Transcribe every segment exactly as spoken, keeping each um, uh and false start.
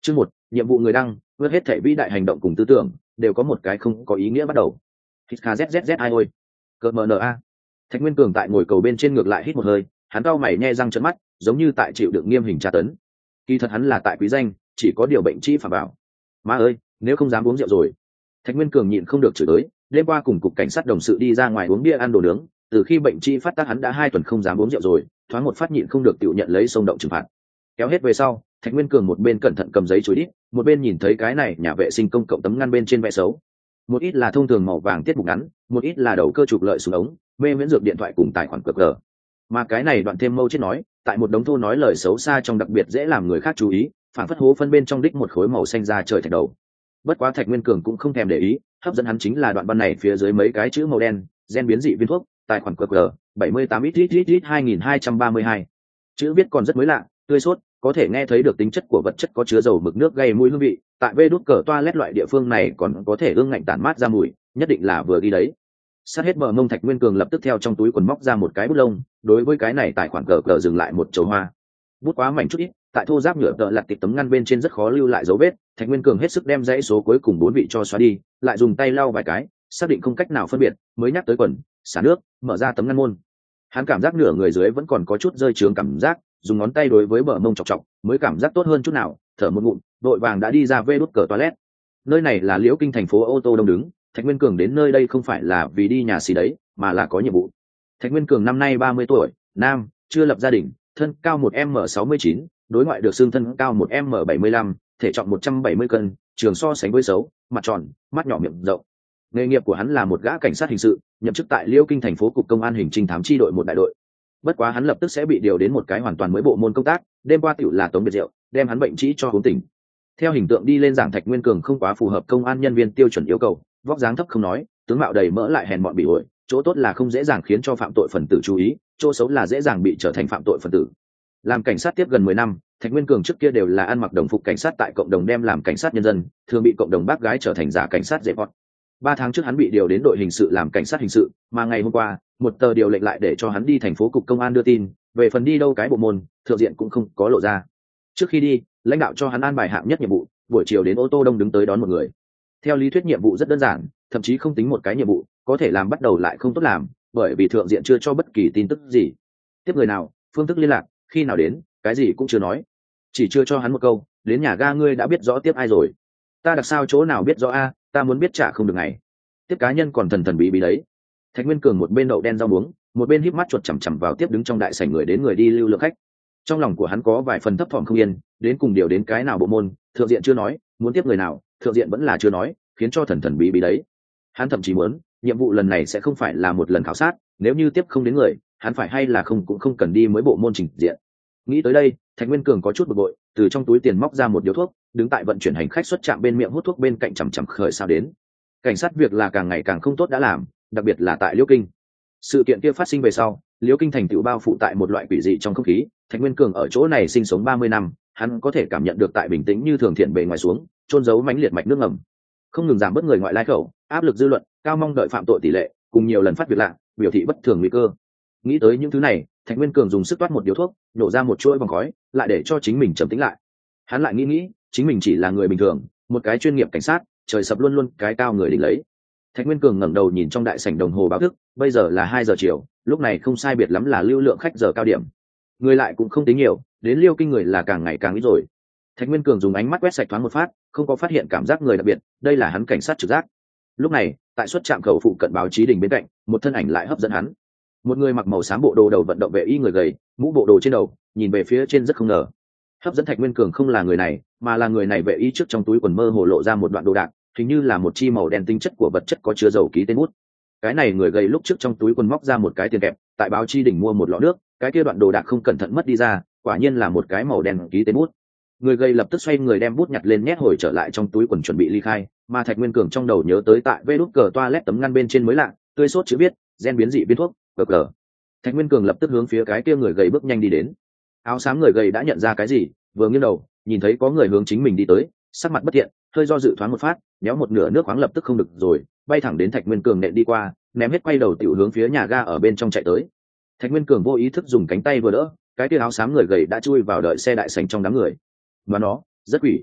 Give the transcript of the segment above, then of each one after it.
Chương một, nhiệm vụ người đăng, vượt hết thể vĩ đại hành động cùng tư tưởng, đều có một cái không có ý nghĩa bắt đầu. Hít kha zzz ai ôi. Cờ mờ nờ a. Thạch Nguyên Cường tại ngồi cầu bên trên ngược lại hít một hơi, hắn cau mày nhe răng trợn mắt, giống như tại chịu đựng nghiêm hình tra tấn. Kỳ thật hắn là tại quý danh, chỉ có điều bệnh trĩ phạm bảo. Má ơi, nếu không dám uống rượu rồi. Thạch Nguyên Cường nhịn không được chửi tới, đêm qua cùng cục cảnh sát đồng sự đi ra ngoài uống bia ăn đồ nướng, từ khi bệnh trĩ phát tác hắn đã hai tuần không dám uống rượu rồi, thoáng một phát nhịn không được tiểu nhận lấy xông động trừng phạt. Kéo hết về sau, Thạch Nguyên Cường một bên cẩn thận cầm giấy chối đít, một bên nhìn thấy cái này nhà vệ sinh công cộng tấm ngăn bên trên vẽ xấu. Một ít là thông thường màu vàng tiết mục ngắn, một ít là đầu cơ trục lợi xuống ống, mê miễn dược điện thoại cùng tài khoản cờ cờ. Mà cái này đoạn thêm mâu chết nói, tại một đống thô nói lời xấu xa trong đặc biệt dễ làm người khác chú ý, phản phất hố phân bên trong đích một khối màu xanh ra trời thạch đầu. Bất quá Thạch Nguyên Cường cũng không thèm để ý, hấp dẫn hắn chính là đoạn văn này phía dưới mấy cái chữ màu đen, gen biến dị viên thuốc, tài khoản cờ cờ, bảy mươi tám ít ít ít ít hai nghìn hai trăm ba mươi hai. Chữ viết còn rất mới lạ, tươi sốt, có thể nghe thấy được tính chất của vật chất có chứa dầu mực nước gây mùi hương vị, tại vê đút cờ toilet loại địa phương này còn có thể ương ngạnh tản mát ra mùi, nhất định là vừa đi đấy. Sát hết bờ mông Thạch Nguyên Cường lập tức theo trong túi quần móc ra một cái bút lông, đối với cái này tài khoản cờ cờ dừng lại một chầu hoa. Bút quá mảnh chút ít, tại thô giáp nhựa tợ lặt tịch tấm ngăn bên trên rất khó lưu lại dấu vết, Thạch Nguyên Cường hết sức đem dãy số cuối cùng bốn vị cho xóa đi, lại dùng tay lau vài cái, xác định không cách nào phân biệt, mới nhắc tới quần, xả nước, mở ra tấm ngăn môn. Hắn cảm giác nửa người dưới vẫn còn có chút rơi trướng cảm giác, dùng ngón tay đối với bờ mông chọc chọc, mới cảm giác tốt hơn chút nào, thở một ngụm, đội vàng đã đi ra vê đút cờ toilet. Nơi này là Liễu Kinh thành phố ô tô đông đứng, Thạch Nguyên Cường đến nơi đây không phải là vì đi nhà xí đấy, mà là có nhiệm vụ. Thạch Nguyên Cường năm nay ba mươi tuổi, nam, chưa lập gia đình, thân cao một m sáu mươi chín, đối ngoại được xưng thân cao một m bảy mươi lăm, thể trọng một trăm bảy mươi cân, trường so sánh với xấu, mặt tròn, mắt nhỏ miệng rộng. Nghề nghiệp của hắn là một gã cảnh sát hình sự, nhậm chức tại Liễu Kinh thành phố cục công an hình trinh thám chi đội một đại đội. Bất quá hắn lập tức sẽ bị điều đến một cái hoàn toàn mới bộ môn công tác, đêm qua tiểu là tống biệt rượu, đem hắn bệnh trĩ cho huống tỉnh. Theo hình tượng đi lên giảng, Thạch Nguyên Cường không quá phù hợp công an nhân viên tiêu chuẩn yêu cầu, vóc dáng thấp không nói, tướng mạo đầy mỡ lại hèn mọn bị ổi, chỗ tốt là không dễ dàng khiến cho phạm tội phần tử chú ý, chỗ xấu là dễ dàng bị trở thành phạm tội phần tử. Làm cảnh sát tiếp gần mười năm, Thạch Nguyên Cường trước kia đều là ăn mặc đồng phục cảnh sát tại cộng đồng đem làm cảnh sát nhân dân, thường bị cộng đồng bác gái trở thành giả cảnh sát dễ vọt. Ba tháng trước hắn bị điều đến đội hình sự làm cảnh sát hình sự, mà ngày hôm qua, một tờ điều lệnh lại để cho hắn đi thành phố cục công an đưa tin, về phần đi đâu cái bộ môn, thượng diện cũng không có lộ ra. Trước khi đi, lãnh đạo cho hắn an bài hạng nhất nhiệm vụ, buổi chiều đến ô tô đông đứng tới đón một người. Theo lý thuyết nhiệm vụ rất đơn giản, thậm chí không tính một cái nhiệm vụ, có thể làm bắt đầu lại không tốt làm, bởi vì thượng diện chưa cho bất kỳ tin tức gì. Tiếp người nào, phương thức liên lạc, khi nào đến, cái gì cũng chưa nói, chỉ chưa cho hắn một câu, đến nhà ga ngươi đã biết rõ tiếp ai rồi. Ta đặc sao chỗ nào biết rõ a, ta muốn biết trả không được ngày. Tiếp cá nhân còn thần thần bí bí đấy. Thạch Nguyên Cường một bên đậu đen rau muống, một bên híp mắt chuột chằm chằm vào tiếp đứng trong đại sảnh người đến người đi lưu lượng khách. Trong lòng của hắn có vài phần thấp thỏm không yên, đến cùng điều đến cái nào bộ môn, thượng diện chưa nói, muốn tiếp người nào, thượng diện vẫn là chưa nói, khiến cho thần thần bí bí đấy. Hắn thậm chí muốn, nhiệm vụ lần này sẽ không phải là một lần khảo sát, nếu như tiếp không đến người, hắn phải hay là không cũng không cần đi mới bộ môn trình diện. Nghĩ tới đây, Thạch Nguyên Cường có chút bực bội, từ trong túi tiền móc ra một điếu thuốc, đứng tại vận chuyển hành khách xuất trạm bên miệng hút thuốc bên cạnh chằm chằm khởi sao đến. Cảnh sát việc là càng ngày càng không tốt đã làm, đặc biệt là tại Liễu Kinh. Sự kiện kia phát sinh về sau, Liễu Kinh thành tựu bao phủ tại một loại quỷ dị trong không khí. Thạch Nguyên Cường ở chỗ này sinh sống ba mươi năm, hắn có thể cảm nhận được tại bình tĩnh như thường thiện bề ngoài xuống, trôn giấu mãnh liệt mạch nước ngầm, không ngừng giảm bớt người ngoại lai khẩu, áp lực dư luận, cao mong đợi phạm tội tỷ lệ, cùng nhiều lần phát việc lạ, biểu thị bất thường nguy cơ. Nghĩ tới những thứ này, Thạch Nguyên Cường dùng sức toát một điếu thuốc, nổ ra một chuỗi vòng khói, lại để cho chính mình trầm tĩnh lại. Hắn lại nghĩ nghĩ, chính mình chỉ là người bình thường, một cái chuyên nghiệp cảnh sát, trời sập luôn luôn cái cao người đỉnh lấy. Thạch Nguyên Cường ngẩng đầu nhìn trong đại sảnh đồng hồ báo thức, bây giờ là hai giờ chiều, lúc này không sai biệt lắm là lưu lượng khách giờ cao điểm. Người lại cũng không tính nhiều, đến Liêu Kinh người là càng ngày càng ít rồi. Thạch Nguyên Cường dùng ánh mắt quét sạch thoáng một phát, không có phát hiện cảm giác người đặc biệt, đây là hắn cảnh sát trực giác. Lúc này, tại xuất trạm khẩu phụ cận báo chí đình bên cạnh, một thân ảnh lại hấp dẫn hắn. Một người mặc màu xám bộ đồ đầu vận động vệ y người gầy, mũ bộ đồ trên đầu, nhìn về phía trên rất không ngờ. Hấp dẫn Thạch Nguyên Cường không là người này, mà là người này vệ y trước trong túi quần mơ hồ lộ ra một đoạn đồ đạc, hình như là một chi màu đen tinh chất của vật chất có chứa dầu ký tên bút. Cái này người gầy lúc trước trong túi quần móc ra một cái tiền kẹp, tại báo chi đỉnh mua một lọ nước, cái kia đoạn đồ đạc không cẩn thận mất đi ra, quả nhiên là một cái màu đen ký tên bút. Người gầy lập tức xoay người đem bút nhặt lên nhét hồi trở lại trong túi quần chuẩn bị ly khai, mà Thạch Nguyên Cường trong đầu nhớ tới tại vê đút cờ toilet tấm ngăn bên trên mới lạ, tươi sốt chữ viết, gen biến dị viên thuốc, cờ cờ. Thạch Nguyên Cường lập tức hướng phía cái kia người gầy bước nhanh đi đến. Áo xám người gầy đã nhận ra cái gì, vừa nghiêng đầu, nhìn thấy có người hướng chính mình đi tới, sắc mặt bất thiện, hơi do dự thoáng một phát, nhéo một nửa nước khoáng lập tức không được rồi, bay thẳng đến Thạch Nguyên Cường nện đi qua, ném hết quay đầu tiểu hướng phía nhà ga ở bên trong chạy tới. Thạch Nguyên Cường vô ý thức dùng cánh tay vừa đỡ, cái kia áo xám người gầy đã chui vào đợi xe đại sảnh trong đám người. Mà nó, rất quỷ.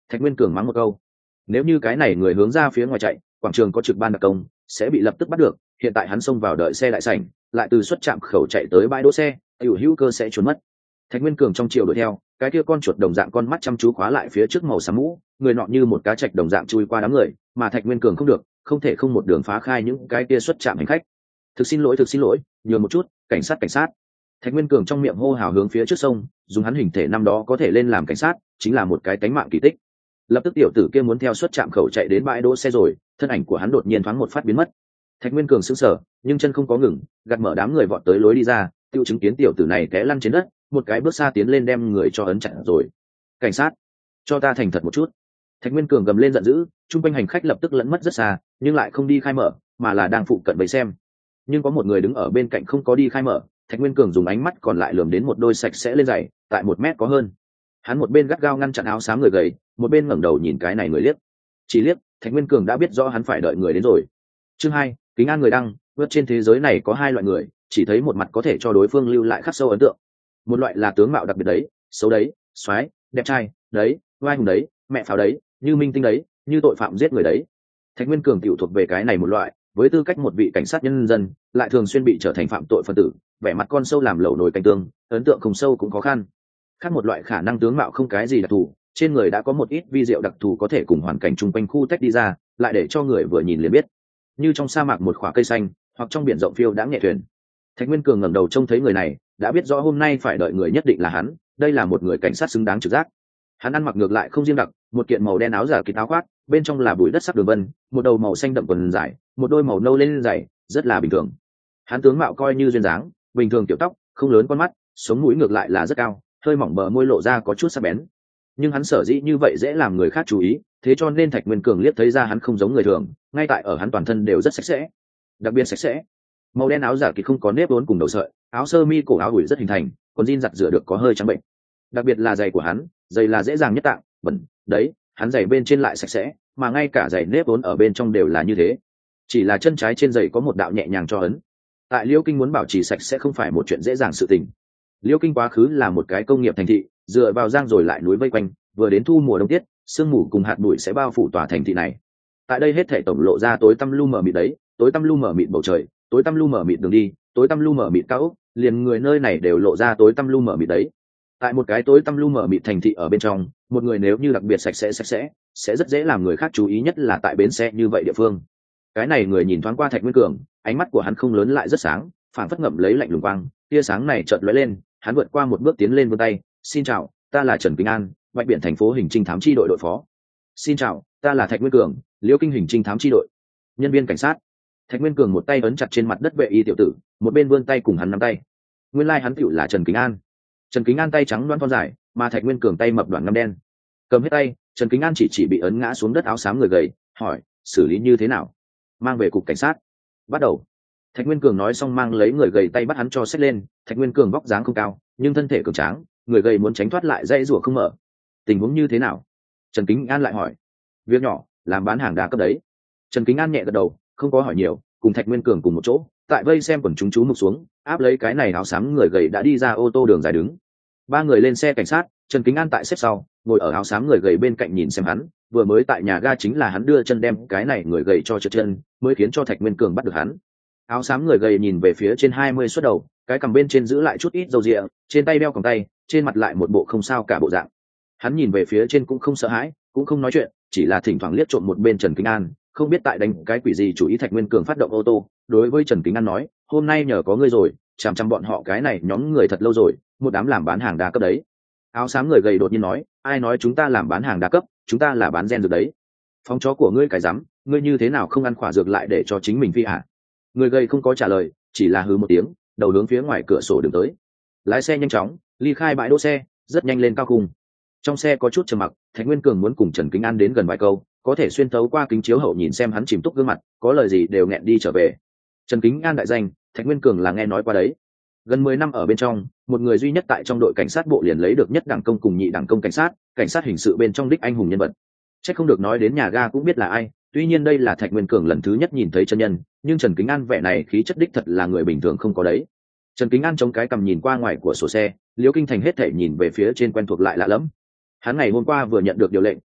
Thạch Nguyên Cường mắng một câu. Nếu như cái này người hướng ra phía ngoài chạy, quảng trường có trực ban đặc công sẽ bị lập tức bắt được. Hiện tại hắn xông vào đợi xe đại sảnh, lại từ xuất trạm khẩu chạy tới bãi đỗ xe, hữu hữu cơ sẽ trốn mất. Thạch Nguyên Cường trong chiều đuổi theo, cái kia con chuột đồng dạng con mắt chăm chú khóa lại phía trước màu xám mũ, người nọ như một cá trạch đồng dạng chui qua đám người, mà Thạch Nguyên Cường không được, không thể không một đường phá khai những cái kia xuất trạm hành khách. Thực xin lỗi, thực xin lỗi, nhường một chút, cảnh sát, cảnh sát. Thạch Nguyên Cường trong miệng hô hào hướng phía trước sông, dùng hắn hình thể năm đó có thể lên làm cảnh sát, chính là một cái tánh mạng kỳ tích. Lập tức tiểu tử kia muốn theo xuất trạm khẩu chạy đến bãi đỗ xe rồi, thân ảnh của hắn đột nhiên thoáng một phát biến mất. Thạch Nguyên Cường sững sờ, nhưng chân không có ngừng, gạt mở đám người vọt tới lối đi ra, tiêu chứng kiến tiểu tử này té lăn trên đất, một cái bước xa tiến lên đem người cho ấn chặt rồi. Cảnh sát, cho ta thành thật một chút. Thạch Nguyên Cường gầm lên giận dữ, chung quanh hành khách lập tức lẫn mất rất xa, nhưng lại không đi khai mở, mà là đang phụ cận bấy xem. Nhưng có một người đứng ở bên cạnh không có đi khai mở. Thạch Nguyên Cường dùng ánh mắt còn lại lườm đến một đôi sạch sẽ lên giày, tại một mét có hơn. Hắn một bên gắt gao ngăn chặn áo xám người gầy, một bên ngẩng đầu nhìn cái này người liếc. Chỉ liếc, Thạch Nguyên Cường đã biết rõ hắn phải đợi người đến rồi. Chương hai, kính an người đăng, vượt trên thế giới này có hai loại người, chỉ thấy một mặt có thể cho đối phương lưu lại khắc sâu ấn tượng. Một loại là tướng mạo đặc biệt đấy, xấu đấy, xoái, đẹp trai, đấy, oai hùng đấy, mẹ pháo đấy, như minh tinh đấy, như tội phạm giết người đấy. Thạch Nguyên Cường tiểu thuộc về cái này một loại, với tư cách một vị cảnh sát nhân dân, lại thường xuyên bị trở thành phạm tội phân tử, vẻ mặt con sâu làm lẩu nồi canh tương, ấn tượng không sâu cũng khó khăn. Khác một loại khả năng tướng mạo không cái gì đặc thù, trên người đã có một ít vi diệu đặc thù có thể cùng hoàn cảnh chung quanh khu tách đi ra, lại để cho người vừa nhìn liền biết. Như trong sa mạc một khỏa cây xanh, hoặc trong biển rộng phiêu đãng nhẹ thuyền. Thạch Nguyên Cường ngẩng đầu trông thấy người này, đã biết rõ hôm nay phải đợi người nhất định là hắn, đây là một người cảnh sát xứng đáng trực giác. Hắn ăn mặc ngược lại không riêng đặc, một kiện màu đen áo giả kín áo khoác, bên trong là bụi đất sắc đường vân, một đầu màu xanh đậm quần dài, một đôi màu nâu lên dày, rất là bình thường. Hắn tướng mạo coi như duyên dáng, bình thường tiểu tóc, không lớn con mắt, sống mũi ngược lại là rất cao, hơi mỏng bờ môi lộ ra có chút sắc bén. Nhưng hắn sở dĩ như vậy dễ làm người khác chú ý, thế cho nên Thạch Nguyên Cường liếc thấy ra hắn không giống người thường, ngay tại ở hắn toàn thân đều rất sạch sẽ, đặc biệt sạch sẽ. Màu đen áo giả kỳ không có nếp vốn cùng đầu sợi, áo sơ mi cổ áo ủi rất hình thành, quần jean giặt rửa được có hơi trắng bệnh. Đặc biệt là giày của hắn, giày là dễ dàng nhất tạng, bẩn, đấy, hắn giày bên trên lại sạch sẽ, mà ngay cả giày nếp vốn ở bên trong đều là như thế. Chỉ là chân trái trên giày có một đạo nhẹ nhàng cho ấn. Tại Liêu Kinh muốn bảo trì sạch sẽ không phải một chuyện dễ dàng sự tình. Liêu Kinh quá khứ là một cái công nghiệp thành thị, dựa vào giang rồi lại núi vây quanh, vừa đến thu mùa đông tiết, sương mù cùng hạt bụi sẽ bao phủ tòa thành thị này. Tại đây hết thảy tổng lộ ra tối tăm lu mờ mịt đấy, tối tăm lu mờ mịt bầu trời, tối tăm lu mờ mịt đường đi, tối tăm lu mờ mịt cao ốc, liền người nơi này đều lộ ra tối tăm lu mờ mịt đấy. Tại một cái tối tăm lu mờ mịt thành thị ở bên trong, một người nếu như đặc biệt sạch sẽ sạch sẽ, sẽ rất dễ làm người khác chú ý, nhất là tại bến xe như vậy địa phương. Cái này người nhìn thoáng qua Thạch Nguyên Cường, ánh mắt của hắn không lớn lại rất sáng, phản phất ngậm lấy lạnh lùng quang, tia sáng này chợt lóe lên, hắn vượt qua một bước tiến lên vươn tay, "Xin chào, ta là Trần Kính An, Bạch Biển thành phố hình trinh thám chi đội đội phó." "Xin chào, ta là Thạch Nguyên Cường, Liễu Kinh hình trinh thám chi đội nhân viên cảnh sát." Thạch Nguyên Cường một tay ấn chặt trên mặt đất vệ y tiểu tử, một bên vươn tay cùng hắn nắm tay. Nguyên lai like hắn tựu là Trần Kính An. Trần Kính An tay trắng loáng thon dài, mà Thạch Nguyên Cường tay mập đoạn ngăm đen. Cầm hết tay, Trần Kính An chỉ chỉ bị ấn ngã xuống đất áo xám người gầy, hỏi, "Xử lý như thế nào?" "Mang về cục cảnh sát." "Bắt đầu." Thạch Nguyên Cường nói xong mang lấy người gầy tay bắt hắn cho xách lên. Thạch Nguyên Cường vóc dáng không cao, nhưng thân thể cường tráng, người gầy muốn tránh thoát lại dây rủa không mở. "Tình huống như thế nào?" Trần Kính An lại hỏi. "Việc nhỏ, làm bán hàng đa cấp đấy." Trần Kính An nhẹ gật đầu, không có hỏi nhiều, cùng Thạch Nguyên Cường cùng một chỗ, tại vây xem quần chúng chú mục xuống, áp lấy cái này áo xám người gầy đã đi ra ô tô đường dài đứng. Ba người lên xe cảnh sát, Trần Kính An tại xếp sau, ngồi ở áo xám người gầy bên cạnh nhìn xem hắn, vừa mới tại nhà ga chính là hắn đưa chân đem cái này người gầy cho trượt chân, mới khiến cho Thạch Nguyên Cường bắt được hắn. Áo xám người gầy nhìn về phía trên hai mươi suất đầu, cái cằm bên trên giữ lại chút ít râu ria, trên tay đeo còng tay, trên mặt lại một bộ không sao cả bộ dạng. Hắn nhìn về phía trên cũng không sợ hãi, cũng không nói chuyện, chỉ là thỉnh thoảng liếc trộm một bên Trần Kính An, không biết tại đánh cái quỷ gì chủ ý. Thạch Nguyên Cường phát động ô tô, đối với Trần Kính An nói, "Hôm nay nhờ có ngươi rồi, chằm chằm bọn họ cái này nhóm người thật lâu rồi, một đám làm bán hàng đa cấp đấy." Áo xám người gầy đột nhiên nói, "Ai nói chúng ta làm bán hàng đa cấp, chúng ta là bán gen dược đấy." "Phóng chó của ngươi cái rắm, ngươi như thế nào không ăn khỏa dược lại để cho chính mình phi hả?" Người gầy không có trả lời, chỉ là hứ một tiếng, đầu hướng phía ngoài cửa sổ đường tới. Lái xe nhanh chóng ly khai bãi đỗ xe, rất nhanh lên cao cùng. Trong xe có chút trầm mặc, Thạch Nguyên Cường muốn cùng Trần Kính An đến gần vài câu, có thể xuyên thấu qua kính chiếu hậu nhìn xem hắn chìm túc gương mặt, có lời gì đều nghẹn đi trở về. Trần Kính An đại danh, Thạch Nguyên Cường là nghe nói qua đấy. Gần mười năm ở bên trong, một người duy nhất tại trong đội cảnh sát bộ liền lấy được nhất đẳng công cùng nhị đẳng công cảnh sát, cảnh sát hình sự bên trong đích anh hùng nhân vật. Chắc không được nói đến nhà ga cũng biết là ai, tuy nhiên đây là Thạch Nguyên Cường lần thứ nhất nhìn thấy chân nhân, nhưng Trần Kính An vẻ này khí chất đích thật là người bình thường không có đấy. Trần Kính An chống cái cằm nhìn qua ngoài của sổ xe, Liễu Kinh Thành hết thảy nhìn về phía trên quen thuộc lại lạ lẫm. Hắn ngày hôm qua vừa nhận được điều lệnh,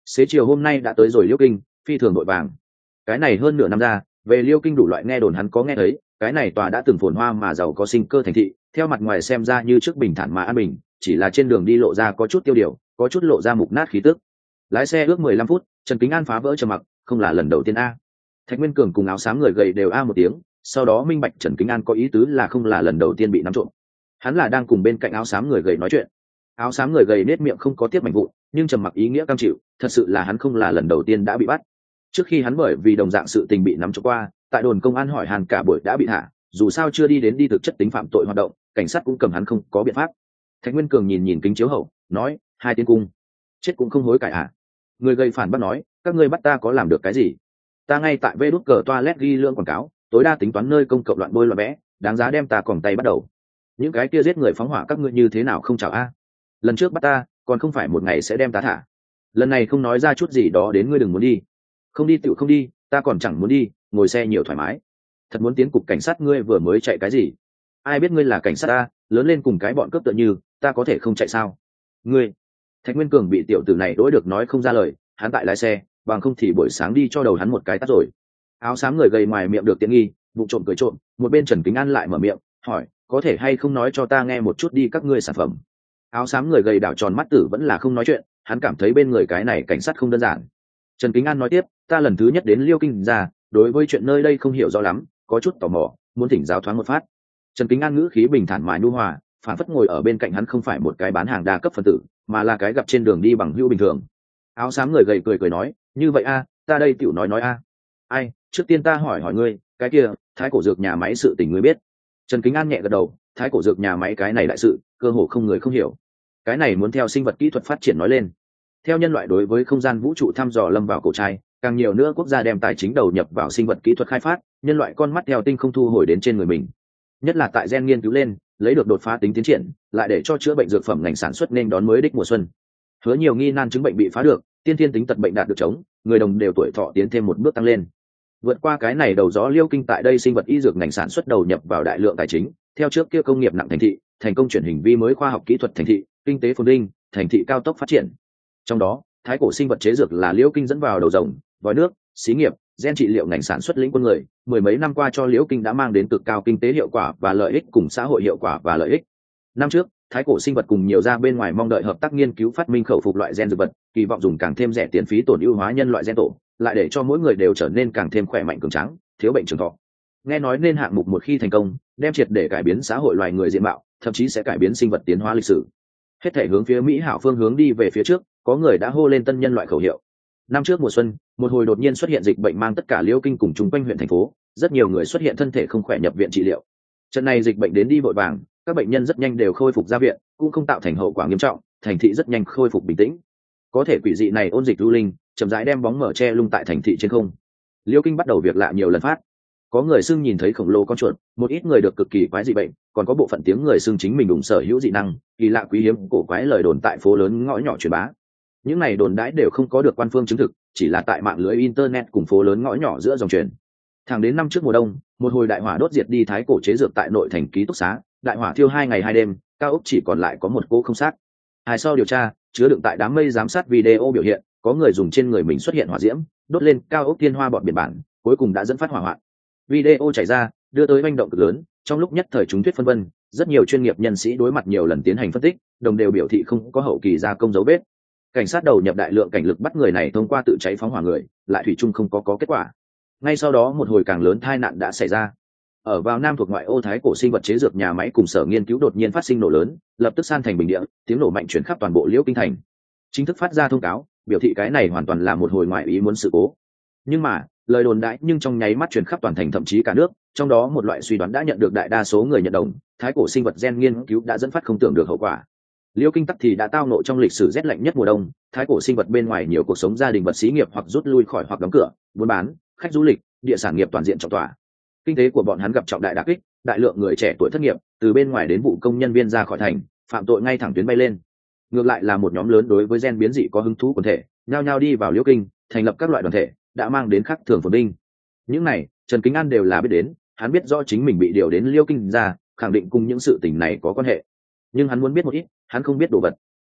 xế chiều hôm nay đã tới rồi Liêu Kinh, phi thường vội vàng. Cái này hơn nửa năm ra, về Liêu Kinh đủ loại nghe đồn hắn có nghe thấy, cái này tòa đã từng phồn hoa mà giàu có sinh cơ thành thị, theo mặt ngoài xem ra như trước bình thản mà an bình, chỉ là trên đường đi lộ ra có chút tiêu điều, có chút lộ ra mục nát khí tức. Lái xe ước mười lăm phút, Trần Kính An phá vỡ trầm mặc, không là lần đầu tiên a. Thạch Nguyên Cường cùng áo xám người gầy đều a một tiếng, sau đó minh bạch Trần Kính An có ý tứ là không là lần đầu tiên bị nắm trộm. Hắn là đang cùng bên cạnh áo xám người gầy nói chuyện. Áo xám người gầy nết miệng không có tiếp mảnh vụn, nhưng trầm mặc ý nghĩa cam chịu, thật sự là hắn không là lần đầu tiên đã bị bắt. Trước khi hắn bởi vì đồng dạng sự tình bị nắm trộm qua, tại đồn công an hỏi hàn cả buổi đã bị thả, dù sao chưa đi đến đi thực chất tính phạm tội hoạt động, cảnh sát cũng cầm hắn không có biện pháp. Thạch Nguyên Cường nhìn nhìn kính chiếu hậu, nói, hai tiếng cung, chết cũng không hối cải à? Người gầy phản bác nói, các ngươi bắt ta có làm được cái gì? Ta ngay tại vê đút cờ toilet ghi lương quảng cáo, tối đa tính toán nơi công cộng loạn bôi loạn vẽ, đáng giá đem ta còng tay bắt đầu. Những cái kia giết người phóng hỏa các ngươi như thế nào không chào a? Lần trước bắt ta, còn không phải một ngày sẽ đem ta thả. Lần này không nói ra chút gì đó đến ngươi đừng muốn đi. Không đi tựu không đi, ta còn chẳng muốn đi, ngồi xe nhiều thoải mái. Thật muốn tiến cục cảnh sát ngươi vừa mới chạy cái gì? Ai biết ngươi là cảnh sát ta, lớn lên cùng cái bọn cướp tựa như, ta có thể không chạy sao? Ngươi. Thạch Nguyên Cường bị tiểu tử này đối được nói không ra lời, hắn tại lái xe, bằng không thì buổi sáng đi cho đầu hắn một cái tát rồi. Áo xám người gầy ngoài miệng được tiện nghi, vụ trộm cười trộm, một bên Trần Kính An lại mở miệng, hỏi, có thể hay không nói cho ta nghe một chút đi các ngươi sản phẩm. Áo xám người gầy đảo tròn mắt tử vẫn là không nói chuyện, hắn cảm thấy bên người cái này cảnh sát không đơn giản. Trần Kính An nói tiếp, ta lần thứ nhất đến Liêu Kinh ra, đối với chuyện nơi đây không hiểu rõ lắm, có chút tò mò, muốn thỉnh giáo thoáng một phát. Trần Kính An ngữ khí bình thản mà nhu hòa, phản phất ngồi ở bên cạnh hắn không phải một cái bán hàng đa cấp phân tử, mà là cái gặp trên đường đi bằng hữu bình thường. Áo xám người gầy cười cười nói, như vậy a, ta đây tiểu nói nói a. Ai, trước tiên ta hỏi hỏi ngươi, cái kia, Thái cổ dược nhà máy sự tình ngươi biết? Trần Kính An nhẹ gật đầu, Thái cổ dược nhà máy cái này đại sự, cơ hồ không người không hiểu. Cái này muốn theo sinh vật kỹ thuật phát triển nói lên. Theo nhân loại đối với không gian vũ trụ thăm dò lâm vào cổ trai, càng nhiều nữa quốc gia đem tài chính đầu nhập vào sinh vật kỹ thuật khai phát, nhân loại con mắt theo tinh không thu hồi đến trên người mình. Nhất là tại gen nghiên cứu lên, lấy được đột phá tính tiến triển, lại để cho chữa bệnh dược phẩm ngành sản xuất nên đón mới đích mùa xuân. Hứa nhiều nghi nan chứng bệnh bị phá được, tiên thiên tính tật bệnh đạt được chống, người đồng đều tuổi thọ tiến thêm một bước tăng lên. Vượt qua cái này đầu gió Liêu Kinh tại đây sinh vật y dược ngành sản xuất đầu nhập vào đại lượng tài chính, theo trước kia công nghiệp nặng thành thị, thành công chuyển hình vi mới khoa học kỹ thuật thành thị, kinh tế phồn vinh, thành thị cao tốc phát triển. Trong đó, thái cổ sinh vật chế dược là Liễu Kinh dẫn vào đầu rồng, vòi nước, xí nghiệp, gen trị liệu ngành sản xuất lĩnh quân người, mười mấy năm qua cho Liễu Kinh đã mang đến cực cao kinh tế hiệu quả và lợi ích cùng xã hội hiệu quả và lợi ích. Năm trước, thái cổ sinh vật cùng nhiều ra bên ngoài mong đợi hợp tác nghiên cứu phát minh khẩu phục loại gen dược vật, kỳ vọng dùng càng thêm rẻ tiền phí tổn ưu hóa nhân loại gen tổ, lại để cho mỗi người đều trở nên càng thêm khỏe mạnh cường tráng, thiếu bệnh trường thọ. Nghe nói nên hạng mục một khi thành công, đem triệt để cải biến xã hội loài người diện mạo, thậm chí sẽ cải biến sinh vật tiến hóa lịch sử. Hết thể hướng phía Mỹ hảo phương hướng đi về phía trước, có người đã hô lên tân nhân loại khẩu hiệu. Năm trước mùa xuân, một hồi đột nhiên xuất hiện dịch bệnh mang tất cả Liễu Kinh cùng chung quanh huyện thành phố, rất nhiều người xuất hiện thân thể không khỏe nhập viện trị liệu. Trận này dịch bệnh đến đi vội vàng, các bệnh nhân rất nhanh đều khôi phục ra viện, cũng không tạo thành hậu quả nghiêm trọng, thành thị rất nhanh khôi phục bình tĩnh. Có thể quỷ dị này ôn dịch lưu linh, chậm rãi đem bóng mở che lung tại thành thị trên không. Liễu Kinh bắt đầu việc lạ nhiều lần phát. Có người xưng nhìn thấy khổng lồ con chuột, một ít người được cực kỳ quái dị bệnh, còn có bộ phận tiếng người xưng chính mình đụng sở hữu dị năng, kỳ lạ quý hiếm cổ quái lời đồn tại phố lớn ngõ nhỏ truyền bá. Những này đồn đãi đều không có được quan phương chứng thực, chỉ là tại mạng lưới internet cùng phố lớn ngõ nhỏ giữa dòng truyền. Thẳng đến năm trước mùa đông, một hồi đại hỏa đốt diệt đi thái cổ chế dược tại nội thành ký túc xá, đại hỏa thiêu hai ngày hai đêm, cao ốc chỉ còn lại có một cỗ không xác. Hai sau điều tra, chứa đựng tại đám mây giám sát video biểu hiện, có người dùng trên người mình xuất hiện hỏa diễm, đốt lên cao ốc thiên hoa bọn biển bản, cuối cùng đã dẫn phát hỏa hoạn. Video chảy ra, đưa tới manh động cực lớn, trong lúc nhất thời chúng thuyết phân vân, rất nhiều chuyên nghiệp nhân sĩ đối mặt nhiều lần tiến hành phân tích, đồng đều biểu thị không có hậu kỳ gia công dấu vết. Cảnh sát đầu nhập đại lượng cảnh lực bắt người này thông qua tự cháy phóng hỏa người, lại thủy chung không có có kết quả. Ngay sau đó một hồi càng lớn tai nạn đã xảy ra. Ở vào nam thuộc ngoại ô thái cổ sinh vật chế dược nhà máy cùng sở nghiên cứu đột nhiên phát sinh nổ lớn, lập tức san thành bình địa, tiếng nổ mạnh truyền khắp toàn bộ Liễu Kinh thành. Chính thức phát ra thông cáo, biểu thị cái này hoàn toàn là một hồi ngoại ý muốn sự cố. Nhưng mà, lời đồn đại nhưng trong nháy mắt truyền khắp toàn thành thậm chí cả nước, trong đó một loại suy đoán đã nhận được đại đa số người nhận đồng, thái cổ sinh vật gen nghiên cứu đã dẫn phát không tưởng được hậu quả. Liễu Kinh tắc thì đã tao nộ trong lịch sử rét lạnh nhất mùa đông, thái cổ sinh vật bên ngoài nhiều cuộc sống gia đình vật xí nghiệp hoặc rút lui khỏi hoặc đóng cửa, buôn bán, khách du lịch, địa sản nghiệp toàn diện trọng tỏa. Kinh tế của bọn hắn gặp trọng đại đả kích, đại lượng người trẻ tuổi thất nghiệp, từ bên ngoài đến vụ công nhân viên ra khỏi thành, phạm tội ngay thẳng tuyến bay lên. Ngược lại là một nhóm lớn đối với gen biến dị có hứng thú quần thể, nhao nhao đi vào Liễu Kinh, thành lập các loại đoàn thể, đã mang đến khắc thường phồn vinh. Những này, Trần Kính An đều là biết đến, hắn biết rõ chính mình bị điều đến Liễu Kinh ra, khẳng định cùng những sự tình này có quan hệ. Nhưng hắn muốn biết một ít, hắn không biết đồ vật. Này,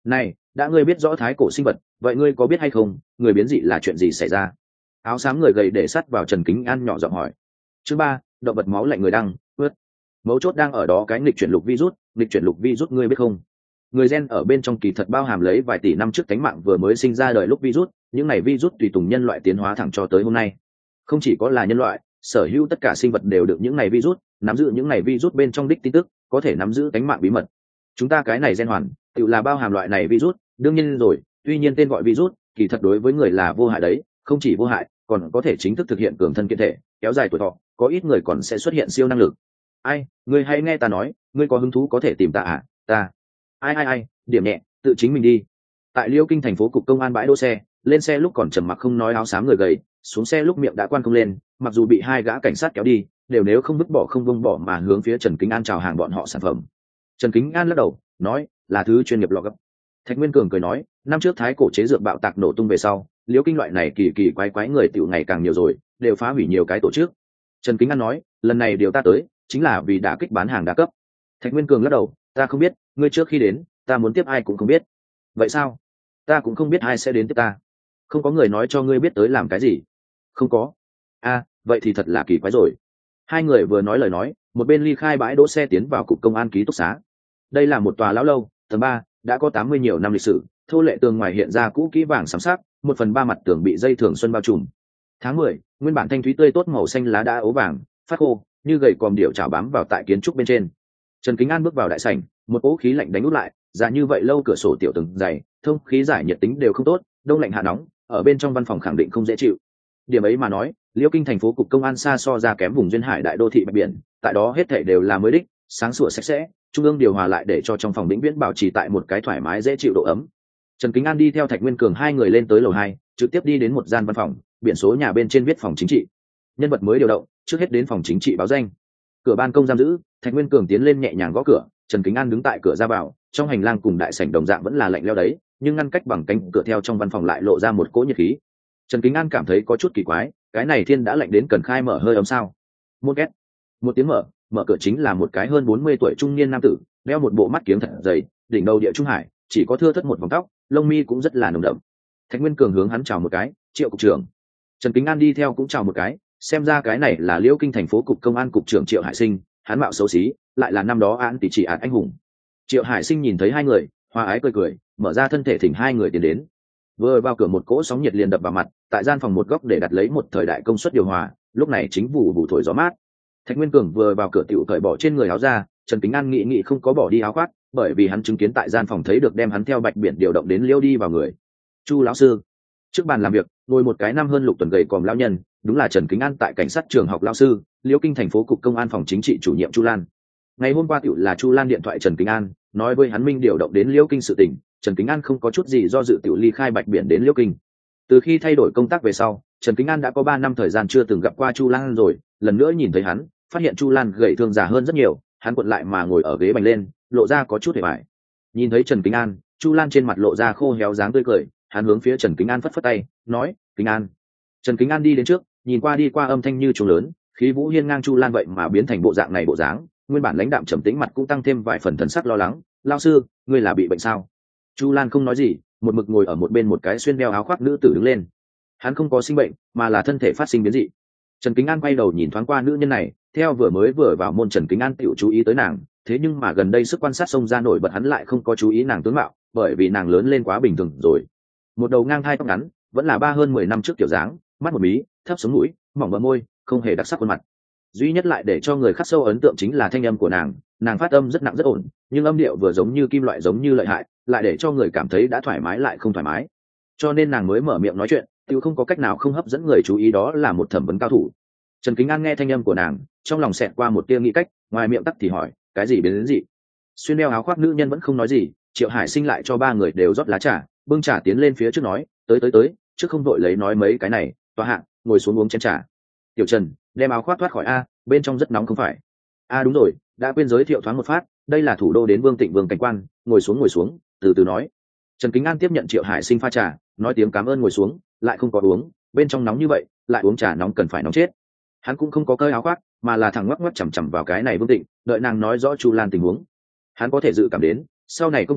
đã ngươi biết rõ thái cổ sinh vật, vậy ngươi có biết hay không người biến dị là chuyện gì xảy ra? Áo xám người gầy để sắt vào Trần Kính An nhỏ giọng hỏi. Chương ba, động vật máu lạnh người đăng ướt. Mấu chốt đang ở đó cái nghịch chuyển lục virus, nghịch chuyển lục virus ngươi biết không? Người gen ở bên trong kỳ thật bao hàm lấy vài tỷ năm trước cánh mạng vừa mới sinh ra đời lúc virus, những này virus tùy tùng nhân loại tiến hóa thẳng cho tới hôm nay. Không chỉ có là nhân loại, sở hữu tất cả sinh vật đều được những này virus, nắm giữ những này virus bên trong đích tin tức, có thể nắm giữ cánh mạng bí mật. Chúng ta cái này gen hoàn, tự là bao hàm loại này virus, đương nhiên rồi, tuy nhiên tên gọi virus, kỳ thật đối với người là vô hại đấy, không chỉ vô hại, còn có thể chính thức thực hiện cường thân kiện thể, kéo dài tuổi thọ, có ít người còn sẽ xuất hiện siêu năng lực. Ai, ngươi hay nghe ta nói, ngươi có hứng thú có thể tìm ta à? Ta. Ai ai ai, điểm nhẹ, tự chính mình đi. Tại Liêu Kinh thành phố cục công an bãi đỗ xe, lên xe lúc còn trầm mặc không nói áo xám người gầy, xuống xe lúc miệng đã quan không lên, mặc dù bị hai gã cảnh sát kéo đi, đều nếu không vứt bỏ không buông bỏ mà hướng phía Trần Kính An chào hàng bọn họ sản phẩm. Trần Kính An lắc đầu, nói, là thứ chuyên nghiệp lọ gấp. Thạch Nguyên Cường cười nói, năm trước thái cổ chế dược bạo tạc nổ tung về sau, Liêu Kinh loại này kỳ kỳ quái quái người tiểu ngày càng nhiều rồi, đều phá hủy nhiều cái tổ chức. Trần Kính An nói, lần này điều ta tới, chính là vì đã kích bán hàng đa cấp. Thạch Nguyên Cường lắc đầu, ta không biết, ngươi trước khi đến, ta muốn tiếp ai cũng không biết. Vậy sao? Ta cũng không biết ai sẽ đến tiếp ta. Không có người nói cho ngươi biết tới làm cái gì? Không có. A, vậy thì thật là kỳ quái rồi. Hai người vừa nói lời nói, một bên ly khai bãi đỗ xe tiến vào cục công an ký túc xá. Đây là một tòa lão lâu, tầng ba, đã có tám mươi nhiều năm lịch sử, thô lệ tường ngoài hiện ra cũ kỹ vàng xám sắc, một phần ba mặt tường bị dây thường xuân bao trùm. Tháng mười, nguyên bản thanh thúy tươi tốt màu xanh lá đã ố vàng, phát khô, như gầy còm điệu chảo bám vào tại kiến trúc bên trên. Trần Kính An bước vào đại sảnh, một cỗ khí lạnh đánh út lại, ra như vậy lâu cửa sổ tiểu tầng dày, thông khí giải nhiệt tính đều không tốt, đông lạnh hạ nóng, ở bên trong văn phòng khẳng định không dễ chịu. Điểm ấy mà nói, Liêu Kinh thành phố cục công an xa so ra kém vùng duyên hải đại đô thị bạch biển, tại đó hết thảy đều là mới đích, sáng sủa sạch sẽ, trung ương điều hòa lại để cho trong phòng vĩnh viễn bảo trì tại một cái thoải mái dễ chịu độ ấm. Trần Kính An đi theo Thạch Nguyên Cường hai người lên tới lầu hai, trực tiếp đi đến một gian văn phòng, biển số nhà bên trên viết phòng chính trị. Nhân vật mới điều động, trước hết đến phòng chính trị báo danh. Cửa ban công giam giữ, Thạch Nguyên Cường tiến lên nhẹ nhàng gõ cửa, Trần Kính An đứng tại cửa ra vào, trong hành lang cùng đại sảnh đồng dạng vẫn là lạnh lẽo đấy, nhưng ngăn cách bằng cánh cửa theo trong văn phòng lại lộ ra một cỗ nhiệt khí. Trần Kính An cảm thấy có chút kỳ quái, cái này thiên đã lạnh đến cần khai mở hơi ấm sao? Một két, một tiếng mở, mở cửa chính là một cái hơn bốn mươi tuổi trung niên nam tử, đeo một bộ mắt kiếng thật dày, đỉnh đầu địa trung hải, chỉ có thưa thớt một vòng tóc, lông mi cũng rất là nồng đậm. Thạch Nguyên Cường hướng hắn chào một cái, Triệu cục trưởng. Trần Kính An đi theo cũng chào một cái, xem ra cái này là Liêu Kinh thành phố cục công an cục trưởng Triệu Hải Sinh, hắn mạo xấu xí, lại là năm đó án tỷ chỉ án anh hùng. Triệu Hải Sinh nhìn thấy hai người, hòa ái cười cười, mở ra thân thể thỉnh hai người tiến đến. Vừa vào cửa một cỗ sóng nhiệt liền đập vào mặt, tại gian phòng một góc để đặt lấy một thời đại công suất điều hòa, lúc này chính vụ vụ thổi gió mát. Thạch Nguyên Cường vừa vào cửa tiểu cởi bỏ trên người áo ra, Trần Kính An nghĩ nghĩ không có bỏ đi áo khoác, bởi vì hắn chứng kiến tại gian phòng thấy được đem hắn theo bạch biển điều động đến Liêu đi vào người. Chu lão sư. Trước bàn làm việc, ngồi một cái năm hơn lục tuần gầy còm lão nhân, đúng là Trần Kính An tại cảnh sát trường học lão sư, Liêu Kinh thành phố cục công an phòng chính trị chủ nhiệm Chu Lan. Ngày hôm qua tiểu là Chu Lan điện thoại Trần Kính An, nói với hắn minh điều động đến Liêu Kinh sự tình, Trần Kính An không có chút gì do dự tiểu ly khai bạch biển đến Liêu Kinh. Từ khi thay đổi công tác về sau, Trần Kính An đã có ba năm thời gian chưa từng gặp qua Chu Lan rồi, lần nữa nhìn thấy hắn, phát hiện Chu Lan gầy thương già hơn rất nhiều, hắn cuộn lại mà ngồi ở ghế bành lên, lộ ra có chút hề bại. Nhìn thấy Trần Kính An, Chu Lan trên mặt lộ ra khô héo dáng tươi cười, hắn hướng phía Trần Kính An phất phất tay, nói, Kính An. Trần Kính An đi đến trước, nhìn qua đi qua âm thanh như trống lớn, khí vũ hiên ngang Chu Lan vậy mà biến thành bộ dạng này bộ dáng, nguyên bản lãnh đạm trầm tĩnh mặt cũng tăng thêm vài phần thần sắc lo lắng. Lao sư, ngươi là bị bệnh sao? Chu Lan không nói gì, một mực ngồi ở một bên một cái xuyên đeo áo khoác nữ tử đứng lên. Hắn không có sinh bệnh, mà là thân thể phát sinh biến dị. Trần Kính An quay đầu nhìn thoáng qua nữ nhân này, theo vừa mới vừa vào môn Trần Kính An tiểu chú ý tới nàng, thế nhưng mà gần đây sức quan sát xông ra nổi bật hắn lại không có chú ý nàng tướng mạo, bởi vì nàng lớn lên quá bình thường rồi. Một đầu ngang hai tóc ngắn, vẫn là ba hơn mười năm trước kiểu dáng, mắt một mí, thấp xuống mũi, mỏng bờ môi, không hề đặc sắc khuôn mặt. Duy nhất lại để cho người khắc sâu ấn tượng chính là thanh âm của nàng, nàng phát âm rất nặng rất ổn, nhưng âm điệu vừa giống như kim loại giống như lợi hại, lại để cho người cảm thấy đã thoải mái lại không thoải mái. Cho nên nàng mới mở miệng nói chuyện, tiêu không có cách nào không hấp dẫn người chú ý, đó là một thẩm vấn cao thủ. Trần Kính An nghe thanh âm của nàng, trong lòng xẹt qua một tia nghĩ cách, ngoài miệng tắc thì hỏi, cái gì biến đến gì? Xuyên đeo áo khoác nữ nhân vẫn không nói gì, Triệu Hải Sinh lại cho ba người đều rót lá trà, bưng trà tiến lên phía trước nói, tới tới tới, trước không vội lấy nói mấy cái này, tòa hạng, ngồi xuống uống chén trà. Tiểu Trần, đem áo khoác thoát khỏi a, bên trong rất nóng không phải? A đúng rồi, đã quên giới thiệu thoáng một phát, đây là thủ đô đến Vương Tịnh Vương cảnh quan, ngồi xuống ngồi xuống, từ từ nói. Trần Kính An tiếp nhận Triệu Hải Sinh pha trà, nói tiếng cảm ơn ngồi xuống, lại không có uống, bên trong nóng như vậy, lại uống trà nóng cần phải nóng chết. Hắn cũng không có cơi áo khoác, mà là thẳng ngoắc ngoắc chằm chằm vào cái này Vương Tịnh, đợi nàng nói rõ Chu Lan tình huống. Hắn có thể dự cảm đến, sau này công tác,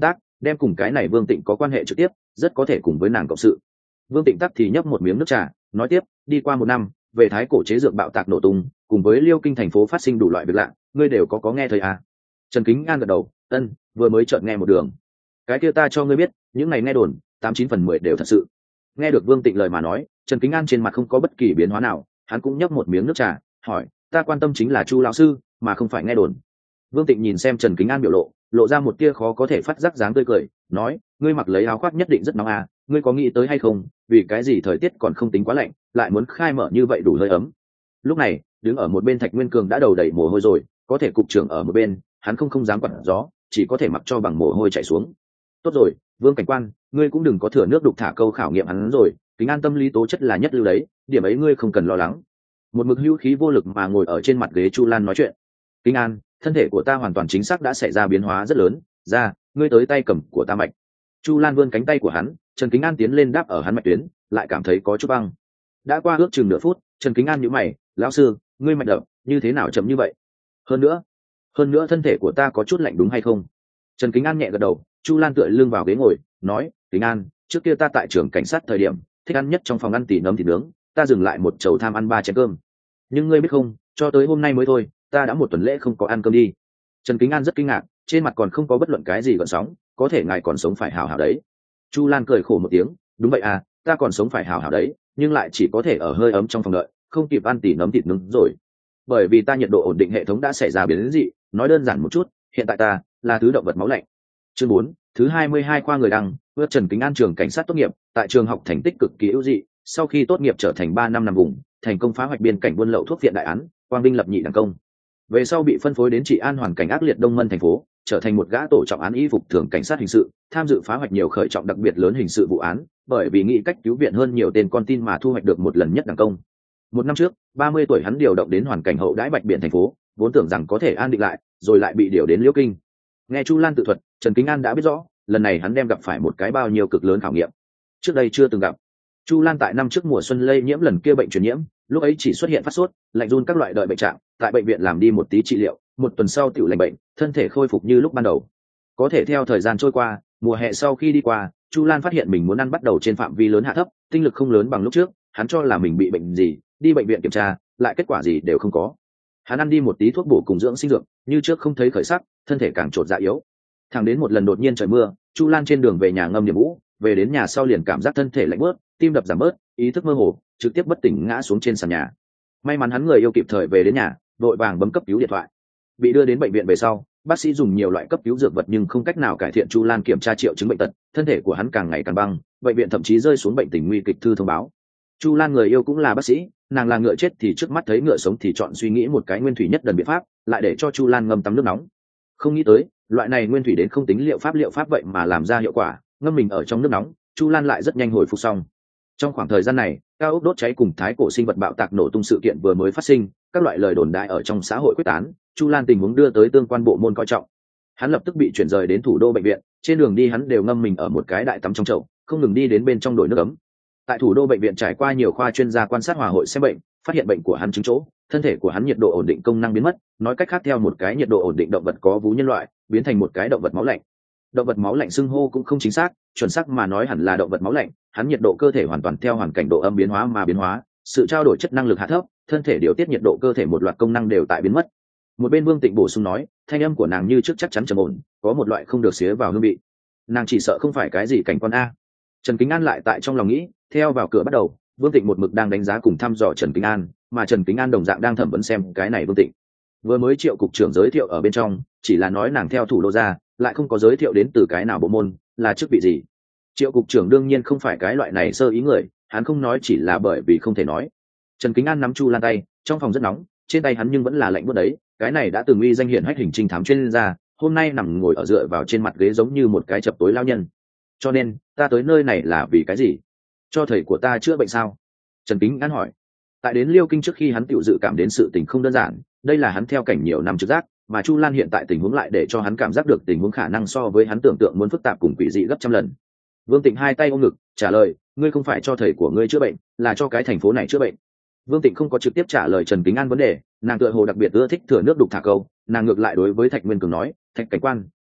đem cùng cái này Vương Tịnh có quan hệ trực tiếp, rất có thể cùng với nàng cộng sự. Vương Tịnh tắc thì nhấp một miếng nước trà, nói tiếp, đi qua một năm, về Thái cổ chế dược bạo tạc nổ tung, cùng với Liêu Kinh thành phố phát sinh đủ loại việc lạ, ngươi đều có có nghe thấy à? Trần Kính An gật đầu, ân, vừa mới chợt nghe một đường. Cái kia ta cho ngươi biết, những ngày nghe đồn, tám chín phần mười đều thật sự. Nghe được Vương Tịnh lời mà nói, Trần Kính An trên mặt không có bất kỳ biến hóa nào, hắn cũng nhấp một miếng nước trà, hỏi, ta quan tâm chính là Chu lão sư, mà không phải nghe đồn. Vương Tịnh nhìn xem Trần Kính An biểu lộ, lộ ra một tia khó có thể phát giác dáng tươi cười, nói, ngươi mặc lấy áo khoác nhất định rất nóng à, ngươi có nghĩ tới hay không, vì cái gì thời tiết còn không tính quá lạnh, lại muốn khai mở như vậy đủ hơi ấm. Lúc này, đứng ở một bên Thạch Nguyên Cường đã đầu đầy mồ hôi rồi, có thể cục trưởng ở một bên, hắn không không dám quặn gió, chỉ có thể mặc cho bằng mồ hôi chảy xuống. Tốt rồi, Vương cảnh quan, ngươi cũng đừng có thừa nước đục thả câu khảo nghiệm hắn rồi, Kính An tâm lý tố chất là nhất lưu đấy, điểm ấy ngươi không cần lo lắng. Một mực hữu khí vô lực mà ngồi ở trên mặt ghế Chu Lan nói chuyện. Kính An, thân thể của ta hoàn toàn chính xác đã xảy ra biến hóa rất lớn, ra, ngươi tới tay cầm của ta mạch. Chu Lan vươn cánh tay của hắn, Trần Kính An tiến lên đáp ở hắn mạch tuyến, lại cảm thấy có chút băng. Đã qua ước chừng nửa phút, Trần Kính An nhíu mày, lão sư, ngươi mạch đập như thế nào chậm như vậy? Hơn nữa, hơn nữa thân thể của ta có chút lạnh đúng hay không? Trần Kính An nhẹ gật đầu, Chu Lan tựa lưng vào ghế ngồi, nói, Kính An, trước kia ta tại trường cảnh sát thời điểm, thích ăn nhất trong phòng ăn tỉ nấm thịt nướng, ta dừng lại một chầu tham ăn ba chén cơm. Nhưng ngươi biết không, cho tới hôm nay mới thôi, ta đã một tuần lễ không có ăn cơm đi. Trần Kính An rất kinh ngạc, trên mặt còn không có bất luận cái gì gợn sóng, có thể ngài còn sống phải hảo hảo đấy. Chu Lan cười khổ một tiếng, đúng vậy à, ta còn sống phải hảo hảo đấy, nhưng lại chỉ có thể ở hơi ấm trong phòng đợi, không kịp ăn tỉ nấm thịt nướng rồi. Bởi vì ta nhiệt độ ổn định hệ thống đã xảy ra biến dị, nói đơn giản một chút, hiện tại ta là thứ động vật máu lạnh. Chương bốn, thứ hai mươi hai khoa người đăng, vượt Trần Kính An trường cảnh sát tốt nghiệp, tại trường học thành tích cực kỳ ưu dị, sau khi tốt nghiệp trở thành ba năm nằm vùng, thành công phá hoạch biên cảnh buôn lậu thuốc viện đại án, quang vinh lập nhị đẳng công. Về sau bị phân phối đến trị an hoàn cảnh ác liệt Đông Mân thành phố, trở thành một gã tổ trọng án y phục thường cảnh sát hình sự, tham dự phá hoạch nhiều khởi trọng đặc biệt lớn hình sự vụ án, bởi vì nghĩ cách cứu viện hơn nhiều tên con tin mà thu hoạch được một lần nhất đẳng công. Một năm trước, ba mươi tuổi hắn điều động đến hoàn cảnh hậu đãi Bạch Biển thành phố, vốn tưởng rằng có thể an định lại, rồi lại bị điều đến Liễu Kinh. Nghe Chu Lan tự thuật, Trần Kính An đã biết rõ, lần này hắn đem gặp phải một cái bao nhiêu cực lớn khảo nghiệm. Trước đây chưa từng gặp. Chu Lan tại năm trước mùa xuân lây nhiễm lần kia bệnh truyền nhiễm, lúc ấy chỉ xuất hiện phát sốt, lạnh run các loại đợi bệnh trạng, tại bệnh viện làm đi một tí trị liệu, một tuần sau tiểu lành bệnh, thân thể khôi phục như lúc ban đầu. Có thể theo thời gian trôi qua, mùa hè sau khi đi qua, Chu Lan phát hiện mình muốn ăn bắt đầu trên phạm vi lớn hạ thấp, tinh lực không lớn bằng lúc trước, hắn cho là mình bị bệnh gì, đi bệnh viện kiểm tra, lại kết quả gì đều không có. Hắn ăn đi một tí thuốc bổ cùng dưỡng sinh dược, như trước không thấy khởi sắc, thân thể càng trột dạ yếu. Thẳng đến một lần đột nhiên trời mưa, Chu Lan trên đường về nhà ngâm niệm vũ, về đến nhà sau liền cảm giác thân thể lạnh bớt, tim đập giảm bớt, ý thức mơ hồ, trực tiếp bất tỉnh ngã xuống trên sàn nhà. May mắn hắn người yêu kịp thời về đến nhà, đội vàng bấm cấp cứu điện thoại. Bị đưa đến bệnh viện về sau, bác sĩ dùng nhiều loại cấp cứu dược vật nhưng không cách nào cải thiện Chu Lan kiểm tra triệu chứng bệnh tật, thân thể của hắn càng ngày càng băng, bệnh viện thậm chí rơi xuống bệnh tình nguy kịch thư thông báo. Chu Lan người yêu cũng là bác sĩ, nàng là ngựa chết thì trước mắt thấy ngựa sống thì chọn suy nghĩ một cái nguyên thủy nhất đần biện pháp, lại để cho Chu Lan ngâm tắm nước nóng. Không nghĩ tới, loại này nguyên thủy đến không tính liệu pháp liệu pháp vậy mà làm ra hiệu quả, ngâm mình ở trong nước nóng, Chu Lan lại rất nhanh hồi phục xong. Trong khoảng thời gian này, cao ốc đốt cháy cùng thái cổ sinh vật bạo tạc nổ tung sự kiện vừa mới phát sinh, các loại lời đồn đại ở trong xã hội quyết tán, Chu Lan tình huống đưa tới tương quan bộ môn coi trọng. Hắn lập tức bị chuyển rời đến thủ đô bệnh viện, trên đường đi hắn đều ngâm mình ở một cái đại tắm trong chậu, không ngừng đi đến bên trong đổi nước ấm. Tại thủ đô bệnh viện trải qua nhiều khoa chuyên gia quan sát hòa hội xem bệnh, phát hiện bệnh của hắn chứng chỗ, thân thể của hắn nhiệt độ ổn định công năng biến mất, nói cách khác theo một cái nhiệt độ ổn định động vật có vú nhân loại, biến thành một cái động vật máu lạnh. Động vật máu lạnh xưng hô cũng không chính xác, chuẩn xác mà nói hẳn là động vật máu lạnh, hắn nhiệt độ cơ thể hoàn toàn theo hoàn cảnh độ âm biến hóa mà biến hóa, sự trao đổi chất năng lực hạ thấp, thân thể điều tiết nhiệt độ cơ thể một loạt công năng đều tại biến mất. Một bên Vương Tịnh bổ sung nói, thanh âm của nàng như trước chắc chắn trầm ổn, có một loại không được xía vào hương vị. Nàng chỉ sợ không phải cái gì cảnh quan a. Trần Kính An lại tại trong lòng nghĩ, theo vào cửa bắt đầu, Vương Tịnh một mực đang đánh giá cùng thăm dò Trần Kính An, mà Trần Kính An đồng dạng đang thẩm vấn xem cái này Vương Tịnh. Vừa mới Triệu cục trưởng giới thiệu ở bên trong, chỉ là nói nàng theo thủ đô ra, lại không có giới thiệu đến từ cái nào bộ môn, là chức vị gì. Triệu cục trưởng đương nhiên không phải cái loại này sơ ý người, hắn không nói chỉ là bởi vì không thể nói. Trần Kính An nắm Chu Lan tay, trong phòng rất nóng, trên tay hắn nhưng vẫn là lạnh buốt đấy, cái này đã từng uy danh hiển hách hình trinh thám chuyên gia, hôm nay nằm ngồi ở dựa vào trên mặt ghế giống như một cái chập tối lao nhân. Cho nên, ta tới nơi này là vì cái gì? Cho thầy của ta chữa bệnh sao? Trần Kính An hỏi. Tại đến Liêu Kinh trước khi hắn tự dự cảm đến sự tình không đơn giản, đây là hắn theo cảnh nhiều năm trực giác, mà Chu Lan hiện tại tình huống lại để cho hắn cảm giác được tình huống khả năng so với hắn tưởng tượng muốn phức tạp cùng quỷ dị gấp trăm lần. Vương Tịnh hai tay ôm ngực, trả lời, ngươi không phải cho thầy của ngươi chữa bệnh, là cho cái thành phố này chữa bệnh. Vương Tịnh không có trực tiếp trả lời Trần Kính An vấn đề, nàng tựa hồ đặc biệt ưa thích thừa nước đục thả câu, nàng ngược lại đối với Thạch Nguyên Cường nói, Thạch cảnh quan,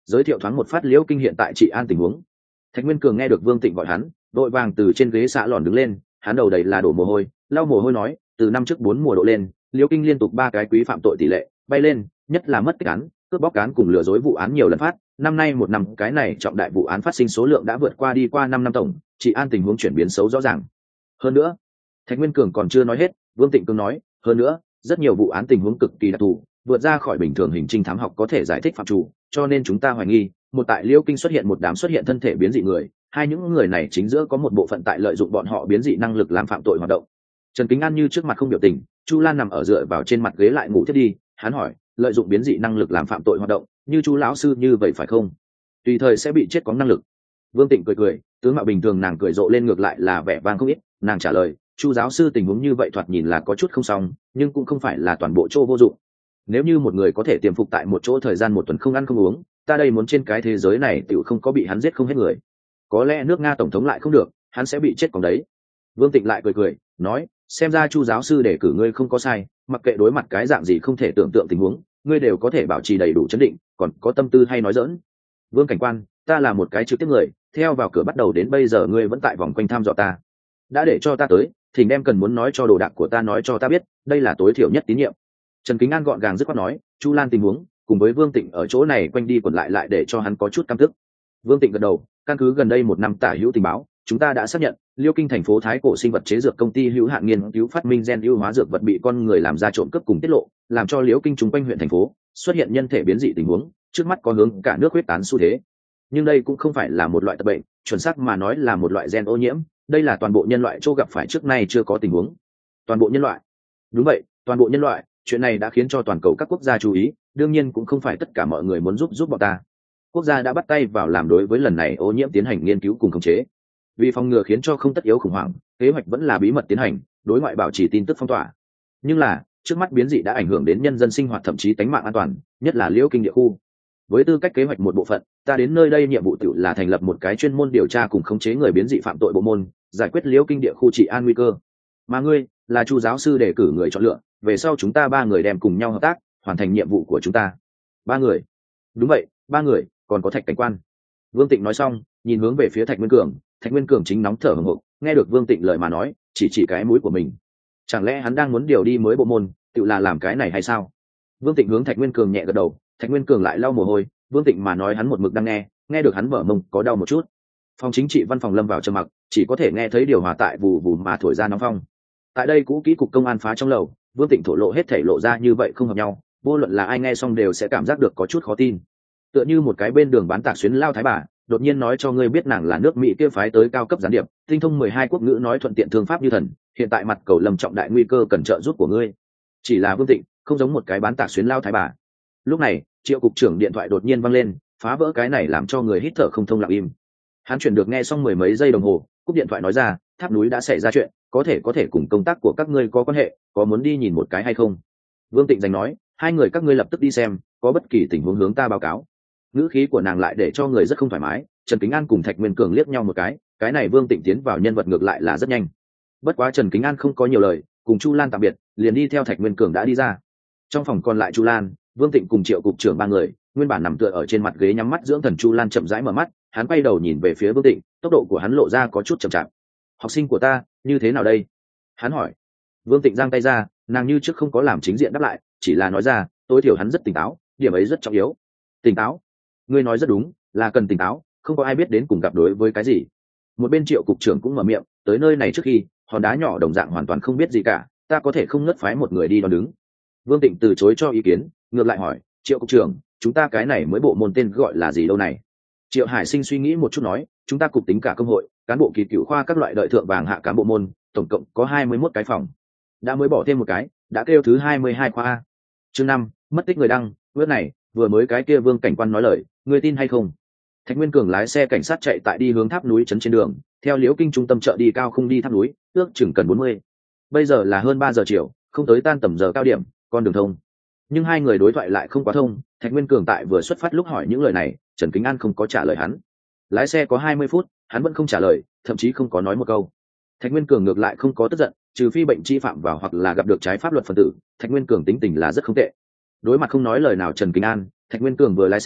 giới thiệu thoáng một phát liễu kinh hiện tại trị an tình huống. Thạch Nguyên Cường nghe được Vương Tịnh gọi hắn, đội vàng từ trên ghế xạ lòn đứng lên, hắn đầu đầy là đổ mồ hôi, lau mồ hôi nói, từ năm trước bốn mùa độ lên, liễu kinh liên tục ba cái quý phạm tội tỷ lệ bay lên, nhất là mất tích án, cướp bóc án cùng lừa dối vụ án nhiều lần phát, năm nay một năm cái này trọng đại vụ án phát sinh số lượng đã vượt qua đi qua năm năm tổng, trị an tình huống chuyển biến xấu rõ ràng. Hơn nữa, Thạch Nguyên Cường còn chưa nói hết, Vương Tịnh Cường nói, hơn nữa, rất nhiều vụ án tình huống cực kỳ đặc thù, vượt ra khỏi bình thường hình trinh thám học có thể giải thích phạm chủ, cho nên chúng ta hoài nghi, một tại Liễu Kinh xuất hiện một đám xuất hiện thân thể biến dị người, hai những người này chính giữa có một bộ phận tại lợi dụng bọn họ biến dị năng lực làm phạm tội hoạt động. Trần Kính An như trước mặt không biểu tình, Chu Lan nằm ở dựa vào trên mặt ghế lại ngủ thiết đi, hắn hỏi, lợi dụng biến dị năng lực làm phạm tội hoạt động, như Chu lão sư như vậy phải không? Tùy thời sẽ bị chết có năng lực. Vương Tịnh cười cười, tướng mạo bình thường nàng cười rộ lên ngược lại là vẻ vang không ít, nàng trả lời, Chu giáo sư tình huống như vậy thoạt nhìn là có chút không xong, nhưng cũng không phải là toàn bộ chỗ vô dụng. Nếu như một người có thể tiềm phục tại một chỗ thời gian một tuần không ăn không uống, ta đây muốn trên cái thế giới này tiểu không có bị hắn giết không hết người. Có lẽ nước Nga tổng thống lại không được, hắn sẽ bị chết còn đấy. Vương Tịnh lại cười cười, nói, xem ra Chu giáo sư đề cử ngươi không có sai, mặc kệ đối mặt cái dạng gì không thể tưởng tượng tình huống, ngươi đều có thể bảo trì đầy đủ chấn định, còn có tâm tư hay nói dỡn. Vương cảnh quan, ta là một cái trực tiếp người, theo vào cửa bắt đầu đến bây giờ ngươi vẫn tại vòng quanh thăm dò ta. Đã để cho ta tới, thỉnh đem cần muốn nói cho đồ đạc của ta nói cho ta biết, đây là tối thiểu nhất tín nhiệm. Trần Kính An gọn gàng dứt khoát nói, Chu Lan tình huống, cùng với Vương Tịnh ở chỗ này quanh đi quẩn lại lại để cho hắn có chút căm tức. Vương Tịnh gật đầu, căn cứ gần đây một năm tả hữu tình báo, chúng ta đã xác nhận, Liêu Kinh thành phố Thái Cổ sinh vật chế dược công ty hữu hạn nghiên cứu phát minh gen ưu hóa dược vật bị con người làm ra trộm cướp cùng tiết lộ, làm cho Liêu Kinh chúng quanh huyện thành phố xuất hiện nhân thể biến dị tình huống, trước mắt có hướng cả nước huyết tán xu thế. Nhưng đây cũng không phải là một loại tật bệnh, chuẩn xác mà nói là một loại gen ô nhiễm, đây là toàn bộ nhân loại châu gặp phải trước nay chưa có tình huống. Toàn bộ nhân loại? Đúng vậy, toàn bộ nhân loại, chuyện này đã khiến cho toàn cầu các quốc gia chú ý, đương nhiên cũng không phải tất cả mọi người muốn giúp giúp bọn ta. Quốc gia đã bắt tay vào làm đối với lần này ô nhiễm tiến hành nghiên cứu cùng khống chế. Vì phòng ngừa khiến cho không tất yếu khủng hoảng, kế hoạch vẫn là bí mật tiến hành, đối ngoại bảo trì tin tức phong tỏa. Nhưng là, trước mắt biến dị đã ảnh hưởng đến nhân dân sinh hoạt thậm chí tính mạng an toàn, nhất là Liễu Kinh địa khu. Với tư cách kế hoạch một bộ phận, ta đến nơi đây nhiệm vụ tự là thành lập một cái chuyên môn điều tra cùng khống chế người biến dị phạm tội bộ môn, giải quyết Liễu Kinh địa khu trị an nguy cơ. Mà ngươi, là Chu giáo sư đề cử người chọn lựa, về sau chúng ta ba người đem cùng nhau hợp tác, hoàn thành nhiệm vụ của chúng ta. Ba người? Đúng vậy, ba người, còn có Thạch cảnh quan. Vương Tịnh nói xong, nhìn hướng về phía Thạch Nguyên Cường, Thạch Nguyên Cường chính nóng thở hổn hộc, nghe được Vương Tịnh lời mà nói, chỉ chỉ cái mũi của mình. Chẳng lẽ hắn đang muốn điều đi mới bộ môn, tự là làm cái này hay sao? Vương Tịnh hướng Thạch Nguyên Cường nhẹ gật đầu, Thạch Nguyên Cường lại lau mồ hôi, Vương Tịnh mà nói hắn một mực đang nghe, nghe được hắn bở mông có đau một chút. Phòng chính trị văn phòng lâm vào trầm mặc, chỉ có thể nghe thấy điều hòa tại vù vù mà thổi ra nóng phong. Tại đây cũ kỹ cục công an phá trong lầu, Vương Tịnh thổ lộ hết thảy lộ ra như vậy không hợp nhau, vô luận là ai nghe xong đều sẽ cảm giác được có chút khó tin. Tựa như một cái bên đường bán tạp xuyến lao thái bà, đột nhiên nói cho ngươi biết nàng là nước Mỹ kia phái tới cao cấp gián điệp, tinh thông mười hai quốc ngữ nói thuận tiện thương pháp như thần, hiện tại mặt cầu lâm trọng đại nguy cơ cần trợ giúp của ngươi. Chỉ là Vương Tịnh, không giống một cái bán tạp xuyến lao thái bà. Lúc này, Triệu cục trưởng điện thoại đột nhiên vang lên, phá vỡ cái này làm cho người hít thở không thông lặng im. Hắn chuyển được nghe xong mười mấy giây đồng hồ, cúp điện thoại nói ra, tháp núi đã xảy ra chuyện, có thể có thể cùng công tác của các ngươi có quan hệ, có muốn đi nhìn một cái hay không? Vương Tịnh giành nói, hai người các ngươi lập tức đi xem, có bất kỳ tình huống hướng ta báo cáo. Ngữ khí của nàng lại để cho người rất không thoải mái. Trần Kính An cùng Thạch Nguyên Cường liếc nhau một cái, cái này Vương Tịnh tiến vào nhân vật ngược lại là rất nhanh. Bất quá Trần Kính An không có nhiều lời, cùng Chu Lan tạm biệt, liền đi theo Thạch Nguyên Cường đã đi ra. Trong phòng còn lại Chu Lan, Vương Tịnh cùng Triệu cục trưởng ba người, nguyên bản nằm tựa ở trên mặt ghế nhắm mắt dưỡng thần Chu Lan chậm rãi mở mắt, hắn quay đầu nhìn về phía Vương Tịnh, tốc độ của hắn lộ ra có chút chậm chạp. Học sinh của ta, như thế nào đây? Hắn hỏi. Vương Tịnh giang tay ra, nàng như trước không có làm chính diện đáp lại, chỉ là nói ra, tối thiểu hắn rất tỉnh táo, điểm ấy rất trọng yếu. Tỉnh táo? Ngươi nói rất đúng, là cần tỉnh táo, không có ai biết đến cùng gặp đối với cái gì. Một bên Triệu cục trưởng cũng mở miệng, tới nơi này trước khi, hòn đá nhỏ đồng dạng hoàn toàn không biết gì cả, ta có thể không ngất phái một người đi đón đứng. Vương Tịnh từ chối cho ý kiến, ngược lại hỏi, Triệu cục trưởng, chúng ta cái này mới bộ môn tên gọi là gì đâu này? Triệu Hải Sinh suy nghĩ một chút nói, chúng ta cục tính cả công hội, cán bộ kỳ cựu khoa các loại đợi thượng vàng hạ cán bộ môn, tổng cộng có hai mươi mốt cái phòng. Đã mới bỏ thêm một cái, đã kêu thứ hai mươi hai khoa A. Chương năm, mất tích người đăng, bữa này, vừa mới cái kia Vương cảnh quan nói lời, ngươi tin hay không? Thạch Nguyên Cường lái xe cảnh sát chạy tại đi hướng tháp núi trấn trên đường, theo Liễu Kinh trung tâm chợ đi cao không đi tháp núi, ước chừng cần bốn mươi. Bây giờ là hơn ba giờ chiều, không tới tan tầm giờ cao điểm, con đường thông. Nhưng hai người đối thoại lại không quá thông, Thạch Nguyên Cường tại vừa xuất phát lúc hỏi những lời này, Trần Kính An không có trả lời hắn. Lái xe có hai mươi phút, hắn vẫn không trả lời, thậm chí không có nói một câu. Thạch Nguyên Cường ngược lại không có tức giận, trừ phi bệnh chi phạm vào hoặc là gặp được trái pháp luật phần tử, Thạch Nguyên Cường tính tình là rất không tệ. Đối mặt không nói lời nào Trần Kính An, Thạch Nguyên Cường vừa lái xe,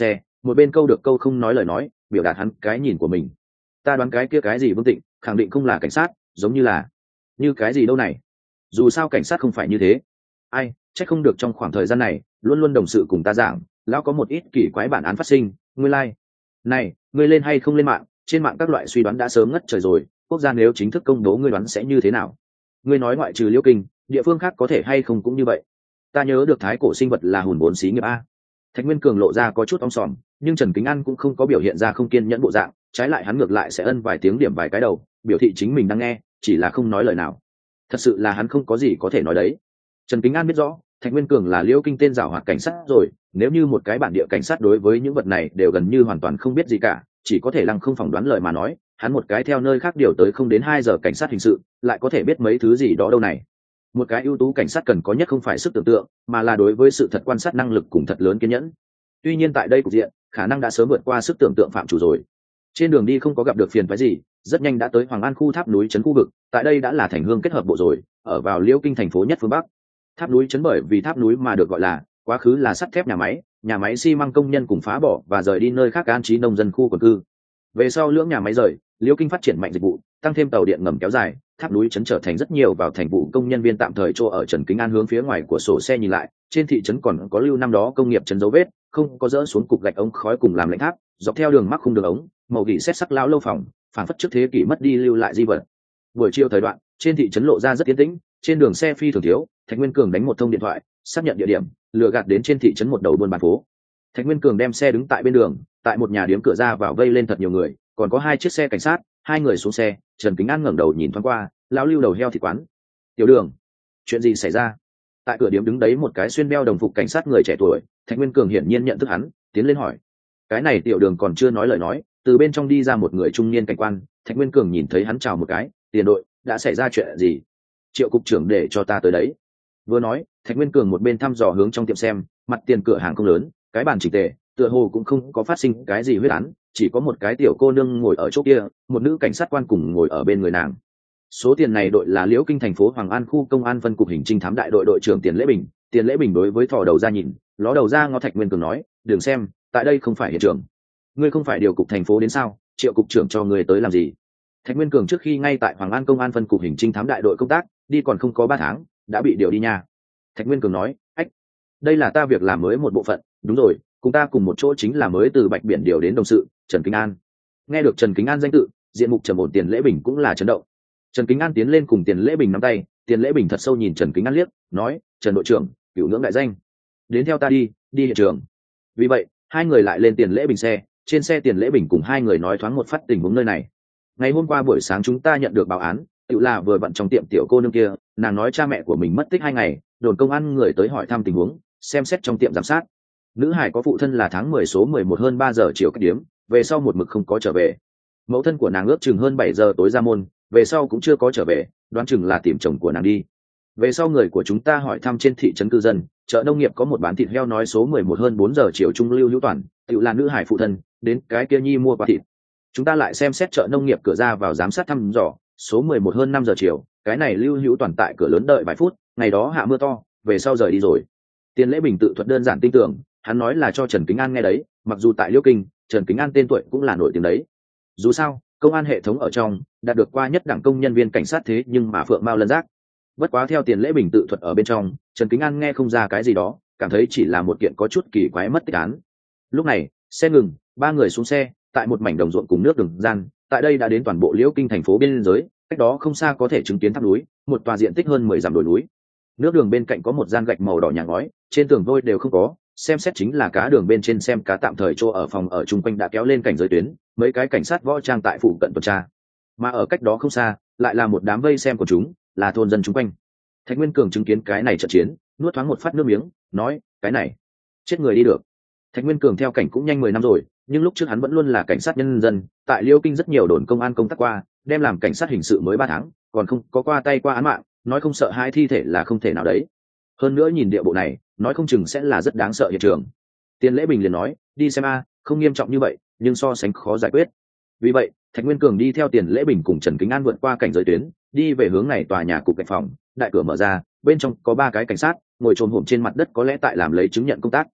một bên câu được câu không nói lời nói, biểu đạt hắn cái nhìn của mình. Ta đoán cái kia cái gì Vương Tịnh khẳng định không là cảnh sát, giống như là như cái gì đâu này, dù sao cảnh sát không phải như thế. Ai chắc không được trong khoảng thời gian này luôn luôn đồng sự cùng ta giảng, lão có một ít kỳ quái bản án phát sinh. Ngươi lai、like. Này ngươi lên hay không lên mạng, trên mạng các loại suy đoán đã sớm ngất trời rồi, quốc gia nếu chính thức công bố ngươi đoán sẽ như thế nào? Ngươi nói ngoại trừ Liêu Kinh, địa phương khác có thể hay không cũng như vậy? Ta nhớ được thái cổ sinh vật là hùn vốn xí nghiệp a. Thạch Nguyên Cường lộ ra có chút ong sòm, nhưng Trần Kính An cũng không có biểu hiện ra không kiên nhẫn bộ dạng, trái lại hắn ngược lại sẽ ân vài tiếng điểm vài cái đầu, biểu thị chính mình đang nghe, chỉ là không nói lời nào. Thật sự là hắn không có gì có thể nói đấy. Trần Kính An biết rõ Thạch Nguyên Cường là Liêu Kinh tên giảo hoạt cảnh sát rồi, nếu như một cái bản địa cảnh sát đối với những vật này đều gần như hoàn toàn không biết gì cả, chỉ có thể lăng không phỏng đoán lời mà nói, hắn một cái theo nơi khác điều tới không đến hai giờ cảnh sát hình sự lại có thể biết mấy thứ gì đó đâu này. Một cái ưu tú cảnh sát cần có nhất không phải sức tưởng tượng, mà là đối với sự thật quan sát năng lực cùng thật lớn kiên nhẫn. Tuy nhiên tại đây cục diện khả năng đã sớm vượt qua sức tưởng tượng phạm chủ rồi. Trên đường đi không có gặp được phiền phức gì, rất nhanh đã tới Hoàng An khu tháp núi trấn khu vực, tại đây đã là thành hương kết hợp bộ rồi, ở vào Liêu Kinh thành phố nhất phương bắc. Tháp núi trấn bởi vì tháp núi mà được gọi là, quá khứ là sắt thép nhà máy, nhà máy xi măng công nhân cùng phá bỏ và rời đi nơi khác an trí nông dân khu quần cư. Về sau lưỡng nhà máy rời, Liêu Kinh phát triển mạnh dịch vụ, tăng thêm tàu điện ngầm kéo dài, tháp núi trấn trở thành rất nhiều vào thành vụ công nhân viên tạm thời chỗ ở. Trần Kính An hướng phía ngoài của sổ xe nhìn lại, trên thị trấn còn có lưu năm đó công nghiệp trấn dấu vết, không có dỡ xuống cục gạch ống khói cùng làm lạnh tháp, dọc theo đường mắc khung đường ống, màu gỉ xét sắc lão lâu phòng, phản phất trước thế kỷ mất đi lưu lại di vật. Buổi chiều thời đoạn, trên thị trấn lộ ra rất yên tĩnh, trên đường xe phi thường thiếu. Thạch Nguyên Cường đánh một thông điện thoại, xác nhận địa điểm, lừa gạt đến trên thị trấn một đầu buôn bán phố. Thạch Nguyên Cường đem xe đứng tại bên đường, tại một nhà điếm cửa ra vào vây lên thật nhiều người, còn có hai chiếc xe cảnh sát, hai người xuống xe. Trần Kính An ngẩng đầu nhìn thoáng qua, lão lưu đầu heo thịt quán. Tiểu Đường, chuyện gì xảy ra? Tại cửa điếm đứng đấy một cái xuyên đeo đồng phục cảnh sát người trẻ tuổi, Thạch Nguyên Cường hiển nhiên nhận thức hắn, tiến lên hỏi. Cái này Tiểu Đường còn chưa nói lời nói, từ bên trong đi ra một người trung niên cảnh quan. Thạch Nguyên Cường nhìn thấy hắn chào một cái, tiền đội, đã xảy ra chuyện gì? Triệu cục trưởng để cho ta tới đấy. Vừa nói, Thạch Nguyên Cường một bên thăm dò hướng trong tiệm xem, mặt tiền cửa hàng không lớn, cái bàn chỉnh tề, tựa hồ cũng không có phát sinh cái gì huyết án, chỉ có một cái tiểu cô nương ngồi ở chỗ kia, một nữ cảnh sát quan cùng ngồi ở bên người nàng. Số tiền này đội là Liễu Kinh thành phố Hoàng An khu công an phân cục hình trinh thám đại đội đội trưởng Tiền Lễ Bình. Tiền Lễ Bình đối với thò đầu ra nhìn, ló đầu ra ngó Thạch Nguyên Cường nói, đừng xem, tại đây không phải hiện trường. Ngươi không phải điều cục thành phố đến sao? Triệu cục trưởng cho ngươi tới làm gì? Thạch Nguyên Cường trước khi ngay tại Hoàng An công an phân cục hình trinh thám đại đội công tác, đi còn không có ba tháng, đã bị điều đi nha. Thạch Nguyên Cường nói, ách, đây là ta việc làm mới một bộ phận. Đúng rồi, cùng ta cùng một chỗ chính là mới từ Bạch Biển điều đến đồng sự Trần Kính An. Nghe được Trần Kính An danh tự, diện mục trầm ổn Tiền Lễ Bình cũng là chấn động. Trần Kính An tiến lên cùng Tiền Lễ Bình nắm tay, Tiền Lễ Bình thật sâu nhìn Trần Kính An liếc, nói, Trần đội trưởng, cửu ngưỡng đại danh, đến theo ta đi, đi hiện trường. Vì vậy hai người lại lên Tiền Lễ Bình xe, trên xe Tiền Lễ Bình cùng hai người nói thoáng một phát tình huống nơi này. Ngày hôm qua buổi sáng chúng ta nhận được báo án, tự là vừa vặn trong tiệm tiểu cô nương kia, nàng nói cha mẹ của mình mất tích hai ngày, đồn công an người tới hỏi thăm tình huống, xem xét trong tiệm giám sát, nữ hải có phụ thân là tháng mười số mười một hơn ba giờ chiều cách điếm, về sau một mực không có trở về. Mẫu thân của nàng ước chừng hơn bảy giờ tối ra môn, về sau cũng chưa có trở về, đoán chừng là tìm chồng của nàng đi. Về sau người của chúng ta hỏi thăm trên thị trấn cư dân, chợ nông nghiệp có một bán thịt heo nói số mười một hơn bốn giờ chiều trung lưu hữu toàn, tự là nữ hải phụ thân, đến cái kia nhi mua quả thịt. Chúng ta lại xem xét chợ nông nghiệp cửa ra vào giám sát thăm dò, số mười một hơn năm giờ chiều, cái này lưu hữu toàn tại cửa lớn đợi vài phút, ngày đó hạ mưa to, về sau rời đi rồi. Tiền Lễ Bình tự thuật đơn giản tin tưởng, hắn nói là cho Trần Kính An nghe đấy, mặc dù tại Liễu Kinh, Trần Kính An tên tuổi cũng là nổi tiếng đấy. Dù sao, công an hệ thống ở trong đạt được qua nhất đẳng công nhân viên cảnh sát thế nhưng mà phượng mao lân giác. Bất quá theo Tiền Lễ Bình tự thuật ở bên trong, Trần Kính An nghe không ra cái gì đó, cảm thấy chỉ là một kiện có chút kỳ quái mất tích án. Lúc này, xe ngừng, ba người xuống xe, tại một mảnh đồng ruộng cùng nước đường gian, tại đây đã đến toàn bộ Liễu Kinh thành phố biên giới, cách đó không xa có thể chứng kiến tháp núi, một tòa diện tích hơn mười dặm đồi núi. Nước đường bên cạnh có một gian gạch màu đỏ nhà ngói, trên tường vôi đều không có, xem xét chính là cá đường bên trên xem cá tạm thời chỗ ở phòng ở chung quanh đã kéo lên cảnh giới tuyến, mấy cái cảnh sát võ trang tại phụ cận tuần tra. Mà ở cách đó không xa, lại là một đám vây xem của chúng, là thôn dân chung quanh. Thạch Nguyên Cường chứng kiến cái này trận chiến, nuốt thoáng một phát nước miếng, nói, cái này, chết người đi được. Thạch Nguyên Cường theo cảnh cũng nhanh mười năm rồi, nhưng lúc trước hắn vẫn luôn là cảnh sát nhân dân, tại Liêu Kinh rất nhiều đồn công an công tác qua, đem làm cảnh sát hình sự mới ba tháng, còn không có qua tay qua án mạng, nói không sợ hai thi thể là không thể nào đấy. Hơn nữa nhìn địa bộ này, nói không chừng sẽ là rất đáng sợ hiện trường. Tiền Lễ Bình liền nói, đi xem a, không nghiêm trọng như vậy, nhưng so sánh khó giải quyết. Vì vậy, Thạch Nguyên Cường đi theo Tiền Lễ Bình cùng Trần Kính An vượt qua cảnh giới tuyến, đi về hướng này tòa nhà cục cảnh phòng, đại cửa mở ra, bên trong có ba cái cảnh sát ngồi trồm hổm trên mặt đất có lẽ tại làm lấy chứng nhận công tác.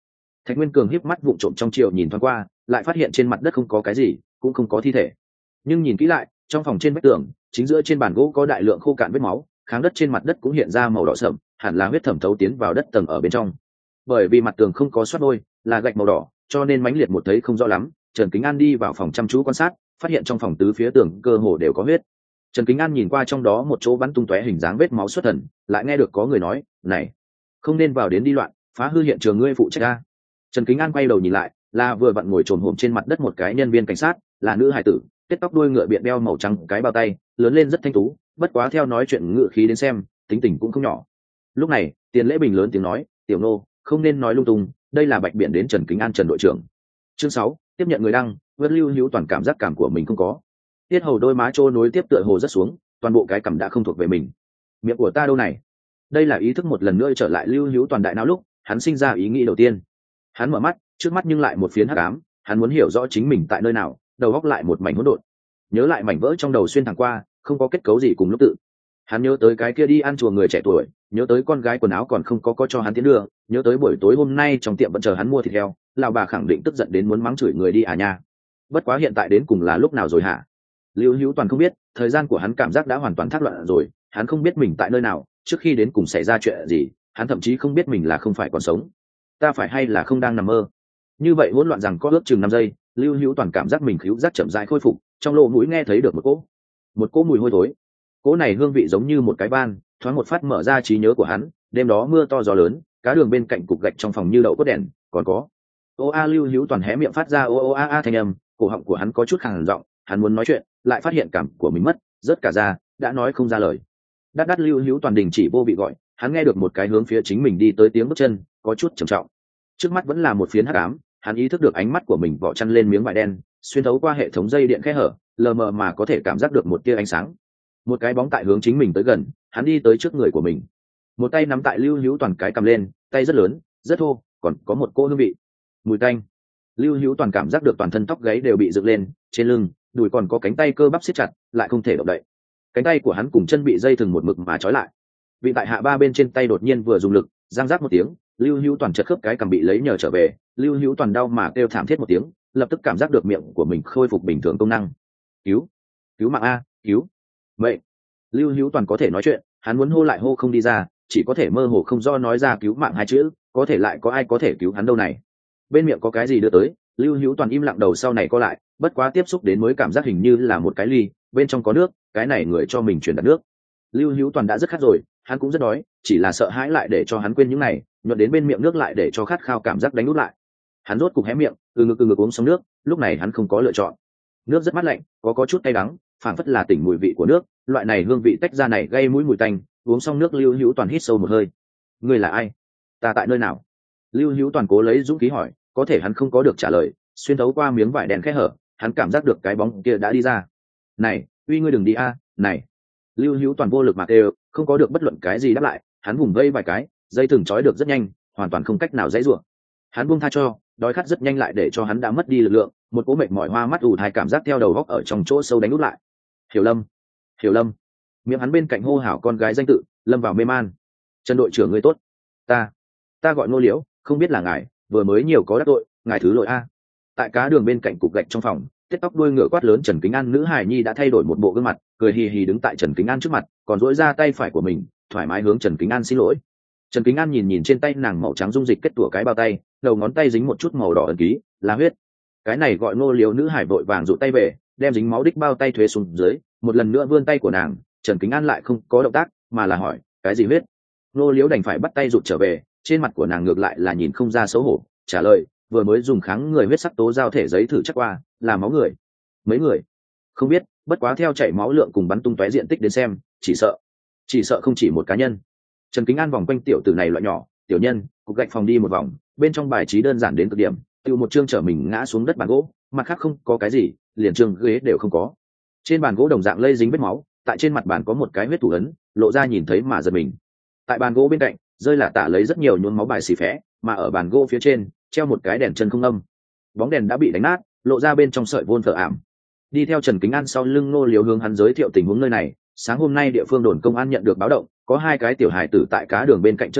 Thạch Nguyên Cường híp mắt vụng trộm trong chiều nhìn thoáng qua, lại phát hiện trên mặt đất không có cái gì, cũng không có thi thể. Nhưng nhìn kỹ lại, trong phòng trên vách tường, chính giữa trên bàn gỗ có đại lượng khô cạn vết máu, kháng đất trên mặt đất cũng hiện ra màu đỏ sậm, hẳn là huyết thẩm thấu tiến vào đất tầng ở bên trong. Bởi vì mặt tường không có xoát đôi, là gạch màu đỏ, cho nên mãnh liệt một thấy không rõ lắm. Trần Kính An đi vào phòng chăm chú quan sát, phát hiện trong phòng tứ phía tường cơ hồ đều có huyết. Trần Kính An nhìn qua trong đó một chỗ bắn tung tóe hình dáng vết máu xuất thần, lại nghe được có người nói, "Này, không nên vào đến đi loạn, phá hư hiện trường ngươi phụ trách a." Trần Kính An quay đầu nhìn lại, là vừa vặn ngồi trồm hổm trên mặt đất một cái nhân viên cảnh sát, là nữ hài tử, tết tóc đuôi ngựa biện đeo màu trắng cái bao tay, lớn lên rất thanh tú, bất quá theo nói chuyện ngựa khí đến xem, tính tình cũng không nhỏ. Lúc này, Tiền Lễ Bình lớn tiếng nói, "Tiểu Nô, không nên nói lung tung, đây là bạch biện đến Trần Kính An Trần đội trưởng." Chương sáu, tiếp nhận người đăng, Vân Lưu Hữu toàn cảm giác cảm của mình không có. Tiết Hầu đôi má trô nối tiếp tựa hồ rất xuống, toàn bộ cái cảm đã không thuộc về mình. Miệng của ta đâu này? Đây là ý thức một lần nữa trở lại Lưu Hữu toàn đại não lúc, hắn sinh ra ý nghĩ đầu tiên. Hắn mở mắt, trước mắt nhưng lại một phiến hắc ám, hắn muốn hiểu rõ chính mình tại nơi nào, đầu óc lại một mảnh hỗn độn. Nhớ lại mảnh vỡ trong đầu xuyên thẳng qua, không có kết cấu gì cùng lúc tự. Hắn nhớ tới cái kia đi ăn chùa người trẻ tuổi, nhớ tới con gái quần áo còn không có có cho hắn tiến đưa, nhớ tới buổi tối hôm nay trong tiệm vẫn chờ hắn mua thịt heo, lão bà khẳng định tức giận đến muốn mắng chửi người đi à nha. Bất quá hiện tại đến cùng là lúc nào rồi hả? Lưu Hữu toàn không biết, thời gian của hắn cảm giác đã hoàn toàn thác loạn rồi, hắn không biết mình tại nơi nào, trước khi đến cùng xảy ra chuyện gì, hắn thậm chí không biết mình là không phải còn sống. Ta phải hay là không đang nằm mơ? Như vậy hỗn loạn rằng có ước chừng năm giây, Lưu Hữu toàn cảm giác mình khứu giác chậm rãi khôi phục, trong lỗ mũi nghe thấy được một cỗ, một cỗ mùi hôi thối. Cỗ này hương vị giống như một cái van, thoáng một phát mở ra trí nhớ của hắn, đêm đó mưa to gió lớn, cá đường bên cạnh cục gạch trong phòng như đậu cốt đèn, còn có. Ô a Lưu Hữu toàn hé miệng phát ra ô ô a a thanh âm, cổ họng của hắn có chút khàn giọng, hắn muốn nói chuyện, lại phát hiện cảm của mình mất, rớt cả ra, đã nói không ra lời. Đát đát Lưu Hữu toàn đình chỉ vô vị gọi, hắn nghe được một cái hướng phía chính mình đi tới tiếng bước chân, có chút trầm trọng. Trước mắt vẫn là một phiến hắc ám, hắn ý thức được ánh mắt của mình vỏ chăn lên miếng vải đen, xuyên thấu qua hệ thống dây điện khe hở, lờ mờ mà có thể cảm giác được một tia ánh sáng. Một cái bóng tại hướng chính mình tới gần, hắn đi tới trước người của mình, một tay nắm tại Lưu Hữu toàn cái cầm lên, tay rất lớn, rất thô, còn có một cỗ hương vị, mùi tanh. Lưu Hữu toàn cảm giác được toàn thân tóc gáy đều bị dựng lên, trên lưng, đùi còn có cánh tay cơ bắp siết chặt, lại không thể động đậy. Cánh tay của hắn cùng chân bị dây thừng một mực mà trói lại. Vị tại hạ ba bên trên tay đột nhiên vừa dùng lực, giang rác một tiếng, Lưu Hữu toàn chật khớp cái cầm bị lấy nhờ trở về, Lưu Hữu toàn đau mà kêu thảm thiết một tiếng, lập tức cảm giác được miệng của mình khôi phục bình thường công năng. Cứu, cứu mạng a, cứu. Vậy, Lưu Hữu toàn có thể nói chuyện, hắn muốn hô lại hô không đi ra, chỉ có thể mơ hồ không do nói ra cứu mạng hai chữ, có thể lại có ai có thể cứu hắn đâu này. Bên miệng có cái gì đưa tới, Lưu Hữu toàn im lặng đầu sau này co lại, bất quá tiếp xúc đến mới cảm giác hình như là một cái ly, bên trong có nước, cái này người cho mình truyền đặt nước. Lưu Hữu toàn đã rất khát rồi, hắn cũng rất đói, chỉ là sợ hãi lại để cho hắn quên những này, nhuận đến bên miệng nước lại để cho khát khao cảm giác đánh nút lại. Hắn rốt cục hé miệng, từ ngực từ ngực uống xong nước, lúc này hắn không có lựa chọn. Nước rất mát lạnh, có có chút cay đắng, phảng phất là tỉnh mùi vị của nước, loại này hương vị tách ra này gây mũi mùi tanh. Uống xong nước Lưu Hữu toàn hít sâu một hơi. Ngươi là ai? Ta tại nơi nào? Lưu Hữu toàn cố lấy dũng khí hỏi, có thể hắn không có được trả lời, xuyên thấu qua miếng vải đen khẽ hở, hắn cảm giác được cái bóng kia đã đi ra. Này, uy ngươi đừng đi a, này. Lưu Hữu toàn vô lực mà kêu, không có được bất luận cái gì đáp lại, hắn vùng vây vài cái, dây thừng trói được rất nhanh, hoàn toàn không cách nào dãy rủa. Hắn buông tha cho, đói khát rất nhanh lại để cho hắn đã mất đi lực lượng, một cỗ mệt mỏi hoa mắt ù tai cảm giác theo đầu góc ở trong chỗ sâu đánh úp lại. Hiểu Lâm, Hiểu Lâm. Miệng hắn bên cạnh hô hào con gái danh tự, lâm vào mê man. Trần đội trưởng ngươi tốt, ta, ta gọi Ngô Liễu, không biết là ngài, vừa mới nhiều có đắc tội, ngài thứ lỗi a. Tại cá đường bên cạnh cục gạch trong phòng, tết tóc đuôi ngựa quát lớn Trần Kính An nữ hài nhi đã thay đổi một bộ gương mặt, cười hì hì đứng tại Trần Kính An trước mặt, còn duỗi ra tay phải của mình, thoải mái hướng Trần Kính An xin lỗi. Trần Kính An nhìn nhìn trên tay nàng màu trắng dung dịch kết tủa cái bao tay, đầu ngón tay dính một chút màu đỏ ẩn ký, là huyết. Cái này gọi Ngô Liễu nữ hải vội vàng dụ tay về, đem dính máu đích bao tay thuế xuống dưới, một lần nữa vươn tay của nàng, Trần Kính An lại không có động tác, mà là hỏi, cái gì huyết? Ngô Liễu đành phải bắt tay rụt trở về, trên mặt của nàng ngược lại là nhìn không ra xấu hổ, trả lời, vừa mới dùng kháng người huyết sắc tố giao thể giấy thử chắc qua, là máu người. Mấy người? Không biết, bất quá theo chảy máu lượng cùng bắn tung tóe diện tích đến xem, chỉ sợ, chỉ sợ không chỉ một cá nhân. Trần Kính An vòng quanh tiểu tử này loại nhỏ, tiểu nhân, cục gạch phòng đi một vòng, bên trong bài trí đơn giản đến cực điểm, tiêu một chương trở mình ngã xuống đất bàn gỗ, mặt khác không có cái gì, liền chương ghế đều không có. Trên bàn gỗ đồng dạng lây dính vết máu, tại trên mặt bàn có một cái huyết thủ ấn, lộ ra nhìn thấy mà giật mình. Tại bàn gỗ bên cạnh, rơi là tả lấy rất nhiều nhuốm máu bài xì phé, mà ở bàn gỗ phía trên treo một cái đèn chân không âm, bóng đèn đã bị đánh nát, lộ ra bên trong sợi vôn phở ảm. Đi theo Trần Kính An sau lưng Ngô Liễu hướng hắn giới thiệu tình huống nơi này. Sáng hôm nay địa phương đồn công an nhận được báo động, có hai cái tiểu hài tử tại cá đường bên cạnh chơi đùa,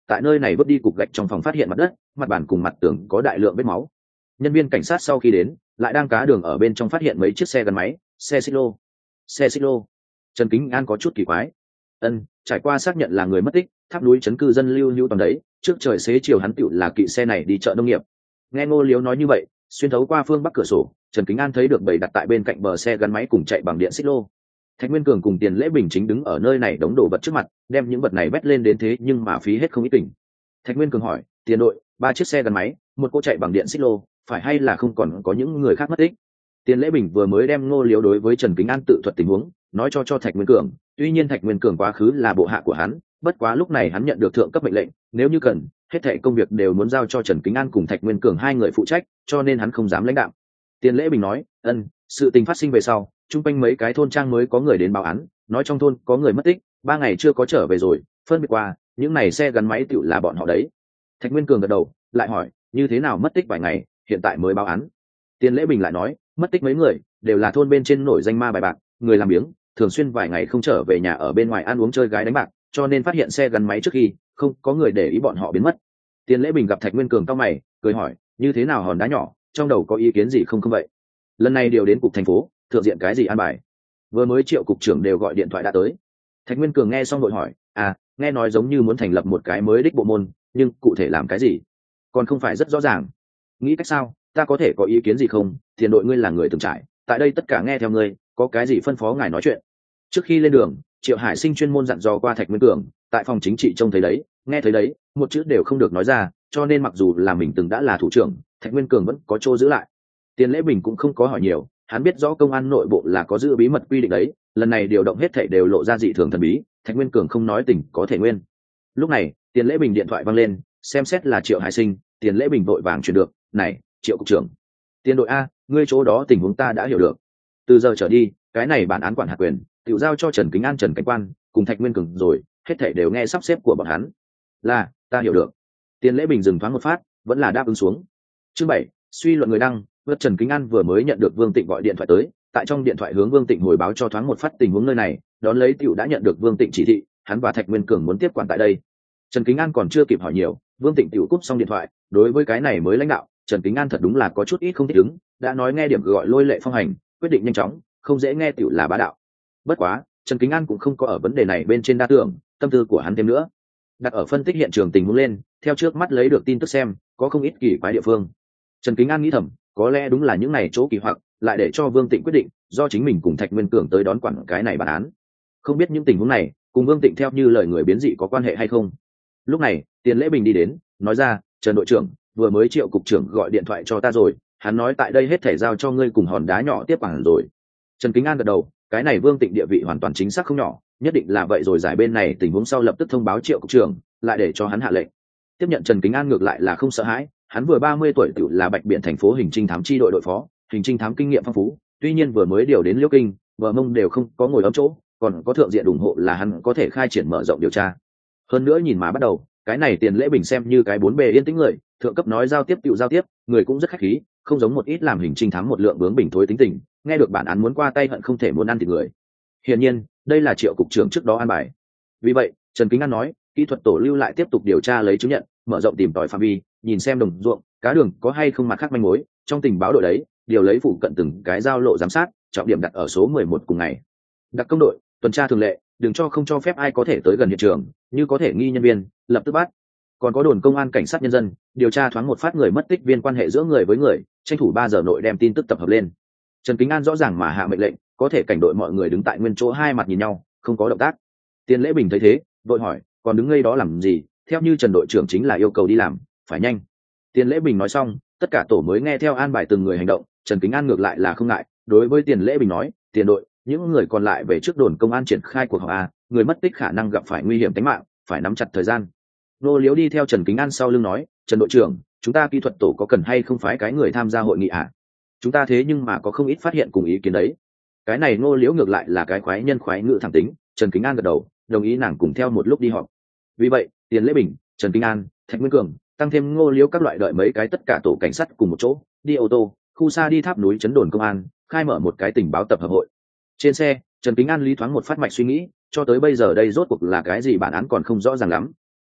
tại nơi này vứt đi cục gạch trong phòng phát hiện mặt đất, mặt bàn cùng mặt tường có đại lượng vết máu. Nhân viên cảnh sát sau khi đến lại đang cá đường ở bên trong phát hiện mấy chiếc xe gắn máy, xe xích lô. Xe xích lô. Trần Kính An có chút kỳ quái. Ân, trải qua xác nhận là người mất tích, tháp núi trấn cư dân lưu lưu toàn đấy, trước trời xế chiều hắn tựu là kỵ xe này đi chợ nông nghiệp. Nghe Ngô Liếu nói như vậy, xuyên thấu qua phương bắc cửa sổ, Trần Kính An thấy được bầy đặt tại bên cạnh bờ xe gắn máy cùng chạy bằng điện xích lô. Thạch Nguyên Cường cùng Tiền Lễ Bình chính đứng ở nơi này đống đồ vật trước mặt, đem những vật này vét lên đến thế nhưng mà phí hết không ít tình. Thạch Nguyên Cường hỏi, "Tiền đội, ba chiếc xe gắn máy, một cô chạy bằng điện xích lô, phải hay là không còn có những người khác mất tích?" Tiền Lễ Bình vừa mới đem Ngô Liếu đối với Trần Kính An tự thuật tình huống nói cho cho Thạch Nguyên Cường, tuy nhiên Thạch Nguyên Cường quá khứ là bộ hạ của hắn, bất quá lúc này hắn nhận được thượng cấp mệnh lệnh, nếu như cần, hết thảy công việc đều muốn giao cho Trần Kính An cùng Thạch Nguyên Cường hai người phụ trách, cho nên hắn không dám lãnh đạo. Tiền Lễ Bình nói, "Ân, sự tình phát sinh về sau, chung quanh mấy cái thôn trang mới có người đến báo án, nói trong thôn có người mất tích, ba ngày chưa có trở về rồi, phân biệt qua, những này xe gắn máy tựu là bọn họ đấy." Thạch Nguyên Cường gật đầu, lại hỏi, "Như thế nào mất tích vài ngày, hiện tại mới báo án?" Tiền Lễ Bình lại nói, "Mất tích mấy người, đều là thôn bên trên nổi danh ma bài bạc, người làm biếng, thường xuyên vài ngày không trở về nhà ở bên ngoài ăn uống chơi gái đánh bạc, cho nên phát hiện xe gắn máy trước khi không có người để ý bọn họ biến mất." Tiền Lễ Bình gặp Thạch Nguyên Cường cau mày, cười hỏi, "Như thế nào hòn đá nhỏ, trong đầu có ý kiến gì không không vậy? Lần này điều đến cục thành phố, thượng diện cái gì an bài?" Vừa mới Triệu cục trưởng đều gọi điện thoại đã tới. Thạch Nguyên Cường nghe xong đội hỏi, "À, nghe nói giống như muốn thành lập một cái mới đích bộ môn, nhưng cụ thể làm cái gì? Còn không phải rất rõ ràng. Nghĩ cách sao, ta có thể có ý kiến gì không? Tiền đội ngươi là người từng trải, tại đây tất cả nghe theo ngươi, có cái gì phân phó ngài nói chuyện." Trước khi lên đường, Triệu Hải Sinh chuyên môn dặn dò qua Thạch Nguyên Cường, tại phòng chính trị trông thấy đấy, nghe thấy đấy, một chữ đều không được nói ra, cho nên mặc dù là mình từng đã là thủ trưởng, Thạch Nguyên Cường vẫn có chỗ giữ lại. Tiền Lễ Bình cũng không có hỏi nhiều, hắn biết rõ công an nội bộ là có giữ bí mật quy định đấy, lần này điều động hết thảy đều lộ ra dị thường thần bí, Thạch Nguyên Cường không nói tình có thể nguyên. Lúc này, Tiền Lễ Bình điện thoại vang lên, xem xét là Triệu Hải Sinh, Tiền Lễ Bình vội vàng truyền được, "Này, Triệu cục trưởng, Tiền đội a, ngươi chỗ đó tình huống ta đã hiểu được. Từ giờ trở đi, cái này bản án quản hạt quyền, tự giao cho Trần Kính An Trần Cảnh Quan cùng Thạch Nguyên Cường rồi, hết thảy đều nghe sắp xếp của bọn hắn." "Là, ta hiểu được." Tiền Lễ Bình dừng thoáng một phát, vẫn là đáp ứng xuống. Chương bảy, suy luận người đăng, vượt Trần Kính An vừa mới nhận được Vương Tịnh gọi điện thoại tới, tại trong điện thoại hướng Vương Tịnh hồi báo cho thoáng một phát tình huống nơi này, đón lấy tiểu đã nhận được Vương Tịnh chỉ thị, hắn và Thạch Nguyên Cường muốn tiếp quản tại đây. Trần Kính An còn chưa kịp hỏi nhiều, Vương Tịnh tiểu cúp xong điện thoại, đối với cái này mới lãnh đạo, Trần Kính An thật đúng là có chút ít không thích ứng, đã nói nghe điểm gọi lôi lệ phong hành, quyết định nhanh chóng, không dễ nghe tiểu là bá đạo. Bất quá, Trần Kính An cũng không có ở vấn đề này bên trên đa tưởng, tâm tư của hắn thêm nữa. Đặt ở phân tích hiện trường tình huống lên, theo trước mắt lấy được tin tức xem, có không ít kỳ quái địa phương. Trần Kính An nghĩ thầm, có lẽ đúng là những này chỗ kỳ hoặc, lại để cho Vương Tịnh quyết định, do chính mình cùng Thạch Nguyên Cường tới đón quản cái này bản án. Không biết những tình huống này, cùng Vương Tịnh theo như lời người biến dị có quan hệ hay không. Lúc này, Tiền Lễ Bình đi đến, nói ra, "Trần đội trưởng, vừa mới Triệu cục trưởng gọi điện thoại cho ta rồi, hắn nói tại đây hết thể giao cho ngươi cùng hòn đá nhỏ tiếp quản rồi." Trần Kính An gật đầu, cái này Vương Tịnh địa vị hoàn toàn chính xác không nhỏ, nhất định là vậy rồi, giải bên này tình huống sau lập tức thông báo Triệu cục trưởng, lại để cho hắn hạ lệnh. Tiếp nhận Trần Kính An ngược lại là không sợ hãi, hắn vừa ba mươi tuổi tự là Bạch Biển thành phố hình trinh thám chi đội đội phó, hình trinh thám kinh nghiệm phong phú, tuy nhiên vừa mới điều đến Liễu Kinh, vợ mông đều không có ngồi ấm chỗ, còn có thượng diện ủng hộ là hắn có thể khai triển mở rộng điều tra. Hơn nữa nhìn mà bắt đầu, cái này Tiền Lễ Bình xem như cái bốn bề yên tĩnh người, thượng cấp nói giao tiếp tựu giao tiếp, người cũng rất khách khí, không giống một ít làm hình trinh thám một lượng bướng bỉnh thối tính tình, nghe được bản án muốn qua tay hận không thể muốn ăn thịt người. Hiển nhiên, đây là Triệu cục trưởng trước đó an bài. Vì vậy, Trần Kính An nói, kỹ thuật tổ lưu lại tiếp tục điều tra lấy chứng nhận, mở rộng tìm tòi phạm vi, nhìn xem đồng ruộng, cá đường có hay không mặt khác manh mối, trong tình báo đội đấy, điều lấy phụ cận từng cái giao lộ giám sát, trọng điểm đặt ở số mười một cùng ngày. Đặc công đội, tuần tra thường lệ, đừng cho không cho phép ai có thể tới gần hiện trường, như có thể nghi nhân viên, lập tức bắt. Còn có đồn công an cảnh sát nhân dân, điều tra thoáng một phát người mất tích viên quan hệ giữa người với người, tranh thủ ba giờ nội đem tin tức tập hợp lên. Trần Kính An rõ ràng mà hạ mệnh lệnh, có thể cảnh đội mọi người đứng tại nguyên chỗ hai mặt nhìn nhau, không có động tác. Tiền Lễ Bình thấy thế, đội hỏi, còn đứng ngây đó làm gì? Theo như Trần đội trưởng chính là yêu cầu đi làm, phải nhanh. Tiền Lễ Bình nói xong, tất cả tổ mới nghe theo an bài từng người hành động. Trần Kính An ngược lại là không ngại, đối với Tiền Lễ Bình nói, "Tiền đội, những người còn lại về trước đồn công an triển khai cuộc họp a, người mất tích khả năng gặp phải nguy hiểm tính mạng, phải nắm chặt thời gian." Nô Liếu đi theo Trần Kính An sau lưng nói, "Trần đội trưởng, chúng ta kỹ thuật tổ có cần hay không phái cái người tham gia hội nghị à? Chúng ta thế nhưng mà có không ít phát hiện cùng ý kiến đấy." Cái này Nô Liếu ngược lại là cái khoái nhân khoái ngữ thẳng tính, Trần Kính An gật đầu, đồng ý nàng cùng theo một lúc đi họp. Vì vậy, Tiền Lễ Bình, Trần Kính An, Thạch Nguyên Cường, tăng thêm Ngô Liếu các loại đợi mấy cái tất cả tổ cảnh sát cùng một chỗ, đi ô tô, khu xa đi tháp núi trấn đồn công an, khai mở một cái tình báo tập hợp hội. Trên xe, Trần Kính An lý thoáng một phát mạch suy nghĩ, cho tới bây giờ đây rốt cuộc là cái gì bản án còn không rõ ràng lắm.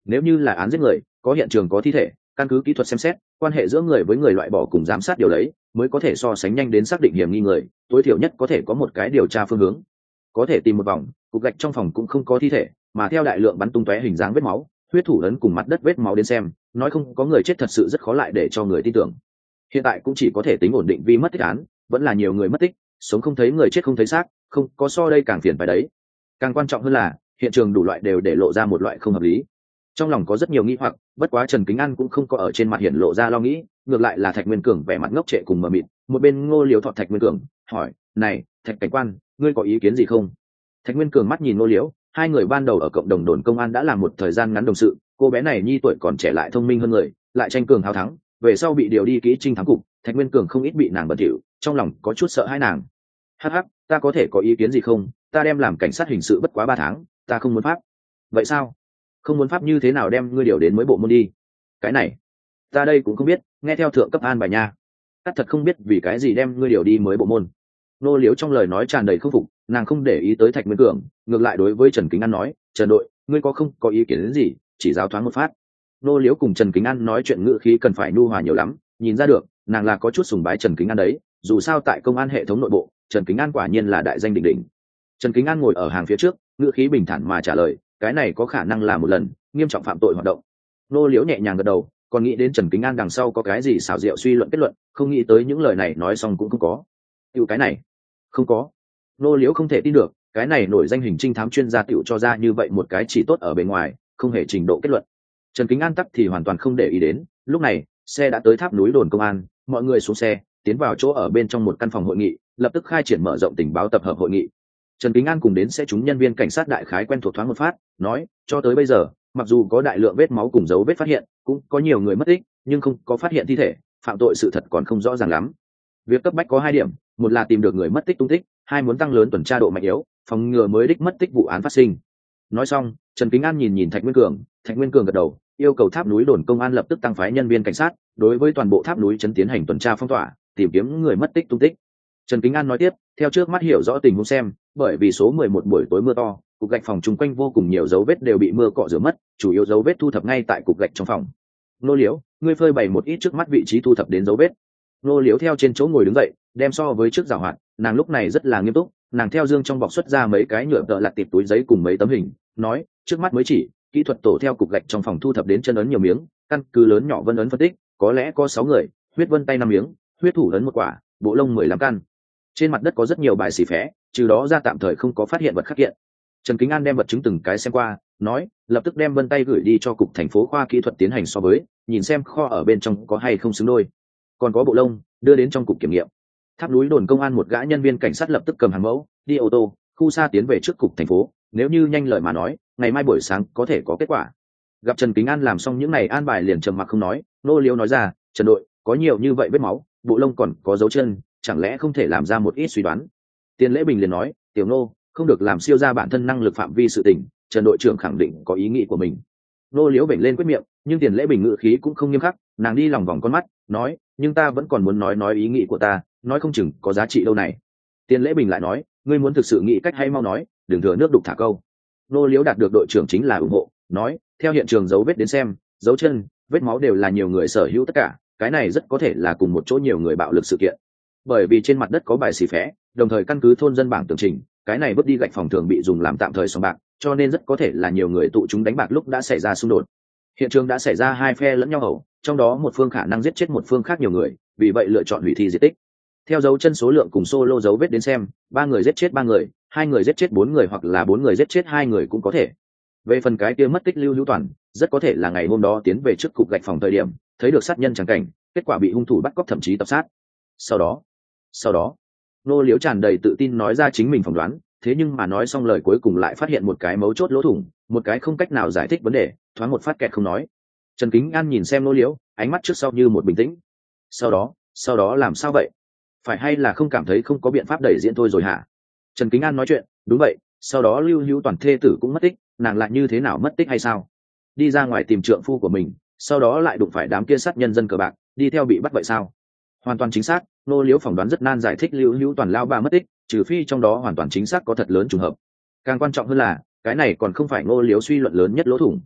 nếu như là án giết người, có hiện trường có thi thể, căn cứ kỹ thuật xem xét quan hệ giữa người với người loại bỏ cùng giám sát điều đấy mới có thể so sánh nhanh đến xác định hiểm nghi người, tối thiểu nhất có thể có một cái điều tra phương hướng. Có thể tìm một vòng, cục gạch trong phòng cũng không có thi thể, mà theo đại lượng bắn tung tóe hình dáng vết máu, huyết thủ ấn cùng mặt đất vết máu đến xem, nói không có người chết thật sự rất khó lại để cho người tin tưởng. Hiện tại cũng chỉ có thể tính ổn định vì mất tích án, vẫn là nhiều người mất tích, sống không thấy người chết không thấy xác, không có so đây càng phiền phải đấy. Càng quan trọng hơn là hiện trường đủ loại đều để lộ ra một loại không hợp lý. Trong lòng có rất nhiều nghi hoặc, bất quá Trần Kính An cũng không có ở trên mặt hiện lộ ra lo nghĩ, ngược lại là Thạch Nguyên Cường vẻ mặt ngốc trệ cùng mờ mịt, một bên Ngô Liễu thọ Thạch Nguyên Cường hỏi: "Này, Thạch cảnh quan, ngươi có ý kiến gì không?" Thạch Nguyên Cường mắt nhìn Ngô Liễu, hai người ban đầu ở cộng đồng đồn công an đã làm một thời gian ngắn đồng sự, cô bé này nhi tuổi còn trẻ lại thông minh hơn người, lại tranh cường hào thắng, về sau bị điều đi kỹ trinh thám cục, Thạch Nguyên Cường không ít bị nàng bẩn thỉu, trong lòng có chút sợ hãi nàng. "Hắc hắc, ta có thể có ý kiến gì không? Ta đem làm cảnh sát hình sự bất quá ba tháng, ta không muốn pháp." "Vậy sao? Không muốn pháp như thế nào đem ngươi điều đến mới bộ môn đi?" "Cái này, ta đây cũng không biết, nghe theo thượng cấp an bài nha. Tất thật không biết vì cái gì đem ngươi điều đi mới bộ môn." Nô Liễu trong lời nói tràn đầy không phục, nàng không để ý tới Thạch Nguyên Cường, ngược lại đối với Trần Kính An nói: "Trần đội, ngươi có không có ý kiến đến gì, chỉ giáo thoáng một phát." Nô Liễu cùng Trần Kính An nói chuyện ngữ khí cần phải nhu hòa nhiều lắm, nhìn ra được nàng là có chút sùng bái Trần Kính An đấy, dù sao tại công an hệ thống nội bộ, Trần Kính An quả nhiên là đại danh đỉnh đỉnh. Trần Kính An ngồi ở hàng phía trước, ngữ khí bình thản mà trả lời: "Cái này có khả năng là một lần nghiêm trọng phạm tội hoạt động." Nô Liễu nhẹ nhàng gật đầu, còn nghĩ đến Trần Kính An đằng sau có cái gì xảo diệu suy luận kết luận, không nghĩ tới những lời này nói xong cũng không có. "Tiểu cái này, không có." Nô Liễu không thể tin được, cái này nổi danh hình trinh thám chuyên gia tiểu cho ra như vậy một cái chỉ tốt ở bề ngoài, không hề trình độ kết luận. Trần Kính An tắc thì hoàn toàn không để ý đến, lúc này, xe đã tới tháp núi đồn công an, mọi người xuống xe, tiến vào chỗ ở bên trong một căn phòng hội nghị, lập tức khai triển mở rộng tình báo tập hợp hội nghị. Trần Kính An cùng đến sẽ chúng nhân viên cảnh sát đại khái quen thuộc thoáng một phát, nói: "Cho tới bây giờ, mặc dù có đại lượng vết máu cùng dấu vết phát hiện, cũng có nhiều người mất tích, nhưng không có phát hiện thi thể, phạm tội sự thật còn không rõ ràng lắm. Việc cấp bách có hai điểm, một là tìm được người mất tích tung tích, hai muốn tăng lớn tuần tra độ mạnh yếu, phòng ngừa mới đích mất tích vụ án phát sinh." Nói xong, Trần Kính An nhìn nhìn Thạch Nguyên Cường, Thạch Nguyên Cường gật đầu, yêu cầu tháp núi đồn công an lập tức tăng phái nhân viên cảnh sát, đối với toàn bộ tháp núi trấn tiến hành tuần tra phong tỏa, tìm kiếm người mất tích tung tích. Trần Kính An nói tiếp, theo trước mắt hiểu rõ tình huống xem, bởi vì số mười một buổi tối mưa to, cục gạch phòng chung quanh vô cùng nhiều dấu vết đều bị mưa cọ rửa mất, chủ yếu dấu vết thu thập ngay tại cục gạch trong phòng. Nô Liễu, ngươi phơi bày một ít trước mắt vị trí thu thập đến dấu vết. Nô Liễu theo trên chỗ ngồi đứng dậy, đem so với trước giảo hoạt, nàng lúc này rất là nghiêm túc, nàng theo dương trong bọc xuất ra mấy cái nhựa tợ lặt tiệp túi giấy cùng mấy tấm hình, nói, trước mắt mới chỉ, kỹ thuật tổ theo cục gạch trong phòng thu thập đến chân ấn nhiều miếng, căn cứ lớn nhỏ vân ấn phân tích, có lẽ có sáu người, huyết vân tay năm miếng, huyết thủ ấn một quả, bộ lông mười lăm căn. Trên mặt đất có rất nhiều bài xì phé, trừ đó ra tạm thời không có phát hiện vật khắc kiện. Trần Kính An đem vật chứng từng cái xem qua, nói, lập tức đem vân tay gửi đi cho cục thành phố khoa kỹ thuật tiến hành so với, nhìn xem kho ở bên trong có hay không xứng đôi. Còn có bộ lông, đưa đến trong cục kiểm nghiệm. Tháp núi đồn công an một gã nhân viên cảnh sát lập tức cầm hàng mẫu, đi ô tô, khu xa tiến về trước cục thành phố, nếu như nhanh lời mà nói, ngày mai buổi sáng có thể có kết quả. Gặp Trần Kính An làm xong những này an bài liền trầm mặc không nói, Nô Liễu nói ra, Trần đội, có nhiều như vậy vết máu, bộ lông còn có dấu chân, chẳng lẽ không thể làm ra một ít suy đoán. Tiền Lễ Bình liền nói, Tiểu Nô, không được làm siêu ra bản thân năng lực phạm vi sự tình, Trần đội trưởng khẳng định có ý nghĩ của mình. Nô Liễu bệnh lên quyết miệng, nhưng Tiền Lễ Bình ngữ khí cũng không nghiêm khắc, nàng đi lòng vòng con mắt, nói, nhưng ta vẫn còn muốn nói nói ý nghĩ của ta, nói không chừng có giá trị đâu này. Tiền Lễ Bình lại nói, ngươi muốn thực sự nghĩ cách hay mau nói, đừng thừa nước đục thả câu. Nô Liễu đạt được đội trưởng chính là ủng hộ, nói, theo hiện trường dấu vết đến xem, dấu chân, vết máu đều là nhiều người sở hữu tất cả, cái này rất có thể là cùng một chỗ nhiều người bạo lực sự kiện. Bởi vì trên mặt đất có bài xì phé, đồng thời căn cứ thôn dân bảng tường trình, cái này bước đi gạch phòng thường bị dùng làm tạm thời sòng bạc, cho nên rất có thể là nhiều người tụ chúng đánh bạc lúc đã xảy ra xung đột. Hiện trường đã xảy ra hai phe lẫn nhau ẩu, trong đó một phương khả năng giết chết một phương khác nhiều người, vì vậy lựa chọn hủy thi di tích. Theo dấu chân số lượng cùng solo dấu vết đến xem, ba người giết chết ba người, hai người giết chết bốn người hoặc là bốn người giết chết hai người cũng có thể. Về phần cái kia mất tích Lưu Hữu Toàn, rất có thể là ngày hôm đó tiến về trước cục gạch phòng thời điểm, thấy được sát nhân chẳng cảnh, kết quả bị hung thủ bắt cóc thậm chí tập sát. Sau đó, sau đó, Nô Liễu tràn đầy tự tin nói ra chính mình phỏng đoán, thế nhưng mà nói xong lời cuối cùng lại phát hiện một cái mấu chốt lỗ thủng, một cái không cách nào giải thích vấn đề, thoáng một phát kẹt không nói. Trần Kính An nhìn xem Nô Liễu, ánh mắt trước sau như một bình tĩnh. Sau đó, sau đó làm sao vậy? Phải hay là không cảm thấy không có biện pháp đẩy diễn thôi rồi hả? Trần Kính An nói chuyện, đúng vậy, sau đó Lưu Hữu Toàn thê tử cũng mất tích, nàng lại như thế nào mất tích hay sao? Đi ra ngoài tìm trượng phu của mình, sau đó lại đụng phải đám kia sát nhân dân cờ bạc, đi theo bị bắt vậy sao? Hoàn toàn chính xác, Nô Liễu phỏng đoán rất nan giải thích Lưu Hữu Toàn lao bà mất tích, trừ phi trong đó hoàn toàn chính xác có thật lớn trùng hợp. Càng quan trọng hơn là, cái này còn không phải Nô Liễu suy luận lớn nhất lỗ thủng.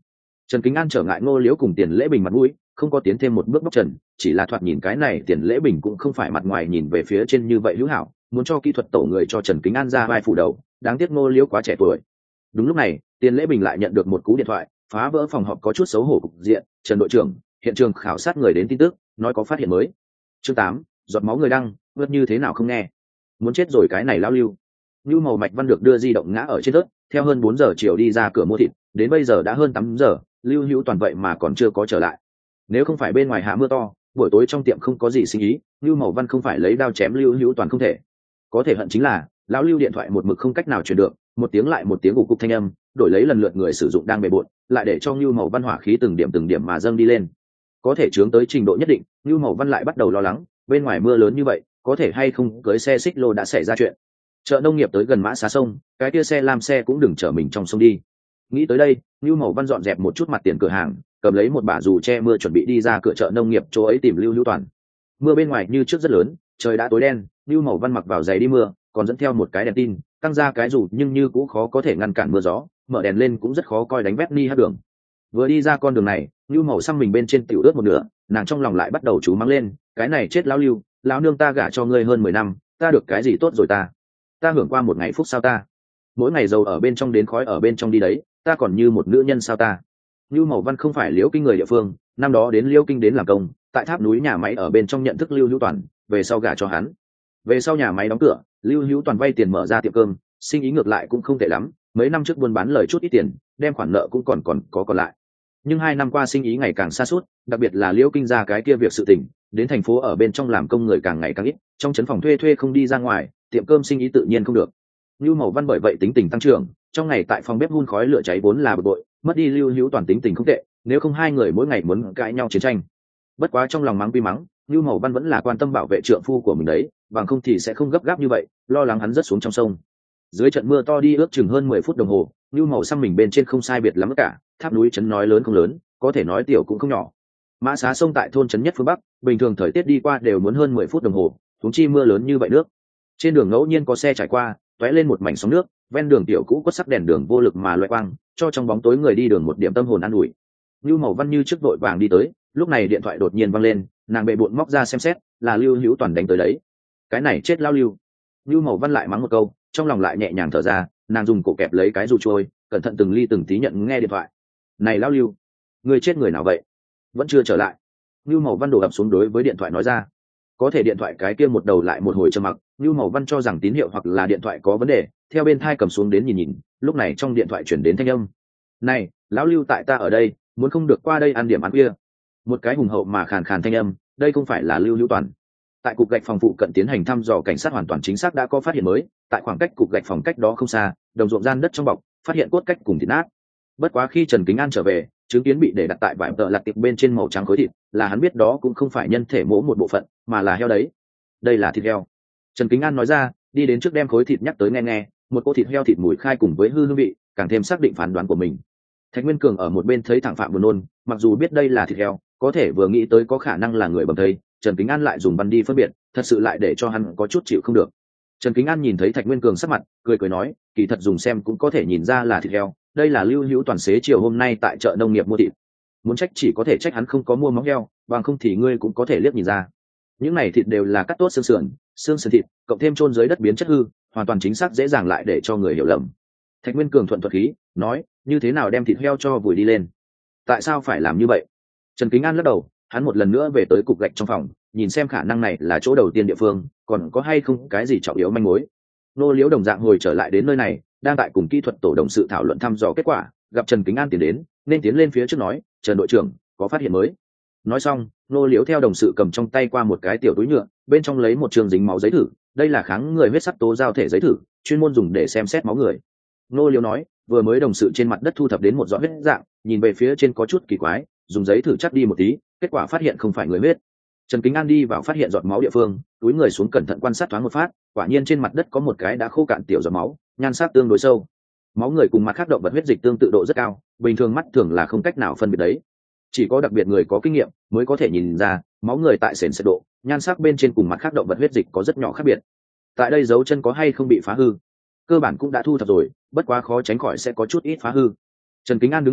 Trần Kính An trở ngại Ngô Liễu cùng Tiền Lễ Bình mặt mũi, không có tiến thêm một bước bóc trần, chỉ là thoạt nhìn cái này Tiền Lễ Bình cũng không phải mặt ngoài nhìn về phía trên như vậy hữu hảo, muốn cho kỹ thuật tổ người cho Trần Kính An ra vai phủ đầu, đáng tiếc Ngô Liễu quá trẻ tuổi. Đúng lúc này, Tiền Lễ Bình lại nhận được một cú điện thoại, phá vỡ phòng họp có chút xấu hổ cục diện. Trần đội trưởng, hiện trường khảo sát người đến tin tức, nói có phát hiện mới. Chương tám, giọt máu người đăng, vượt như thế nào không nghe. Muốn chết rồi cái này lao lưu. Nưu Màu Mạch Văn được đưa di động ngã ở trên đất, theo hơn bốn giờ chiều đi ra cửa mua thịt, đến bây giờ đã hơn tám giờ, Lưu Hữu Toàn vậy mà còn chưa có trở lại. Nếu không phải bên ngoài hạ mưa to, buổi tối trong tiệm không có gì sinh ý, Nưu Màu Văn không phải lấy đao chém Lưu Hữu Toàn không thể. Có thể hận chính là, lão Lưu điện thoại một mực không cách nào truyền được, một tiếng lại một tiếng gục cục thanh âm, đổi lấy lần lượt người sử dụng đang bề bộn, lại để cho Nưu Màu Văn hỏa khí từng điểm từng điểm mà dâng đi lên. Có thể chướng tới trình độ nhất định, Nưu Màu Văn lại bắt đầu lo lắng, bên ngoài mưa lớn như vậy, có thể hay không cưới xe xích lô đã xảy ra chuyện. Chợ nông nghiệp tới gần mã xá sông, cái kia xe lam xe cũng đừng chở mình trong sông đi. Nghĩ tới đây, Nưu Màu Văn dọn dẹp một chút mặt tiền cửa hàng, cầm lấy một bả dù che mưa chuẩn bị đi ra cửa chợ nông nghiệp chỗ ấy tìm Lưu Hữu Toàn. Mưa bên ngoài như trước rất lớn, trời đã tối đen, Nưu Màu Văn mặc vào giày đi mưa, còn dẫn theo một cái đèn tin, căng ra cái dù nhưng như cũng khó có thể ngăn cản mưa gió, mở đèn lên cũng rất khó coi đánh vét ni hát đường. Vừa đi ra con đường này, Nưu Màu xăm mình bên trên tiểu ướt một nửa, nàng trong lòng lại bắt đầu chú mắng lên, cái này chết lão Lưu, lão nương ta gả cho ngươi hơn mười năm, ta được cái gì tốt rồi ta? Ta hưởng qua một ngày phúc sao ta? Mỗi ngày giàu ở bên trong đến khói ở bên trong đi đấy, ta còn như một nữ nhân sao ta? Nưu Màu Văn không phải Liễu Kinh người địa phương, năm đó đến Liễu Kinh đến làm công, tại tháp núi nhà máy ở bên trong nhận thức Lưu Hữu Toàn, về sau gả cho hắn. Về sau nhà máy đóng cửa, Lưu Hữu Toàn vay tiền mở ra tiệm cơm, sinh ý ngược lại cũng không tệ lắm, mấy năm trước buôn bán lời chút ít tiền, đem khoản nợ cũng còn còn có còn lại. Nhưng hai năm qua sinh ý ngày càng sa sút, đặc biệt là Liễu Kinh ra cái kia việc sự tình, đến thành phố ở bên trong làm công người càng ngày càng ít, trong trấn phòng thuê thuê không đi ra ngoài, tiệm cơm sinh ý tự nhiên không được. Nưu Màu Văn bởi vậy tính tình tăng trưởng, trong ngày tại phòng bếp hun khói lửa cháy vốn là bực bội, mất đi Lưu Hữu Toàn tính tình không tệ, nếu không hai người mỗi ngày muốn cãi nhau chiến tranh. Bất quá trong lòng mắng quy mắng, Nưu Màu Văn vẫn là quan tâm bảo vệ trượng phu của mình đấy, bằng không thì sẽ không gấp gáp như vậy, lo lắng hắn rớt xuống trong sông. Dưới trận mưa to đi ước chừng hơn mười phút đồng hồ, Nưu Màu xăm mình bên trên không sai biệt lắm cả, tháp núi trấn nói lớn không lớn, có thể nói tiểu cũng không nhỏ. Mã xá sông tại thôn trấn nhất phương bắc, bình thường thời tiết đi qua đều muốn hơn mười phút đồng hồ, huống chi mưa lớn như vậy nước. Trên đường ngẫu nhiên có xe trải qua, tóe lên một mảnh sóng nước, ven đường tiểu cũ quất sắc đèn đường vô lực mà loé quang, cho trong bóng tối người đi đường một điểm tâm hồn an ủi. Nưu Màu Văn như trước đội vàng đi tới, lúc này điện thoại đột nhiên vang lên, nàng bệ bội móc ra xem xét, là Lưu Hữu Toàn đánh tới đấy. Cái này chết lao Lưu. Nưu Màu Văn lại mắng một câu, trong lòng lại nhẹ nhàng thở ra, nàng dùng cổ kẹp lấy cái dù trôi, cẩn thận từng ly từng tí nhận nghe điện thoại. Này lao Lưu, người chết người nào vậy? Vẫn chưa trở lại. Nưu Màu Văn đổ ập xuống đối với điện thoại nói ra. Có thể điện thoại cái kia một đầu lại một hồi trầm mặc, Nưu Màu Văn cho rằng tín hiệu hoặc là điện thoại có vấn đề, theo bên thai cầm xuống đến nhìn nhìn, lúc này trong điện thoại chuyển đến thanh âm. Này, lão Lưu tại ta ở đây, muốn không được qua đây ăn điểm ăn kia. Một cái hùng hậu mà khàn khàn thanh âm, đây không phải là Lưu Hữu Toàn. Tại cục gạch phòng phụ cận tiến hành thăm dò, cảnh sát hoàn toàn chính xác đã có phát hiện mới, tại khoảng cách cục gạch phòng cách đó không xa, đồng ruộng gian đất trong bọc, phát hiện cốt cách cùng thịt nát. Bất quá khi Trần Kính An trở về, chứng kiến bị để đặt tại vải tợ lặt tiệp bên trên màu trắng khối thịt, là hắn biết đó cũng không phải nhân thể mỗ một bộ phận, mà là heo đấy. Đây là thịt heo. Trần Kính An nói ra, đi đến trước đem khối thịt nhắc tới nghe nghe, một cô thịt heo thịt mùi khai cùng với hư hương vị, càng thêm xác định phán đoán của mình. Thạch Nguyên Cường ở một bên thấy thẳng phạm buồn nôn, mặc dù biết đây là thịt heo, có thể vừa nghĩ tới có khả năng là người bầm thây, Trần Kính An lại dùng văn đi phân biệt, thật sự lại để cho hắn có chút chịu không được. Trần Kính An nhìn thấy Thạch Nguyên Cường sắc mặt, cười cười nói, kỳ thật dùng xem cũng có thể nhìn ra là thịt heo, đây là Lưu Hữu Toàn xế chiều hôm nay tại chợ nông nghiệp mua thịt. Muốn trách chỉ có thể trách hắn không có mua máu heo, bằng không thì ngươi cũng có thể liếc nhìn ra. Những này thịt đều là cắt tốt xương sườn, xương sườn thịt, cộng thêm chôn dưới đất biến chất hư, hoàn toàn chính xác dễ dàng lại để cho người hiểu lầm. Thạch Nguyên Cường thuận thuật khí, nói, như thế nào đem thịt heo cho vùi đi lên? Tại sao phải làm như vậy? Trần Kính An lắc đầu, hắn một lần nữa về tới cục gạch trong phòng, nhìn xem khả năng này là chỗ đầu tiên địa phương, còn có hay không cái gì trọng yếu manh mối. Nô Liễu đồng dạng hồi trở lại đến nơi này, đang tại cùng kỹ thuật tổ đồng sự thảo luận thăm dò kết quả, gặp Trần Kính An tiến đến, nên tiến lên phía trước nói, Trần đội trưởng, có phát hiện mới. Nói xong, Nô Liễu theo đồng sự cầm trong tay qua một cái tiểu túi nhựa, bên trong lấy một trường dính máu giấy thử, đây là kháng người huyết sắc tố giao thể giấy thử, chuyên môn dùng để xem xét máu người. Nô Liễu nói, vừa mới đồng sự trên mặt đất thu thập đến một giọt huyết dạng, nhìn về phía trên có chút kỳ quái, dùng giấy thử chắc đi một tí, kết quả phát hiện không phải người huyết. Trần Kính An đi vào phát hiện giọt máu địa phương, túi người xuống cẩn thận quan sát thoáng một phát, quả nhiên trên mặt đất có một cái đã khô cạn tiểu giọt máu, nhan sắc tương đối sâu. Máu người cùng mặt khác động vật huyết dịch tương tự độ rất cao, bình thường mắt thường là không cách nào phân biệt đấy. Chỉ có đặc biệt người có kinh nghiệm mới có thể nhìn ra, máu người tại sền sệt độ, nhan sắc bên trên cùng mặt khác động vật huyết dịch có rất nhỏ khác biệt. Tại đây dấu chân có hay không bị phá hư? Cơ bản cũng đã thu thập rồi, bất quá khó tránh khỏi sẽ có chút ít phá hư. Trần Kính An đứng dậy,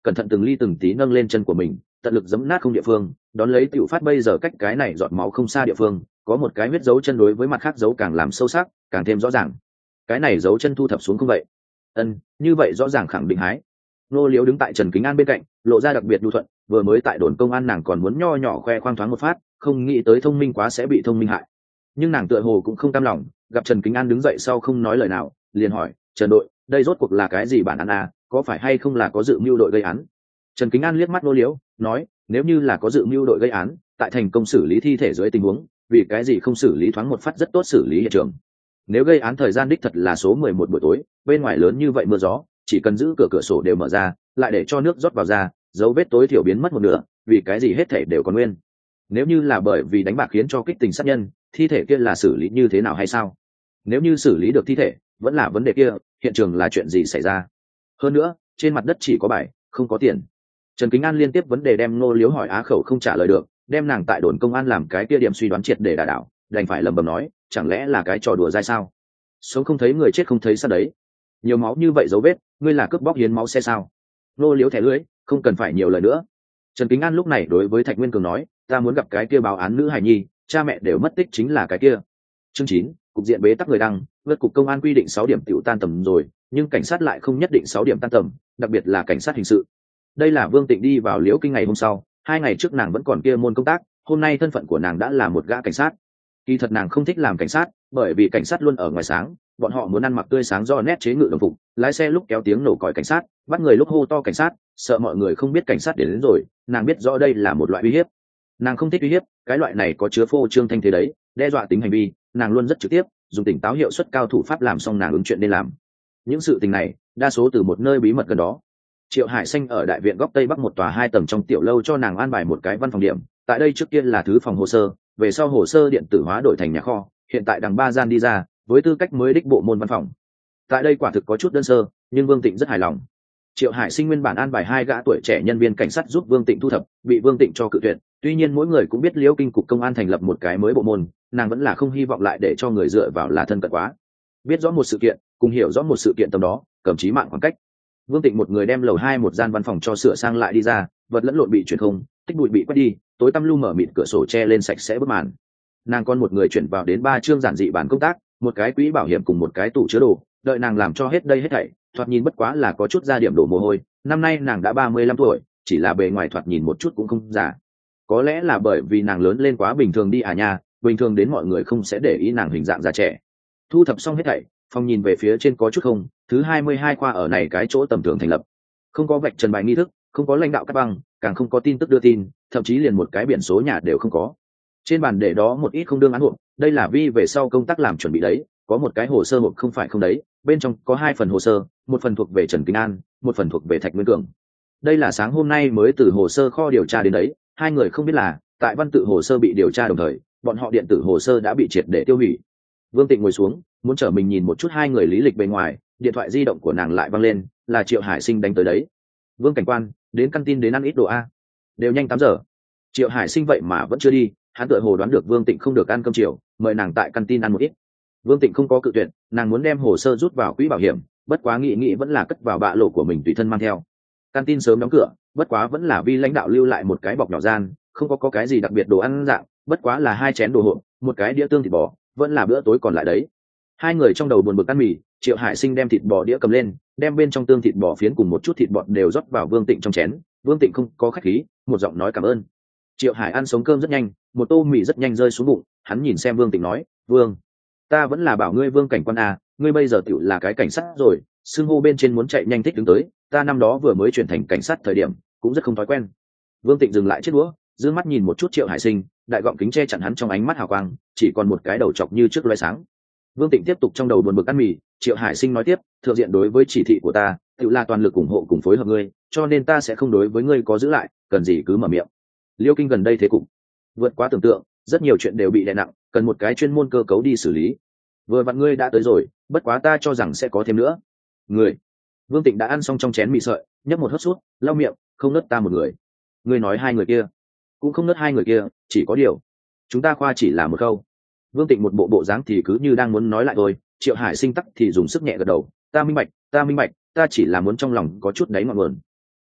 cẩn thận từng ly từng tí nâng lên chân của mình, tận lực giẫm nát không địa phương, đón lấy tiểu phát bây giờ cách cái này giọt máu không xa địa phương có một cái huyết dấu chân, đối với mặt khác dấu càng làm sâu sắc, càng thêm rõ ràng. Cái này dấu chân thu thập xuống không vậy? Ân, như vậy rõ ràng khẳng định hái. Nô Liếu đứng tại Trần Kính An bên cạnh, lộ ra đặc biệt nhu thuận, vừa mới tại đồn công an nàng còn muốn nho nhỏ khoe khoang thoáng một phát, không nghĩ tới thông minh quá sẽ bị thông minh hại. Nhưng nàng tựa hồ cũng không cam lòng, gặp Trần Kính An đứng dậy sau không nói lời nào, liền hỏi, "Trần đội, đây rốt cuộc là cái gì bản án à, có phải hay không là có dự mưu đội gây án?" Trần Kính An liếc mắt Nô Liếu, nói, "Nếu như là có dự mưu đội gây án, tại thành công xử lý thi thể dưới tình huống, vì cái gì không xử lý thoáng một phát rất tốt xử lý hiện trường? Nếu gây án thời gian đích thật là số mười một buổi tối, bên ngoài lớn như vậy mưa gió, chỉ cần giữ cửa cửa sổ đều mở ra, lại để cho nước rót vào ra, dấu vết tối thiểu biến mất một nửa, vì cái gì hết thể đều còn nguyên? Nếu như là bởi vì đánh bạc khiến cho kích tình sát nhân, thi thể kia là xử lý như thế nào hay sao? Nếu như xử lý được thi thể, vẫn là vấn đề kia, hiện trường là chuyện gì xảy ra? Hơn nữa, trên mặt đất chỉ có bài, không có tiền." Trần Kính An liên tiếp vấn đề đem Ngô Liếu hỏi á khẩu không trả lời được, đem nàng tại đồn công an làm cái kia điểm suy đoán triệt để đả đảo, đành phải lẩm bẩm nói, chẳng lẽ là cái trò đùa dai sao? Sống không thấy người chết không thấy xác đấy. Nhiều máu như vậy dấu vết, ngươi là cướp bóc hiến máu xe sao? Ngô Liếu thẻ lưỡi, không cần phải nhiều lời nữa. Trần Kính An lúc này đối với Thạch Nguyên Cường nói, ta muốn gặp cái kia báo án nữ hài nhi, cha mẹ đều mất tích chính là cái kia. Chương chín, cục diện bế tắc người đăng, vượt cục công an quy định sáu điểm tiểu tan tầm rồi, nhưng cảnh sát lại không nhất định sáu điểm tan tầm, đặc biệt là cảnh sát hình sự. Đây là Vương Tịnh đi vào Liễu Kinh ngày hôm sau, hai ngày trước nàng vẫn còn kia môn công tác, hôm nay thân phận của nàng đã là một gã cảnh sát. Kỳ thật nàng không thích làm cảnh sát, bởi vì cảnh sát luôn ở ngoài sáng, bọn họ muốn ăn mặc tươi sáng do nét chế ngự đồng phục, lái xe lúc kéo tiếng nổ còi cảnh sát, bắt người lúc hô to cảnh sát, sợ mọi người không biết cảnh sát đến, đến rồi, nàng biết rõ đây là một loại uy hiếp. Nàng không thích uy hiếp, cái loại này có chứa phô trương thanh thế đấy, đe dọa tính hành vi, nàng luôn rất trực tiếp, dùng tỉnh táo hiệu suất cao thủ pháp làm xong nàng ứng chuyện nên làm. Những sự tình này, đa số từ một nơi bí mật gần đó. Triệu Hải Xanh ở đại viện góc tây bắc một tòa hai tầng trong tiểu lâu cho nàng an bài một cái văn phòng điểm, tại đây trước kia là thứ phòng hồ sơ, về sau hồ sơ điện tử hóa đổi thành nhà kho, hiện tại đằng ba gian đi ra, với tư cách mới đích bộ môn văn phòng. Tại đây quả thực có chút đơn sơ, nhưng Vương Tịnh rất hài lòng. Triệu Hải Sinh nguyên bản an bài hai gã tuổi trẻ nhân viên cảnh sát giúp Vương Tịnh thu thập, bị Vương Tịnh cho cự tuyệt. Tuy nhiên mỗi người cũng biết Liễu Kinh cục công an thành lập một cái mới bộ môn, nàng vẫn là không hy vọng lại để cho người dựa vào là thân cận quá. Biết rõ một sự kiện, cùng hiểu rõ một sự kiện tầm đó, cầm chí mạng khoảng cách. Vương Tịnh một người đem lầu hai một gian văn phòng cho sửa sang lại đi ra, vật lẫn lộn bị chuyển không, tích bụi bị quét đi, tối tăm lu mở mịt cửa sổ che lên sạch sẽ bức màn. Nàng còn một người chuyển vào đến ba chương giản dị bản công tác, một cái quỹ bảo hiểm cùng một cái tủ chứa đồ, đợi nàng làm cho hết đây hết thảy, thoạt nhìn bất quá là có chút ra điểm đổ mồ hôi. Năm nay nàng đã ba mươi lăm tuổi, chỉ là bề ngoài thoạt nhìn một chút cũng không già. Có lẽ là bởi vì nàng lớn lên quá bình thường đi à nha, bình thường đến mọi người không sẽ để ý nàng hình dạng già trẻ. Thu thập xong hết thảy, phòng nhìn về phía trên có chút không, thứ hai mươi hai khoa ở này cái chỗ tầm thường thành lập. Không có vạch trần bài nghi thức, không có lãnh đạo cắt băng, càng không có tin tức đưa tin, thậm chí liền một cái biển số nhà đều không có. Trên bàn để đó một ít không đương án hộp, đây là vi về sau công tác làm chuẩn bị đấy, có một cái hồ sơ hộp không phải không đấy, bên trong có hai phần hồ sơ, một phần thuộc về Trần Kính An, một phần thuộc về Thạch Nguyên Cường. Đây là sáng hôm nay mới từ hồ sơ kho điều tra đến đấy, hai người không biết là tại văn tự hồ sơ bị điều tra đồng thời, bọn họ điện tử hồ sơ đã bị triệt để tiêu hủy. Vương Tịnh ngồi xuống, muốn trở mình nhìn một chút hai người lý lịch bên ngoài, điện thoại di động của nàng lại văng lên, là Triệu Hải Sinh đánh tới đấy. Vương cảnh quan, đến căn tin đến ăn ít đồ a. Đều nhanh tám giờ. Triệu Hải Sinh vậy mà vẫn chưa đi, hắn tựa hồ đoán được Vương Tịnh không được ăn cơm chiều, mời nàng tại căn tin ăn một ít. Vương Tịnh không có cự tuyệt, nàng muốn đem hồ sơ rút vào quỹ bảo hiểm, bất quá nghĩ nghĩ vẫn là cất vào bạ lộ của mình tùy thân mang theo. Căn tin sớm đóng cửa, bất quá vẫn là vi lãnh đạo lưu lại một cái bọc nhỏ gian, không có có cái gì đặc biệt đồ ăn dạng, bất quá là hai chén đồ hộp, một cái đĩa tương thịt bò, vẫn là bữa tối còn lại đấy. Hai người trong đầu buồn bực ăn mì, Triệu Hải Sinh đem thịt bò đĩa cầm lên, đem bên trong tương thịt bò phiến cùng một chút thịt bọt đều rót vào Vương Tịnh trong chén. Vương Tịnh không có khách khí, một giọng nói cảm ơn. Triệu Hải ăn sống cơm rất nhanh, một tô mì rất nhanh rơi xuống bụng, hắn nhìn xem Vương Tịnh nói, "Vương, ta vẫn là bảo ngươi Vương cảnh quan à, ngươi bây giờ tiểu là cái cảnh sát rồi, xưng hô bên trên muốn chạy nhanh thích đứng tới, ta năm đó vừa mới chuyển thành cảnh sát thời điểm, cũng rất không thói quen." Vương Tịnh dừng lại chiếc đũa, dương mắt nhìn một chút Triệu Hải Sinh, đại gọng kính che chắn hắn trong ánh mắt hào quang, chỉ còn một cái đầu chọc như trước loé sáng. Vương Tịnh tiếp tục trong đầu buồn bực ăn mì, Triệu Hải Sinh nói tiếp, "Thượng diện đối với chỉ thị của ta, tự là toàn lực ủng hộ cùng phối hợp ngươi, cho nên ta sẽ không đối với ngươi có giữ lại, cần gì cứ mở miệng." Liêu Kinh gần đây thế cục vượt quá tưởng tượng, rất nhiều chuyện đều bị đè nặng, cần một cái chuyên môn cơ cấu đi xử lý. Vừa vặn ngươi đã tới rồi, bất quá ta cho rằng sẽ có thêm nữa. Người. Vương Tịnh đã ăn xong trong chén mì sợi, nhấp một hớp sút, lau miệng, "Không nứt ta một người." "Ngươi nói hai người kia?" "Cũng không nứt hai người kia, chỉ có điều, chúng ta khoa chỉ là một câu." Vương Tịnh một bộ bộ dáng thì cứ như đang muốn nói lại thôi, Triệu Hải Sinh tắc thì dùng sức nhẹ gật đầu, "Ta minh bạch, ta minh bạch, ta chỉ là muốn trong lòng có chút đáy ngọn nguồn." "Ân,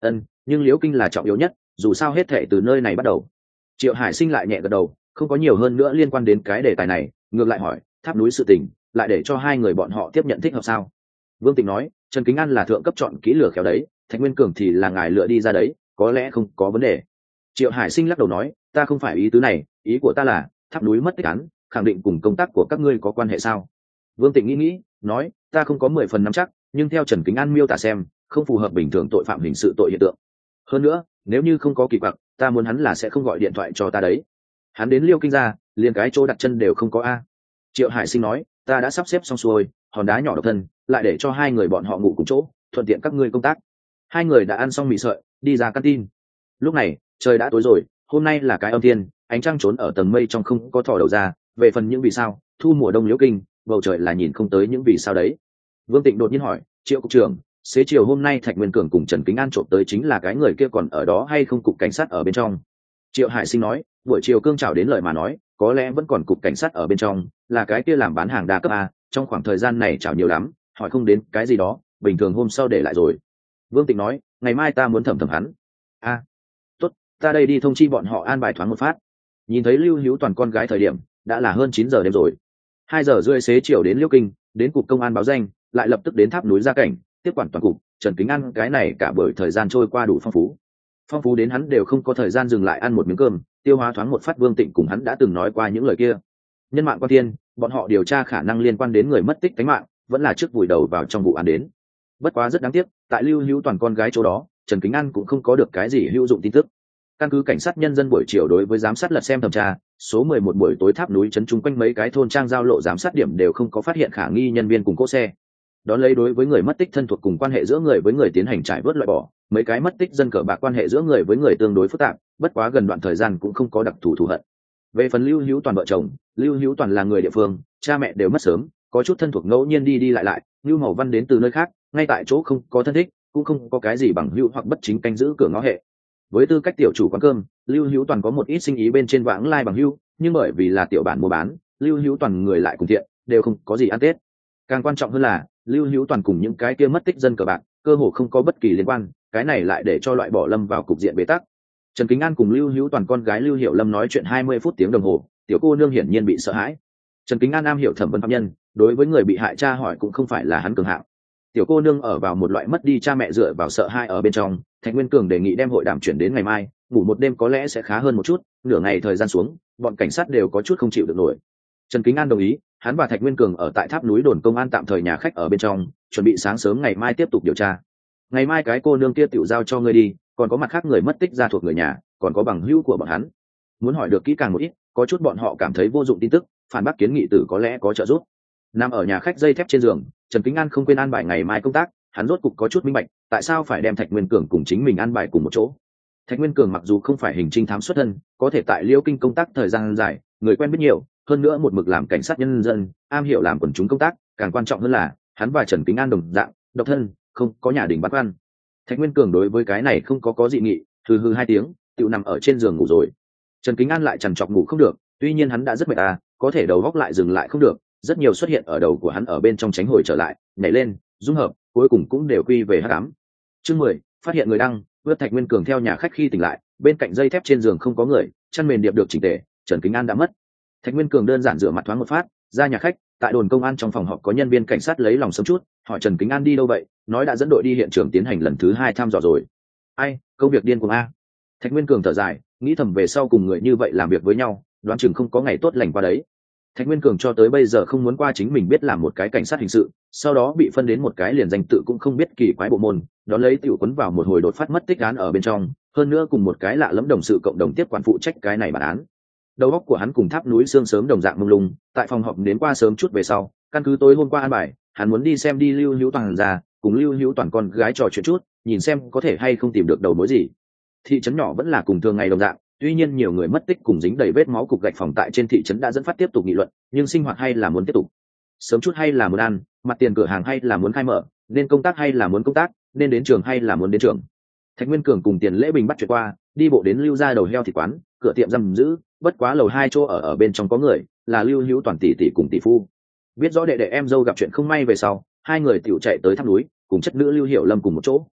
nhưng liễu kinh là trọng yếu nhất, dù sao hết thệ từ nơi này bắt đầu. Triệu Hải Sinh lại nhẹ gật đầu, không có nhiều hơn nữa liên quan đến cái đề tài này, ngược lại hỏi tháp núi sự tình, lại để cho hai người bọn họ tiếp nhận thích hợp sao? Vương Tịnh nói, Trần Kính An là thượng cấp chọn kỹ lửa khéo đấy, Thạch Nguyên Cường thì là ngài lựa đi ra đấy, có lẽ không có vấn đề. Triệu Hải Sinh lắc đầu nói, ta không phải ý tứ này, ý của ta là tháp núi mất tích án khẳng định cùng công tác của các ngươi có quan hệ sao? Vương Tịnh nghĩ nghĩ, nói, ta không có mười phần nắm chắc, nhưng theo Trần Kính An miêu tả xem, không phù hợp bình thường tội phạm hình sự tội hiện tượng. Hơn nữa, nếu như không có kỳ quặc, ta muốn hắn là sẽ không gọi điện thoại cho ta đấy. Hắn đến Liêu Kinh ra, liền cái chỗ đặt chân đều không có a. Triệu Hải Sinh nói, ta đã sắp xếp xong xuôi, hòn đá nhỏ độc thân, lại để cho hai người bọn họ ngủ cùng chỗ, thuận tiện các ngươi công tác. Hai người đã ăn xong mì sợi, đi ra căn tin. Lúc này, trời đã tối rồi, hôm nay là cái âm thiên, ánh trăng trốn ở tầng mây trong không có thò đầu ra. Về phần những vì sao, thu mùa đông Liễu Kinh, bầu trời là nhìn không tới những vì sao đấy. Vương Tịnh đột nhiên hỏi, Triệu cục trưởng, xế chiều hôm nay Thạch Nguyên Cường cùng Trần Kính An trộm tới chính là cái người kia còn ở đó hay không cục cảnh sát ở bên trong? Triệu Hải Sinh nói, buổi chiều cương chào đến lời mà nói, có lẽ vẫn còn cục cảnh sát ở bên trong, là cái kia làm bán hàng đa cấp a, trong khoảng thời gian này chào nhiều lắm, hỏi không đến cái gì đó, bình thường hôm sau để lại rồi. Vương Tịnh nói, ngày mai ta muốn thẩm thẩm hắn. A, tốt, ta đây đi thông chi bọn họ an bài thoáng một phát. Nhìn thấy Lưu Hữu Toàn con gái thời điểm, đã là hơn chín giờ đêm rồi. Hai giờ rưỡi xế chiều đến Liễu Kinh, đến cục công an báo danh, lại lập tức đến tháp núi Gia Cảnh, tiếp quản toàn cục. Trần Kính An cái này cả buổi thời gian trôi qua đủ phong phú. Phong phú đến hắn đều không có thời gian dừng lại ăn một miếng cơm, tiêu hóa thoáng một phát. Vương Tịnh cùng hắn đã từng nói qua những lời kia. Nhân mạng quan thiên, bọn họ điều tra khả năng liên quan đến người mất tích tính mạng, vẫn là trước vùi đầu vào trong vụ án đến. Bất quá rất đáng tiếc, tại Lưu Hữu Toàn con gái chỗ đó, Trần Kính An cũng không có được cái gì hữu dụng tin tức. Căn cứ cảnh sát nhân dân buổi chiều đối với giám sát lật xem thẩm tra, số mười một buổi tối tháp núi trấn chung quanh mấy cái thôn trang giao lộ giám sát điểm đều không có phát hiện khả nghi nhân viên cùng cỗ xe. Đón lấy đối với người mất tích thân thuộc cùng quan hệ giữa người với người tiến hành trải vớt loại bỏ, mấy cái mất tích dân cờ bạc quan hệ giữa người với người tương đối phức tạp, bất quá gần đoạn thời gian cũng không có đặc thù thù hận. Về phần Lưu Hữu Toàn vợ chồng, Lưu Hữu Toàn là người địa phương, cha mẹ đều mất sớm, có chút thân thuộc ngẫu nhiên đi đi lại lại, Lưu Mậu Văn đến từ nơi khác, ngay tại chỗ không có thân thích, cũng không có cái gì bằng hữu hoặc bất chính canh giữ cửa ngõ hệ. Với tư cách tiểu chủ quán cơm, Lưu Hữu Toàn có một ít sinh ý bên trên vãng lai bằng hữu, nhưng bởi vì là tiểu bản mua bán, Lưu Hữu Toàn người lại cùng thiện, đều không có gì ăn Tết. Càng quan trọng hơn là, Lưu Hữu Toàn cùng những cái kia mất tích dân cờ bạc, cơ hồ không có bất kỳ liên quan, cái này lại để cho loại bỏ Lâm vào cục diện bế tắc. Trần Kính An cùng Lưu Hữu Toàn con gái Lưu Hiểu Lâm nói chuyện hai mươi phút tiếng đồng hồ, tiểu cô nương hiển nhiên bị sợ hãi. Trần Kính An am hiểu thẩm vấn phạm nhân, đối với người bị hại tra hỏi cũng không phải là hắn cường hạng. Tiểu cô nương ở vào một loại mất đi cha mẹ dựa vào sợ hãi ở bên trong, Thạch Nguyên Cường đề nghị đem hội đàm chuyển đến ngày mai, ngủ một đêm có lẽ sẽ khá hơn một chút, nửa ngày thời gian xuống, bọn cảnh sát đều có chút không chịu được nổi. Trần Kính An đồng ý, hắn và Thạch Nguyên Cường ở tại tháp núi đồn công an tạm thời nhà khách ở bên trong, chuẩn bị sáng sớm ngày mai tiếp tục điều tra. Ngày mai cái cô nương kia tiểu giao cho ngươi đi, còn có mặt khác người mất tích gia thuộc người nhà, còn có bằng hữu của bọn hắn. Muốn hỏi được kỹ càng một ít, có chút bọn họ cảm thấy vô dụng tin tức, phản bác kiến nghị tử có lẽ có trợ giúp. Nằm ở nhà khách dây thép trên giường, Trần Kính An không quên an bài ngày mai công tác, hắn rốt cục có chút minh bạch, tại sao phải đem Thạch Nguyên Cường cùng chính mình an bài cùng một chỗ. Thạch Nguyên Cường mặc dù không phải hình trinh thám xuất thân, có thể tại Liễu Kinh công tác thời gian dài, người quen biết nhiều, hơn nữa một mực làm cảnh sát nhân dân, am hiểu làm quần chúng công tác, càng quan trọng hơn là, hắn và Trần Kính An đồng dạng, độc thân, không có nhà đình bắt ăn. Thạch Nguyên Cường đối với cái này không có có dị nghị, hừ hừ hai tiếng, tựu nằm ở trên giường ngủ rồi. Trần Kính An lại trằn trọc ngủ không được, tuy nhiên hắn đã rất mệt à, có thể đầu góc lại dừng lại không được, rất nhiều xuất hiện ở đầu của hắn ở bên trong tránh hồi trở lại, nhảy lên, dung hợp, cuối cùng cũng đều quy về hắc ám. Chương mười, phát hiện người đăng, vớt Thạch Nguyên Cường theo nhà khách khi tỉnh lại, bên cạnh dây thép trên giường không có người, chăn mền điệp được chỉnh tề, Trần Kính An đã mất. Thạch Nguyên Cường đơn giản rửa mặt thoáng một phát, ra nhà khách, tại đồn công an trong phòng họp có nhân viên cảnh sát lấy lòng sớm chút, hỏi Trần Kính An đi đâu vậy, nói đã dẫn đội đi hiện trường tiến hành lần thứ hai thăm dò rồi. Ai, công việc điên cuồng a. Thạch Nguyên Cường thở dài, nghĩ thầm về sau cùng người như vậy làm việc với nhau, đoán chừng không có ngày tốt lành qua đấy. Thạch Nguyên Cường cho tới bây giờ không muốn qua chính mình biết làm một cái cảnh sát hình sự, sau đó bị phân đến một cái liền danh tự cũng không biết kỳ quái bộ môn, đó lấy tiểu quấn vào một hồi đột phát mất tích án ở bên trong, hơn nữa cùng một cái lạ lẫm đồng sự cộng đồng tiếp quản phụ trách cái này bản án. Đầu óc của hắn cùng tháp núi sương sớm đồng dạng mông lung, tại phòng họp đến qua sớm chút về sau, căn cứ tối hôm qua an bài, hắn muốn đi xem đi Lưu Hữu Toàn ra, cùng Lưu Hữu Toàn con gái trò chuyện chút, nhìn xem có thể hay không tìm được đầu mối gì. Thị trấn nhỏ vẫn là cùng thường ngày đồng dạng, tuy nhiên nhiều người mất tích cùng dính đầy vết máu cục gạch phòng tại trên thị trấn đã dẫn phát tiếp tục nghị luận, nhưng sinh hoạt hay là muốn tiếp tục. Sớm chút hay là muốn ăn, mặt tiền cửa hàng hay là muốn khai mở, nên công tác hay là muốn công tác, nên đến trường hay là muốn đến trường. Thạch Nguyên Cường cùng Tiền Lễ Bình bắt chuyện qua, đi bộ đến Lưu gia đầu heo thịt quán, cửa tiệm giam giữ, bất quá lầu hai chỗ ở ở bên trong có người, là Lưu Hữu Toàn tỷ tỷ cùng tỷ phu. Biết rõ đệ đệ em dâu gặp chuyện không may về sau, hai người tiểu chạy tới tháp núi, cùng chất nữ Lưu Hiểu Lâm cùng một chỗ.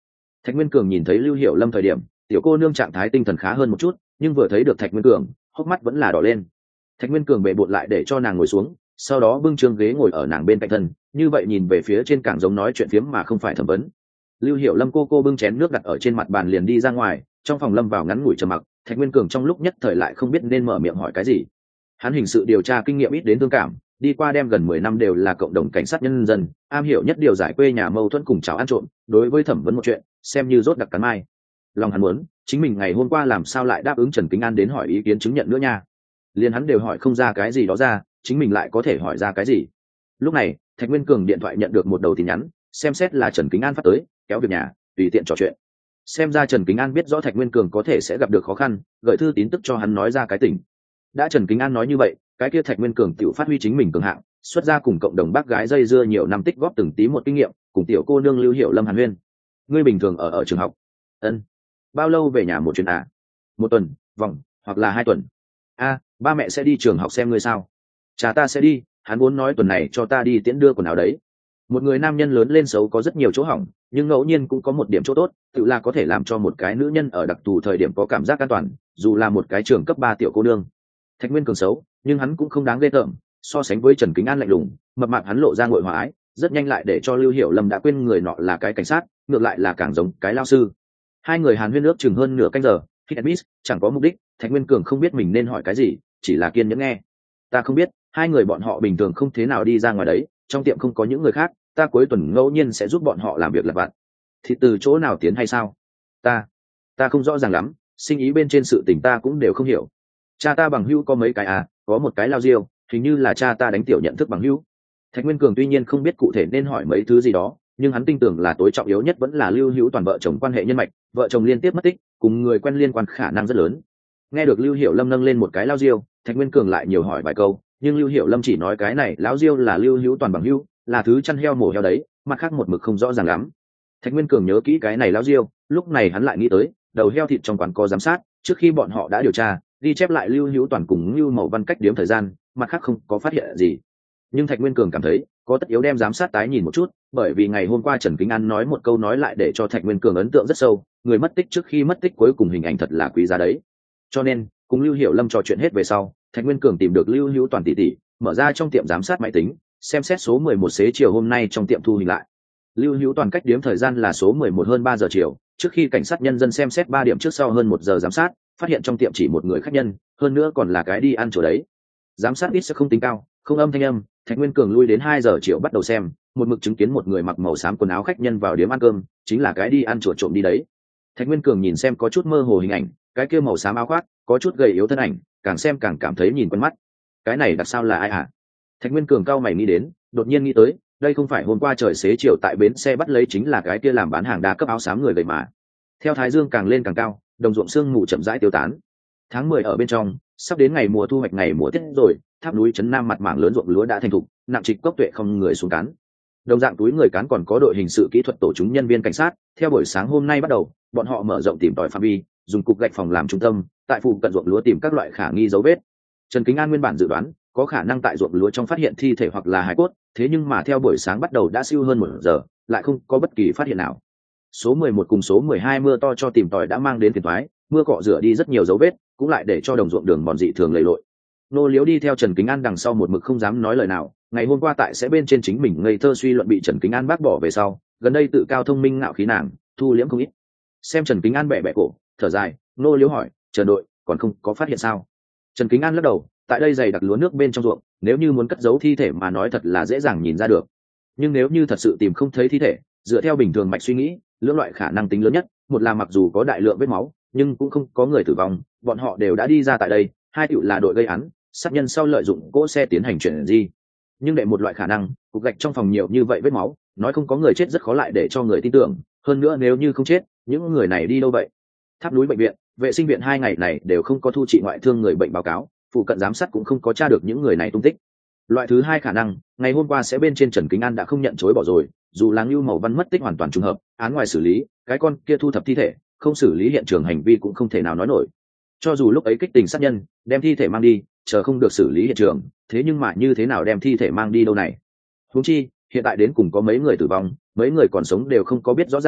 Thạch Nguyên Cường nhìn thấy Lưu Hiểu Lâm thời điểm, tiểu cô nương trạng thái tinh thần khá hơn một chút, nhưng vừa thấy được Thạch Nguyên Cường, hốc mắt vẫn là đỏ lên. Thạch Nguyên Cường bệ bội lại để cho nàng ngồi xuống, sau đó bưng trương ghế ngồi ở nàng bên cạnh thân, như vậy nhìn về phía trên càng giống nói chuyện phiếm mà không phải thẩm vấn. Lưu Hiểu Lâm cô cô bưng chén nước đặt ở trên mặt bàn liền đi ra ngoài, trong phòng lâm vào ngắn ngủi trầm mặc. Thạch Nguyên Cường trong lúc nhất thời lại không biết nên mở miệng hỏi cái gì. Hắn hình sự điều tra kinh nghiệm ít đến thương cảm, đi qua đem gần mười năm đều là cộng đồng cảnh sát nhân dân, am hiểu nhất điều giải quê nhà mâu thuẫn cùng cháo ăn trộm, đối với thẩm vấn một chuyện, xem như rốt đặc cắn mai. Lòng hắn muốn, chính mình ngày hôm qua làm sao lại đáp ứng Trần Kính An đến hỏi ý kiến chứng nhận nữa nha. Liền hắn đều hỏi không ra cái gì đó ra, chính mình lại có thể hỏi ra cái gì. Lúc này, Thạch Nguyên Cường điện thoại nhận được một đầu tin nhắn, xem xét là Trần Kính An phát tới, kéo việc nhà, tùy tiện trò chuyện. Xem ra Trần Kính An biết rõ Thạch Nguyên Cường có thể sẽ gặp được khó khăn, gửi thư tín tức cho hắn nói ra cái tình. Đã Trần Kính An nói như vậy, cái kia Thạch Nguyên Cường tiểu phát huy chính mình cường hạng, xuất ra cùng cộng đồng bác gái dây dưa nhiều năm tích góp từng tí một kinh nghiệm, cùng tiểu cô nương Lưu Hiểu Lâm hàn huyên. Ngươi bình thường ở ở trường học? Ân. Bao lâu về nhà một chuyến à? Một tuần, vòng, hoặc là hai tuần. A, ba mẹ sẽ đi trường học xem ngươi sao? Cha ta sẽ đi, hắn muốn nói tuần này cho ta đi tiễn đưa quần áo đấy. Một người nam nhân lớn lên xấu có rất nhiều chỗ hỏng, nhưng ngẫu nhiên cũng có một điểm chỗ tốt, tự là có thể làm cho một cái nữ nhân ở đặc thù thời điểm có cảm giác an toàn, dù là một cái trường cấp ba tiểu cô nương. Thạch Nguyên Cường xấu, nhưng hắn cũng không đáng ghê tởm, so sánh với Trần Kính An lạnh lùng, mập mạp hắn lộ ra ngụy hòa ái, rất nhanh lại để cho Lưu Hiểu Lâm đã quên người nọ là cái cảnh sát, ngược lại là càng giống cái lao sư. Hai người hàn huyên nước chừng hơn nửa canh giờ, hit miss, chẳng có mục đích, Thạch Nguyên Cường không biết mình nên hỏi cái gì, chỉ là kiên nhẫn nghe. Ta không biết, hai người bọn họ bình thường không thế nào đi ra ngoài đấy, trong tiệm không có những người khác, ta cuối tuần ngẫu nhiên sẽ giúp bọn họ làm việc lặt vặt. Thì từ chỗ nào tiến hay sao? Ta, ta không rõ ràng lắm, sinh ý bên trên sự tình ta cũng đều không hiểu. Cha ta bằng hữu có mấy cái à, có một cái lao diêu, hình như là cha ta đánh tiểu nhận thức bằng hữu. Thạch Nguyên Cường tuy nhiên không biết cụ thể nên hỏi mấy thứ gì đó, nhưng hắn tin tưởng là tối trọng yếu nhất vẫn là Lưu Hữu Toàn vợ chồng quan hệ nhân mạch, vợ chồng liên tiếp mất tích, cùng người quen liên quan khả năng rất lớn. Nghe được Lưu Hiểu Lâm nâng lên một cái lao diêu, Thạch Nguyên Cường lại nhiều hỏi vài câu, nhưng Lưu Hiểu Lâm chỉ nói cái này lão diêu là Lưu Hữu Toàn bằng hữu, là thứ chăn heo mổ heo đấy, mặt khác một mực không rõ ràng lắm. Thạch Nguyên Cường nhớ kỹ cái này lão diêu, lúc này hắn lại nghĩ tới, đầu heo thịt trong quán có giám sát, trước khi bọn họ đã điều tra, ghi chép lại Lưu Hữu Toàn cùng Lưu Mậu Văn cách điểm thời gian, mặt khác không có phát hiện gì. Nhưng Thạch Nguyên Cường cảm thấy có tất yếu đem giám sát tái nhìn một chút, bởi vì ngày hôm qua Trần Kính An nói một câu nói lại để cho Thạch Nguyên Cường ấn tượng rất sâu, người mất tích trước khi mất tích cuối cùng hình ảnh thật là quý giá đấy. Cho nên, cùng Lưu Hiểu Lâm trò chuyện hết về sau, Thạch Nguyên Cường tìm được Lưu Hữu Toàn tỷ tỷ, mở ra trong tiệm giám sát máy tính, xem xét số mười một xế chiều hôm nay trong tiệm thu hình lại. Lưu Hữu Toàn cách điểm thời gian là số mười một hơn ba giờ chiều, trước khi cảnh sát nhân dân xem xét ba điểm trước sau hơn một giờ giám sát, phát hiện trong tiệm chỉ một người khách nhân, hơn nữa còn là cái đi ăn chỗ đấy. Giám sát ít sẽ không tính cao, không âm thanh âm, Thạch Nguyên Cường lui đến hai giờ chiều bắt đầu xem, một mực chứng kiến một người mặc màu xám quần áo khách nhân vào điểm ăn cơm, chính là cái đi ăn chuột trộm đi đấy. Thạch Nguyên Cường nhìn xem có chút mơ hồ hình ảnh, cái kia màu xám áo khoác, có chút gầy yếu thân ảnh, càng xem càng cảm thấy nhìn quen mắt. Cái này đặc sao là ai hả? Thạch Nguyên Cường cao mày nghĩ đến, đột nhiên nghĩ tới, đây không phải hôm qua trời xế chiều tại bến xe bắt lấy chính là cái kia làm bán hàng đa cấp áo xám người vậy mà. Theo thái dương càng lên càng cao, đồng ruộng sương mù chậm rãi tiêu tán. Tháng mười ở bên trong, sắp đến ngày mùa thu hoạch ngày mùa tiết rồi, tháp núi trấn Nam mặt mảng lớn ruộng lúa đã thành thục, nặng trịch cốc tuệ không người xuống cán. Đồng dạng túi người cán còn có đội hình sự kỹ thuật tổ chúng nhân viên cảnh sát, theo buổi sáng hôm nay bắt đầu, bọn họ mở rộng tìm tòi phạm vi, dùng cục gạch phòng làm trung tâm, tại phụ cận ruộng lúa tìm các loại khả nghi dấu vết. Trần Kính An nguyên bản dự đoán có khả năng tại ruộng lúa trong phát hiện thi thể hoặc là hài cốt, thế nhưng mà theo buổi sáng bắt đầu đã siêu hơn một giờ, lại không có bất kỳ phát hiện nào. Số mười một cùng số mười hai mưa to cho tìm tòi đã mang đến phiền toái, mưa cọ rửa đi rất nhiều dấu vết, cũng lại để cho đồng ruộng đường mòn dị thường lầy lội. Nô Liếu đi theo Trần Kính An đằng sau một mực không dám nói lời nào, ngày hôm qua tại sẽ bên trên chính mình ngây thơ suy luận bị Trần Kính An bác bỏ về sau, gần đây tự cao thông minh ngạo khí nàng, thu liễm không ít. Xem Trần Kính An bẻ bẻ cổ, thở dài, Nô Liếu hỏi, Trần đội, còn không có phát hiện sao? Trần Kính An lắc đầu, tại đây dày đặc lúa nước bên trong ruộng, nếu như muốn cất giấu thi thể mà nói thật là dễ dàng nhìn ra được. Nhưng nếu như thật sự tìm không thấy thi thể, dựa theo bình thường mạch suy nghĩ, lưỡng loại khả năng tính lớn nhất, một là mặc dù có đại lượng vết máu, nhưng cũng không có người tử vong, bọn họ đều đã đi ra tại đây, hai tiểu là đội gây án, sát nhân sau lợi dụng cỗ xe tiến hành chuyển di. Nhưng đệ một loại khả năng, cục gạch trong phòng nhiều như vậy vết máu, nói không có người chết rất khó lại để cho người tin tưởng, hơn nữa nếu như không chết, những người này đi đâu vậy? Tháp núi bệnh viện, vệ sinh viện hai ngày này đều không có thu trị ngoại thương người bệnh báo cáo, phụ cận giám sát cũng không có tra được những người này tung tích. Loại thứ hai khả năng, ngày hôm qua sẽ bên trên Trần Kính An đã không nhận chối bỏ rồi, dù là Lưu Mậu Văn mất tích hoàn toàn trùng hợp, án ngoài xử lý, cái con kia thu thập thi thể, không xử lý hiện trường hành vi cũng không thể nào nói nổi. Cho dù lúc ấy kích tình sát nhân, đem thi thể mang đi, chờ không được xử lý hiện trường, thế nhưng mà như thế nào đem thi thể mang đi đâu này? Huống chi, hiện tại đến cùng có mấy người tử vong, mấy người còn sống đều không có biết rõ ràng,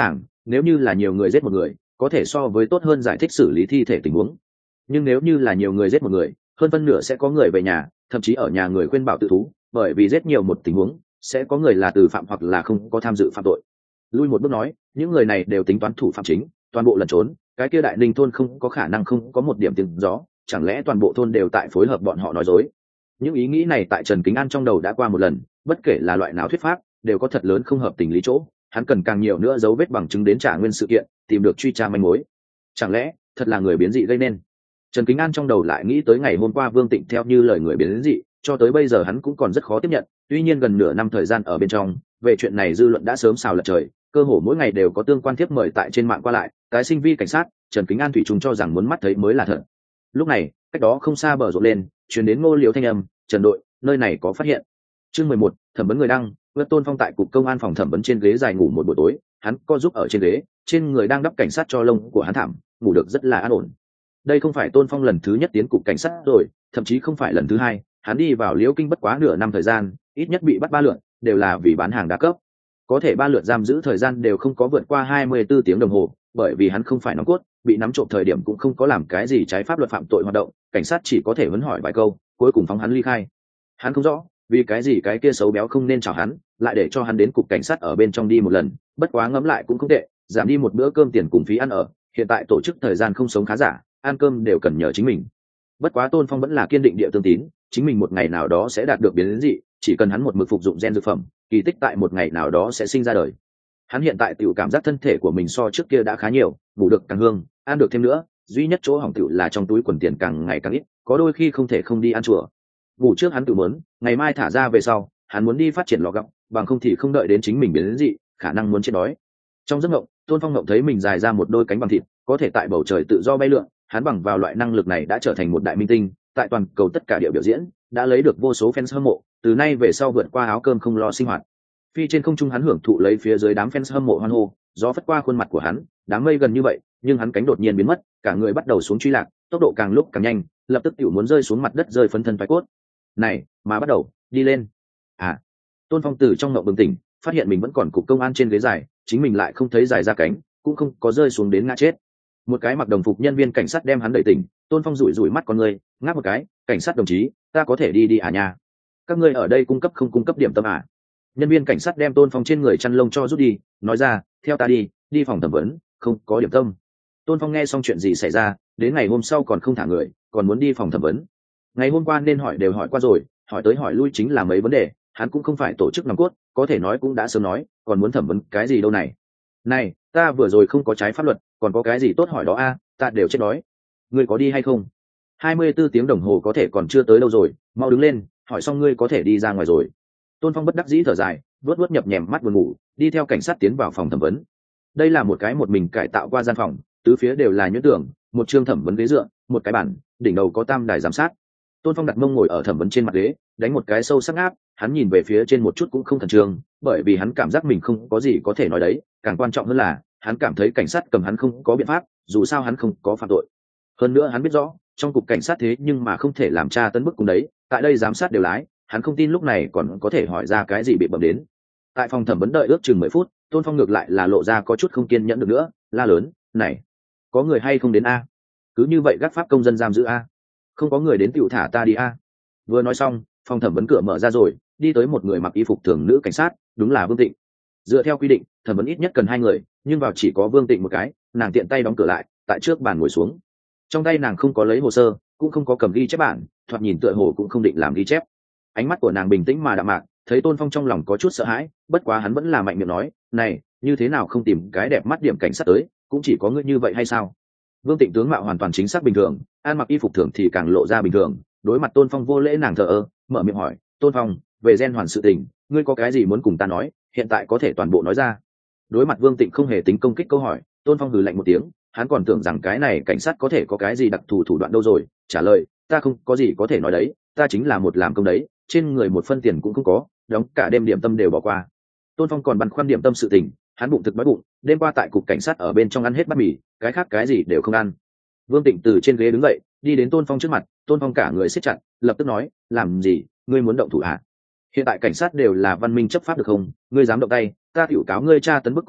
nếu như là nhiều người giết một người có thể so với tốt hơn giải thích xử lý thi thể tình huống, nhưng nếu như là nhiều người giết một người, hơn phân nửa sẽ có người về nhà, thậm chí ở nhà người khuyên bảo tự thú, bởi vì giết nhiều một tình huống sẽ có người là từ phạm hoặc là không có tham dự phạm tội. Lui một bước nói, những người này đều tính toán thủ phạm chính, toàn bộ lẩn trốn, cái kia đại ninh thôn không có khả năng không có một điểm tiếng gió, chẳng lẽ toàn bộ thôn đều tại phối hợp bọn họ nói dối? Những ý nghĩ này tại Trần Kính An trong đầu đã qua một lần, bất kể là loại nào thuyết pháp đều có thật lớn không hợp tình lý chỗ, hắn cần càng nhiều nữa dấu vết bằng chứng đến trả nguyên sự kiện, tìm được truy tra manh mối. Chẳng lẽ thật là người biến dị gây nên? Trần Kính An trong đầu lại nghĩ tới ngày hôm qua Vương Tịnh theo như lời người biến dị, cho tới bây giờ hắn cũng còn rất khó tiếp nhận, tuy nhiên gần nửa năm thời gian ở bên trong, về chuyện này dư luận đã sớm xào lật trời, cơ hồ mỗi ngày đều có tương quan thiếp mời tại trên mạng qua lại, tái sinh vi cảnh sát, Trần Kính An thủy chung cho rằng muốn mắt thấy mới là thật. Lúc này, cách đó không xa bờ rộn lên, truyền đến Ngô Liễu thanh âm, "Trần đội, nơi này có phát hiện." Chương mười một, thẩm vấn người đăng, Vượt Tôn Phong tại cục công an phòng thẩm vấn trên ghế dài ngủ một buổi tối, hắn co giúp ở trên ghế, trên người đang đắp cảnh sát cho lông của hắn thảm, ngủ được rất là an ổn. Đây không phải Tôn Phong lần thứ nhất tiến cục cảnh sát rồi, thậm chí không phải lần thứ hai, hắn đi vào Liễu Kinh bất quá nửa năm thời gian, ít nhất bị bắt ba lượt, đều là vì bán hàng đa cấp. Có thể ba lượt giam giữ thời gian đều không có vượt qua hai mươi bốn tiếng đồng hồ, bởi vì hắn không phải nòng cốt, bị nắm trộm thời điểm cũng không có làm cái gì trái pháp luật phạm tội hoạt động, cảnh sát chỉ có thể vấn hỏi vài câu, cuối cùng phóng hắn ly khai. Hắn không rõ vì cái gì cái kia xấu béo không nên chào hắn, lại để cho hắn đến cục cảnh sát ở bên trong đi một lần, bất quá ngẫm lại cũng không tệ, giảm đi một bữa cơm tiền cùng phí ăn ở, hiện tại tổ chức thời gian không sống khá giả, ăn cơm đều cần nhờ chính mình. Bất quá Tôn Phong vẫn là kiên định địa tương tín, chính mình một ngày nào đó sẽ đạt được biến dị, chỉ cần hắn một mực phục dụng gen dược phẩm, kỳ tích tại một ngày nào đó sẽ sinh ra đời. Hắn hiện tại tiểu cảm giác thân thể của mình so trước kia đã khá nhiều, ngủ được càng hương, ăn được thêm nữa, duy nhất chỗ hỏng tiểu là trong túi quần tiền càng ngày càng ít, có đôi khi không thể không đi ăn chùa. Ngủ trước hắn tự muốn, ngày mai thả ra về sau, hắn muốn đi phát triển lò gọng, bằng không thì không đợi đến chính mình biến dị, khả năng muốn chết đói. Trong giấc mộng, Tôn Phong mộng thấy mình dài ra một đôi cánh bằng thịt, có thể tại bầu trời tự do bay lượn, hắn bằng vào loại năng lực này đã trở thành một đại minh tinh, tại toàn cầu tất cả địa biểu diễn, đã lấy được vô số fans hâm mộ, từ nay về sau vượt qua áo cơm không lo sinh hoạt. Phi trên không trung hắn hưởng thụ lấy phía dưới đám fans hâm mộ hoan hô, gió phất qua khuôn mặt của hắn, đám mây gần như vậy, nhưng hắn cánh đột nhiên biến mất, cả người bắt đầu xuống truy lạc, tốc độ càng lúc càng nhanh, lập tức tiểu muốn rơi xuống mặt đất rơi phấn thân phái cốt. Này, mà bắt đầu đi lên. À, Tôn Phong từ trong ngộng bừng tỉnh, phát hiện mình vẫn còn cục công an trên ghế dài, chính mình lại không thấy dài ra cánh, cũng không có rơi xuống đến ngã chết. Một cái mặc đồng phục nhân viên cảnh sát đem hắn đẩy tỉnh, Tôn Phong rủi rủi mắt con người, ngáp một cái, "Cảnh sát đồng chí, ta có thể đi đi à nha? Các ngươi ở đây cung cấp không cung cấp điểm tâm à?" Nhân viên cảnh sát đem Tôn Phong trên người chăn lông cho rút đi, nói ra, "Theo ta đi, đi phòng thẩm vấn, không có điểm tâm." Tôn Phong nghe xong chuyện gì xảy ra, đến ngày hôm sau còn không thả người, còn muốn đi phòng thẩm vấn. Ngày hôm qua nên hỏi đều hỏi qua rồi, hỏi tới hỏi lui chính là mấy vấn đề, hắn cũng không phải tổ chức nòng cốt, có thể nói cũng đã sớm nói, còn muốn thẩm vấn cái gì đâu này. Này, ta vừa rồi không có trái pháp luật, còn có cái gì tốt hỏi đó a, ta đều chết đói. Ngươi có đi hay không? hai mươi bốn tiếng đồng hồ có thể còn chưa tới đâu rồi, mau đứng lên, hỏi xong ngươi có thể đi ra ngoài rồi. Tôn Phong bất đắc dĩ thở dài, vuốt vuốt nhập nhèm mắt buồn ngủ, đi theo cảnh sát tiến vào phòng thẩm vấn. Đây là một cái một mình cải tạo qua gian phòng, tứ phía đều là nhuyễn tường, một chương thẩm vấn ghế dựa, một cái bàn, đỉnh đầu có tam đài giám sát. Tôn Phong đặt mông ngồi ở thẩm vấn trên mặt ghế, đánh một cái sâu sắc áp, hắn nhìn về phía trên một chút cũng không khẩn trương, bởi vì hắn cảm giác mình không có gì có thể nói đấy, càng quan trọng hơn là hắn cảm thấy cảnh sát cầm hắn không có biện pháp, dù sao hắn không có phạm tội. Hơn nữa hắn biết rõ, trong cục cảnh sát thế nhưng mà không thể làm tra tấn bức cùng đấy, tại đây giám sát đều lái, hắn không tin lúc này còn có thể hỏi ra cái gì bị bẩm đến. Tại phòng thẩm vấn đợi ước chừng mười phút, Tôn Phong ngược lại là lộ ra có chút không kiên nhẫn được nữa, la lớn, "Này, có người hay không đến a? Cứ như vậy gác pháp công dân giam giữ a? Không có người đến tiểu thả ta đi a." Vừa nói xong, phòng thẩm vấn cửa mở ra rồi, đi tới một người mặc y phục thường nữ cảnh sát, đúng là Vương Tịnh. Dựa theo quy định, thẩm vấn ít nhất cần hai người, nhưng vào chỉ có Vương Tịnh một cái, nàng tiện tay đóng cửa lại, tại trước bàn ngồi xuống. Trong tay nàng không có lấy hồ sơ, cũng không có cầm ghi chép bản, thoạt nhìn tựa hồ cũng không định làm ghi chép. Ánh mắt của nàng bình tĩnh mà đạm mạc, thấy Tôn Phong trong lòng có chút sợ hãi, bất quá hắn vẫn là mạnh miệng nói, "Này, như thế nào không tìm cái đẹp mắt điểm cảnh sát tới, cũng chỉ có ngươi như vậy hay sao?" Vương Tịnh tướng mạo hoàn toàn chính xác bình thường, ăn mặc y phục thường thì càng lộ ra bình thường, đối mặt Tôn Phong vô lễ nàng thờ ơ, mở miệng hỏi, "Tôn Phong, về gen hoàn sự tình, ngươi có cái gì muốn cùng ta nói, hiện tại có thể toàn bộ nói ra." Đối mặt Vương Tịnh không hề tính công kích câu hỏi, Tôn Phong hừ lạnh một tiếng, hắn còn tưởng rằng cái này cảnh sát có thể có cái gì đặc thù thủ đoạn đâu rồi, trả lời, "Ta không có gì có thể nói đấy, ta chính là một làm công đấy, trên người một phân tiền cũng không có, đóng cả đêm điểm tâm đều bỏ qua." Tôn Phong còn băn khoăn điểm tâm sự tình, hắn bụng thực đói bụng, đêm qua tại cục cảnh sát ở bên trong ăn hết bát mì, cái khác cái gì đều không ăn. Vương Tịnh từ trên ghế đứng dậy, đi đến Tôn Phong trước mặt, Tôn Phong cả người siết chặt, lập tức nói, "Làm gì, ngươi muốn động thủ à? Hiện tại cảnh sát đều là văn minh chấp pháp được không? Ngươi dám động tay, ta tiểu cáo ngươi tra tấn bức cùng à,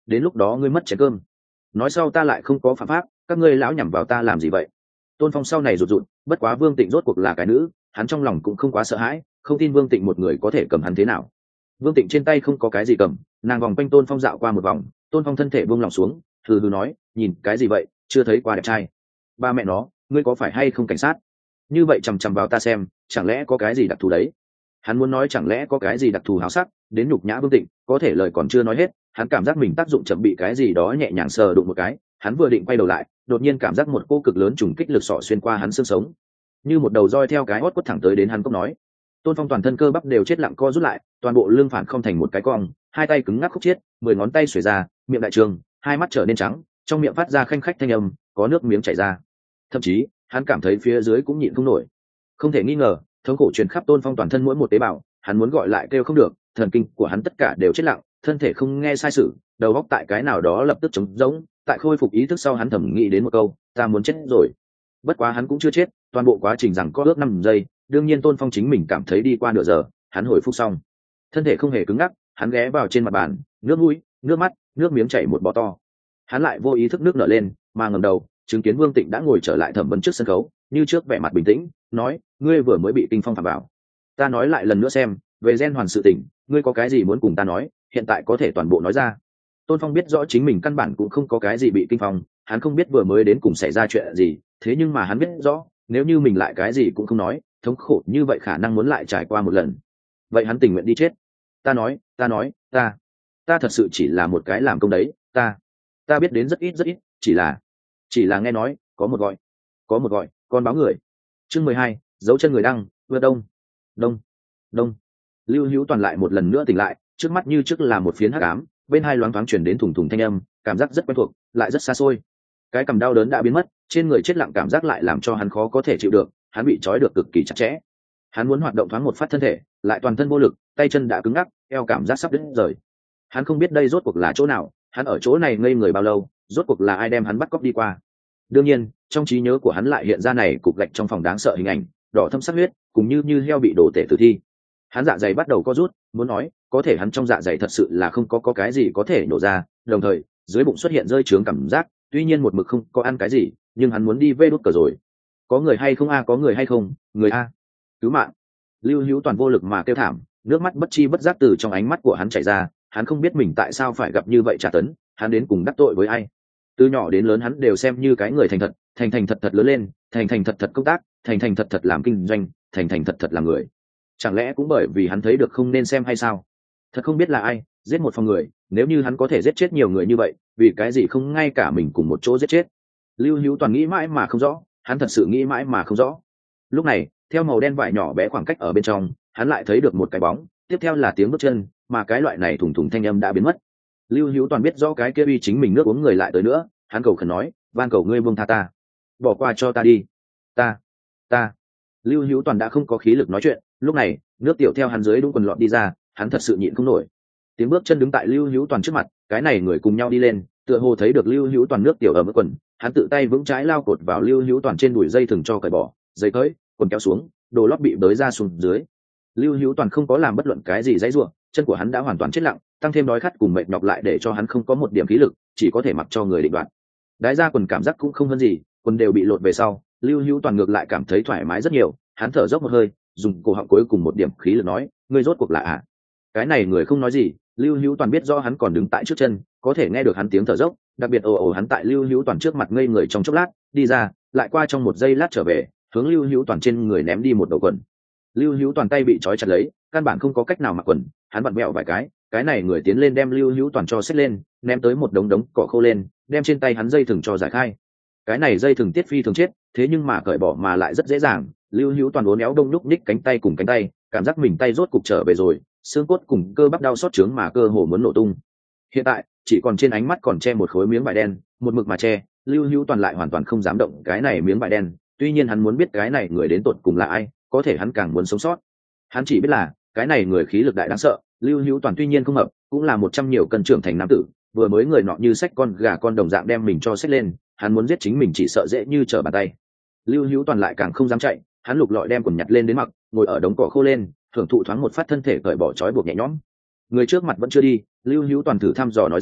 đến lúc đó ngươi mất chén cơm. Nói sau ta lại không có phạm pháp, các ngươi lão nhằm vào ta làm gì vậy? Tôn Phong sau này rụt rụt, bất quá Vương Tịnh rốt cuộc là cái nữ, hắn trong lòng cũng không quá sợ hãi, không tin Vương Tịnh một người có thể cầm hắn thế nào. Vương Tịnh trên tay không có cái gì cầm, nàng vòng quanh Tôn Phong dạo qua một vòng, Tôn Phong thân thể buông lòng xuống, hừ hừ nói, nhìn cái gì vậy, chưa thấy qua đẹp trai. Ba mẹ nó, ngươi có phải hay không cảnh sát? Như vậy chằm chằm vào ta xem, chẳng lẽ có cái gì đặc thù đấy? Hắn muốn nói chẳng lẽ có cái gì đặc thù háo sắc, đến nhục nhã Vương Tịnh, có thể lời còn chưa nói hết, hắn cảm giác mình tác dụng chậm bị cái gì đó nhẹ nhàng sờ đụng một cái, hắn vừa định quay đầu lại, đột nhiên cảm giác một cô cực lớn trùng kích lực sọ xuyên qua hắn xương sống, như một đầu roi theo cái hót quất thẳng tới đến hắn cốc nói. Tôn Phong toàn thân cơ bắp đều chết lặng co rút lại, toàn bộ lưng phản không thành một cái cong, hai tay cứng ngắc khúc chết, mười ngón tay xuề ra, miệng đại trường, hai mắt trở nên trắng, trong miệng phát ra khanh khách thanh âm, có nước miếng chảy ra. Thậm chí, hắn cảm thấy phía dưới cũng nhịn không nổi. Không thể nghi ngờ, thống khổ truyền khắp Tôn Phong toàn thân mỗi một tế bào, hắn muốn gọi lại kêu không được, thần kinh của hắn tất cả đều chết lặng, thân thể không nghe sai sự, đầu óc tại cái nào đó lập tức trống rỗng, tại khôi phục ý thức sau hắn thầm nghĩ đến một câu, ta muốn chết rồi. Bất quá hắn cũng chưa chết, toàn bộ quá trình rằng có ước năm giây, đương nhiên Tôn Phong chính mình cảm thấy đi qua nửa giờ, hắn hồi phục xong, thân thể không hề cứng ngắc, hắn ghé vào trên mặt bàn, nước mũi, nước mắt, nước miếng chảy một bọ to. Hắn lại vô ý thức nước nở lên, mà ngẩng đầu, chứng kiến Vương Tịnh đã ngồi trở lại thẩm vấn trước sân khấu, như trước vẻ mặt bình tĩnh, nói, ngươi vừa mới bị kinh phong phạm vào. Ta nói lại lần nữa xem, về gen hoàn sự tình, ngươi có cái gì muốn cùng ta nói, hiện tại có thể toàn bộ nói ra. Tôn Phong biết rõ chính mình căn bản cũng không có cái gì bị kinh phong, hắn không biết vừa mới đến cùng xảy ra chuyện gì, thế nhưng mà hắn biết rõ, nếu như mình lại cái gì cũng không nói, thống khổ như vậy khả năng muốn lại trải qua một lần. Vậy hắn tình nguyện đi chết. Ta nói, ta nói, ta, ta thật sự chỉ là một cái làm công đấy, ta, ta biết đến rất ít rất ít, chỉ là, chỉ là nghe nói, có một gọi, có một gọi, con báo người. Chương mười hai, dấu chân người đăng, vừa đông, đông, đông. Lưu Hữu Toàn lại một lần nữa tỉnh lại, trước mắt như trước là một phiến hắc ám, bên hai loáng thoáng chuyển đến thùng thùng thanh âm, cảm giác rất quen thuộc, lại rất xa xôi. Cái cầm đau đớn đã biến mất, trên người chết lặng cảm giác lại làm cho hắn khó có thể chịu được, hắn bị trói được cực kỳ chặt chẽ. Hắn muốn hoạt động thoáng một phát thân thể, lại toàn thân vô lực, tay chân đã cứng ngắc, eo cảm giác sắp đứt rời. Hắn không biết đây rốt cuộc là chỗ nào, hắn ở chỗ này ngây người bao lâu, rốt cuộc là ai đem hắn bắt cóc đi qua. Đương nhiên, trong trí nhớ của hắn lại hiện ra này cục gạch trong phòng đáng sợ hình ảnh, đỏ thâm sắc huyết, cùng như như heo bị đổ tể tử thi. Hắn dạ dày bắt đầu co rút, muốn nói, có thể hắn trong dạ dày thật sự là không có có cái gì có thể nổ ra, đồng thời, dưới bụng xuất hiện rơi trướng cảm giác, tuy nhiên một mực không có ăn cái gì, nhưng hắn muốn đi vê đốt cờ rồi. Có người hay không a, có người hay không, người a. Cứu mạng. Lưu Hữu Toàn vô lực mà kêu thảm, nước mắt bất chi bất giác từ trong ánh mắt của hắn chảy ra, hắn không biết mình tại sao phải gặp như vậy trả tấn, hắn đến cùng đắc tội với ai. Từ nhỏ đến lớn hắn đều xem như cái người thành thật, thành thành thật thật lớn lên, thành thành thật thật công tác, thành thành thật thật làm kinh doanh, thành thành thật thật làm người. Chẳng lẽ cũng bởi vì hắn thấy được không nên xem hay sao? Thật không biết là ai giết một phòng người, nếu như hắn có thể giết chết nhiều người như vậy, vì cái gì không ngay cả mình cùng một chỗ giết chết? Lưu Hữu Toàn nghĩ mãi mà không rõ, hắn thật sự nghĩ mãi mà không rõ. Lúc này, theo màu đen vải nhỏ bé khoảng cách ở bên trong, hắn lại thấy được một cái bóng, tiếp theo là tiếng bước chân, mà cái loại này thùng thùng thanh âm đã biến mất. Lưu Hữu Toàn biết rõ cái kia uy chính mình nước uống người lại tới nữa, hắn cầu khẩn nói, van cầu ngươi buông tha ta, bỏ qua cho ta đi, ta, ta. Lưu Hữu Toàn đã không có khí lực nói chuyện, lúc này, nước tiểu theo hắn dưới đúng quần lọt đi ra, hắn thật sự nhịn không nổi. Tiếng bước chân đứng tại Lưu Hữu Toàn trước mặt, cái này người cùng nhau đi lên, tựa hồ thấy được Lưu Hữu Toàn nước tiểu ở mức quần, hắn tự tay vững trái lao cột vào Lưu Hữu Toàn trên đùi dây thừng cho cởi bỏ, dây cởi, quần kéo xuống, đồ lót bị bới ra xuống dưới. Lưu Hữu Toàn không có làm bất luận cái gì dãy rủa, chân của hắn đã hoàn toàn chết lặng, tăng thêm đói khát cùng mệt nhọc lại để cho hắn không có một điểm khí lực, chỉ có thể mặc cho người định đoạt. Đái ra quần cảm giác cũng không hơn gì, quần đều bị lột về sau, Lưu Hữu Toàn ngược lại cảm thấy thoải mái rất nhiều, hắn thở dốc một hơi, dùng cổ họng cuối cùng một điểm khí lực nói, ngươi rốt cuộc là à? Cái này người không nói gì, Lưu Hữu Toàn biết rõ hắn còn đứng tại trước chân, có thể nghe được hắn tiếng thở dốc, đặc biệt ồ ồ hắn tại Lưu Hữu Toàn trước mặt ngây người trong chốc lát, đi ra, lại qua trong một giây lát trở về, hướng Lưu Hữu Toàn trên người ném đi một đầu quần. Lưu Hữu Toàn tay bị trói chặt lấy, căn bản không có cách nào mặc quần, hắn vặn mẹo vài cái, cái này người tiến lên đem Lưu Hữu Toàn cho xếp lên, ném tới một đống đống cỏ khô lên, đem trên tay hắn dây thừng cho giải khai. Cái này dây thừng tiết phi thường chết, thế nhưng mà cởi bỏ mà lại rất dễ dàng. Lưu Hữu Toàn uốn éo đông lúc nhích cánh tay cùng cánh tay, cảm giác mình tay rốt cục trở về rồi, xương cốt cùng cơ bắp đau xót trướng mà cơ hồ muốn nổ tung. Hiện tại chỉ còn trên ánh mắt còn che một khối miếng vải đen, một mực mà che, Lưu Hữu Toàn lại hoàn toàn không dám động cái này miếng vải đen. Tuy nhiên hắn muốn biết cái này người đến tột cùng là ai, có thể hắn càng muốn sống sót. Hắn chỉ biết là cái này người khí lực đại đáng sợ. Lưu Hữu Toàn tuy nhiên không hợp, cũng là một trăm nhiều cân trưởng thành nam tử, vừa mới người nọ như xách con gà con đồng dạng đem mình cho xách lên, hắn muốn giết chính mình chỉ sợ dễ như trở bàn tay. Lưu Hữu Toàn lại càng không dám chạy, hắn lục lọi đem quần nhặt lên đến mặc, ngồi ở đống cỏ khô lên, thưởng thụ thoáng một phát thân thể cởi bỏ trói buộc nhẹ nhõm. Người trước mặt vẫn chưa đi, Lưu Hữu Toàn thử thăm dò nói ra,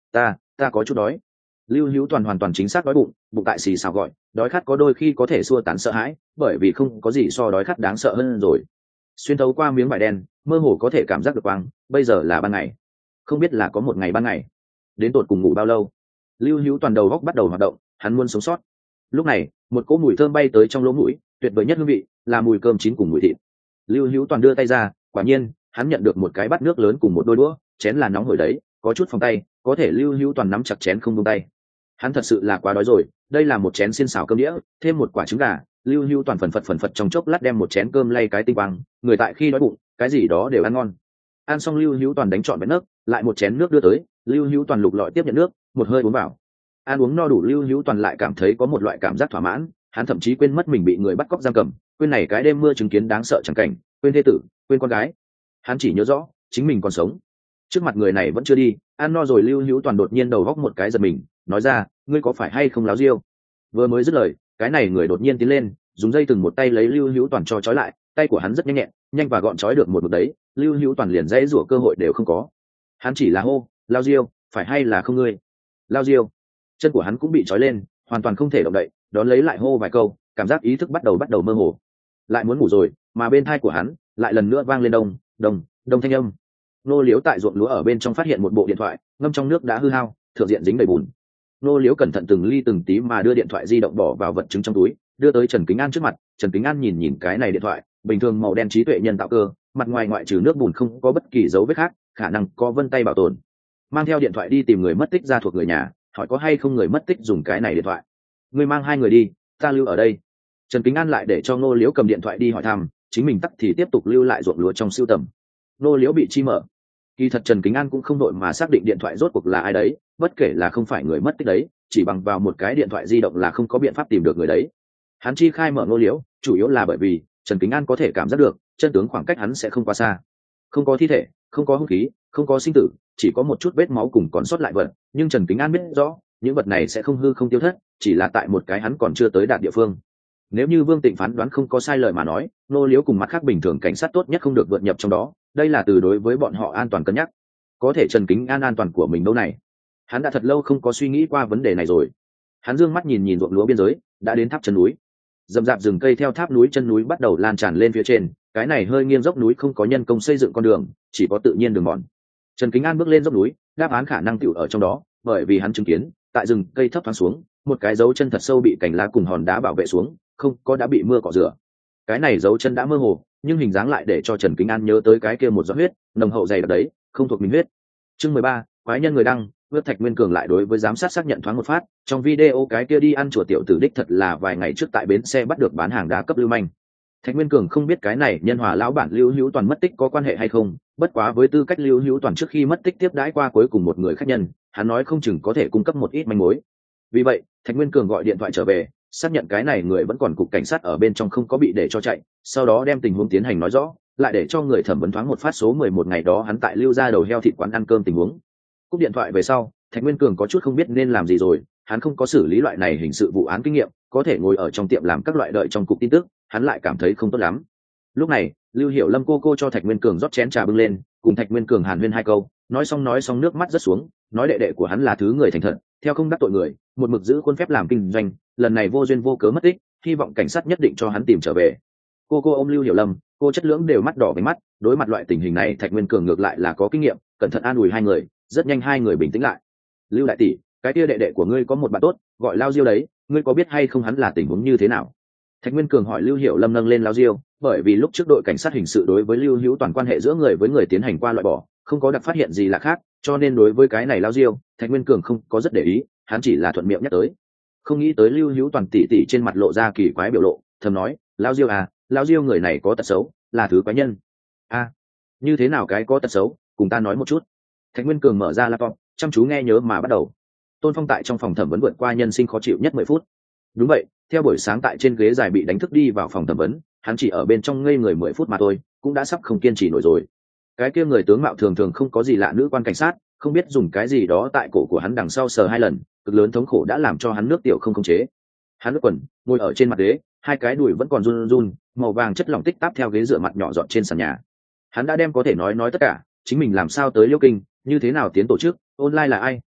ta ta có chút đói. Lưu Hữu Toàn hoàn toàn chính xác đói bụng, bụng tại xì xào gọi, đói khát có đôi khi có thể xua tán sợ hãi, bởi vì không có gì so đói khát đáng sợ hơn rồi. Xuyên thấu qua miếng vải đen, mơ hồ có thể cảm giác được quang, bây giờ là ban ngày, không biết là có một ngày ban ngày, đến tột cùng ngủ bao lâu. Lưu Hữu Toàn đầu góc bắt đầu hoạt động, hắn muốn sống sót. Lúc này, một cỗ mùi thơm bay tới trong lỗ mũi, tuyệt vời nhất hương vị là mùi cơm chín cùng mùi thịt. Lưu Hữu Toàn đưa tay ra, quả nhiên, hắn nhận được một cái bát nước lớn cùng một đôi đũa, chén là nóng hổi đấy, có chút phòng tay, có thể Lưu Hữu Toàn nắm chặt chén không buông tay. Hắn thật sự là quá đói rồi, đây là một chén xiên xào cơm đĩa, thêm một quả trứng gà. Lưu Hữu Toàn phần phật phần phật trong chốc lát đem một chén cơm lay cái tinh quang, người tại khi đói bụng, cái gì đó đều ăn ngon. Ăn xong Lưu Hữu Toàn đánh trọn vẹn nước, lại một chén nước đưa tới, Lưu Hữu Toàn lục lọi tiếp nhận nước, một hơi uống vào. Ăn uống no đủ, Lưu Hữu Toàn lại cảm thấy có một loại cảm giác thỏa mãn, hắn thậm chí quên mất mình bị người bắt cóc giam cầm, quên này cái đêm mưa chứng kiến đáng sợ chẳng cảnh, quên thê tử, quên con gái. Hắn chỉ nhớ rõ chính mình còn sống, trước mặt người này vẫn chưa đi. Ăn no rồi, Lưu Hữu Toàn đột nhiên đầu góc một cái giật mình, nói ra, ngươi có phải hay không láo diêu? Vừa mới dứt lời, cái này người đột nhiên tiến lên, dùng dây thừng một tay lấy Lưu Hữu Toàn cho trói lại, tay của hắn rất nhanh nhẹn, nhanh và gọn trói được một mực đấy, Lưu Hữu Toàn liền dãy rủa cơ hội đều không có. Hắn chỉ là hô, lao diêu, phải hay là không ngươi? Lao diêu. Chân của hắn cũng bị trói lên, hoàn toàn không thể động đậy, đón lấy lại hô vài câu, cảm giác ý thức bắt đầu bắt đầu mơ hồ, lại muốn ngủ rồi, mà bên thai của hắn lại lần nữa vang lên đông đông đông thanh âm. Nô Liếu tại ruộng lúa ở bên trong phát hiện một bộ điện thoại, ngâm trong nước đã hư hao, thượng diện dính đầy bùn. Nô Liếu cẩn thận từng ly từng tí mà đưa điện thoại di động bỏ vào vật chứng trong túi, đưa tới Trần Kính An trước mặt. Trần Kính An nhìn nhìn cái này điện thoại, bình thường màu đen trí tuệ nhân tạo cơ, mặt ngoài ngoại trừ nước bùn không có bất kỳ dấu vết khác, khả năng có vân tay bảo tồn. Mang theo điện thoại đi tìm người mất tích ra thuộc người nhà, hỏi có hay không người mất tích dùng cái này điện thoại. Ngươi mang hai người đi, ta lưu ở đây. Trần Kính An lại để cho Nô Liếu cầm điện thoại đi hỏi thăm, chính mình tắt thì tiếp tục lưu lại ruộng lúa trong sưu tầm. Nô Liếu bị chi mở. Kỳ thật Trần Kính An cũng không đội mà xác định điện thoại rốt cuộc là ai đấy, bất kể là không phải người mất tích đấy, chỉ bằng vào một cái điện thoại di động là không có biện pháp tìm được người đấy. Hắn chi khai mở Nô Liếu, chủ yếu là bởi vì Trần Kính An có thể cảm giác được chân tướng khoảng cách hắn sẽ không quá xa. Không có thi thể, không có hung khí, không có sinh tử, chỉ có một chút vết máu cùng còn sót lại vật, nhưng Trần Kính An biết rõ, những vật này sẽ không hư không tiêu thất, chỉ là tại một cái hắn còn chưa tới đạt địa phương. Nếu như Vương Tịnh phán đoán không có sai lời mà nói, Nô Liếu cùng mặt khác bình thường cảnh sát tốt nhất không được vượt nhập trong đó, đây là từ đối với bọn họ an toàn cân nhắc. Có thể Trần Kính An an toàn của mình đâu này? Hắn đã thật lâu không có suy nghĩ qua vấn đề này rồi. Hắn dương mắt nhìn nhìn ruộng lúa biên giới, đã đến tháp chân núi. Rậm rạp rừng cây theo tháp núi chân núi bắt đầu lan tràn lên phía trên, cái này hơi nghiêng dốc núi không có nhân công xây dựng con đường, chỉ có tự nhiên đường mòn. Trần Kính An bước lên dốc núi, đáp án khả năng tựu ở trong đó, bởi vì hắn chứng kiến, tại rừng cây thấp thoáng xuống, một cái dấu chân thật sâu bị cành lá cùng hòn đá bảo vệ xuống, không có đã bị mưa cọ rửa. Cái này dấu chân đã mơ hồ, nhưng hình dáng lại để cho Trần Kính An nhớ tới cái kia một giọt huyết nồng hậu dày đặc đấy, không thuộc mình huyết. Chương mười ba, quái nhân người đăng. Vượt Thạch Nguyên Cường lại đối với giám sát xác nhận thoáng một phát, trong video cái kia đi ăn chùa tiểu tử đích thật là vài ngày trước tại bến xe bắt được bán hàng đá cấp lưu manh. Thạch Nguyên Cường không biết cái này nhân hòa lão bản Lưu Hữu Toàn mất tích có quan hệ hay không, bất quá với tư cách Lưu Hữu Toàn trước khi mất tích tiếp đãi qua cuối cùng một người khách nhân, hắn nói không chừng có thể cung cấp một ít manh mối. Vì vậy, Thạch Nguyên Cường gọi điện thoại trở về, xác nhận cái này người vẫn còn cục cảnh sát ở bên trong không có bị để cho chạy, sau đó đem tình huống tiến hành nói rõ, lại để cho người thẩm vấn thoáng một phát số mười một ngày đó hắn tại Lưu gia đầu heo thịt quán ăn cơm tình huống. Cúp điện thoại về sau, Thạch Nguyên Cường có chút không biết nên làm gì rồi, hắn không có xử lý loại này hình sự vụ án kinh nghiệm, có thể ngồi ở trong tiệm làm các loại đợi trong cục tin tức, hắn lại cảm thấy không tốt lắm. Lúc này, Lưu Hiểu Lâm cô cô cho Thạch Nguyên Cường rót chén trà bưng lên, cùng Thạch Nguyên Cường hàn huyên hai câu, nói xong nói xong nước mắt rớt xuống, nói đệ đệ của hắn là thứ người thành thật, theo không đắc tội người, một mực giữ khuôn phép làm kinh doanh, lần này vô duyên vô cớ mất tích, hy vọng cảnh sát nhất định cho hắn tìm trở về. Cô cô ôm Lưu Hiểu Lâm, cô chất lưỡng đều mắt đỏ với mắt, đối mặt loại tình hình này Thạch Nguyên Cường ngược lại là có kinh nghiệm, cẩn thận an ủi hai người, rất nhanh hai người bình tĩnh lại. Lưu đại tỷ, cái kia đệ đệ của ngươi có một bạn tốt, gọi Lao Diêu đấy, ngươi có biết hay không hắn là tình huống như thế nào? Thạch Nguyên Cường hỏi Lưu Hiểu Lâm nâng lên Lao Diêu, bởi vì lúc trước đội cảnh sát hình sự đối với Lưu Hữu Toàn quan hệ giữa người với người tiến hành qua loại bỏ, không có đặc phát hiện gì là khác, cho nên đối với cái này Lao Diêu, Thạch Nguyên Cường không có rất để ý, hắn chỉ là thuận miệng nhắc tới. Không nghĩ tới Lưu Hữu Toàn tỉ tỉ trên mặt lộ ra kỳ quái biểu lộ, thầm nói, Lao Diêu à, Lao Diêu người này có tật xấu, là thứ quái nhân. A, à, như thế nào cái có tật xấu, cùng ta nói một chút. Thạch Nguyên Cường mở ra laptop, chăm chú nghe nhớ mà bắt đầu. Tôn Phong tại trong phòng thẩm vấn vượt qua nhân sinh khó chịu nhất mười phút. Đúng vậy, theo buổi sáng tại trên ghế dài bị đánh thức đi vào phòng thẩm vấn, hắn chỉ ở bên trong ngây người mười phút mà thôi, cũng đã sắp không kiên trì nổi rồi. Cái kia người tướng mạo thường thường không có gì lạ nữ quan cảnh sát, không biết dùng cái gì đó tại cổ của hắn đằng sau sờ hai lần, cực lớn thống khổ đã làm cho hắn nước tiểu không khống chế. Hắn nước quần, ngồi ở trên mặt ghế, hai cái đùi vẫn còn run run, màu vàng chất lỏng tích táp theo ghế dựa mặt nhỏ giọt trên sàn nhà. Hắn đã đem có thể nói nói tất cả, chính mình làm sao tới Liêu Kinh, như thế nào tiến tổ chức, online là ai,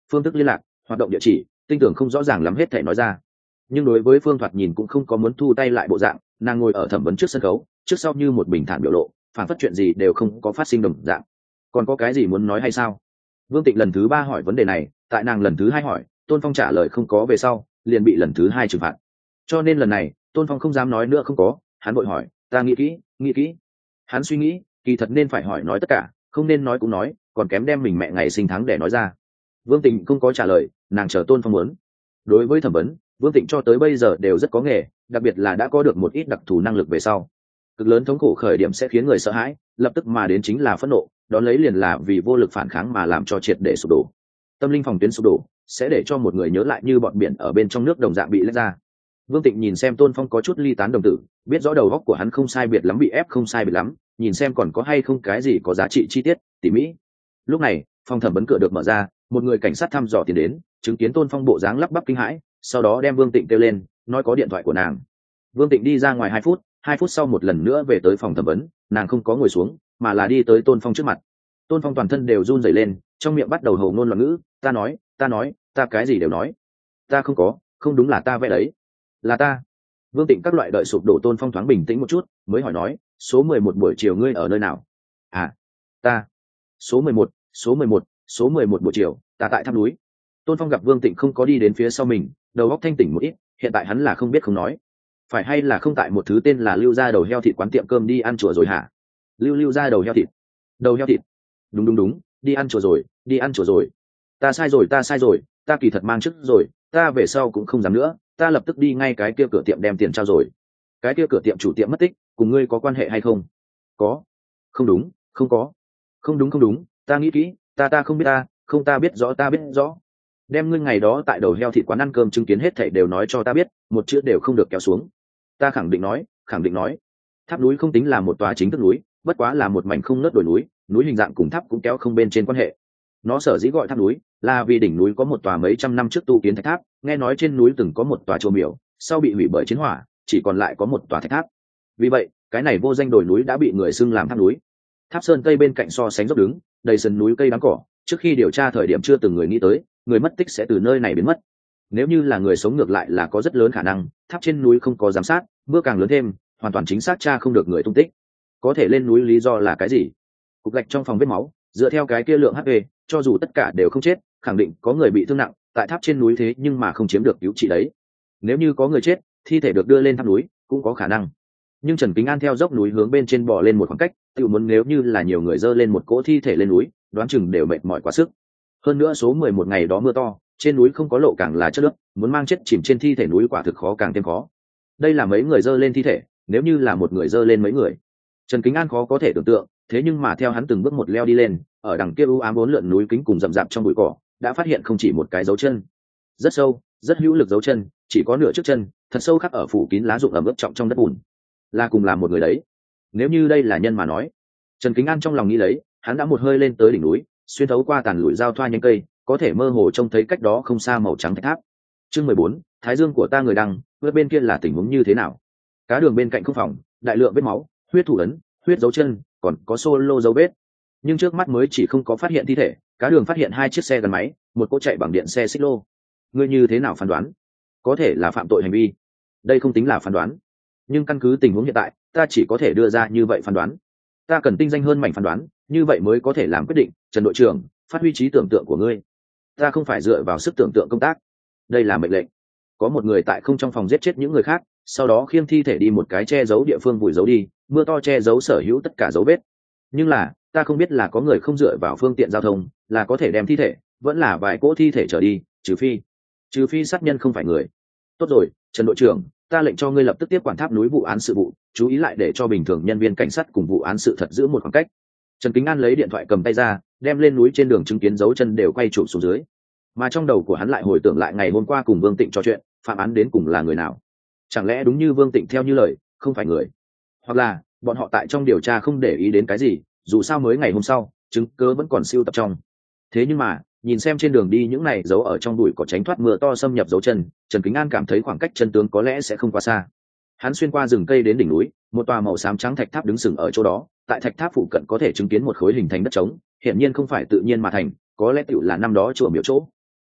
phương thức liên lạc, hoạt động địa chỉ, tinh tưởng không rõ ràng lắm hết thể nói ra. Nhưng đối với Phương Thoạt nhìn cũng không có muốn thu tay lại bộ dạng, nàng ngồi ở thẩm vấn trước sân khấu, trước sau như một bình thản biểu lộ, phản phất chuyện gì đều không có phát sinh đồng dạng. Còn có cái gì muốn nói hay sao? Vương Tịnh lần thứ ba hỏi vấn đề này, tại nàng lần thứ hai hỏi, Tôn Phong trả lời không có về sau, liền bị lần thứ hai trừng phạt. Cho nên lần này, Tôn Phong không dám nói nữa không có, hắn vội hỏi, ta nghĩ kỹ, nghĩ kỹ. Hắn suy nghĩ, kỳ thật nên phải hỏi nói tất cả, không nên nói cũng nói, còn kém đem mình mẹ ngày sinh tháng để nói ra. Vương Tịnh không có trả lời, nàng chờ Tôn Phong muốn. Đối với thẩm vấn, Vương Tịnh cho tới bây giờ đều rất có nghề, đặc biệt là đã có được một ít đặc thù năng lực về sau. Cực lớn thống khổ khởi điểm sẽ khiến người sợ hãi, lập tức mà đến chính là phẫn nộ, đón lấy liền là vì vô lực phản kháng mà làm cho triệt để sụp đổ. Tâm linh phòng tuyến sụp đổ, sẽ để cho một người nhớ lại như bọn biển ở bên trong nước đồng dạng bị lách ra. Vương Tịnh nhìn xem Tôn Phong có chút ly tán đồng tử, biết rõ đầu óc của hắn không sai biệt lắm bị ép không sai biệt lắm, nhìn xem còn có hay không cái gì có giá trị chi tiết, tỉ mỹ. Lúc này, phòng thẩm vấn cửa được mở ra, một người cảnh sát thăm dò tiến đến, chứng kiến Tôn Phong bộ dáng lắp bắp kinh hãi, sau đó đem Vương Tịnh kêu lên, nói có điện thoại của nàng. Vương Tịnh đi ra ngoài hai phút, hai phút sau một lần nữa về tới phòng thẩm vấn, nàng không có ngồi xuống, mà là đi tới Tôn Phong trước mặt. Tôn Phong toàn thân đều run rẩy lên, trong miệng bắt đầu hầu ngôn loạn ngữ, ta nói, ta nói, ta cái gì đều nói, ta không có, không đúng là ta vẽ đấy, là ta. Vương Tịnh các loại đợi sụp đổ. Tôn Phong thoáng bình tĩnh một chút, mới hỏi nói, số mười một buổi chiều ngươi ở nơi nào? À, ta, số mười một, số mười một, số mười một buổi chiều, ta tại tháp núi. Tôn Phong gặp Vương Tịnh không có đi đến phía sau mình, đầu óc thanh tỉnh một ít, hiện tại hắn là không biết không nói, phải hay là không tại một thứ tên là Lưu Gia đầu heo thịt quán tiệm cơm đi ăn chùa rồi hả? Lưu Lưu Gia đầu heo thịt, đầu heo thịt, đúng đúng đúng, đi ăn chùa rồi, đi ăn chùa rồi. Ta sai rồi, ta sai rồi, ta kỳ thật mang chức rồi, ta về sau cũng không dám nữa, ta lập tức đi ngay cái kia cửa tiệm đem tiền trao rồi. Cái kia cửa tiệm chủ tiệm mất tích, cùng ngươi có quan hệ hay không? Có. Không đúng, không có. Không đúng không đúng, ta nghĩ kỹ, ta ta không biết ta, không ta biết rõ ta biết rõ. Đem ngươi ngày đó tại đầu heo thịt quán ăn cơm chứng kiến hết thảy đều nói cho ta biết, một chữ đều không được kéo xuống. Ta khẳng định nói, khẳng định nói. Tháp núi không tính là một tòa chính thức núi, bất quá là một mảnh không nớt đồi núi, núi hình dạng cùng tháp cũng kéo không bên trên quan hệ. Nó sở dĩ gọi tháp núi, là vì đỉnh núi có một tòa mấy trăm năm trước tu kiến thạch tháp, nghe nói trên núi từng có một tòa chùa miếu, sau bị hủy bởi chiến hỏa, chỉ còn lại có một tòa thạch tháp. Vì vậy, cái này vô danh đồi núi đã bị người xưng làm tháp núi. Tháp sơn cây bên cạnh so sánh dốc đứng, đầy sườn núi cây đắng cỏ, trước khi điều tra thời điểm chưa từng người nghĩ tới, người mất tích sẽ từ nơi này biến mất. Nếu như là người sống ngược lại là có rất lớn khả năng, tháp trên núi không có giám sát, mưa càng lớn thêm, hoàn toàn chính xác tra không được người tung tích. Có thể lên núi lý do là cái gì? Cục gạch trong phòng vết máu, dựa theo cái kia lượng hát pê, cho dù tất cả đều không chết, khẳng định có người bị thương nặng, tại tháp trên núi thế nhưng mà không chiếm được cứu trị đấy. Nếu như có người chết, thi thể được đưa lên tháp núi, cũng có khả năng. Nhưng Trần Kính An theo dốc núi hướng bên trên bò lên một khoảng cách, tự muốn nếu như là nhiều người dơ lên một cỗ thi thể lên núi, đoán chừng đều mệt mỏi quá sức. Hơn nữa số mười một ngày đó mưa to, trên núi không có lộ càng là chất nước, muốn mang chết chìm trên thi thể núi quả thực khó càng thêm khó. Đây là mấy người dơ lên thi thể, nếu như là một người dơ lên mấy người, Trần Kính An khó có thể tưởng tượng, thế nhưng mà theo hắn từng bước một leo đi lên, ở đằng kia u ám bốn lượn núi kính cùng rậm rạp trong bụi cỏ, đã phát hiện không chỉ một cái dấu chân, rất sâu, rất hữu lực dấu chân, chỉ có nửa trước chân, thật sâu khắc ở phủ kín lá rụng ẩm ướt trọng trong đất bùn. Là cùng là một người đấy. Nếu như đây là nhân mà nói, Trần Kính An trong lòng nghĩ lấy, hắn đã một hơi lên tới đỉnh núi, xuyên thấu qua tàn lụi giao thoa nhánh cây, có thể mơ hồ trông thấy cách đó không xa màu trắng thạch tháp. Chương mười bốn, Thái Dương của ta người đăng, vớt bên kia là tình huống như thế nào? Cá đường bên cạnh không phòng, đại lượng vết máu, huyết thủ ấn, huyết dấu chân, còn có solo dấu vết. Nhưng trước mắt mới chỉ không có phát hiện thi thể, cá đường phát hiện hai chiếc xe gắn máy, một cỗ chạy bằng điện xe xích lô. Ngươi như thế nào phán đoán? Có thể là phạm tội hành vi. Đây không tính là phán đoán, nhưng căn cứ tình huống hiện tại, ta chỉ có thể đưa ra như vậy phán đoán. Ta cần tinh danh hơn mảnh phán đoán, như vậy mới có thể làm quyết định. Trần đội trưởng, phát huy trí tưởng tượng của ngươi. Ta không phải dựa vào sức tưởng tượng công tác. Đây là mệnh lệnh. Có một người tại không trong phòng giết chết những người khác, sau đó khiêng thi thể đi một cái che giấu địa phương vùi giấu đi, mưa to che giấu sở hữu tất cả dấu vết. Nhưng là, ta không biết là có người không dựa vào phương tiện giao thông, là có thể đem thi thể, vẫn là vài cỗ thi thể trở đi, trừ phi, trừ phi sát nhân không phải người. Tốt rồi, Trần đội trưởng, ta lệnh cho ngươi lập tức tiếp quản tháp núi vụ án sự vụ, chú ý lại để cho bình thường nhân viên cảnh sát cùng vụ án sự thật giữ một khoảng cách. Trần Kính An lấy điện thoại cầm tay ra, đem lên núi trên đường chứng kiến dấu chân đều quay chụp xuống dưới. Mà trong đầu của hắn lại hồi tưởng lại ngày hôm qua cùng Vương Tịnh trò chuyện, phạm án đến cùng là người nào? Chẳng lẽ đúng như Vương Tịnh theo như lời, không phải người? Hoặc là bọn họ tại trong điều tra không để ý đến cái gì, dù sao mới ngày hôm sau, chứng cứ vẫn còn siêu tập trong. Thế nhưng mà, nhìn xem trên đường đi những này giấu ở trong bụi cỏ tránh thoát mưa to xâm nhập dấu chân, Trần Kính An cảm thấy khoảng cách chân tướng có lẽ sẽ không quá xa. Hắn xuyên qua rừng cây đến đỉnh núi, một tòa màu xám trắng thạch tháp đứng sừng ở chỗ đó, tại thạch tháp phụ cận có thể chứng kiến một khối hình thành đất trống, hiển nhiên không phải tự nhiên mà thành, có lẽ tựu là năm đó chùa miếu chỗ.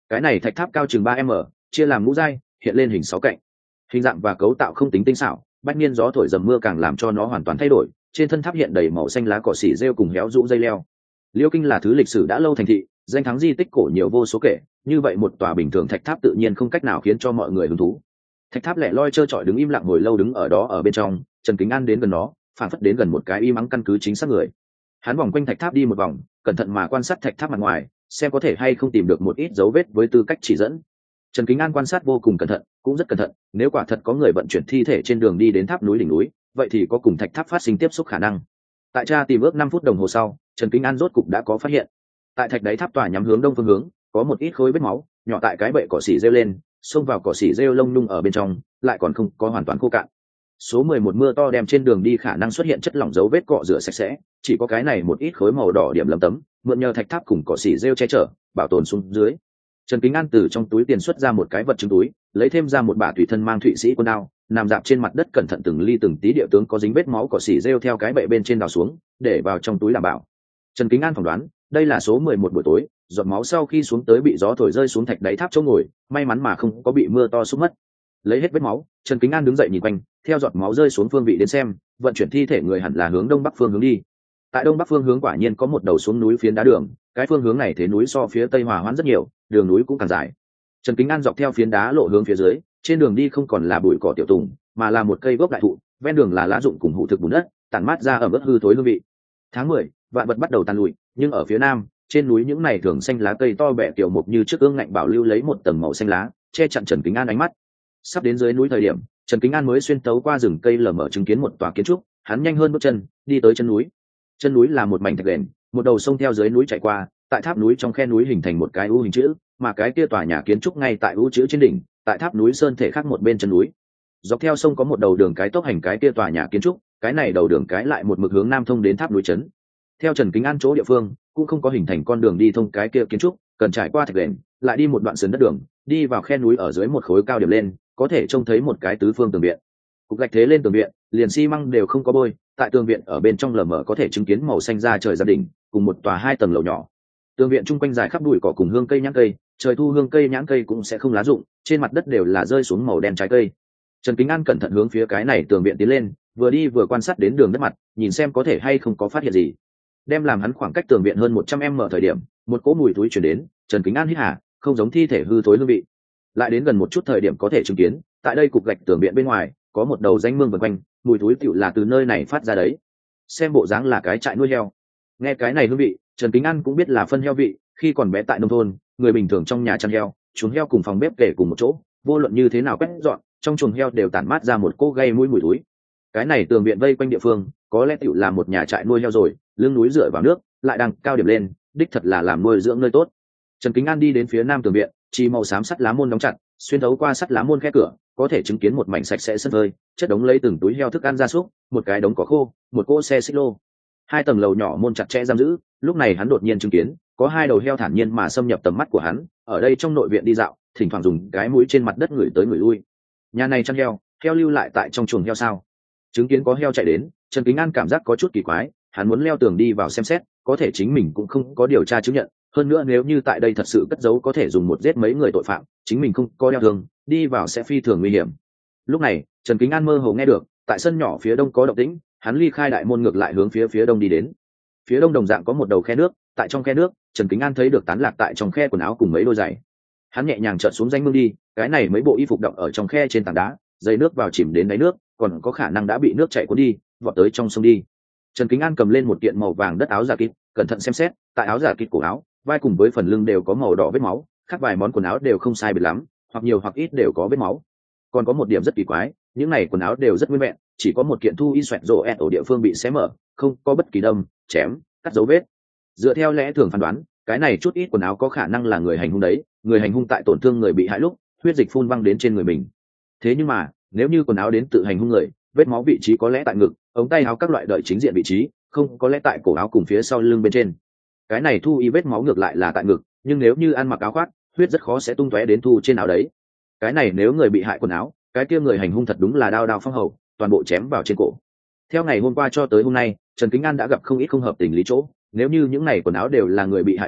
Cái này thạch tháp cao chừng ba m, chia làm ngũ giai, hiện lên hình sáu cạnh. Hình dạng và cấu tạo không tính tinh xảo, bách niên gió thổi dầm mưa càng làm cho nó hoàn toàn thay đổi. Trên thân tháp hiện đầy màu xanh lá cỏ xỉ rêu cùng héo rũ dây leo. Liêu Kinh là thứ lịch sử đã lâu thành thị, danh thắng di tích cổ nhiều vô số kể, như vậy một tòa bình thường thạch tháp tự nhiên không cách nào khiến cho mọi người hứng thú. Thạch tháp lẻ loi trơ trọi đứng im lặng hồi lâu đứng ở đó ở bên trong, Trần Kính An đến gần nó, phản phất đến gần một cái im ắng căn cứ chính xác người. Hắn vòng quanh thạch tháp đi một vòng, cẩn thận mà quan sát thạch tháp mặt ngoài, xem có thể hay không tìm được một ít dấu vết với tư cách chỉ dẫn. Trần Kính An quan sát vô cùng cẩn thận, cũng rất cẩn thận, nếu quả thật có người vận chuyển thi thể trên đường đi đến tháp núi đỉnh núi, vậy thì có cùng thạch tháp phát sinh tiếp xúc khả năng. Tại tra tìm ước năm phút đồng hồ sau, Trần Kính An rốt cục đã có phát hiện. Tại thạch đáy tháp tòa nhắm hướng đông phương hướng, có một ít khối vết máu, nhỏ tại cái bệ cỏ xỉ rêu lên, xông vào cỏ xỉ rêu lông nhung ở bên trong, lại còn không có hoàn toàn khô cạn. Số mười một mưa to đem trên đường đi khả năng xuất hiện chất lỏng dấu vết cọ rửa sạch sẽ, chỉ có cái này một ít khối màu đỏ điểm lấm tấm, mượn nhờ thạch tháp cùng cỏ xỉ rêu che chở, bảo tồn xuống dưới. Trần Kính An từ trong túi tiền xuất ra một cái vật chứng túi, lấy thêm ra một bả tùy thân mang thụy sĩ quân đao, nằm dạp trên mặt đất cẩn thận từng ly từng tí địa tướng có dính vết máu cỏ xỉ rêu theo cái bệ bên trên đào xuống, để vào trong túi đảm bảo. Trần Kính An phỏng đoán, đây là số mười một buổi tối, giọt máu sau khi xuống tới bị gió thổi rơi xuống thạch đáy tháp chỗ ngồi, may mắn mà không có bị mưa to xúc mất. Lấy hết vết máu, Trần Kính An đứng dậy nhìn quanh, theo giọt máu rơi xuống phương vị đến xem, vận chuyển thi thể người hẳn là hướng đông bắc phương hướng đi. Tại đông bắc phương hướng quả nhiên có một đầu xuống núi phiến đá đường, cái phương hướng này thế núi so phía tây hòa hoãn rất nhiều, đường núi cũng càng dài. Trần Kính An dọc theo phiến đá lộ hướng phía dưới, trên đường đi không còn là bụi cỏ tiểu tùng, mà là một cây gốc đại thụ, ven đường là lá rụng cùng hủ thực bùn đất, tản mát ra ở mức hư thối hương vị. Tháng mười, vạn vật bắt đầu tàn lụi, nhưng ở phía nam, trên núi những này thường xanh lá cây to bẹ kiểu mục như trước ương ngạnh bảo lưu lấy một tầng màu xanh lá, che chặn Trần Kính An ánh mắt. Sắp đến dưới núi thời điểm, Trần Kính An mới xuyên tấu qua rừng cây lờ mờ chứng kiến một tòa kiến trúc, hắn nhanh hơn bước chân, đi tới chân núi. Chân núi là một mảnh thạch đền, một đầu sông theo dưới núi chảy qua, tại tháp núi trong khe núi hình thành một cái u hình chữ, mà cái kia tòa nhà kiến trúc ngay tại u chữ trên đỉnh, tại tháp núi sơn thể khác một bên chân núi. Dọc theo sông có một đầu đường cái tốc hành cái kia tòa nhà kiến trúc, cái này đầu đường cái lại một mực hướng nam thông đến tháp núi trấn. Theo Trần Kính An chỗ địa phương, cũng không có hình thành con đường đi thông cái kia kiến trúc, cần trải qua thạch đền, lại đi một đoạn sườn đất đường, đi vào khe núi ở dưới một khối cao điểm lên, có thể trông thấy một cái tứ phương tường viện. Cục gạch thế lên tường viện, liền xi măng đều không có bôi, tại tường viện ở bên trong lờ mờ có thể chứng kiến màu xanh da trời gia đình, cùng một tòa hai tầng lầu nhỏ. Tường viện chung quanh dài khắp bụi cỏ cùng hương cây nhãn cây, trời thu hương cây nhãn cây cũng sẽ không lá rụng, trên mặt đất đều là rơi xuống màu đen trái cây. Trần Kính An cẩn thận hướng phía cái này tường viện tiến lên, vừa đi vừa quan sát đến đường đất mặt, nhìn xem có thể hay không có phát hiện gì. Đem làm hắn khoảng cách tường viện hơn một trăm mét thời điểm, một cỗ mùi túi truyền đến, Trần Kính An hít hà, không giống thi thể hư thối hương vị. Lại đến gần một chút thời điểm có thể chứng kiến, tại đây cục gạch tường viện bên ngoài, có một đầu danh mương vần quanh, mùi túi tựu là từ nơi này phát ra đấy. Xem bộ dáng là cái trại nuôi heo. Nghe cái này hương vị, Trần Kính An cũng biết là phân heo vị, khi còn bé tại nông thôn, người bình thường trong nhà chăn heo, chuồng heo cùng phòng bếp kể cùng một chỗ, vô luận như thế nào quét dọn, trong chuồng heo đều tản mát ra một cỗ gây mũi mùi túi. Cái này tường viện vây quanh địa phương, có lẽ tựu là một nhà trại nuôi heo rồi, lưng núi dựa vào nước, lại đang cao điểm lên, đích thật là làm nuôi dưỡng nơi tốt. Trần Kính An đi đến phía nam tường viện, chỉ màu xám sắt lá môn đóng chặt, xuyên thấu qua sắt lá môn khe cửa, có thể chứng kiến một mảnh sạch sẽ sân phơi, chất đống lấy từng túi heo thức ăn gia súc, một cái đống cỏ khô, một cỗ xe xích lô. Hai tầng lầu nhỏ môn chặt chẽ giam giữ, lúc này hắn đột nhiên chứng kiến, có hai đầu heo thản nhiên mà xâm nhập tầm mắt của hắn, ở đây trong nội viện đi dạo, thỉnh thoảng dùng cái mũi trên mặt đất ngửi tới ngửi lui. Nhà này chăn heo, heo lưu lại tại trong chuồng heo sao? Chứng kiến có heo chạy đến, Trần Kính An cảm giác có chút kỳ quái, hắn muốn leo tường đi vào xem xét, có thể chính mình cũng không có điều tra chứng nhận, hơn nữa nếu như tại đây thật sự cất giấu có thể dùng một giết mấy người tội phạm, chính mình không có đeo thương, đi vào sẽ phi thường nguy hiểm. Lúc này, Trần Kính An mơ hồ nghe được, tại sân nhỏ phía đông có động tĩnh, hắn ly khai đại môn ngược lại hướng phía phía đông đi đến. Phía đông đồng dạng có một đầu khe nước, tại trong khe nước, Trần Kính An thấy được tán lạc tại trong khe quần áo cùng mấy đôi giày. Hắn nhẹ nhàng trợn xuống danh mương đi, cái này mấy bộ y phục đọng ở trong khe trên tảng đá, dây nước vào chìm đến đáy nước, còn có khả năng đã bị nước chảy cuốn đi, vọt tới trong sông đi. Trần Kính An cầm lên một kiện màu vàng đất áo giả kít, cẩn thận xem xét, tại áo giả kít cổ áo, vai cùng với phần lưng đều có màu đỏ vết máu, khác vài món quần áo đều không sai biệt lắm, hoặc nhiều hoặc ít đều có vết máu. Còn có một điểm rất kỳ quái, những này quần áo đều rất nguyên vẹn, chỉ có một kiện thu y xoẹt rổ ẹt ở địa phương bị xé mở, không có bất kỳ đâm, chém, cắt dấu vết. Dựa theo lẽ thường phán đoán, cái này chút ít quần áo có khả năng là người hành hung đấy, người hành hung tại tổn thương người bị hại lúc, huyết dịch phun văng đến trên người mình. Thế nhưng mà, nếu như quần áo đến tự hành hung người, vết máu vị trí có lẽ tại ngực, ống tay áo các loại đợi chính diện vị trí, không có lẽ tại cổ áo cùng phía sau lưng bên trên. Cái này thu y vết máu ngược lại là tại ngực, nhưng nếu như ăn mặc áo khoác, huyết rất khó sẽ tung tóe đến thu trên áo đấy. Cái này nếu người bị hại quần áo, cái kia người hành hung thật đúng là đao đao phong hầu, toàn bộ chém vào trên cổ. Theo ngày hôm qua cho tới hôm nay, Trần Kính An đã gặp không ít không hợp tình lý chỗ, nếu như những này quần áo đều là người bị hại đấy,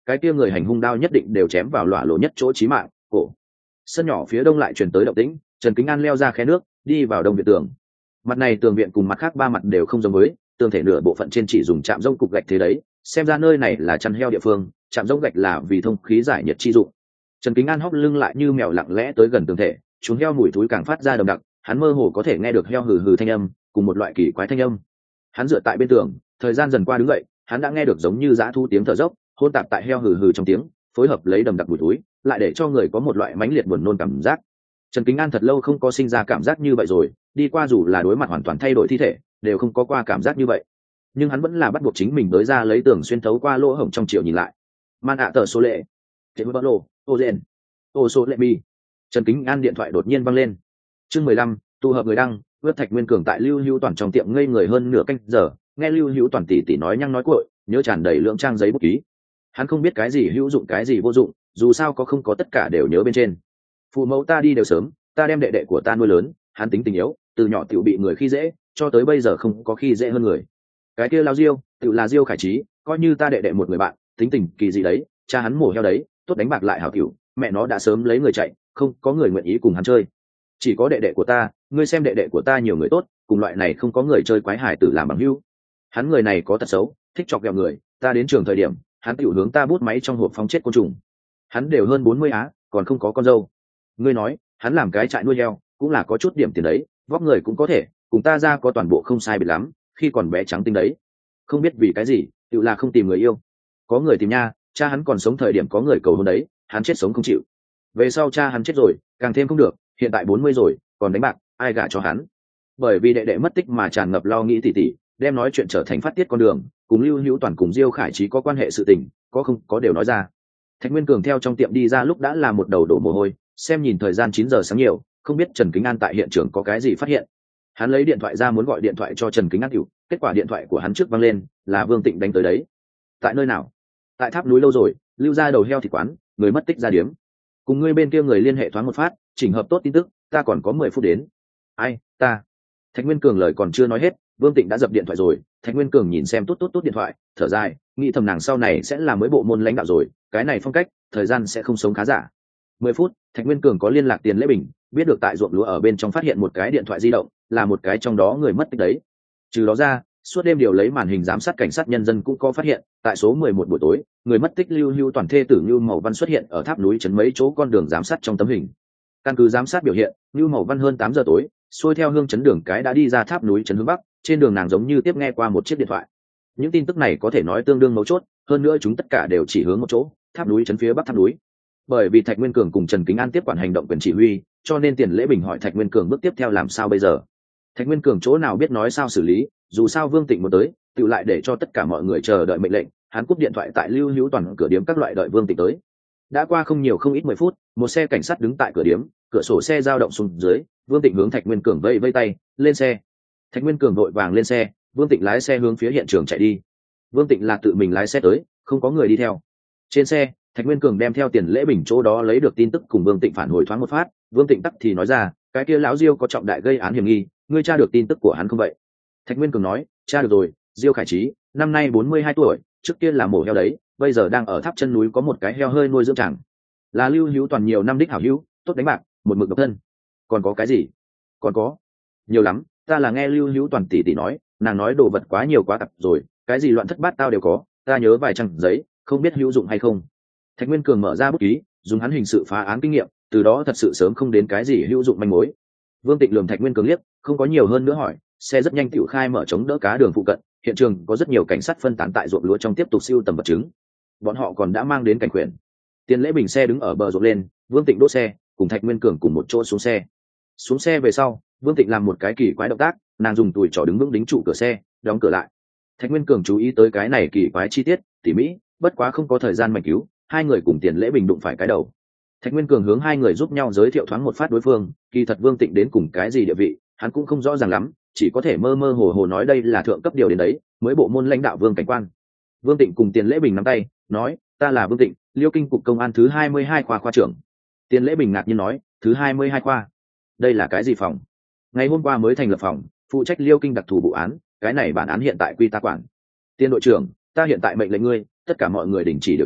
cái kia người hành hung đao nhất định đều chém vào lọa lộ nhất chỗ chí mạng cổ. Sân nhỏ phía đông lại truyền tới động tĩnh, Trần Kính An leo ra khe nước, đi vào đông viện tường. Mặt này tường viện cùng mặt khác ba mặt đều không giống với, tường thể nửa bộ phận trên chỉ dùng chạm rông cục gạch thế đấy, xem ra nơi này là chăn heo địa phương, chạm rông gạch là vì thông khí giải nhiệt chi dụng. Trần Kính An hóc lưng lại như mèo lặng lẽ tới gần tường thể, chúng heo mùi thúi càng phát ra đậm đặc, hắn mơ hồ có thể nghe được heo hừ hừ thanh âm, cùng một loại kỳ quái thanh âm. Hắn dựa tại bên tường, thời gian dần qua đứng dậy, hắn đã nghe được giống như dã thu tiếng thở dốc, hỗn tạp tại heo hừ hừ trong tiếng, phối hợp lấy đầm đặc mùi thúi, lại để cho người có một loại mãnh liệt buồn nôn cảm giác. Trần Kính An thật lâu không có sinh ra cảm giác như vậy rồi, đi qua dù là đối mặt hoàn toàn thay đổi thi thể, đều không có qua cảm giác như vậy. Nhưng hắn vẫn là bắt buộc chính mình tới ra lấy tường xuyên thấu qua lỗ hổng trong triệu nhìn lại. Man ạ tờ số lệ, Triệu Bất Lô, Ô Dện, Ô số lệ mi. Trần Kính An điện thoại đột nhiên vang lên. Chương mười lăm, tụ hợp người đăng, vớt Thạch Nguyên Cường tại Lưu Hữu Toàn trong tiệm ngây người hơn nửa canh giờ, nghe Lưu Hữu Toàn tỉ tỉ nói nhăng nói cuội, nhớ tràn đầy lượng trang giấy bút ký. Hắn không biết cái gì hữu dụng cái gì vô dụng, dù sao có không có tất cả đều nhớ bên trên. Phụ mẫu ta đi đều sớm, ta đem đệ đệ của ta nuôi lớn, hắn tính tình yếu, từ nhỏ tiểu bị người khi dễ, cho tới bây giờ không có khi dễ hơn người. Cái kia lao Diêu, tiểu là Diêu Khải Trí, coi như ta đệ đệ một người bạn, tính tình kỳ gì đấy, cha hắn mổ heo đấy, tốt đánh bạc lại hảo tiểu, mẹ nó đã sớm lấy người chạy, không có người nguyện ý cùng hắn chơi. Chỉ có đệ đệ của ta, ngươi xem đệ đệ của ta nhiều người tốt, cùng loại này không có người chơi quái hải tử làm bằng hữu. Hắn người này có tật xấu, thích chọc ghẹo người, ta đến trường thời điểm, hắn tiểu hướng ta bút máy trong hộp phóng chết côn trùng. Hắn đều hơn bốn mươi á, còn không có con dâu. Ngươi nói, hắn làm cái trại nuôi heo, cũng là có chút điểm tiền đấy, vóc người cũng có thể, cùng ta ra có toàn bộ không sai biệt lắm, khi còn bé trắng tinh đấy. Không biết vì cái gì, tiểu là không tìm người yêu. Có người tìm nha, cha hắn còn sống thời điểm có người cầu hôn đấy, hắn chết sống không chịu. Về sau cha hắn chết rồi, càng thêm không được, hiện tại bốn mươi rồi, còn đánh bạc, ai gả cho hắn. Bởi vì đệ đệ mất tích mà tràn ngập lo nghĩ tỉ tỉ, đem nói chuyện trở thành phát tiết con đường, cùng Lưu Hữu Toàn cùng Diêu Khải Trí có quan hệ sự tình, có không có đều nói ra. Thạch Nguyên Cường theo trong tiệm đi ra lúc đã là một đầu đổ mồ hôi, xem nhìn thời gian chín giờ sáng nhiều, không biết Trần Kính An tại hiện trường có cái gì phát hiện. Hắn lấy điện thoại ra muốn gọi điện thoại cho Trần Kính An tiểu, kết quả điện thoại của hắn trước vang lên, là Vương Tịnh đánh tới đấy. Tại nơi nào? Tại Tháp Núi lâu rồi, Lưu ra đầu heo thịt quán, người mất tích ra điếm. Cùng ngươi bên kia người liên hệ thoáng một phát, chỉnh hợp tốt tin tức, ta còn có mười phút đến. Ai, ta. Thạch Nguyên Cường lời còn chưa nói hết, Vương Tịnh đã dập điện thoại rồi. Thạch Nguyên Cường nhìn xem tốt tốt tốt điện thoại, thở dài, nghĩ thầm nàng sau này sẽ là mới bộ môn lãnh đạo rồi, cái này phong cách, thời gian sẽ không sống khá giả. Mười phút, Thạch Nguyên Cường có liên lạc Tiền Lễ Bình, biết được tại ruộng lúa ở bên trong phát hiện một cái điện thoại di động, là một cái trong đó người mất tích đấy. Trừ đó ra, suốt đêm điều lấy màn hình giám sát cảnh sát nhân dân cũng có phát hiện, tại số mười một buổi tối, người mất tích Lưu Hữu Toàn thê tử Lưu Mậu Văn xuất hiện ở Tháp Núi trấn mấy chỗ con đường giám sát trong tấm hình. Căn cứ giám sát biểu hiện, Lưu Mậu Văn hơn tám giờ tối, xuôi theo hương trấn đường cái đã đi ra Tháp Núi trấn hướng bắc, trên đường nàng giống như tiếp nghe qua một chiếc điện thoại. Những tin tức này có thể nói tương đương mấu chốt, hơn nữa chúng tất cả đều chỉ hướng một chỗ, Tháp Núi trấn phía bắc Tháp Núi. Bởi vì Thạch Nguyên Cường cùng Trần Kính An tiếp quản hành động quyền chỉ huy, cho nên Tiền Lễ Bình hỏi Thạch Nguyên Cường bước tiếp theo làm sao bây giờ. Thạch Nguyên Cường chỗ nào biết nói sao xử lý, dù sao Vương Tịnh muốn tới, tự lại để cho tất cả mọi người chờ đợi mệnh lệnh, hắn cúp điện thoại tại Lưu Hữu Toàn cửa điếm các loại đợi Vương Tịnh tới. Đã qua không nhiều không ít mười phút, một xe cảnh sát đứng tại cửa điếm, cửa sổ xe dao động xuống dưới, Vương Tịnh hướng Thạch Nguyên Cường vẫy vẫy tay, lên xe. Thạch Nguyên Cường vội vàng lên xe, Vương Tịnh lái xe hướng phía hiện trường chạy đi. Vương Tịnh là tự mình lái xe tới, không có người đi theo. Trên xe, Thạch Nguyên Cường đem theo Tiền Lễ Bình chỗ đó lấy được tin tức cùng Vương Tịnh phản hồi thoáng một phát, Vương Tịnh tắc thì nói ra, cái kia lão Diêu có trọng đại gây án hiểm nghi, ngươi tra được tin tức của hắn không vậy? Thạch Nguyên Cường nói, tra được rồi, Diêu Khải Trí, năm nay bốn mươi hai tuổi, trước kia là mổ heo đấy, bây giờ đang ở Tháp chân núi có một cái heo hơi nuôi dưỡng chẳng. Là Lưu Hữu Toàn nhiều năm đích hảo hữu, tốt đánh bạc, một mực độc thân. Còn có cái gì? Còn có nhiều lắm, ta là nghe Lưu Hữu Toàn tỷ tỷ nói, nàng nói đồ vật quá nhiều quá tạp rồi, cái gì loạn thất bát tao đều có, ta nhớ vài trang giấy, không biết hữu dụng hay không. Thạch Nguyên Cường mở ra bút ký, dùng hắn hình sự phá án kinh nghiệm, từ đó thật sự sớm không đến cái gì hữu dụng manh mối. Vương Tịnh lườm Thạch Nguyên Cường liếc, không có nhiều hơn nữa hỏi, xe rất nhanh tiểu khai mở chống đỡ cá đường phụ cận, hiện trường có rất nhiều cảnh sát phân tán tại ruộng lúa trong tiếp tục siêu tầm vật chứng. Bọn họ còn đã mang đến cảnh quyền. Tiền Lễ Bình xe đứng ở bờ ruộng lên, Vương Tịnh đỗ xe, cùng Thạch Nguyên Cường cùng một chỗ xuống xe. Xuống xe về sau, Vương Tịnh làm một cái kỳ quái động tác, nàng dùng tùi trỏ đứng vững đính trụ cửa xe, đóng cửa lại. Thạch Nguyên Cường chú ý tới cái này kỳ quái chi tiết, tỉ mỹ, bất quá không có thời gian mạch cứu, hai người cùng Tiền Lễ Bình đụng phải cái đầu. Thạch Nguyên Cường hướng hai người giúp nhau giới thiệu thoáng một phát đối phương, kỳ thật Vương Tịnh đến cùng cái gì địa vị, hắn cũng không rõ ràng lắm, chỉ có thể mơ mơ hồ hồ nói đây là thượng cấp điều đến đấy, mới bộ môn lãnh đạo Vương cảnh quan. Vương Tịnh cùng Tiền Lễ Bình nắm tay, nói, ta là Vương Tịnh, Liêu Kinh cục công an thứ hai mươi hai khoa khoa trưởng. Tiền Lễ Bình ngạc nhiên nói, thứ hai mươi hai khoa, đây là cái gì phòng? Ngày hôm qua mới thành lập phòng, phụ trách Liêu Kinh đặc thù vụ án, cái này bản án hiện tại quy ta quản. Tiền đội trưởng, ta hiện tại mệnh lệnh ngươi, tất cả mọi người đình chỉ điều tra,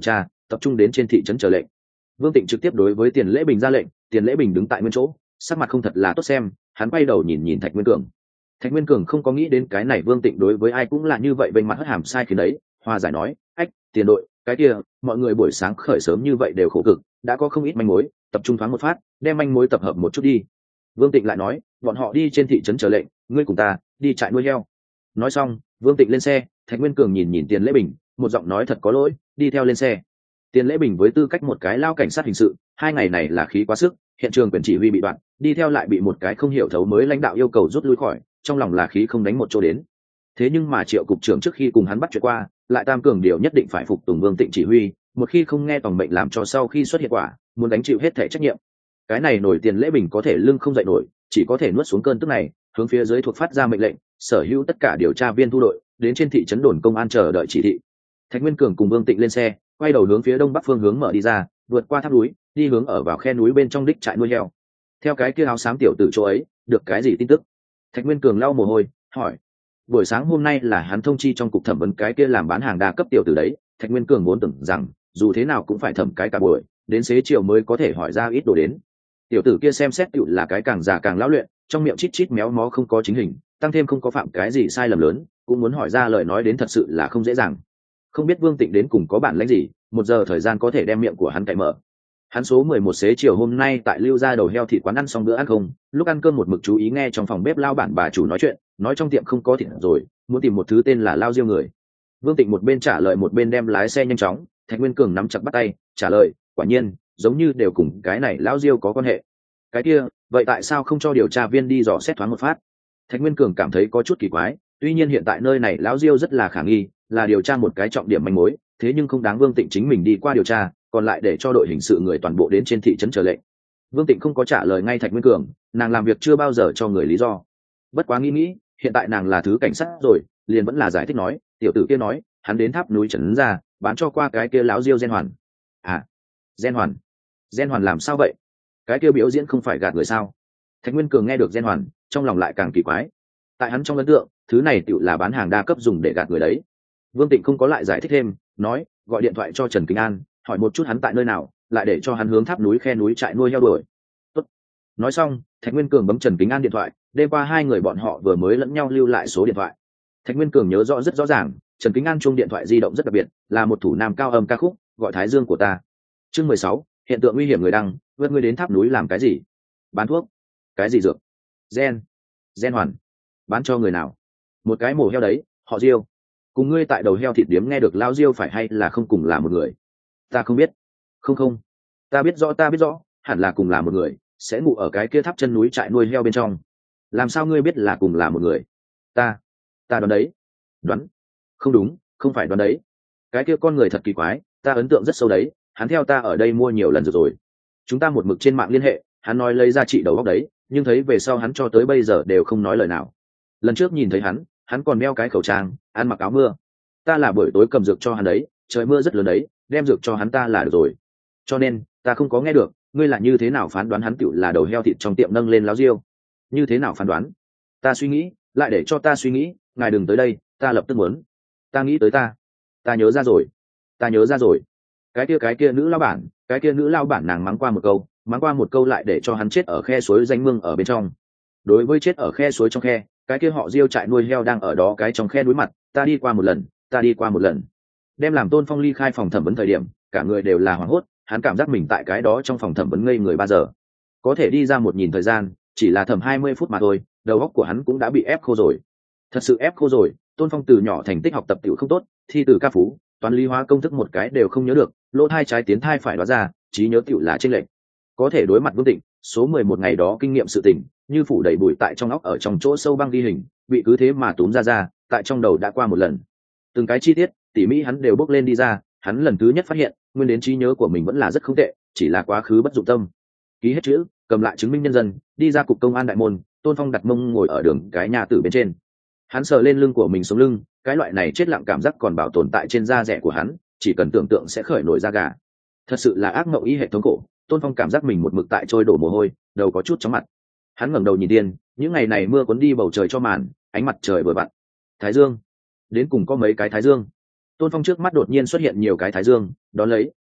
tập trung đến trên thị trấn chờ lệnh. Vương Tịnh trực tiếp đối với Tiền Lễ Bình ra lệnh. Tiền Lễ Bình đứng tại nguyên chỗ, sắc mặt không thật là tốt xem, hắn quay đầu nhìn nhìn Thạch Nguyên Cường. Thạch Nguyên Cường không có nghĩ đến cái này Vương Tịnh đối với ai cũng là như vậy, bên mặt hất hàm sai khiến đấy, hòa giải nói, ách, Tiền đội, cái kia, mọi người buổi sáng khởi sớm như vậy đều khổ cực, đã có không ít manh mối, tập trung thoáng một phát, đem manh mối tập hợp một chút đi. Vương Tịnh lại nói, bọn họ đi trên thị trấn chờ lệnh, ngươi cùng ta đi trại nuôi heo. Nói xong, Vương Tịnh lên xe, Thạch Nguyên Cường nhìn nhìn Tiền Lễ Bình, một giọng nói thật có lỗi, đi theo lên xe. Tiền Lễ Bình với tư cách một cái lao cảnh sát hình sự, hai ngày này là khí quá sức, hiện trường quyền chỉ huy bị đoạn, đi theo lại bị một cái không hiểu thấu mới lãnh đạo yêu cầu rút lui khỏi, trong lòng là khí không đánh một chỗ đến. Thế nhưng mà Triệu cục trưởng trước khi cùng hắn bắt chuyện qua, lại tam cường điều nhất định phải phục tùng Vương Tịnh chỉ huy, một khi không nghe tổng mệnh làm cho sau khi xuất hiện quả, muốn đánh chịu hết thể trách nhiệm. Cái này nổi Tiền Lễ Bình có thể lưng không dậy nổi, chỉ có thể nuốt xuống cơn tức này, hướng phía dưới thuộc phát ra mệnh lệnh, sở hữu tất cả điều tra viên thu đội đến trên thị trấn đồn công an chờ đợi chỉ thị. Thạch Nguyên Cường cùng Vương Tịnh lên xe, quay đầu hướng phía đông bắc phương hướng mở đi ra, vượt qua tháp núi, đi hướng ở vào khe núi bên trong đích trại nuôi heo. Theo cái kia áo xám tiểu tử chỗ ấy, được cái gì tin tức? Thạch Nguyên Cường lau mồ hôi, hỏi. Buổi sáng hôm nay là hắn thông chi trong cục thẩm vấn cái kia làm bán hàng đa cấp tiểu tử đấy. Thạch Nguyên Cường vốn tưởng rằng dù thế nào cũng phải thẩm cái cả buổi, đến xế chiều mới có thể hỏi ra ít đồ đến. Tiểu tử kia xem xét tiểu là cái càng già càng lão luyện, trong miệng chít chít méo mó không có chính hình, tăng thêm không có phạm cái gì sai lầm lớn, cũng muốn hỏi ra lời nói đến thật sự là không dễ dàng. Không biết Vương Tịnh đến cùng có bản lĩnh gì, một giờ thời gian có thể đem miệng của hắn cạy mở. Hắn số mười một xế chiều hôm nay tại Lưu Gia đầu heo thịt quán ăn xong bữa ăn không, lúc ăn cơm một mực chú ý nghe trong phòng bếp lao bản bà chủ nói chuyện, nói trong tiệm không có thịt rồi, muốn tìm một thứ tên là lao diêu người. Vương Tịnh một bên trả lời một bên đem lái xe nhanh chóng, Thạch Nguyên Cường nắm chặt bắt tay, trả lời, quả nhiên, giống như đều cùng cái này lao diêu có quan hệ. Cái kia, vậy tại sao không cho điều tra viên đi dò xét thoáng một phát? Thạch Nguyên Cường cảm thấy có chút kỳ quái, tuy nhiên hiện tại nơi này lão diêu rất là khả nghi, là điều tra một cái trọng điểm manh mối, thế nhưng không đáng Vương Tịnh chính mình đi qua điều tra, còn lại để cho đội hình sự người toàn bộ đến trên thị trấn chờ lệnh. Vương Tịnh không có trả lời ngay Thạch Nguyên Cường, nàng làm việc chưa bao giờ cho người lý do. Bất quá nghĩ nghĩ, hiện tại nàng là thứ cảnh sát rồi, liền vẫn là giải thích nói, tiểu tử kia nói, hắn đến tháp núi trấn ra, bán cho qua cái kia lão diêu Gen Hoàn. À, Gen Hoàn, Gen Hoàn làm sao vậy? Cái kia biểu diễn không phải gạt người sao? Thạch Nguyên Cường nghe được Gen Hoàn, trong lòng lại càng kỳ quái. Tại hắn trong ấn tượng, thứ này tựu là bán hàng đa cấp dùng để gạt người đấy. Vương Tịnh không có lại giải thích thêm, nói, gọi điện thoại cho Trần Kính An, hỏi một chút hắn tại nơi nào, lại để cho hắn hướng tháp núi khe núi trại nuôi heo đuổi. Tốt. Nói xong, Thạch Nguyên Cường bấm Trần Kính An điện thoại, đêm qua hai người bọn họ vừa mới lẫn nhau lưu lại số điện thoại. Thạch Nguyên Cường nhớ rõ rất rõ ràng, Trần Kính An chuông điện thoại di động rất đặc biệt, là một thủ nam cao âm ca khúc, gọi Thái Dương của ta. Chương mười sáu, hiện tượng nguy hiểm người đăng, vượt ngươi đến tháp núi làm cái gì? Bán thuốc? Cái gì dược? Gen? Gen Hoàn? Bán cho người nào? Một cái mổ heo đấy, họ Diêu. Cùng ngươi tại đầu heo thịt điếm nghe được lao Diêu phải hay là không cùng là một người? Ta không biết. Không không, ta biết rõ ta biết rõ, hẳn là cùng là một người, sẽ ngủ ở cái kia tháp chân núi trại nuôi heo bên trong. Làm sao ngươi biết là cùng là một người? Ta, ta đoán đấy. Đoán? Không đúng, không phải đoán đấy. Cái kia con người thật kỳ quái, ta ấn tượng rất sâu đấy, hắn theo ta ở đây mua nhiều lần rồi rồi. Chúng ta một mực trên mạng liên hệ, hắn nói lấy ra trị đầu góc đấy, nhưng thấy về sau hắn cho tới bây giờ đều không nói lời nào. Lần trước nhìn thấy hắn, hắn còn đeo cái khẩu trang, ăn mặc áo mưa. Ta là buổi tối cầm dược cho hắn đấy, trời mưa rất lớn đấy, đem dược cho hắn ta là được rồi. Cho nên, ta không có nghe được, ngươi là như thế nào phán đoán hắn tựu là đầu heo thịt trong tiệm nâng lên láo Diêu? Như thế nào phán đoán? Ta suy nghĩ, lại để cho ta suy nghĩ, ngài đừng tới đây, ta lập tức muốn. Ta nghĩ tới ta, ta nhớ ra rồi, ta nhớ ra rồi. Cái kia cái kia nữ lao bản, cái kia nữ lao bản nàng mắng qua một câu, mắng qua một câu lại để cho hắn chết ở khe suối danh mương ở bên trong. Đối với chết ở khe suối trong khe, cái kia họ Diêu trại nuôi heo đang ở đó cái trong khe núi mặt, ta đi qua một lần, ta đi qua một lần. Đem làm Tôn Phong ly khai phòng thẩm vấn thời điểm, cả người đều là hoảng hốt, hắn cảm giác mình tại cái đó trong phòng thẩm vấn ngây người ba giờ. Có thể đi ra một nhìn thời gian, chỉ là thẩm hai mươi phút mà thôi, đầu óc của hắn cũng đã bị ép khô rồi. Thật sự ép khô rồi, Tôn Phong từ nhỏ thành tích học tập tiểu không tốt, thi từ ca phú, toán lý hóa công thức một cái đều không nhớ được, lỗ thai trái tiến thai phải đoán ra, trí nhớ tiểu là chênh lệch. Có thể đối mặt Vương Tịnh, số mười một ngày đó kinh nghiệm sự tình, như phủ đầy bụi tại trong óc ở trong chỗ sâu băng ghi hình, bị cứ thế mà túm ra ra, tại trong đầu đã qua một lần. Từng cái chi tiết, tỉ mỹ hắn đều bốc lên đi ra, hắn lần thứ nhất phát hiện, nguyên đến trí nhớ của mình vẫn là rất không tệ, chỉ là quá khứ bất dụng tâm. Ký hết chữ, cầm lại chứng minh nhân dân, đi ra cục công an đại môn, Tôn Phong đặt mông ngồi ở đường cái nhà tử bên trên. Hắn sờ lên lưng của mình sống lưng, cái loại này chết lặng cảm giác còn bảo tồn tại trên da rẻ của hắn, chỉ cần tưởng tượng sẽ khởi nổi da gà. Thật sự là ác mộng y hệ thống cổ, Tôn Phong cảm giác mình một mực tại trôi đổ mồ hôi, đầu có chút chóng mặt. Hắn ngẩng đầu nhìn điên, những ngày này mưa cuốn đi bầu trời cho màn, ánh mặt trời vừa vặn. Thái dương, đến cùng có mấy cái thái dương. Tôn Phong trước mắt đột nhiên xuất hiện nhiều cái thái dương, đó lấy,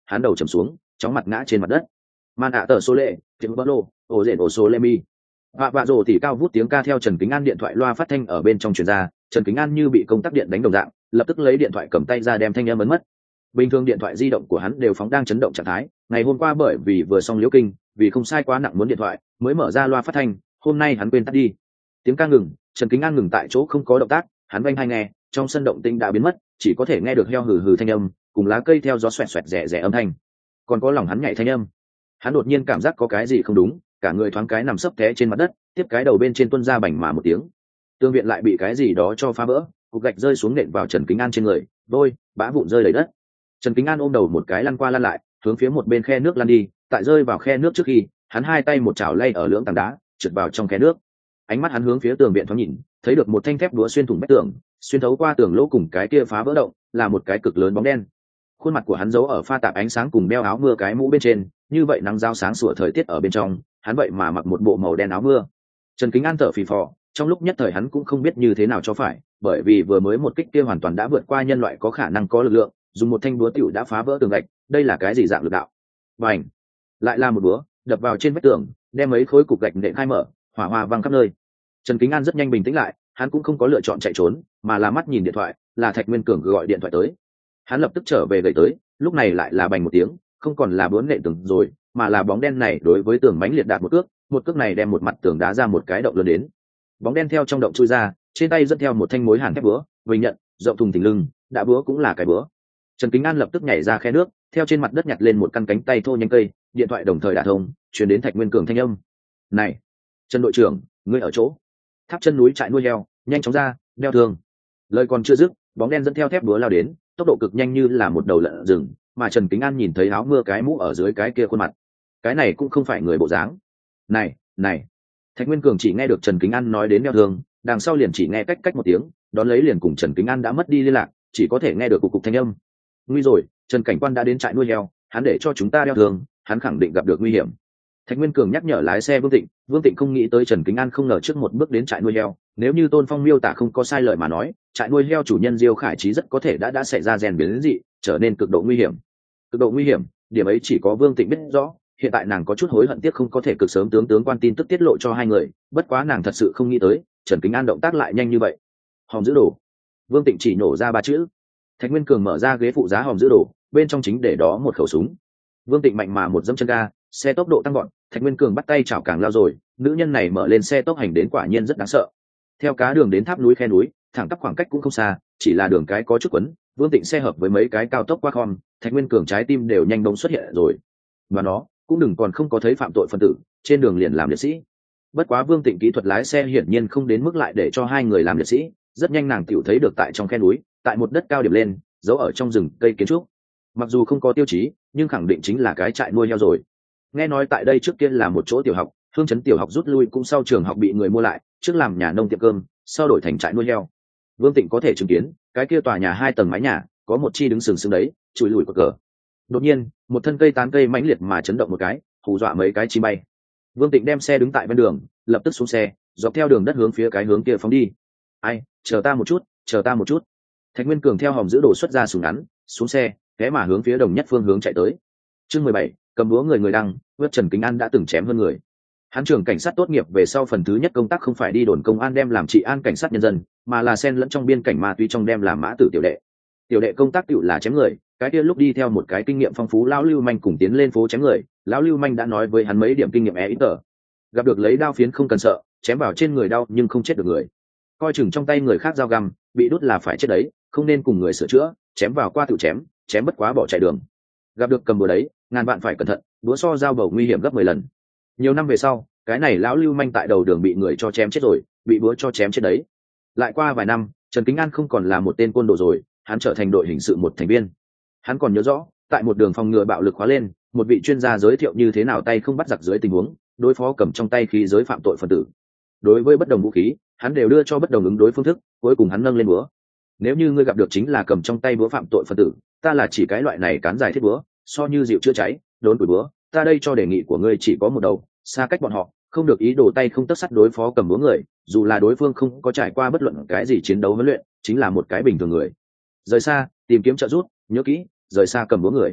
hắn đầu trầm xuống chóng mặt ngã trên mặt đất. Man ạ tờ số lệ tiếng bỡ lô ổ rền ổ số lê mi vạ vạ rồ thì cao vút tiếng ca theo Trần Kính An điện thoại loa phát thanh ở bên trong truyền ra. Trần Kính An như bị công tắc điện đánh đồng dạng, lập tức lấy điện thoại cầm tay ra đem thanh âm ấn mất. Bình thường điện thoại di động của hắn đều phóng đang chấn động trạng thái, ngày hôm qua bởi vì vừa xong liễu kinh, vì không sai quá nặng muốn điện thoại mới mở ra loa phát thanh, hôm nay hắn quên tắt đi. Tiếng ca ngừng, Trần Kính An ngừng tại chỗ không có động tác, hắn vênh hai nghe, trong sân động tĩnh đã biến mất, chỉ có thể nghe được heo hừ hừ thanh âm cùng lá cây theo gió xoẹt xoẹt rẻ rẻ âm thanh, còn có lòng hắn nhảy thanh âm. Hắn đột nhiên cảm giác có cái gì không đúng, cả người thoáng cái nằm sấp té trên mặt đất, tiếp cái đầu bên trên tuôn ra bành mà một tiếng. Tương viện lại bị cái gì đó cho phá vỡ, cục gạch rơi xuống nện vào Trần Kính An trên người, vôi bã vụn rơi đầy đất. Trần Kính An ôm đầu một cái lăn qua lăn lại, hướng phía một bên khe nước lăn đi, tại rơi vào khe nước trước khi, hắn hai tay một chảo lay ở lưỡng tảng đá, trượt vào trong khe nước. Ánh mắt hắn hướng phía tường viện thoáng nhìn, thấy được một thanh thép đúa xuyên thủng vách tường, xuyên thấu qua tường lỗ cùng cái kia phá vỡ động, là một cái cực lớn bóng đen. Khuôn mặt của hắn giấu ở pha tạp ánh sáng cùng đeo áo mưa cái mũ bên trên, như vậy nắng giao sáng sủa thời tiết ở bên trong, hắn vậy mà mặc một bộ màu đen áo mưa. Trần Kính An thở phì phò, trong lúc nhất thời hắn cũng không biết như thế nào cho phải, bởi vì vừa mới một kích kia hoàn toàn đã vượt qua nhân loại có khả năng có lực lượng, dùng một thanh búa tiểu đã phá vỡ tường gạch, đây là cái gì dạng lực đạo? Bành! Lại là một búa, đập vào trên vách tường, đem mấy khối cục gạch nện khai mở, hỏa hoa văng khắp nơi. Trần Kính An rất nhanh bình tĩnh lại, hắn cũng không có lựa chọn chạy trốn, mà là mắt nhìn điện thoại, là Thạch Nguyên Cường gọi điện thoại tới. Hắn lập tức trở về gậy tới, lúc này lại là bành một tiếng, không còn là búa nện tường rồi, mà là bóng đen này đối với tường mãnh liệt đạt một cước, một cước này đem một mặt tường đá ra một cái động lớn đến. Bóng đen theo trong động chui ra, trên tay dẫn theo một thanh mối hàn thép búa, vinh nhận, rộng thùng thình lưng, đã búa cũng là cái búa. Trần Kính An lập tức nhảy ra khe nước, theo trên mặt đất nhặt lên một căn cánh tay thô nhanh cây, điện thoại đồng thời đả thông, truyền đến Thạch Nguyên Cường thanh âm. "Này, Trần đội trưởng, ngươi ở chỗ tháp chân núi trại nuôi heo, nhanh chóng ra, đeo thương." Lời còn chưa dứt, bóng đen dẫn theo thép búa lao đến, tốc độ cực nhanh như là một đầu lợn rừng, mà Trần Kính An nhìn thấy áo mưa cái mũ ở dưới cái kia khuôn mặt. Cái này cũng không phải người bộ dáng. "Này, này." Thạch Nguyên Cường chỉ nghe được Trần Kính An nói đến đeo thương, đằng sau liền chỉ nghe cách cách một tiếng, đón lấy liền cùng Trần Kính An đã mất đi liên lạc, chỉ có thể nghe được cục cục thanh âm. "Nguy rồi, Trần cảnh quan đã đến trại nuôi heo, hắn để cho chúng ta đeo thương, hắn khẳng định gặp được nguy hiểm." Thạch Nguyên Cường nhắc nhở lái xe Vương Tịnh, Vương Tịnh không nghĩ tới Trần Kính An không ngờ trước một bước đến trại nuôi heo, nếu như Tôn Phong miêu tả không có sai lời mà nói, trại nuôi heo chủ nhân Diêu Khải Chí rất có thể đã đã xảy ra rèn biến dị, trở nên cực độ nguy hiểm. Cực độ nguy hiểm, điểm ấy chỉ có Vương Tịnh biết rõ, hiện tại nàng có chút hối hận tiếc không có thể cực sớm tướng tướng quan tin tức tiết lộ cho hai người, bất quá nàng thật sự không nghĩ tới, Trần Kính An động tác lại nhanh như vậy. "Hòm giữ đồ." Vương Tịnh chỉ nổ ra ba chữ. Thạch Nguyên Cường mở ra ghế phụ giá hòm giữ đồ, bên trong chính để đó một khẩu súng. Vương Tịnh mạnh mà một dẫm chân ga, xe tốc độ tăng gọn, Thạch Nguyên Cường bắt tay chảo càng lao rồi, nữ nhân này mở lên xe tốc hành đến quả nhiên rất đáng sợ. Theo cá đường đến tháp núi khe núi, thẳng tắp khoảng cách cũng không xa, chỉ là đường cái có chút quấn, Vương Tịnh xe hợp với mấy cái cao tốc qua khom, Thạch Nguyên Cường trái tim đều nhanh bỗng xuất hiện rồi. Và nó cũng đừng còn không có thấy phạm tội phân tử, trên đường liền làm liệt sĩ. Bất quá Vương Tịnh kỹ thuật lái xe hiển nhiên không đến mức lại để cho hai người làm liệt sĩ, rất nhanh nàng tiểu thấy được tại trong khe núi, tại một đất cao điểm lên, giấu ở trong rừng cây kiến trúc. Mặc dù không có tiêu chí, nhưng khẳng định chính là cái trại nuôi heo rồi. Nghe nói tại đây trước kia là một chỗ tiểu học, Hương Trấn tiểu học rút lui cũng sau trường học bị người mua lại, trước làm nhà nông tiệm cơm, sau đổi thành trại nuôi heo. Vương Tịnh có thể chứng kiến, cái kia tòa nhà hai tầng mái nhà, có một chi đứng sừng sững đấy, chùi lùi cờ. Đột nhiên, một thân cây tán cây mãnh liệt mà chấn động một cái, hù dọa mấy cái chim bay. Vương Tịnh đem xe đứng tại bên đường, lập tức xuống xe, dọc theo đường đất hướng phía cái hướng kia phóng đi. "Ai, chờ ta một chút, chờ ta một chút." Thạch Nguyên Cường theo hòm giữ đồ xuất ra súng ngắn, xuống xe, thế mà hướng phía đồng nhất phương hướng chạy tới. Chương mười bảy, cầm búa người người đăng, vớt Trần Kính An đã từng chém hơn người. Hắn trưởng cảnh sát tốt nghiệp về sau phần thứ nhất công tác không phải đi đồn công an đem làm trị an cảnh sát nhân dân, mà là xen lẫn trong biên cảnh ma túy trong đem làm mã tử tiểu đệ. Tiểu đệ công tác tiểu là chém người, cái kia lúc đi theo một cái kinh nghiệm phong phú lão lưu manh cùng tiến lên phố chém người, lão lưu manh đã nói với hắn mấy điểm kinh nghiệm e ít tờ. Gặp được lấy đao phiến không cần sợ, chém vào trên người đau nhưng không chết được người. Coi chừng trong tay người khác dao găm, bị đút là phải chết đấy, không nên cùng người sửa chữa, chém vào qua tự chém, chém bất quá bỏ chạy đường. Gặp được cầm búa đấy, ngàn bạn phải cẩn thận, búa so dao bầu nguy hiểm gấp mười lần. Nhiều năm về sau, cái này lão lưu manh tại đầu đường bị người cho chém chết rồi, bị búa cho chém chết đấy. Lại qua vài năm, Trần Kính An không còn là một tên côn đồ rồi, hắn trở thành đội hình sự một thành viên. Hắn còn nhớ rõ, tại một đường phòng ngừa bạo lực khóa lên, một vị chuyên gia giới thiệu như thế nào tay không bắt giặc dưới tình huống, đối phó cầm trong tay khí giới phạm tội phân tử. Đối với bất đồng vũ khí, hắn đều đưa cho bất đồng ứng đối phương thức, cuối cùng hắn nâng lên búa. Nếu như ngươi gặp được chính là cầm trong tay búa phạm tội phân tử, ta là chỉ cái loại này cán dài thiết búa, so như dịu chữa cháy, đốn củi búa, ta đây cho đề nghị của ngươi chỉ có một đầu, xa cách bọn họ, không được ý đồ tay không tấc sắt đối phó cầm búa người, dù là đối phương không có trải qua bất luận cái gì chiến đấu huấn luyện, chính là một cái bình thường người. Rời xa, tìm kiếm trợ giúp, nhớ kỹ, rời xa cầm búa người.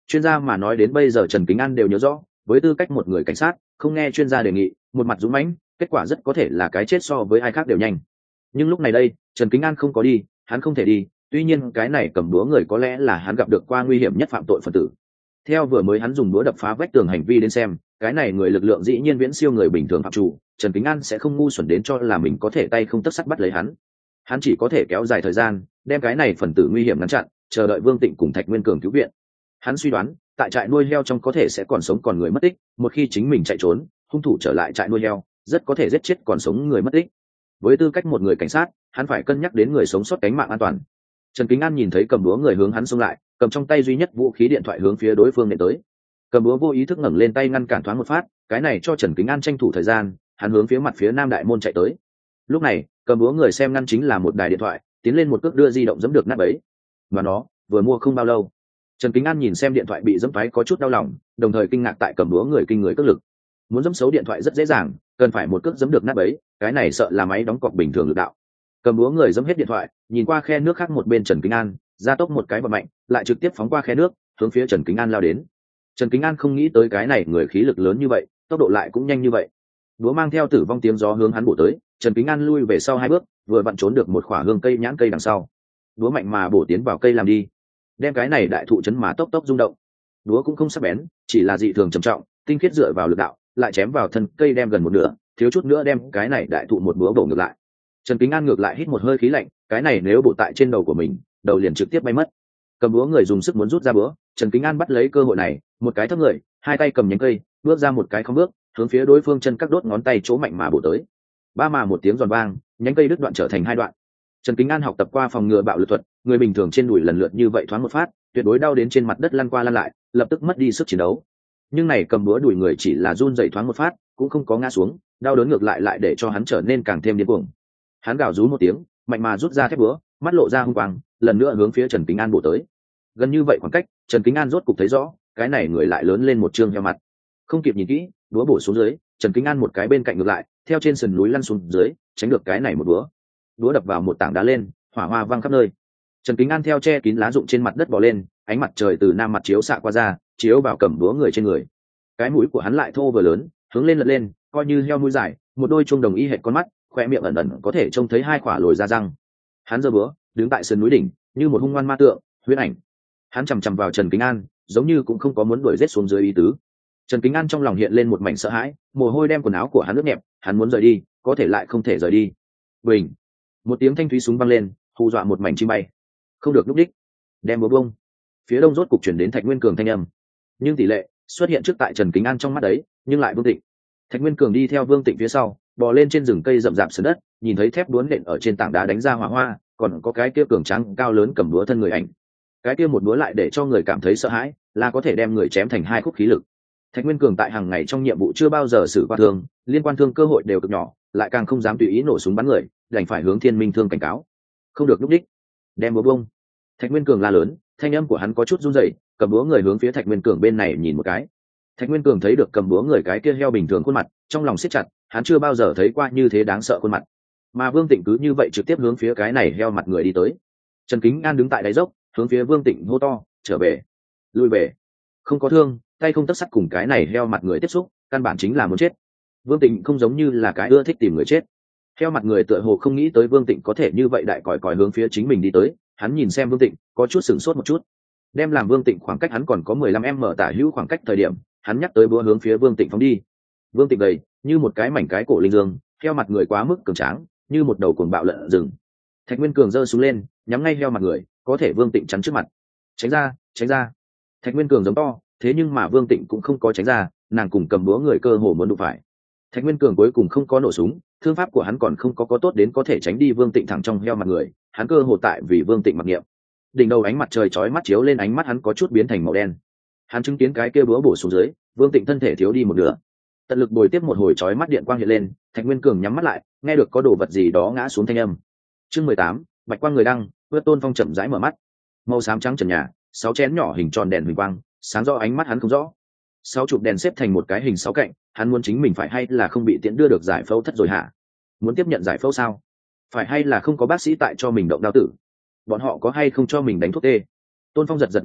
Chuyên gia mà nói đến bây giờ Trần Kính An đều nhớ rõ, với tư cách một người cảnh sát, không nghe chuyên gia đề nghị, một mặt dũng mãnh, kết quả rất có thể là cái chết so với ai khác đều nhanh. Nhưng lúc này đây, Trần Kính An không có đi, hắn không thể đi, tuy nhiên cái này cầm búa người có lẽ là hắn gặp được qua nguy hiểm nhất phạm tội phần tử. Theo vừa mới hắn dùng búa đập phá vách tường hành vi đến xem, cái này người lực lượng dĩ nhiên viễn siêu người bình thường phạm chủ, Trần Kính An sẽ không ngu xuẩn đến cho là mình có thể tay không tấc sắt bắt lấy hắn. Hắn chỉ có thể kéo dài thời gian, đem cái này phần tử nguy hiểm ngăn chặn, chờ đợi Vương Tịnh cùng Thạch Nguyên Cường cứu viện. Hắn suy đoán, tại trại nuôi heo trong có thể sẽ còn sống còn người mất tích, một khi chính mình chạy trốn, hung thủ trở lại trại nuôi heo, rất có thể giết chết còn sống người mất tích. Với tư cách một người cảnh sát, hắn phải cân nhắc đến người sống sót cánh mạng an toàn. Trần Kính An nhìn thấy cầm búa người hướng hắn xông lại, cầm trong tay duy nhất vũ khí điện thoại hướng phía đối phương nện tới. Cầm búa vô ý thức ngẩng lên tay ngăn cản thoáng một phát, cái này cho Trần Kính An tranh thủ thời gian, hắn hướng phía mặt phía Nam Đại Môn chạy tới. Lúc này, cầm búa người xem ngăn chính là một đài điện thoại, tiến lên một cước đưa di động giẫm được nát bấy. Mà nó vừa mua không bao lâu. Trần Kính An nhìn xem điện thoại bị giẫm thoái có chút đau lòng, đồng thời kinh ngạc tại cầm búa người kinh người cước lực. Muốn giẫm xấu điện thoại rất dễ dàng, cần phải một cước giẫm được nát bấy, cái này sợ là máy đóng cọc bình thường lực đạo. Cầm búa người giẫm hết điện thoại, nhìn qua khe nước khác một bên Trần Kính An, gia tốc một cái bật mạnh, lại trực tiếp phóng qua khe nước, hướng phía Trần Kính An lao đến. Trần Kính An không nghĩ tới cái này người khí lực lớn như vậy, tốc độ lại cũng nhanh như vậy. Búa mang theo tử vong tiếng gió hướng hắn bổ tới, Trần Kính An lui về sau hai bước, vừa vặn trốn được một khỏa hương cây nhãn cây đằng sau. Búa mạnh mà bổ tiến vào cây làm đi, đem cái này đại thụ chấn mà tốc tốc rung động. Búa cũng không sắc bén, chỉ là dị thường trầm trọng, tinh khiết dựa vào lực đạo, lại chém vào thân cây đem gần một nửa, thiếu chút nữa đem cái này đại thụ một búa bổ ngược lại. Trần Kính An ngược lại hít một hơi khí lạnh, cái này nếu bổ tại trên đầu của mình, đầu liền trực tiếp bay mất. Cầm búa người dùng sức muốn rút ra búa, Trần Kính An bắt lấy cơ hội này, một cái thấp người, hai tay cầm nhánh cây, bước ra một cái không bước, hướng phía đối phương chân các đốt ngón tay chỗ mạnh mà bổ tới. Ba mà một tiếng giòn vang, nhánh cây đứt đoạn trở thành hai đoạn. Trần Kính An học tập qua phòng ngừa bạo lực thuật, người bình thường trên đùi lần lượt như vậy thoáng một phát, tuyệt đối đau đến trên mặt đất lăn qua lăn lại, lập tức mất đi sức chiến đấu. Nhưng này cầm búa đùi người chỉ là run rẩy thoáng một phát, cũng không có ngã xuống, đau đớn ngược lại lại để cho hắn trở nên càng thêm điên cuồng. Hắn gào rú một tiếng, mạnh mà rút ra thép búa, mắt lộ ra hung quang, lần nữa hướng phía Trần Kính An bổ tới. Gần như vậy khoảng cách, Trần Kính An rốt cục thấy rõ, cái này người lại lớn lên một trương heo mặt. Không kịp nhìn kỹ, búa bổ xuống dưới, Trần Kính An một cái bên cạnh ngược lại, theo trên sườn núi lăn xuống dưới, tránh được cái này một búa. Búa đập vào một tảng đá lên, hỏa hoa vang khắp nơi. Trần Kính An theo che kín lá rụng trên mặt đất bò lên, ánh mặt trời từ nam mặt chiếu xạ qua ra, chiếu vào cầm búa người trên người. Cái mũi của hắn lại thô vừa lớn, hướng lên lật lên, coi như heo mũi dài, một đôi chuông đồng y hệt con mắt, khoe miệng ẩn ẩn có thể trông thấy hai khỏa lồi ra răng. Hắn giơ búa, đứng tại sườn núi đỉnh, như một hung ngoan ma tượng, huyễn ảnh. Hắn chằm chằm vào Trần Kính An, giống như cũng không có muốn đuổi giết xuống dưới ý tứ. Trần Kính An trong lòng hiện lên một mảnh sợ hãi, mồ hôi đem quần áo của hắn ướt nhẹp, hắn muốn rời đi, có thể lại không thể rời đi. Bình, một tiếng thanh thúy súng vang lên, hù dọa một mảnh chim bay. Không được lúc đích, đem búa bông. Phía đông rốt cục chuyển đến Thạch Nguyên Cường thanh âm, nhưng tỷ lệ xuất hiện trước tại Trần Kính An trong mắt đấy, nhưng lại Vương Tịnh. Thạch Nguyên Cường đi theo Vương Tịnh phía sau, bò lên trên rừng cây rậm rạp sườn đất, nhìn thấy thép đuốn nện ở trên tảng đá đánh ra hỏa hoa, còn có cái kia cường tráng cao lớn cầm búa thân người ảnh. Cái kia một búa lại để cho người cảm thấy sợ hãi, là có thể đem người chém thành hai khúc khí lực. Thạch Nguyên Cường tại hàng ngày trong nhiệm vụ chưa bao giờ xử qua thương, liên quan thương cơ hội đều cực nhỏ, lại càng không dám tùy ý nổ súng bắn người, đành phải hướng Thiên Minh Thương cảnh cáo. Không được lúc đích, đem búa bông. Thạch Nguyên Cường la lớn, thanh âm của hắn có chút run rẩy, cầm búa người hướng phía Thạch Nguyên Cường bên này nhìn một cái. Thạch Nguyên Cường thấy được cầm búa người cái kia heo bình thường khuôn mặt, trong lòng siết chặt, hắn chưa bao giờ thấy qua như thế đáng sợ khuôn mặt. Mà Vương Tịnh cứ như vậy trực tiếp hướng phía cái này heo mặt người đi tới. Trần Kính An đứng tại đáy dốc, hướng phía Vương Tịnh hô to, trở về, lui về. Không có thương, tay không tấc sắt cùng cái này heo mặt người tiếp xúc, căn bản chính là muốn chết. Vương Tịnh không giống như là cái ưa thích tìm người chết. Heo mặt người tựa hồ không nghĩ tới Vương Tịnh có thể như vậy đại còi còi hướng phía chính mình đi tới, hắn nhìn xem Vương Tịnh, có chút sửng sốt một chút. Đem làm Vương Tịnh khoảng cách hắn còn có mười lăm mét tả hữu khoảng cách thời điểm, hắn nhắc tới búa hướng phía Vương Tịnh phóng đi. Vương Tịnh gầy, như một cái mảnh cái cổ linh dương, heo mặt người quá mức cường tráng, như một đầu cuồng bạo lợn rừng. Thạch Nguyên Cường giơ súng lên, nhắm ngay heo mặt người, có thể Vương Tịnh chắn trước mặt. Tránh ra, tránh ra. Thạch Nguyên Cường giống to, thế nhưng mà Vương Tịnh cũng không có tránh ra, nàng cùng cầm búa người cơ hồ muốn đụng phải. Thạch Nguyên Cường cuối cùng không có nổ súng, thương pháp của hắn còn không có có tốt đến có thể tránh đi Vương Tịnh thẳng trong heo mặt người, hắn cơ hồ tại vì Vương Tịnh mặc niệm. Đỉnh đầu ánh mặt trời chói mắt chiếu lên ánh mắt hắn có chút biến thành màu đen. Hắn chứng kiến cái kia búa bổ xuống dưới, Vương Tịnh thân thể thiếu đi một nửa. Tận lực bồi tiếp một hồi chói mắt điện quang hiện lên, Thạch Nguyên Cường nhắm mắt lại, nghe được có đồ vật gì đó ngã xuống thanh âm. Chương mười tám, bạch quang người đăng, Vượt Tôn Phong chậm rãi mở mắt. Màu xám trắng trần nhà, sáu chén nhỏ hình tròn đèn huỳnh quang, sáng rõ ánh mắt hắn không rõ. Sáu chụp đèn xếp thành một cái hình sáu cạnh, hắn muốn chính mình phải hay là không bị tiễn đưa được giải phẫu thất rồi hả? Muốn tiếp nhận giải phẫu sao? Phải hay là không có bác sĩ tại cho mình động đao tử? Bọn họ có hay không cho mình đánh thuốc tê? Tôn Phong giật giật ngón tay,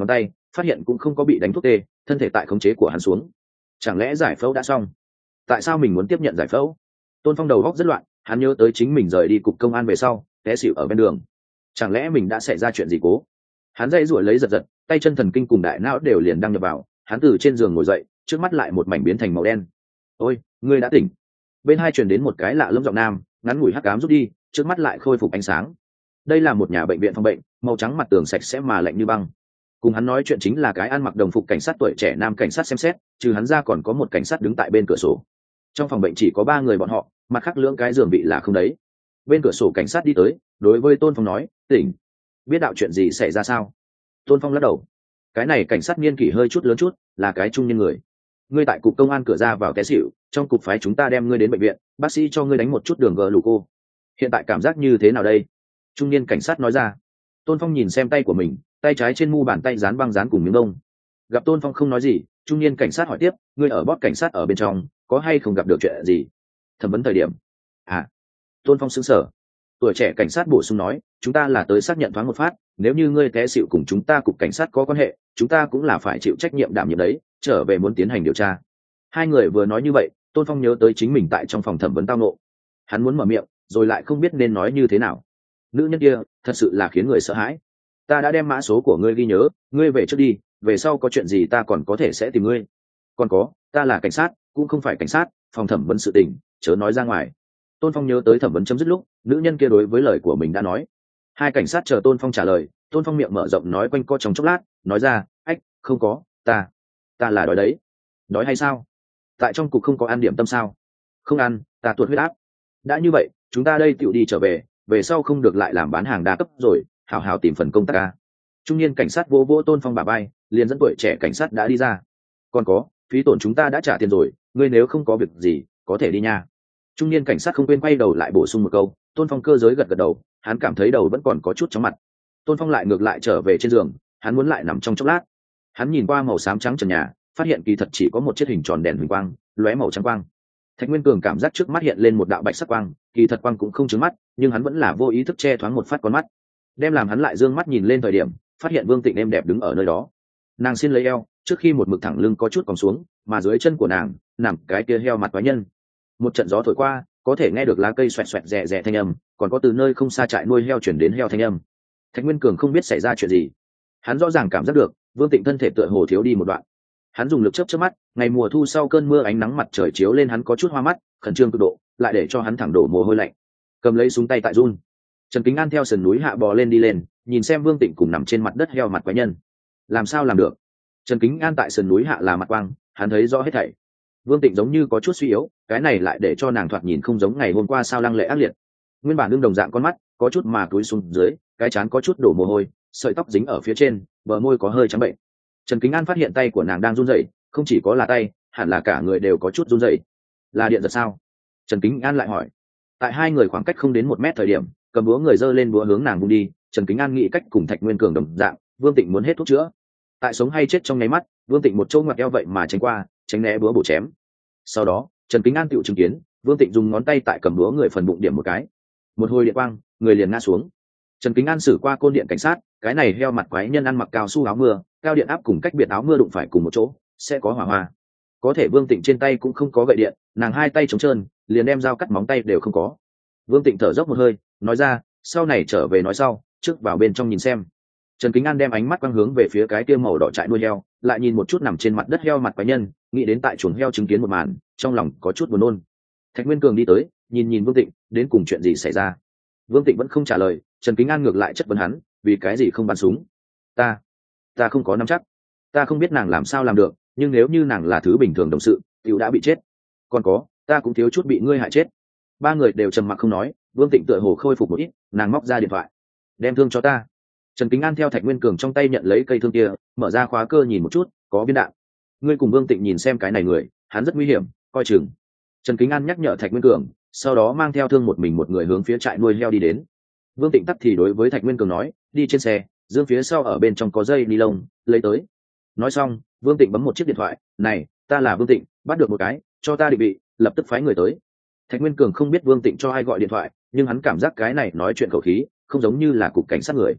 phát hiện cũng không có bị đánh thuốc tê, thân thể tại khống chế của hắn xuống. Chẳng lẽ giải phẫu đã xong? Tại sao mình muốn tiếp nhận giải phẫu? Tôn Phong đầu góc rất loạn, hắn nhớ tới chính mình rời đi cục công an về sau té xỉu ở bên đường. Chẳng lẽ mình đã xảy ra chuyện gì cố? Hắn dây ruổi lấy giật giật, tay chân thần kinh cùng đại não đều liền đăng nhập vào. Hắn từ trên giường ngồi dậy, trước mắt lại một mảnh biến thành màu đen. Ôi, ngươi đã tỉnh. Bên hai truyền đến một cái lạ lẫm giọng nam, ngắn ngủi hắc ám rút đi, trước mắt lại khôi phục ánh sáng. Đây là một nhà bệnh viện phòng bệnh, màu trắng mặt tường sạch sẽ mà lạnh như băng. Cùng hắn nói chuyện chính là cái ăn mặc đồng phục cảnh sát tuổi trẻ nam cảnh sát xem xét, trừ hắn ra còn có một cảnh sát đứng tại bên cửa sổ. Trong phòng bệnh chỉ có ba người bọn họ, mặt khác lưỡng cái giường bị là không đấy. Bên cửa sổ cảnh sát đi tới, đối với Tôn Phong nói, tỉnh. Biết đạo chuyện gì xảy ra sao? Tôn Phong lắc đầu. Cái này cảnh sát niên kỷ hơi chút lớn chút, là cái trung niên người. Ngươi tại cục công an cửa ra vào té xỉu, trong cục phái chúng ta đem ngươi đến bệnh viện, bác sĩ cho ngươi đánh một chút đường gờ lù cô. Hiện tại cảm giác như thế nào đây? Trung niên cảnh sát nói ra. Tôn Phong nhìn xem tay của mình, tay trái trên mu bàn tay dán băng dán cùng miếng đông. Gặp Tôn Phong không nói gì, trung niên cảnh sát hỏi tiếp, ngươi ở bót cảnh sát ở bên trong, có hay không gặp được chuyện gì? Thẩm vấn thời điểm. À. Tôn Phong sững sờ. Tuổi trẻ cảnh sát bổ sung nói, chúng ta là tới xác nhận thoáng một phát, nếu như ngươi té xỉu cùng chúng ta cục cảnh sát có quan hệ, chúng ta cũng là phải chịu trách nhiệm đảm nhiệm đấy, trở về muốn tiến hành điều tra. Hai người vừa nói như vậy, Tôn Phong nhớ tới chính mình tại trong phòng thẩm vấn tao nộ. Hắn muốn mở miệng, rồi lại không biết nên nói như thế nào. Nữ nhân kia, thật sự là khiến người sợ hãi. Ta đã đem mã số của ngươi ghi nhớ, ngươi về trước đi, về sau có chuyện gì ta còn có thể sẽ tìm ngươi. Còn có, ta là cảnh sát, cũng không phải cảnh sát, phòng thẩm vấn sự tình, chớ nói ra ngoài. Tôn Phong nhớ tới thẩm vấn chấm dứt lúc, nữ nhân kia đối với lời của mình đã nói. Hai cảnh sát chờ Tôn Phong trả lời, Tôn Phong miệng mở rộng nói quanh co trong chốc lát, nói ra, ách, không có, ta, ta là đói đấy. Đói hay sao? Tại trong cục không có ăn điểm tâm sao? Không ăn, ta tuột huyết áp. Đã như vậy, chúng ta đây tựu đi trở về, về sau không được lại làm bán hàng đa cấp rồi, hào hào tìm phần công tác ca. Trung niên cảnh sát vỗ vỗ Tôn Phong bả vai, liền dẫn tuổi trẻ cảnh sát đã đi ra. Còn có, phí tổn chúng ta đã trả tiền rồi, ngươi nếu không có việc gì, có thể đi nha. Trung niên cảnh sát không quên quay đầu lại bổ sung một câu. Tôn Phong cơ giới gật gật đầu, hắn cảm thấy đầu vẫn còn có chút chóng mặt. Tôn Phong lại ngược lại trở về trên giường, hắn muốn lại nằm trong chốc lát. Hắn nhìn qua màu xám trắng trần nhà, phát hiện kỳ thật chỉ có một chiếc hình tròn đèn huỳnh quang, lóe màu trắng quang. Thạch Nguyên Cường cảm giác trước mắt hiện lên một đạo bạch sắc quang, kỳ thật quang cũng không trứng mắt, nhưng hắn vẫn là vô ý thức che thoáng một phát con mắt. Đem làm hắn lại dương mắt nhìn lên thời điểm, phát hiện Vương Tịnh em đẹp đứng ở nơi đó. Nàng xin lấy eo, trước khi một mực thẳng lưng có chút còng xuống, mà dưới chân của nàng nằm cái kia heo mặt quái nhân. Một trận gió thổi qua, có thể nghe được lá cây xoẹt xoẹt rè rè thanh âm, còn có từ nơi không xa trại nuôi heo chuyển đến heo thanh âm. Thạch Nguyên Cường không biết xảy ra chuyện gì, hắn rõ ràng cảm giác được Vương Tịnh thân thể tựa hồ thiếu đi một đoạn. Hắn dùng lực chớp chớp mắt, ngày mùa thu sau cơn mưa ánh nắng mặt trời chiếu lên hắn có chút hoa mắt, khẩn trương cực độ, lại để cho hắn thẳng đổ mồ hôi lạnh. Cầm lấy súng tay tại run. Trần Kính An theo sườn núi hạ bò lên đi lên, nhìn xem Vương Tịnh cùng nằm trên mặt đất heo mặt quái nhân. Làm sao làm được? Trần Kính An tại sườn núi hạ là mặt quang, hắn thấy rõ hết thảy. Vương Tịnh giống như có chút suy yếu, cái này lại để cho nàng thoạt nhìn không giống ngày hôm qua sao lăng lệ ác liệt. Nguyên bản đương đồng dạng con mắt, có chút mà cúi xuống dưới, cái trán có chút đổ mồ hôi, sợi tóc dính ở phía trên, bờ môi có hơi trắng bệnh. Trần Kính An phát hiện tay của nàng đang run rẩy, không chỉ có là tay, hẳn là cả người đều có chút run rẩy. Là điện giật sao? Trần Kính An lại hỏi. Tại hai người khoảng cách không đến một mét thời điểm, cầm búa người giơ lên búa hướng nàng vung đi. Trần Kính An nghĩ cách cùng Thạch Nguyên Cường đồng dạng, Vương Tịnh muốn hết thuốc chữa. Tại sống hay chết trong nháy mắt, Vương Tịnh một chỗ ngoặt eo vậy mà tránh qua, tránh né búa bổ chém. Sau đó, Trần Kính An tựu chứng kiến, Vương Tịnh dùng ngón tay tại cầm búa người phần bụng điểm một cái. Một hồi điện quang, người liền ngã xuống. Trần Kính An xử qua côn điện cảnh sát, cái này heo mặt quái nhân ăn mặc cao su áo mưa, cao điện áp cùng cách biệt áo mưa đụng phải cùng một chỗ, sẽ có hỏa hoa. Có thể Vương Tịnh trên tay cũng không có gậy điện, nàng hai tay trống trơn, liền đem dao cắt móng tay đều không có. Vương Tịnh thở dốc một hơi, nói ra, sau này trở về nói sau, trước vào bên trong nhìn xem. Trần Kính An đem ánh mắt quang hướng về phía cái kia màu đỏ trại nuôi heo, lại nhìn một chút nằm trên mặt đất heo mặt quái nhân, nghĩ đến tại chuồng heo chứng kiến một màn, trong lòng có chút buồn nôn. Thạch Nguyên Cường đi tới, nhìn nhìn Vương Tịnh, đến cùng chuyện gì xảy ra. Vương Tịnh vẫn không trả lời, Trần Kính An ngược lại chất vấn hắn, vì cái gì không bắn súng? Ta, ta không có nắm chắc, ta không biết nàng làm sao làm được, nhưng nếu như nàng là thứ bình thường đồng sự, tiểu đã bị chết. Còn có, ta cũng thiếu chút bị ngươi hại chết. Ba người đều trầm mặc không nói. Vương Tịnh tựa hồ khôi phục một ít, nàng móc ra điện thoại, đem thương cho ta. Trần Kính An theo Thạch Nguyên Cường trong tay nhận lấy cây thương kia, mở ra khóa cơ nhìn một chút, có viên đạn. Ngươi cùng Vương Tịnh nhìn xem cái này người, hắn rất nguy hiểm, coi chừng. Trần Kính An nhắc nhở Thạch Nguyên Cường, sau đó mang theo thương một mình một người hướng phía trại nuôi heo đi đến. Vương Tịnh tắt thì đối với Thạch Nguyên Cường nói, đi trên xe, dương phía sau ở bên trong có dây ni lông, lấy tới. Nói xong, Vương Tịnh bấm một chiếc điện thoại, này, ta là Vương Tịnh, bắt được một cái, cho ta định vị, lập tức phái người tới. Thạch Nguyên Cường không biết Vương Tịnh cho ai gọi điện thoại, nhưng hắn cảm giác cái này nói chuyện khẩu khí, không giống như là cục cảnh sát người.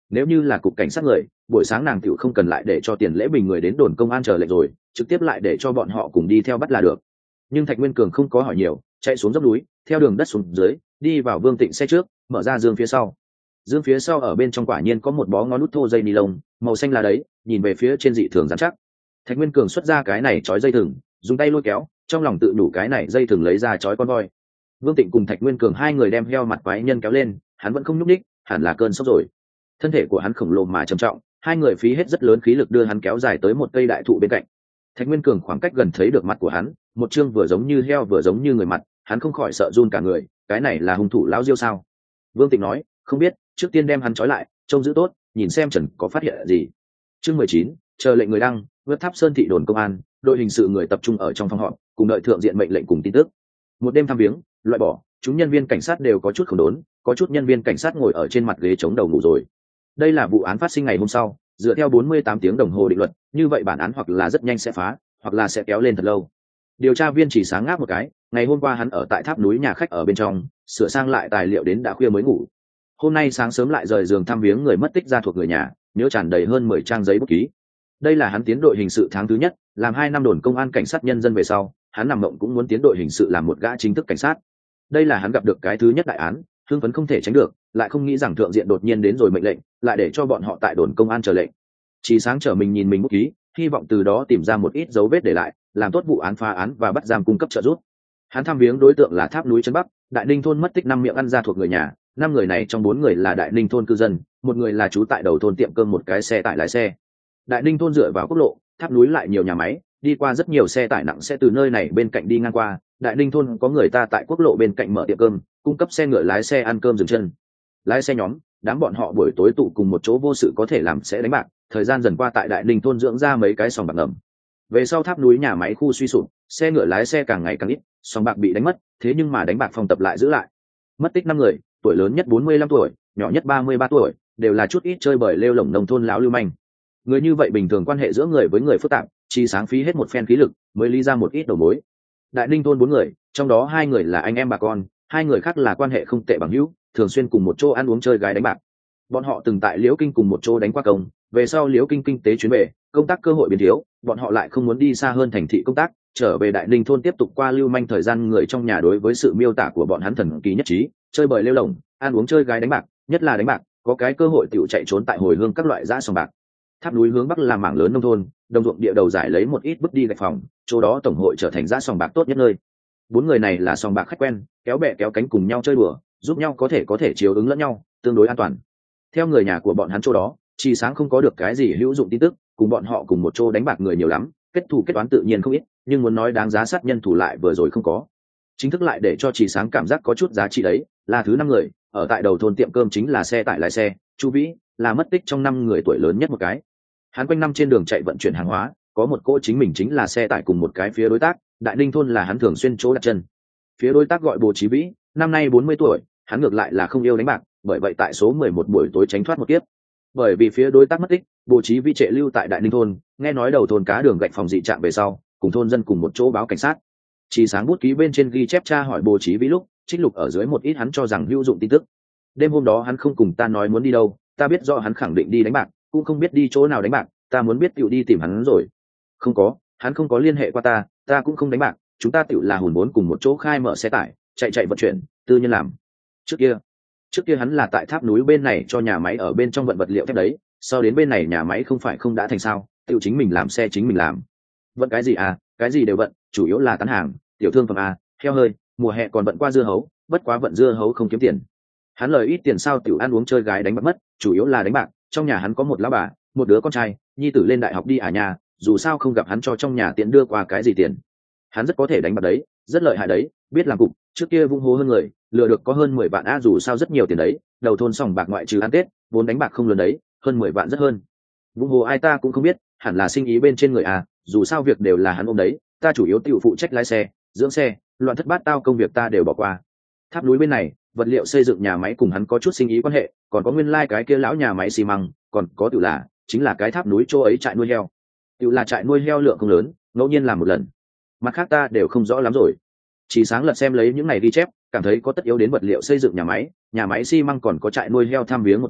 nếu như là cục cảnh sát người, buổi sáng nàng tiểu không cần lại để cho Tiền Lễ Bình người đến đồn công an chờ lệnh rồi, trực tiếp lại để cho bọn họ cùng đi theo bắt là được. Nhưng Thạch Nguyên Cường không có hỏi nhiều, chạy xuống dốc núi, theo đường đất xuống dưới, đi vào Vương Tịnh xe trước, mở ra dương phía sau. Dương phía sau ở bên trong quả nhiên có một bó ngón nút thô dây ni lông, màu xanh là đấy, nhìn về phía trên dị thường rắn chắc. Thạch Nguyên Cường xuất ra cái này trói dây thừng, dùng tay lôi kéo, trong lòng tự đủ cái này dây thừng lấy ra trói con voi. Vương Tịnh cùng Thạch Nguyên Cường hai người đem heo mặt quái nhân kéo lên, hắn vẫn không nhúc nhích, hẳn là cơn sốc rồi. Thân thể của hắn khổng lồ mà trầm trọng, hai người phí hết rất lớn khí lực đưa hắn kéo dài tới một cây đại thụ bên cạnh. Thạch Nguyên Cường khoảng cách gần thấy được mặt của hắn, một chương vừa giống như heo vừa giống như người mặt, hắn không khỏi sợ run cả người, cái này là hung thủ lão Diêu sao? Vương Tịnh nói, không biết, trước tiên đem hắn trói lại, trông giữ tốt, nhìn xem Trần có phát hiện gì. Chương mười chín, chờ lệnh người đăng, Vượt Tháp Sơn thị đồn công an, đội hình sự người tập trung ở trong phòng họp, cùng đợi thượng diện mệnh lệnh cùng tin tức. Một đêm thăm viếng, loại bỏ, chúng nhân viên cảnh sát đều có chút khẩn đốn, có chút nhân viên cảnh sát ngồi ở trên mặt ghế chống đầu ngủ rồi. Đây là vụ án phát sinh ngày hôm sau, dựa theo bốn mươi tám tiếng đồng hồ định luật, như vậy bản án hoặc là rất nhanh sẽ phá, hoặc là sẽ kéo lên thật lâu. Điều tra viên chỉ sáng ngáp một cái, ngày hôm qua hắn ở tại tháp núi nhà khách ở bên trong, sửa sang lại tài liệu đến đã khuya mới ngủ. Hôm nay sáng sớm lại rời giường thăm viếng người mất tích ra thuộc người nhà, nhớ tràn đầy hơn mười trang giấy bút ký. Đây là hắn tiến đội hình sự tháng thứ nhất, làm hai năm đồn công an cảnh sát nhân dân về sau, hắn nằm mộng cũng muốn tiến đội hình sự làm một gã chính thức cảnh sát. Đây là hắn gặp được cái thứ nhất đại án, hưng phấn không thể tránh được, lại không nghĩ rằng thượng diện đột nhiên đến rồi mệnh lệnh, lại để cho bọn họ tại đồn công an chờ lệnh. Chỉ sáng trở mình nhìn mình bút ký, hy vọng từ đó tìm ra một ít dấu vết để lại, làm tốt vụ án phá án và bắt giam cung cấp trợ giúp. Hắn thăm viếng đối tượng là tháp núi Trấn Bắc, Đại Ninh thôn mất tích năm miệng ăn ra thuộc người nhà, năm người này trong bốn người là Đại Ninh thôn cư dân, một người là trú tại đầu thôn tiệm cơm một cái xe tải lái xe. Đại Ninh thôn dựa vào quốc lộ, tháp núi lại nhiều nhà máy, đi qua rất nhiều xe tải nặng sẽ từ nơi này bên cạnh đi ngang qua. Đại Ninh thôn có người ta tại quốc lộ bên cạnh mở tiệm cơm, cung cấp xe ngựa lái xe ăn cơm dừng chân. Lái xe nhóm, đám bọn họ buổi tối tụ cùng một chỗ vô sự có thể làm sẽ đánh bạc, thời gian dần qua tại Đại Ninh thôn dưỡng ra mấy cái sòng bạc ngầm. Về sau tháp núi nhà máy khu suy sụp, xe ngựa lái xe càng ngày càng ít, sòng bạc bị đánh mất, thế nhưng mà đánh bạc phòng tập lại giữ lại. Mất tích năm người, tuổi lớn nhất bốn mươi lăm tuổi, nhỏ nhất ba mươi ba tuổi, đều là chút ít chơi bời lêu lổng nông thôn lão lưu manh. Người như vậy bình thường quan hệ giữa người với người phức tạp, chi sáng phí hết một phen khí lực mới lý ra một ít đầu mối. Đại Ninh thôn bốn người, trong đó hai người là anh em bà con, hai người khác là quan hệ không tệ bằng hữu, thường xuyên cùng một chỗ ăn uống chơi gái đánh bạc. Bọn họ từng tại Liễu Kinh cùng một chỗ đánh qua công, về sau Liễu Kinh kinh tế chuyến về, công tác cơ hội biến thiếu, bọn họ lại không muốn đi xa hơn thành thị công tác, trở về Đại Ninh thôn tiếp tục qua lưu manh thời gian. Người trong nhà đối với sự miêu tả của bọn hắn thần kỳ nhất trí, chơi bời lêu lổng, ăn uống chơi gái đánh bạc, nhất là đánh bạc, có cái cơ hội tiểu chạy trốn tại hồi hương các loại dã sòng bạc. Tháp núi hướng bắc là mảng lớn nông thôn, đồng ruộng địa đầu giải lấy một ít bước đi gạch phòng, chỗ đó tổng hội trở thành dã sòng bạc tốt nhất nơi. Bốn người này là sòng bạc khách quen, kéo bè kéo cánh cùng nhau chơi đùa, giúp nhau có thể có thể chiếu ứng lẫn nhau, tương đối an toàn. Theo người nhà của bọn hắn chỗ đó, Chỉ Sáng không có được cái gì hữu dụng tin tức, cùng bọn họ cùng một chỗ đánh bạc người nhiều lắm, kết thù kết toán tự nhiên không ít, nhưng muốn nói đáng giá sát nhân thủ lại vừa rồi không có. Chính thức lại để cho Chỉ Sáng cảm giác có chút giá trị đấy, là thứ năm người, ở tại đầu thôn tiệm cơm chính là xe tải lái xe, Chu Vĩ, là mất tích trong năm người tuổi lớn nhất một cái. Hắn quanh năm trên đường chạy vận chuyển hàng hóa, có một cỗ chính mình chính là xe tải cùng một cái phía đối tác, Đại Ninh thôn là hắn thường xuyên chỗ đặt chân. Phía đối tác gọi Bồ Chí Vĩ, năm nay bốn mươi tuổi, hắn ngược lại là không yêu đánh bạc, bởi vậy tại số mười một buổi tối tránh thoát một kiếp. Bởi vì phía đối tác mất tích, Bồ Chí Vĩ trệ lưu tại Đại Ninh thôn, nghe nói đầu thôn cá đường gạch phòng dị trạng về sau, cùng thôn dân cùng một chỗ báo cảnh sát. Chỉ Sáng bút ký bên trên ghi chép tra hỏi Bồ Chí Vĩ lúc, trích lục ở dưới một ít hắn cho rằng hữu dụng tin tức. Đêm hôm đó hắn không cùng ta nói muốn đi đâu, ta biết rõ hắn khẳng định đi đánh bạc, cũng không biết đi chỗ nào đánh bạc, ta muốn biết tiểu đi tìm hắn rồi. Không có, hắn không có liên hệ qua ta, ta cũng không đánh bạc, chúng ta tiểu là hùn vốn cùng một chỗ khai mở xe tải, chạy chạy vận chuyển, tư nhân làm. Trước kia, trước kia hắn là tại tháp núi bên này cho nhà máy ở bên trong vận vật liệu thép đấy, sau đến bên này nhà máy không phải không đã thành sao, tiểu chính mình làm xe chính mình làm. Vận cái gì à, cái gì đều vận, chủ yếu là tán hàng, tiểu thương phẩm à, heo hơi, mùa hè còn vận qua dưa hấu, bất quá vận dưa hấu không kiếm tiền. Hắn lời ít tiền sao tiểu ăn uống chơi gái đánh bạc mất, chủ yếu là đánh bạc, trong nhà hắn có một lão bà, một đứa con trai, nhi tử lên đại học đi à nhà, dù sao không gặp hắn cho trong nhà tiền đưa qua cái gì tiền. Hắn rất có thể đánh bạc đấy, rất lợi hại đấy, biết làm cục, trước kia vung hố hơn người, lừa được có hơn mười vạn a, dù sao rất nhiều tiền đấy, đầu thôn sòng bạc ngoại trừ ăn Tết, vốn đánh bạc không lớn đấy, hơn mười vạn rất hơn. Vung hố ai ta cũng không biết, hẳn là sinh ý bên trên người à, dù sao việc đều là hắn ôm đấy, ta chủ yếu tiểu phụ trách lái xe, dưỡng xe, loạn thất bát tao công việc ta đều bỏ qua. Tháp núi bên này, vật liệu xây dựng nhà máy cùng hắn có chút sinh ý quan hệ, còn có nguyên lai like cái kia lão nhà máy xi măng, còn có tiểu là chính là cái tháp núi chỗ ấy trại nuôi heo. Tiểu là trại nuôi heo lượng không lớn, ngẫu nhiên làm một lần. Mặt khác ta đều không rõ lắm rồi. Chỉ Sáng lật xem lấy những này ghi chép, cảm thấy có tất yếu đến vật liệu xây dựng nhà máy, nhà máy xi măng còn có trại nuôi heo tham viếng một chuyến,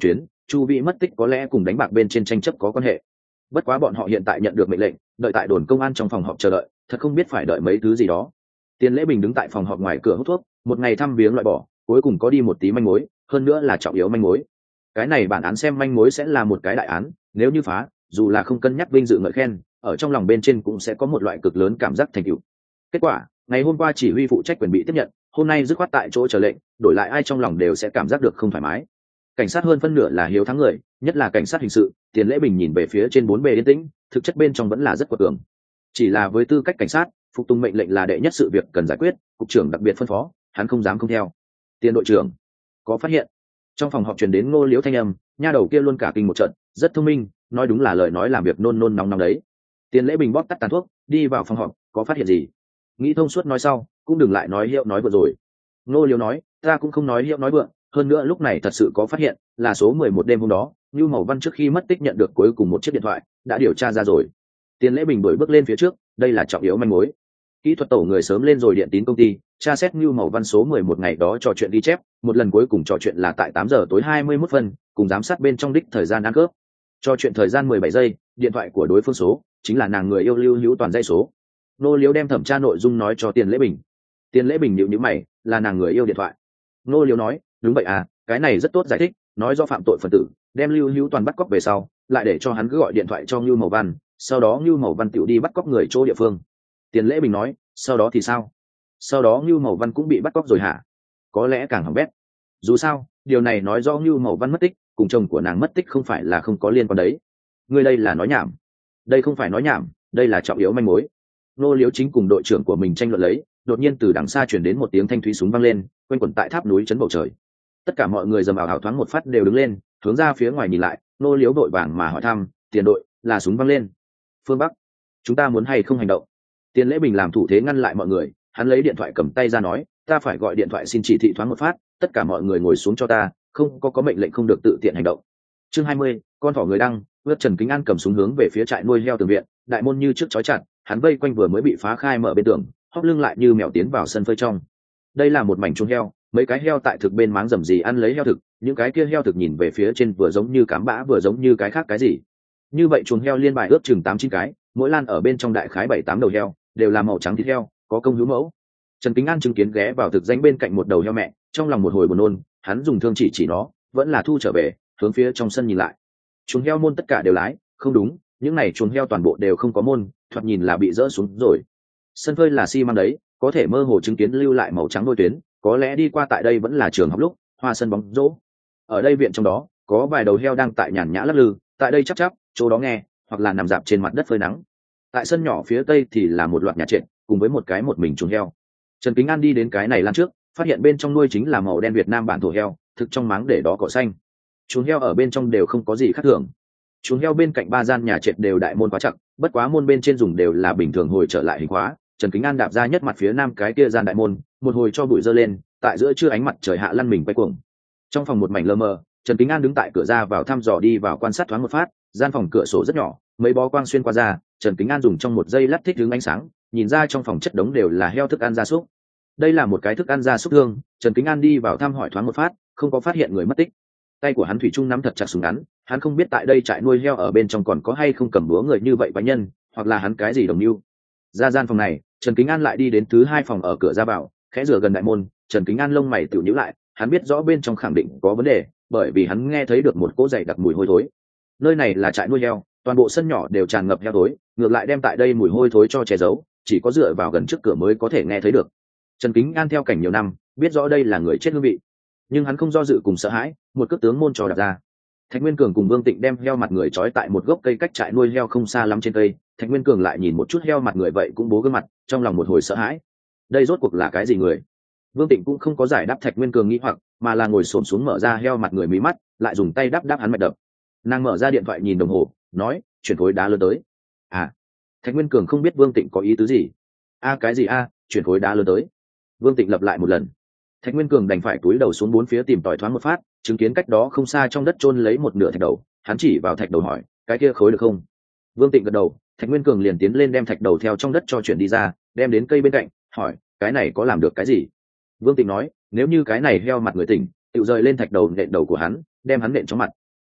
chu vĩ mất tích có lẽ cùng đánh bạc bên trên tranh chấp có quan hệ. Bất quá bọn họ hiện tại nhận được mệnh lệnh, đợi tại đồn công an trong phòng họp chờ đợi, thật không biết phải đợi mấy thứ gì đó. Tiền Lễ Bình đứng tại phòng họp ngoài cửa hút thuốc, một ngày thăm viếng loại bỏ, cuối cùng có đi một tí manh mối, hơn nữa là trọng yếu manh mối. Cái này bản án xem manh mối sẽ là một cái đại án, nếu như phá, dù là không cân nhắc vinh dự ngợi khen, ở trong lòng bên trên cũng sẽ có một loại cực lớn cảm giác thành tựu. Kết quả, ngày hôm qua chỉ huy phụ trách quyền bị tiếp nhận, hôm nay dứt khoát tại chỗ chờ lệnh, đổi lại ai trong lòng đều sẽ cảm giác được không thoải mái. Cảnh sát hơn phân nửa là hiếu thắng người, nhất là cảnh sát hình sự. Tiền Lễ Bình nhìn về phía trên bốn bề yên tĩnh, thực chất bên trong vẫn là rất quật cường. Chỉ là với tư cách cảnh sát, phục tùng mệnh lệnh là đệ nhất sự việc cần giải quyết, cục trưởng đặc biệt phân phó, hắn không dám không theo. Tiền đội trưởng có phát hiện. Trong phòng họp truyền đến Ngô Liễu thanh âm, nha đầu kia luôn cả kinh một trận, rất thông minh, nói đúng là lời nói làm việc nôn nôn nóng nóng đấy. Tiền Lễ Bình bóp tắt tàn thuốc, đi vào phòng họp, có phát hiện gì? Nghĩ thông suốt nói sau, cũng đừng lại nói hiệu nói vừa rồi. Ngô Liễu nói, ta cũng không nói hiệu nói vượng, hơn nữa lúc này thật sự có phát hiện, là số mười một đêm hôm đó, Nưu Mậu Văn trước khi mất tích nhận được cuối cùng một chiếc điện thoại, đã điều tra ra rồi. Tiền Lễ Bình đuổi bước lên phía trước, đây là trọng yếu manh mối. Kỹ thuật tổ người sớm lên rồi điện tín công ty, tra xét Nưu Mậu Văn số mười một ngày đó trò chuyện ghi chép, một lần cuối cùng trò chuyện là tại tám giờ tối hai mươi mốt phân, cùng giám sát bên trong đích thời gian ăn cướp. Trò chuyện thời gian mười bảy giây, điện thoại của đối phương số chính là nàng người yêu Lưu Hữu Toàn dây số. Nô Liễu đem thẩm tra nội dung nói cho Tiền Lễ Bình. Tiền Lễ Bình nhíu nhíu mày, là nàng người yêu điện thoại. Nô Liễu nói, đúng vậy à, cái này rất tốt giải thích, nói do phạm tội phần tử đem Lưu Hữu Toàn bắt cóc về sau, lại để cho hắn cứ gọi điện thoại cho Nưu Mậu Văn, sau đó Nưu Mậu Văn tiểu đi bắt cóc người chỗ địa phương. Tiền Lễ Bình nói, sau đó thì sao? Sau đó Nưu Mậu Văn cũng bị bắt cóc rồi hả? Có lẽ càng hỏng bét. Dù sao, điều này nói do Nưu Mậu Văn mất tích, cùng chồng của nàng mất tích không phải là không có liên quan đấy. Ngươi đây là nói nhảm. Đây không phải nói nhảm, đây là trọng yếu manh mối. Nô Liễu chính cùng đội trưởng của mình tranh luận lấy, đột nhiên từ đằng xa truyền đến một tiếng thanh thúy súng vang lên, quanh quẩn tại tháp núi chấn bầu trời. Tất cả mọi người dầm ảo hào thoáng một phát đều đứng lên, hướng ra phía ngoài nhìn lại. Nô Liễu đội vàng mà hỏi thăm, tiền đội, là súng vang lên. Phương Bắc, chúng ta muốn hay không hành động? Tiền Lễ Bình làm thủ thế ngăn lại mọi người, hắn lấy điện thoại cầm tay ra nói, ta phải gọi điện thoại xin chỉ thị thoáng một phát, tất cả mọi người ngồi xuống cho ta, không có có mệnh lệnh không được tự tiện hành động. Chương hai mươi, con thỏ người đăng. Vượt Trần Kính An cầm súng hướng về phía trại nuôi heo tường viện, đại môn như trước chói chặt, hắn vây quanh vừa mới bị phá khai mở bên tường, hóp lưng lại như mèo tiến vào sân phơi trong. Đây là một mảnh chuồng heo, mấy cái heo tại thực bên máng rầm rì ăn lấy heo thực, những cái kia heo thực nhìn về phía trên vừa giống như cám bã vừa giống như cái khác cái gì. Như vậy chuồng heo liên bài ước chừng tám chín cái, mỗi lan ở bên trong đại khái bảy tám đầu heo, đều là màu trắng thịt heo, có công hữu mẫu. Trần Kính An chứng kiến ghé vào thực danh bên cạnh một đầu heo mẹ, trong lòng một hồi buồn nôn, hắn dùng thương chỉ chỉ nó, vẫn là thu trở về, hướng phía trong sân nhìn lại. Chuồng heo môn tất cả đều lái, không đúng, những này chuồng heo toàn bộ đều không có môn, thoạt nhìn là bị dỡ xuống rồi. Sân phơi là xi măng đấy, có thể mơ hồ chứng kiến lưu lại màu trắng đôi tuyến, có lẽ đi qua tại đây vẫn là trường học lúc, hoa sân bóng rổ. Ở đây viện trong đó, có vài đầu heo đang tại nhàn nhã lắc lư, tại đây chắp chắp, chỗ đó nghe, hoặc là nằm dạp trên mặt đất phơi nắng. Tại sân nhỏ phía tây thì là một loạt nhà trệt, cùng với một cái một mình chuồng heo. Trần Kính An đi đến cái này lan trước, phát hiện bên trong nuôi chính là màu đen Việt Nam bản thổ heo, thực trong máng để đó cỏ xanh. Chuồng heo ở bên trong đều không có gì khác thường. Chuồng heo bên cạnh ba gian nhà trệt đều đại môn khóa chặt, bất quá môn bên trên dùng đều là bình thường hồi trở lại hình khóa. Trần Kính An đạp ra nhất mặt phía nam cái kia gian đại môn, một hồi cho bụi dơ lên, tại giữa trưa ánh mặt trời hạ lăn mình quay cuồng. Trong phòng một mảnh lơ mờ, Trần Kính An đứng tại cửa ra vào thăm dò đi vào quan sát thoáng một phát, gian phòng cửa sổ rất nhỏ, mấy bó quang xuyên qua ra, Trần Kính An dùng trong một giây lát thích hướng ánh sáng, nhìn ra trong phòng chất đống đều là heo thức ăn gia súc. Đây là một cái thức ăn gia súc thương, Trần Kính An đi vào thăm hỏi thoáng một phát, không có phát hiện người mất tích. Tay của hắn thủy chung nắm thật chặt súng ngắn, hắn không biết tại đây trại nuôi heo ở bên trong còn có hay không cầm búa người như vậy quái nhân, hoặc là hắn cái gì đồng mưu. Ra gian phòng này, Trần Kính An lại đi đến thứ hai phòng ở cửa ra vào, khẽ rửa gần đại môn, Trần Kính An lông mày tiểu nhíu lại, hắn biết rõ bên trong khẳng định có vấn đề, bởi vì hắn nghe thấy được một cỗ dày đặc mùi hôi thối. Nơi này là trại nuôi heo, toàn bộ sân nhỏ đều tràn ngập heo thối, ngược lại đem tại đây mùi hôi thối cho che giấu, chỉ có dựa vào gần trước cửa mới có thể nghe thấy được. Trần Kính An theo cảnh nhiều năm, biết rõ đây là người chết hương vị, nhưng hắn không do dự cùng sợ hãi, một cước tướng môn trò đạp ra. Thạch Nguyên Cường cùng Vương Tịnh đem heo mặt người trói tại một gốc cây cách trại nuôi heo không xa lắm trên cây. Thạch Nguyên Cường lại nhìn một chút heo mặt người vậy cũng bố gương mặt, trong lòng một hồi sợ hãi. Đây rốt cuộc là cái gì người? Vương Tịnh cũng không có giải đáp Thạch Nguyên Cường nghi hoặc, mà là ngồi xổm xuống mở ra heo mặt người mí mắt, lại dùng tay đắp đắp hắn mạch đập. Nàng mở ra điện thoại nhìn đồng hồ, nói, chuyển khối đá lớn tới. À, Thạch Nguyên Cường không biết Vương Tịnh có ý tứ gì. A cái gì a, chuyển khối đá lớn tới. Vương Tịnh lặp lại một lần. Thạch Nguyên Cường đành phải cúi đầu xuống bốn phía tìm tòi thoáng một phát, chứng kiến cách đó không xa trong đất chôn lấy một nửa thạch đầu, hắn chỉ vào thạch đầu hỏi, cái kia khối được không? Vương Tịnh gật đầu, Thạch Nguyên Cường liền tiến lên đem thạch đầu theo trong đất cho chuyển đi ra, đem đến cây bên cạnh, hỏi, cái này có làm được cái gì? Vương Tịnh nói, nếu như cái này heo mặt người tỉnh, tự rời lên thạch đầu nện đầu của hắn, đem hắn nện trong mặt.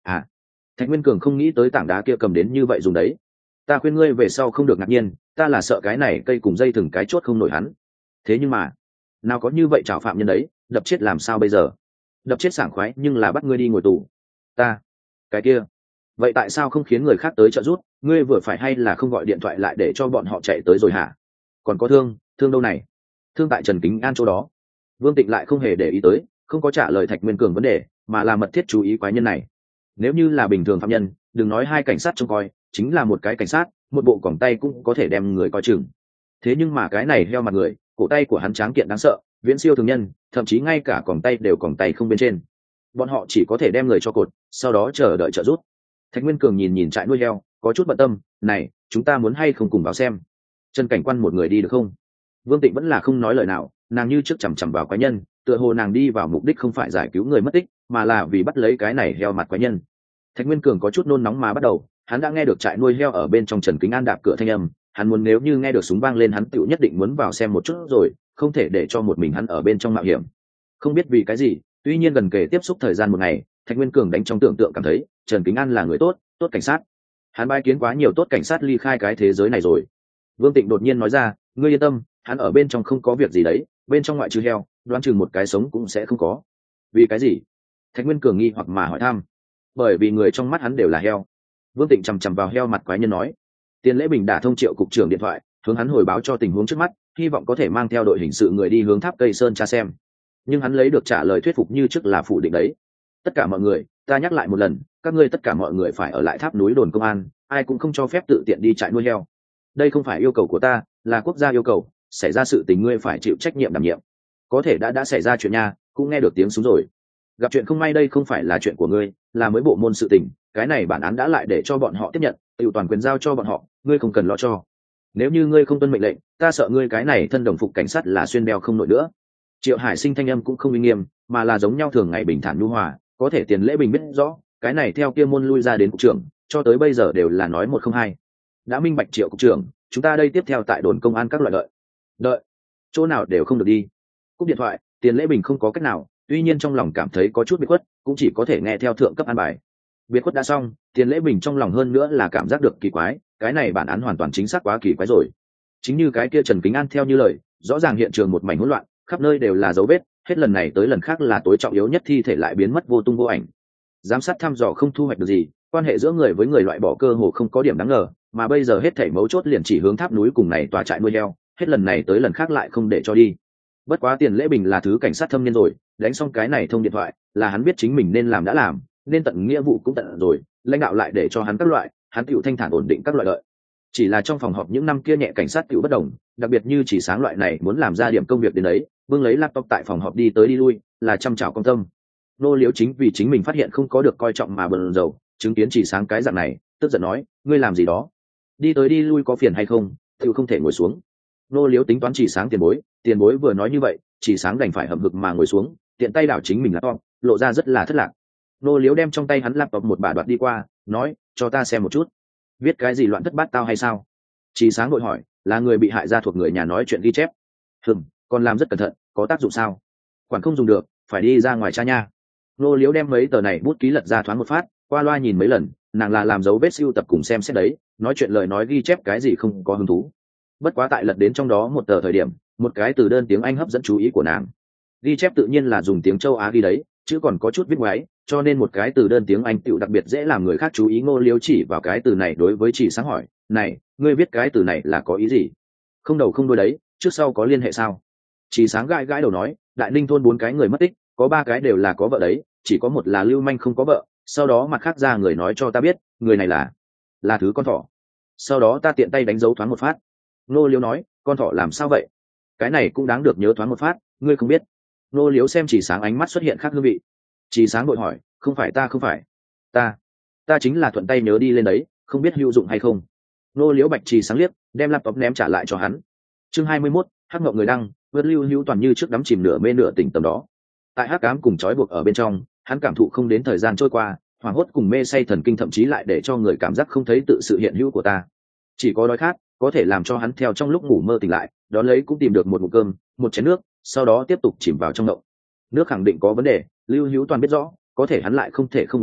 À, Thạch Nguyên Cường không nghĩ tới tảng đá kia cầm đến như vậy dùng đấy. Ta khuyên ngươi về sau không được ngạc nhiên, ta là sợ cái này cây cùng dây thừng cái chốt không nổi hắn. Thế nhưng mà nào có như vậy chảo phạm nhân đấy, đập chết làm sao bây giờ? Đập chết sảng khoái nhưng là bắt ngươi đi ngồi tù. Ta cái kia vậy tại sao không khiến người khác tới trợ giúp? Ngươi vừa phải hay là không gọi điện thoại lại để cho bọn họ chạy tới rồi hả? Còn có thương thương đâu này? Thương tại Trần Kính An chỗ đó. Vương Tịnh lại không hề để ý tới, không có trả lời Thạch Nguyên Cường vấn đề, mà là mật thiết chú ý quái nhân này. Nếu như là bình thường phạm nhân, đừng nói hai cảnh sát trông coi, chính là một cái cảnh sát, một bộ còng tay cũng có thể đem người coi chừng. Thế nhưng mà cái này heo mặt người, cổ tay của hắn tráng kiện đáng sợ, viễn siêu thường nhân, thậm chí ngay cả còng tay đều còng tay không bên trên. Bọn họ chỉ có thể đem người cho cột, sau đó chờ đợi trợ giúp. Thạch Nguyên Cường nhìn nhìn trại nuôi heo, có chút bận tâm, này, chúng ta muốn hay không cùng vào xem? Trần cảnh quan một người đi được không? Vương Tịnh vẫn là không nói lời nào, nàng như trước chằm chằm vào quái nhân, tựa hồ nàng đi vào mục đích không phải giải cứu người mất tích, mà là vì bắt lấy cái này heo mặt quái nhân. Thạch Nguyên Cường có chút nôn nóng mà bắt đầu, hắn đã nghe được trại nuôi heo ở bên trong Trần Kính An đạp cửa thanh âm, hắn muốn nếu như nghe được súng vang lên hắn tựu nhất định muốn vào xem một chút rồi, không thể để cho một mình hắn ở bên trong mạo hiểm. Không biết vì cái gì, tuy nhiên gần kề tiếp xúc thời gian một ngày, Thạch Nguyên Cường đánh trong tưởng tượng cảm thấy Trần Kính An là người tốt, tốt cảnh sát. Hắn bái kiến quá nhiều tốt cảnh sát ly khai cái thế giới này rồi. Vương Tịnh đột nhiên nói ra, ngươi yên tâm, hắn ở bên trong không có việc gì đấy, bên trong ngoại trừ heo, đoán chừng một cái sống cũng sẽ không có. Vì cái gì? Thạch Nguyên Cường nghi hoặc mà hỏi thăm. Bởi vì người trong mắt hắn đều là heo. Vương Tịnh chằm chằm vào heo mặt quái nhân nói. Tiền Lễ Bình đã thông Triệu cục trưởng điện thoại, hướng hắn hồi báo cho tình huống trước mắt, hy vọng có thể mang theo đội hình sự người đi hướng tháp Cây Sơn tra xem. Nhưng hắn lấy được trả lời thuyết phục như trước là phủ định đấy. Tất cả mọi người, ta nhắc lại một lần, các ngươi tất cả mọi người phải ở lại tháp núi đồn công an, ai cũng không cho phép tự tiện đi trại nuôi heo. Đây không phải yêu cầu của ta, là quốc gia yêu cầu, xảy ra sự tình ngươi phải chịu trách nhiệm đảm nhiệm. Có thể đã đã xảy ra chuyện nha, cũng nghe được tiếng súng rồi. Gặp chuyện không may đây không phải là chuyện của ngươi, là mới bộ môn sự tình, cái này bản án đã lại để cho bọn họ tiếp nhận, tự toàn quyền giao cho bọn họ, ngươi không cần lo cho. Nếu như ngươi không tuân mệnh lệnh, ta sợ ngươi cái này thân đồng phục cảnh sát là xuyên đeo không nổi nữa. Triệu Hải Sinh thanh âm cũng không uy nghiêm, mà là giống nhau thường ngày bình thản nhu hòa, có thể Tiền Lễ Bình biết rõ, cái này theo kia môn lui ra đến cục trưởng, cho tới bây giờ đều là nói một không hai. Đã minh bạch Triệu cục trưởng, chúng ta đây tiếp theo tại đồn công an các loại đợi. Đợi, chỗ nào đều không được đi. Cúp điện thoại, Tiền Lễ Bình không có cách nào, tuy nhiên trong lòng cảm thấy có chút biệt khuất, cũng chỉ có thể nghe theo thượng cấp an bài. Biệt khuất đã xong, Tiền Lễ Bình trong lòng hơn nữa là cảm giác được kỳ quái, cái này bản án hoàn toàn chính xác quá kỳ quái rồi. Chính như cái kia Trần Kính An theo như lời, rõ ràng hiện trường một mảnh hỗn loạn, khắp nơi đều là dấu vết, hết lần này tới lần khác là tối trọng yếu nhất thi thể lại biến mất vô tung vô ảnh. Giám sát thăm dò không thu hoạch được gì, quan hệ giữa người với người loại bỏ cơ hồ không có điểm đáng ngờ, mà bây giờ hết thảy mấu chốt liền chỉ hướng tháp núi cùng này tòa trại nuôi heo, hết lần này tới lần khác lại không để cho đi. Bất quá Tiền Lễ Bình là thứ cảnh sát thâm niên rồi, đánh xong cái này thông điện thoại, là hắn biết chính mình nên làm đã làm, nên tận nghĩa vụ cũng tận rồi, lãnh đạo lại để cho hắn các loại, hắn tựu thanh thản ổn định các loại lợi. Chỉ là trong phòng họp những năm kia nhẹ cảnh sát tựu bất đồng, đặc biệt như chỉ sáng loại này muốn làm ra điểm công việc đến đấy, bưng lấy laptop tại phòng họp đi tới đi lui, là chăm chảo công tâm. Nô Liễu chính vì chính mình phát hiện không có được coi trọng mà bần dầu, chứng kiến chỉ sáng cái dạng này, tức giận nói, ngươi làm gì đó? Đi tới đi lui có phiền hay không? Tựu không thể ngồi xuống. Nô Liễu tính toán chỉ sáng tiền bối, tiền bối vừa nói như vậy, chỉ sáng đành phải hậm hực mà ngồi xuống, tiện tay đảo chính mình laptop, lộ ra rất là thất lạc. Nô Liễu đem trong tay hắn laptop một bà đoạt đi qua, nói, cho ta xem một chút. Viết cái gì loạn thất bát tao hay sao? Chỉ sáng đội hỏi, là người bị hại gia thuộc người nhà nói chuyện ghi chép. Hừm, còn làm rất cẩn thận, có tác dụng sao? Quản không dùng được, phải đi ra ngoài tra nha. Nô Liễu đem mấy tờ này bút ký lật ra thoáng một phát, qua loa nhìn mấy lần, nàng là làm dấu vết siêu tập cùng xem xét đấy, nói chuyện lời nói ghi chép cái gì không có hứng thú. Bất quá tại lật đến trong đó một tờ thời điểm, một cái từ đơn tiếng Anh hấp dẫn chú ý của nàng. Ghi chép tự nhiên là dùng tiếng châu Á ghi đấy, chứ còn có chút viết ngoáy, cho nên một cái từ đơn tiếng Anh tựu đặc biệt dễ làm người khác chú ý. Ngô Liễu chỉ vào cái từ này đối với Chỉ Sáng hỏi, này, ngươi viết cái từ này là có ý gì? Không đầu không đuôi đấy, trước sau có liên hệ sao? Chỉ Sáng gãi gãi đầu nói, Đại Ninh thôn bốn cái người mất tích, có ba cái đều là có vợ đấy, chỉ có một là lưu manh không có vợ. Sau đó mặt khác ra người nói cho ta biết, người này là là thứ con thỏ. Sau đó ta tiện tay đánh dấu thoáng một phát. Ngô Liễu nói, con thỏ làm sao vậy? Cái này cũng đáng được nhớ thoáng một phát, ngươi không biết. Ngô Liễu xem Chỉ Sáng ánh mắt xuất hiện khác hương vị. Chỉ Sáng vội hỏi, không phải ta không phải ta ta chính là thuận tay nhớ đi lên đấy, không biết hữu dụng hay không. Ngô Liễu bạch Chỉ Sáng liếc, đem laptop ném trả lại cho hắn. Chương hai mươi mốt, hắc ngộng người đăng, vượt lưu hữu toàn như trước đắm chìm nửa mê nửa tỉnh tầm đó. Tại hắc ám cùng trói buộc ở bên trong, hắn cảm thụ không đến thời gian trôi qua, hoảng hốt cùng mê say thần kinh thậm chí lại để cho người cảm giác không thấy tự sự hiện hữu của ta. Chỉ có đói khát có thể làm cho hắn theo trong lúc ngủ mơ tỉnh lại, đón lấy cũng tìm được một ngụm cơm, một chén nước, sau đó tiếp tục chìm vào trong ngộng. Nước khẳng định có vấn đề, Lưu Hữu Toàn biết rõ, có thể hắn lại không thể không uống nước,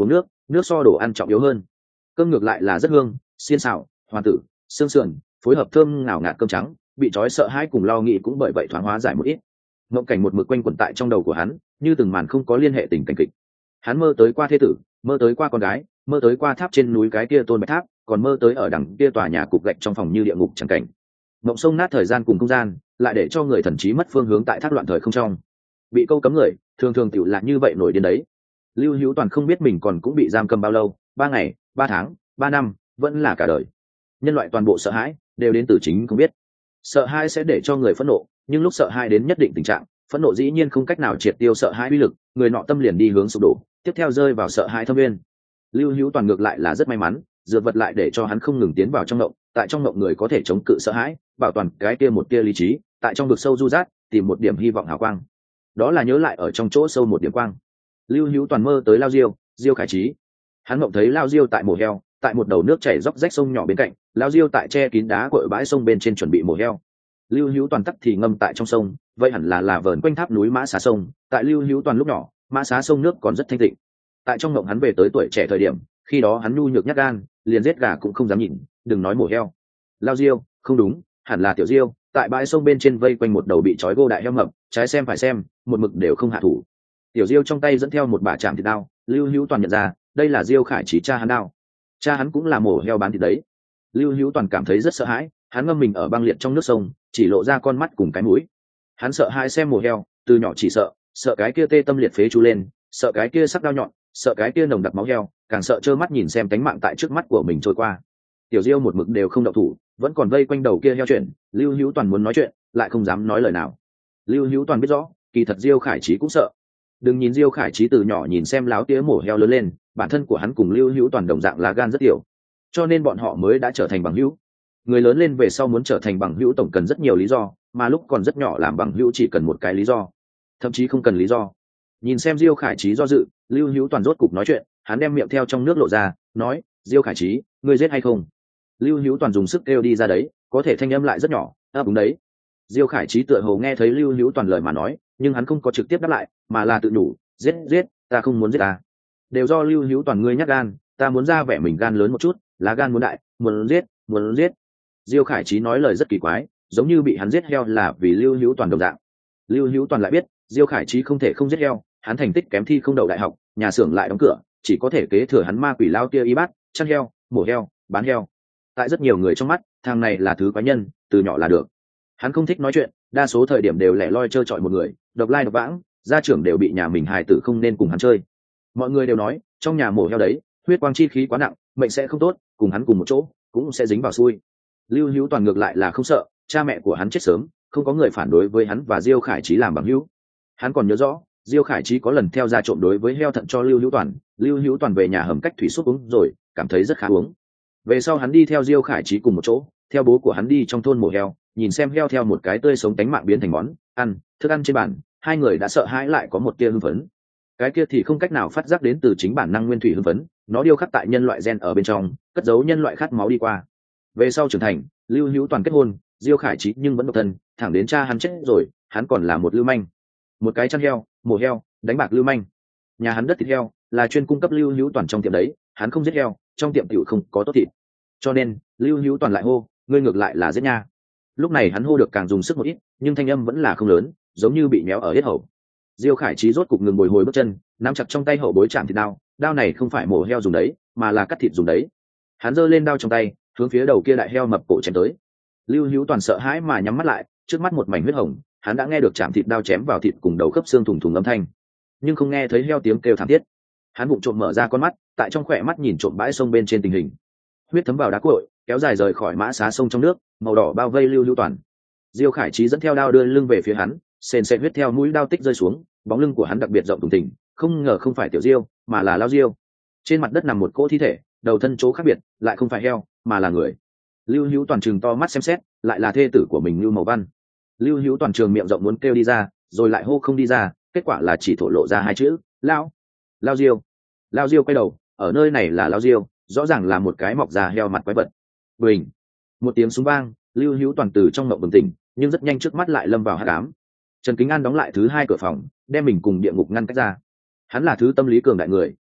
nước so đồ ăn trọng yếu hơn. Cơm ngược lại là rất hương, xiên xào, hoàn tử, xương sườn, phối hợp thơm ngào ngạt cơm trắng, bị trói sợ hãi cùng lo nghĩ cũng bởi vậy thoáng hóa giải một ít. Mộng cảnh một mực quanh quẩn tại trong đầu của hắn, như từng màn không có liên hệ tình cảnh kịch. Hắn mơ tới qua thê tử, mơ tới qua con gái, mơ tới qua tháp trên núi cái kia tôn bạch tháp, còn mơ tới ở đằng kia tòa nhà cục gạch trong phòng như địa ngục chẳng cảnh. Mộng sông nát thời gian cùng không gian, lại để cho người thần trí mất phương hướng tại thác loạn thời không trong. Bị câu cấm người, thường thường tiểu là như vậy nổi điên đấy. Lưu Hữu Toàn không biết mình còn cũng bị giam cầm bao lâu, ba ngày, ba tháng, ba năm, vẫn là cả đời. Nhân loại toàn bộ sợ hãi, đều đến từ chính không biết. Sợ hãi sẽ để cho người phẫn nộ, nhưng lúc sợ hãi đến nhất định tình trạng, phẫn nộ dĩ nhiên không cách nào triệt tiêu sợ hãi uy lực, người nọ tâm liền đi hướng sụp đổ, tiếp theo rơi vào sợ hãi thâm nguyên. Lưu Hữu Toàn ngược lại là rất may mắn, dược vật lại để cho hắn không ngừng tiến vào trong động, tại trong động người có thể chống cự sợ hãi, bảo toàn cái kia một tia lý trí, tại trong vực sâu du rát, tìm một điểm hy vọng hào quang. Đó là nhớ lại ở trong chỗ sâu một điểm quang. Lưu Hữu Toàn mơ tới Lao Diêu, Diêu Khải Trí. Hắn mộng thấy Lao Diêu tại mổ heo, tại một đầu nước chảy róc rách sông nhỏ bên cạnh, Lao Diêu tại che kín đá cội bãi sông bên trên chuẩn bị mổ heo. Lưu Hữu Toàn tắc thì ngâm tại trong sông, vậy hẳn là là vờn quanh tháp núi Mã Xá sông. Tại Lưu Hữu Toàn lúc nhỏ, Mã Xá sông nước còn rất thanh tịnh. Tại trong mộng hắn về tới tuổi trẻ thời điểm, khi đó hắn nhu nhược nhát gan, liền giết gà cũng không dám nhìn, đừng nói mổ heo. Lao Diêu, không đúng, hẳn là Tiểu Diêu, tại bãi sông bên trên vây quanh một đầu bị trói gô đại heo mập, trái xem phải xem, một mực đều không hạ thủ. Tiểu Diêu trong tay dẫn theo một bả chạm thịt đao, Lưu Hữu Toàn nhận ra, đây là Diêu Khải Trí cha hắn đao. Cha hắn cũng là mổ heo bán thịt đấy. Lưu Hữu Toàn cảm thấy rất sợ hãi, hắn ngâm mình ở băng liệt trong nước sông, chỉ lộ ra con mắt cùng cái mũi. Hắn sợ hãi xem mổ heo, từ nhỏ chỉ sợ, sợ cái kia tê tâm liệt phế chú lên, sợ cái kia sắc đao nhọn, sợ cái kia nồng đặc máu heo, càng sợ trơ mắt nhìn xem cánh mạng tại trước mắt của mình trôi qua. Tiểu Diêu một mực đều không động thủ, vẫn còn vây quanh đầu kia heo chuyện, Lưu Hữu Toàn muốn nói chuyện, lại không dám nói lời nào. Lưu Hữu Toàn biết rõ, kỳ thật Diêu Khải Trí cũng sợ. Đừng nhìn Diêu Khải Trí từ nhỏ nhìn xem láo tía mổ heo lớn lên, bản thân của hắn cùng Lưu Hữu Toàn đồng dạng là gan rất tiểu, cho nên bọn họ mới đã trở thành bằng hữu. Người lớn lên về sau muốn trở thành bằng hữu tổng cần rất nhiều lý do, mà lúc còn rất nhỏ làm bằng hữu chỉ cần một cái lý do, thậm chí không cần lý do. Nhìn xem Diêu Khải Trí do dự, Lưu Hữu Toàn rốt cục nói chuyện, hắn đem miệng theo trong nước lộ ra, nói: Diêu Khải Trí, ngươi giết hay không? Lưu Hữu Toàn dùng sức kêu đi ra đấy, có thể thanh âm lại rất nhỏ, ấp đúng đấy. Diêu Khải Trí tựa hồ nghe thấy Lưu Hữu Toàn lời mà nói, nhưng hắn không có trực tiếp đáp lại, mà là tự nhủ: giết giết, ta không muốn giết ta. Đều do Lưu Hữu Toàn ngươi nhát gan, ta muốn ra vẻ mình gan lớn một chút, lá gan muốn đại, muốn giết, muốn giết. Diêu Khải Trí nói lời rất kỳ quái, giống như bị hắn giết heo là vì Lưu Hữu Toàn đồng dạng. Lưu Hữu Toàn lại biết, Diêu Khải Trí không thể không giết heo, hắn thành tích kém thi không đậu đại học, nhà xưởng lại đóng cửa, chỉ có thể kế thừa hắn ma quỷ lao tia y bát, chăn heo, mổ heo, bán heo. Tại rất nhiều người trong mắt, thằng này là thứ quái nhân, từ nhỏ là được. Hắn không thích nói chuyện, đa số thời điểm đều lẻ loi trơ trọi một người, độc lai độc vãng, gia trưởng đều bị nhà mình hài tử không nên cùng hắn chơi. Mọi người đều nói, trong nhà mổ heo đấy, huyết quang chi khí quá nặng, mệnh sẽ không tốt, cùng hắn cùng một chỗ, cũng sẽ dính vào xui. Lưu Hữu Toàn ngược lại là không sợ, cha mẹ của hắn chết sớm, không có người phản đối với hắn và Diêu Khải Trí làm bằng hữu. Hắn còn nhớ rõ, Diêu Khải Trí có lần theo ra trộm đối với heo thận cho Lưu Hữu Toàn, Lưu Hữu Toàn về nhà hầm cách thủy súp uống rồi, cảm thấy rất khá uống. Về sau hắn đi theo Diêu Khải Trí cùng một chỗ, theo bố của hắn đi trong thôn mổ heo, nhìn xem heo theo một cái tươi sống tánh mạng biến thành món ăn, thức ăn trên bàn, hai người đã sợ hãi lại có một tia hưng phấn. Cái kia thì không cách nào phát giác đến từ chính bản năng nguyên thủy hưng phấn, nó điêu khắc tại nhân loại gen ở bên trong, cất giấu nhân loại khát máu đi qua. Về sau trưởng thành, Lưu Hữu Toàn kết hôn, Diêu Khải Trí nhưng vẫn độc thân, thẳng đến cha hắn chết rồi, hắn còn là một lưu manh, một cái chăn heo, mổ heo, đánh bạc lưu manh. Nhà hắn đất thịt heo là chuyên cung cấp Lưu Hữu Toàn trong tiệm đấy, hắn không giết heo, trong tiệm tiểu không có tốt thịt, cho nên Lưu Hữu Toàn lại hô: ngươi ngược lại là giết nha. Lúc này hắn hô được càng dùng sức một ít, nhưng thanh âm vẫn là không lớn, giống như bị méo ở hết hầu. Diêu Khải Trí rốt cục ngừng bồi hồi bước chân, nắm chặt trong tay hậu bối chạm thịt đao, đao này không phải mổ heo dùng đấy, mà là cắt thịt dùng đấy. Hắn giơ lên đao trong tay, hướng phía đầu kia đại heo mập cổ chém tới. Lưu Hữu Toàn sợ hãi mà nhắm mắt lại, trước mắt một mảnh huyết hồng, hắn đã nghe được chạm thịt đao chém vào thịt cùng đầu khớp xương thủng thủng âm thanh, nhưng không nghe thấy heo tiếng kêu thảm thiết. Hắn bụng trộm mở ra con mắt, tại trong khỏe mắt nhìn trộm bãi sông bên trên tình hình. Huyết thấm vào đá cội, kéo dài rời khỏi Mã Xá sông trong nước, màu đỏ bao vây Lưu Hữu Toàn. Diêu Khải Trí dẫn theo đao đưa lưng về phía hắn, sền sệt huyết theo mũi đao tích rơi xuống, bóng lưng của hắn đặc biệt rộng thùng thình, không ngờ không phải Tiểu Diêu, mà là Lao Diêu. Trên mặt đất nằm một cỗ thi thể, đầu thân chỗ khác biệt, lại không phải heo, mà là người. Lưu Hữu Toàn trừng to mắt xem xét, lại là thê tử của mình Lưu Mậu Văn. Lưu Hữu Toàn trường miệng rộng muốn kêu đi ra, rồi lại hô không đi ra, kết quả là chỉ thổ lộ ra hai chữ: Lao. Lao Diêu. Lao Diêu quay đầu, ở nơi này là Lao Diêu, rõ ràng là một cái mọc già heo mặt quái vật. Bình. Một tiếng súng vang, Lưu Hữu Toàn từ trong mộng bừng tỉnh, nhưng rất nhanh trước mắt lại lâm vào hắc ám. Trần Kính An đóng lại thứ hai cửa phòng, đem mình cùng địa ngục ngăn cách ra. Hắn là thứ tâm lý cường đại người,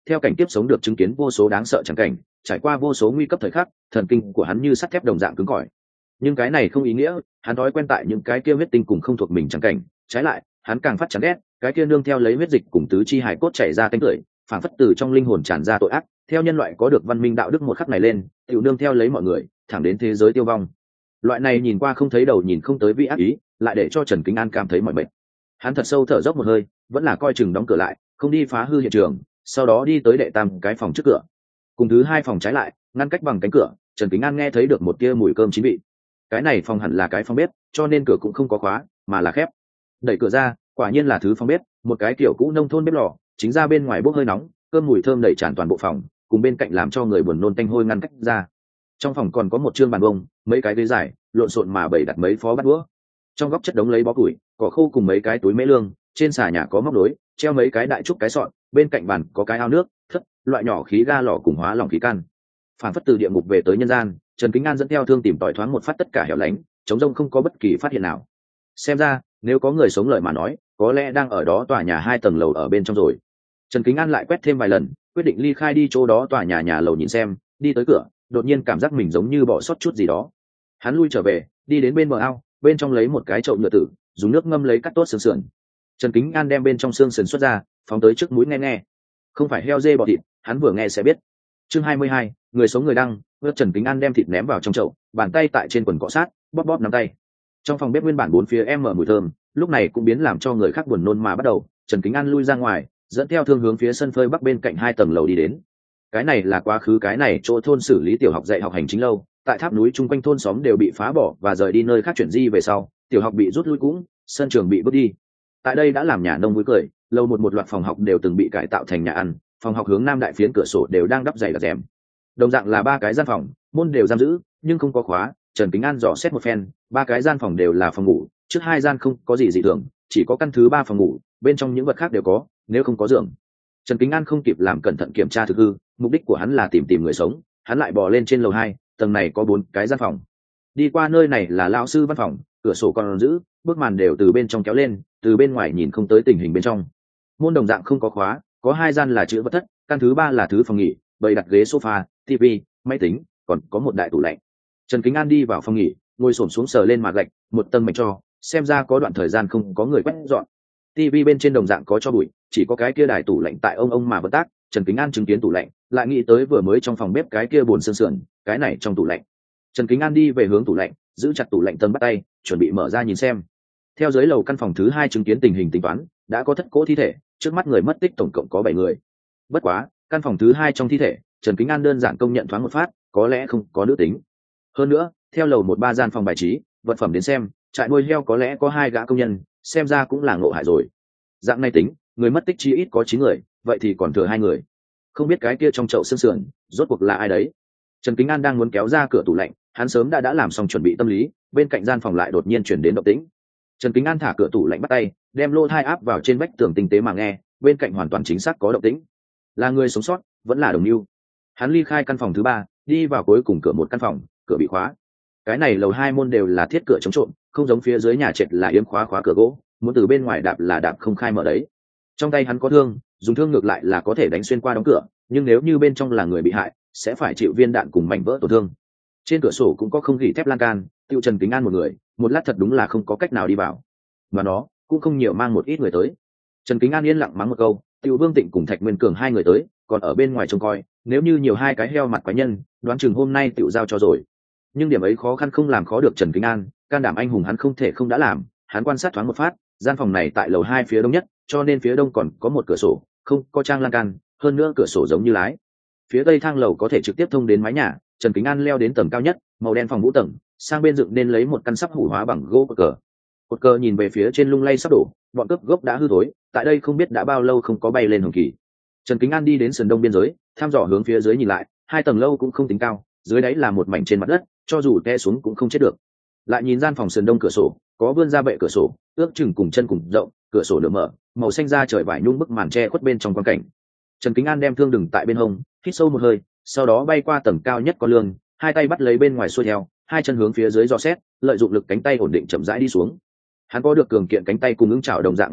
theo cảnh tiếp sống được chứng kiến vô số đáng sợ chẳng cảnh, trải qua vô số nguy cấp thời khắc, thần kinh của hắn như sắt thép đồng dạng cứng cỏi. Nhưng cái này không ý nghĩa hắn thói quen tại những cái kia huyết tinh cùng không thuộc mình chẳng cảnh, trái lại hắn càng phát chán ghét cái kia nương theo lấy huyết dịch cùng tứ chi hải cốt chảy ra tanh tưởi, phản phất từ trong linh hồn tràn ra tội ác, theo nhân loại có được văn minh đạo đức một khắc này lên, tiểu nương theo lấy mọi người thẳng đến thế giới tiêu vong. Loại này nhìn qua không thấy đầu nhìn không tới vi ác ý, lại để cho Trần Kính An cảm thấy mỏi mệt. Hắn thật sâu thở dốc một hơi, vẫn là coi chừng đóng cửa lại, không đi phá hư hiện trường, sau đó đi tới đệ tam cái phòng trước cửa. Cùng thứ hai phòng trái lại, ngăn cách bằng cánh cửa, Trần Kính An nghe thấy được một tia mùi cơm chín vị. Cái này phòng hẳn là cái phòng bếp, cho nên cửa cũng không có khóa, mà là khép. Đẩy cửa ra, quả nhiên là thứ phòng bếp, một cái kiểu cũ nông thôn bếp lò, chính ra bên ngoài bốc hơi nóng, cơm mùi thơm đầy tràn toàn bộ phòng, cùng bên cạnh làm cho người buồn nôn tanh hôi ngăn cách ra. Trong phòng còn có một trương bàn bông, mấy cái ghế dài, lộn xộn mà bày đặt mấy phó bát đũa. Trong góc chất đống lấy bó củi, cỏ khô cùng mấy cái túi mễ lương, trên xà nhà có móc nối, treo mấy cái đại trúc cái sọn, bên cạnh bàn có cái ao nước, thất, loại nhỏ khí ga lò cùng hóa lỏng khí can. Phản phất từ địa ngục về tới nhân gian, Trần Kính An dẫn theo thương tìm tòi thoáng một phát tất cả hẻo lánh, trống rông không có bất kỳ phát hiện nào. Xem ra, nếu có người sống lời mà nói, có lẽ đang ở đó tòa nhà hai tầng lầu ở bên trong rồi. Trần Kính An lại quét thêm vài lần, quyết định ly khai đi chỗ đó tòa nhà nhà lầu nhìn xem, đi tới cửa, đột nhiên cảm giác mình giống như bỏ sót chút gì đó. Hắn lui trở về, đi đến bên bờ ao, bên trong lấy một cái chậu nhựa tử, dùng nước ngâm lấy cắt tốt xương sườn. Trần Kính An đem bên trong xương sườn xuất ra, phóng tới trước mũi nghe nghe. Không phải heo dê bò thịt, hắn vừa nghe sẽ biết. Chương hai mươi hai, người sống người đăng, vớt Trần Kính An đem thịt ném vào trong chậu, bàn tay tại trên quần cọ sát, bóp bóp nắm tay. Trong phòng bếp nguyên bản bốn phía em mở mùi thơm, lúc này cũng biến làm cho người khác buồn nôn mà bắt đầu. Trần Kính An lui ra ngoài, dẫn theo thương hướng phía sân phơi bắc bên cạnh hai tầng lầu đi đến. Cái này là quá khứ cái này chỗ thôn xử lý tiểu học dạy học hành chính lâu, tại tháp núi chung quanh thôn xóm đều bị phá bỏ và rời đi nơi khác chuyển di về sau, tiểu học bị rút lui cũng, sân trường bị bước đi. Tại đây đã làm nhà nông vui cười, lâu một một loạt phòng học đều từng bị cải tạo thành nhà ăn, phòng học hướng nam đại phiến cửa sổ đều đang đắp dày đặc rèm. Đồng dạng là ba cái gian phòng, môn đều giam giữ, nhưng không có khóa. Trần Kính An dò xét một phen, ba cái gian phòng đều là phòng ngủ, trước hai gian không có gì dị thường, chỉ có căn thứ ba phòng ngủ, bên trong những vật khác đều có, nếu không có giường. Trần Kính An không kịp làm cẩn thận kiểm tra thực hư, mục đích của hắn là tìm tìm người sống, hắn lại bò lên trên lầu hai, tầng này có bốn cái gian phòng. Đi qua nơi này là lão sư văn phòng, cửa sổ còn giữ, bức màn đều từ bên trong kéo lên, từ bên ngoài nhìn không tới tình hình bên trong. Môn đồng dạng không có khóa, có hai gian là chữ vật thất, căn thứ ba là thứ phòng nghỉ, bày đặt ghế sofa, tivi, máy tính, còn có một đại tủ lạnh. Trần Kính An đi vào phòng nghỉ, ngồi xổm xuống sờ lên mặt gạch, một tầng mạch cho, xem ra có đoạn thời gian không có người quét dọn. Tivi bên trên đồng dạng có cho bụi, chỉ có cái kia đài tủ lạnh tại ông ông mà vận tác. Trần Kính An chứng kiến tủ lạnh, lại nghĩ tới vừa mới trong phòng bếp cái kia buồn sương sườn, cái này trong tủ lạnh. Trần Kính An đi về hướng tủ lạnh, giữ chặt tủ lạnh tân bắt tay, chuẩn bị mở ra nhìn xem. Theo dưới lầu căn phòng thứ hai chứng kiến tình hình tính toán, đã có thất cỗ thi thể, trước mắt người mất tích tổng cộng có bảy người. Bất quá, căn phòng thứ hai trong thi thể, Trần Kính An đơn giản công nhận thoáng một phát, có lẽ không có nữ tính. Hơn nữa, theo lầu một ba gian phòng bài trí, vật phẩm đến xem, trại nuôi heo có lẽ có hai gã công nhân, xem ra cũng là ngộ hại rồi. Dạng này tính, người mất tích chi ít có chín người, vậy thì còn thừa hai người. Không biết cái kia trong chậu xương sườn, rốt cuộc là ai đấy? Trần Kính An đang muốn kéo ra cửa tủ lạnh, hắn sớm đã đã làm xong chuẩn bị tâm lý, bên cạnh gian phòng lại đột nhiên chuyển đến động tĩnh. Trần Kính An thả cửa tủ lạnh bắt tay, đem lô thai áp vào trên vách tường tinh tế mà nghe, bên cạnh hoàn toàn chính xác có động tĩnh. Là người sống sót, vẫn là đồng mưu. Hắn ly khai căn phòng thứ ba, đi vào cuối cùng cửa một căn phòng, cửa bị khóa. Cái này lầu hai môn đều là thiết cửa chống trộm, không giống phía dưới nhà trệt là yếm khóa khóa cửa gỗ, muốn từ bên ngoài đạp là đạp không khai mở đấy. Trong tay hắn có thương, dùng thương ngược lại là có thể đánh xuyên qua đóng cửa, nhưng nếu như bên trong là người bị hại, sẽ phải chịu viên đạn cùng mảnh vỡ tổn thương. Trên cửa sổ cũng có không gỉ thép lan can, tiêu Trần Kính An một người, một lát thật đúng là không có cách nào đi vào. Mà nó cũng không nhiều mang một ít người tới. Trần Kính An yên lặng mắng một câu, tiêu Vương Tịnh cùng Thạch Nguyên Cường hai người tới, còn ở bên ngoài trông coi, nếu như nhiều hai cái heo mặt quái nhân, đoán chừng hôm nay tiểu giao cho rồi. Nhưng điểm ấy khó khăn không làm khó được Trần Kính An, can đảm anh hùng hắn không thể không đã làm. Hắn quan sát thoáng một phát, gian phòng này tại lầu hai phía đông nhất, cho nên phía đông còn có một cửa sổ, không có trang lan can, hơn nữa cửa sổ giống như lái. Phía tây thang lầu có thể trực tiếp thông đến mái nhà. Trần Kính An leo đến tầng cao nhất, màu đen phòng ngũ tầng, sang bên dựng nên lấy một căn sắp hủ hóa bằng gỗ cột cờ. Cột cờ nhìn về phía trên lung lay sắp đổ, bọn cướp gốc đã hư thối, tại đây không biết đã bao lâu không có bay lên hồng kỳ. Trần Kính An đi đến sườn đông biên giới, thăm dò hướng phía dưới nhìn lại, hai tầng lâu cũng không tính cao, dưới đáy là một mảnh trên mặt đất, cho dù té xuống cũng không chết được. Lại nhìn gian phòng sườn đông cửa sổ, có vươn ra bệ cửa sổ, ước chừng cùng chân cùng rộng, cửa sổ nửa mở, màu xanh da trời vải nhung bức màn che khuất bên trong quan cảnh. Trần Kính An đem thương đừng tại bên hông, hít sâu một hơi, sau đó bay qua tầng cao nhất con lương, hai tay bắt lấy bên ngoài xuôi theo, hai chân hướng phía dưới dò xét, lợi dụng lực cánh tay ổn định chậm rãi đi xuống. Hắn có được cường kiện cánh tay cùng ứng chảo đồng dạng ngón tay,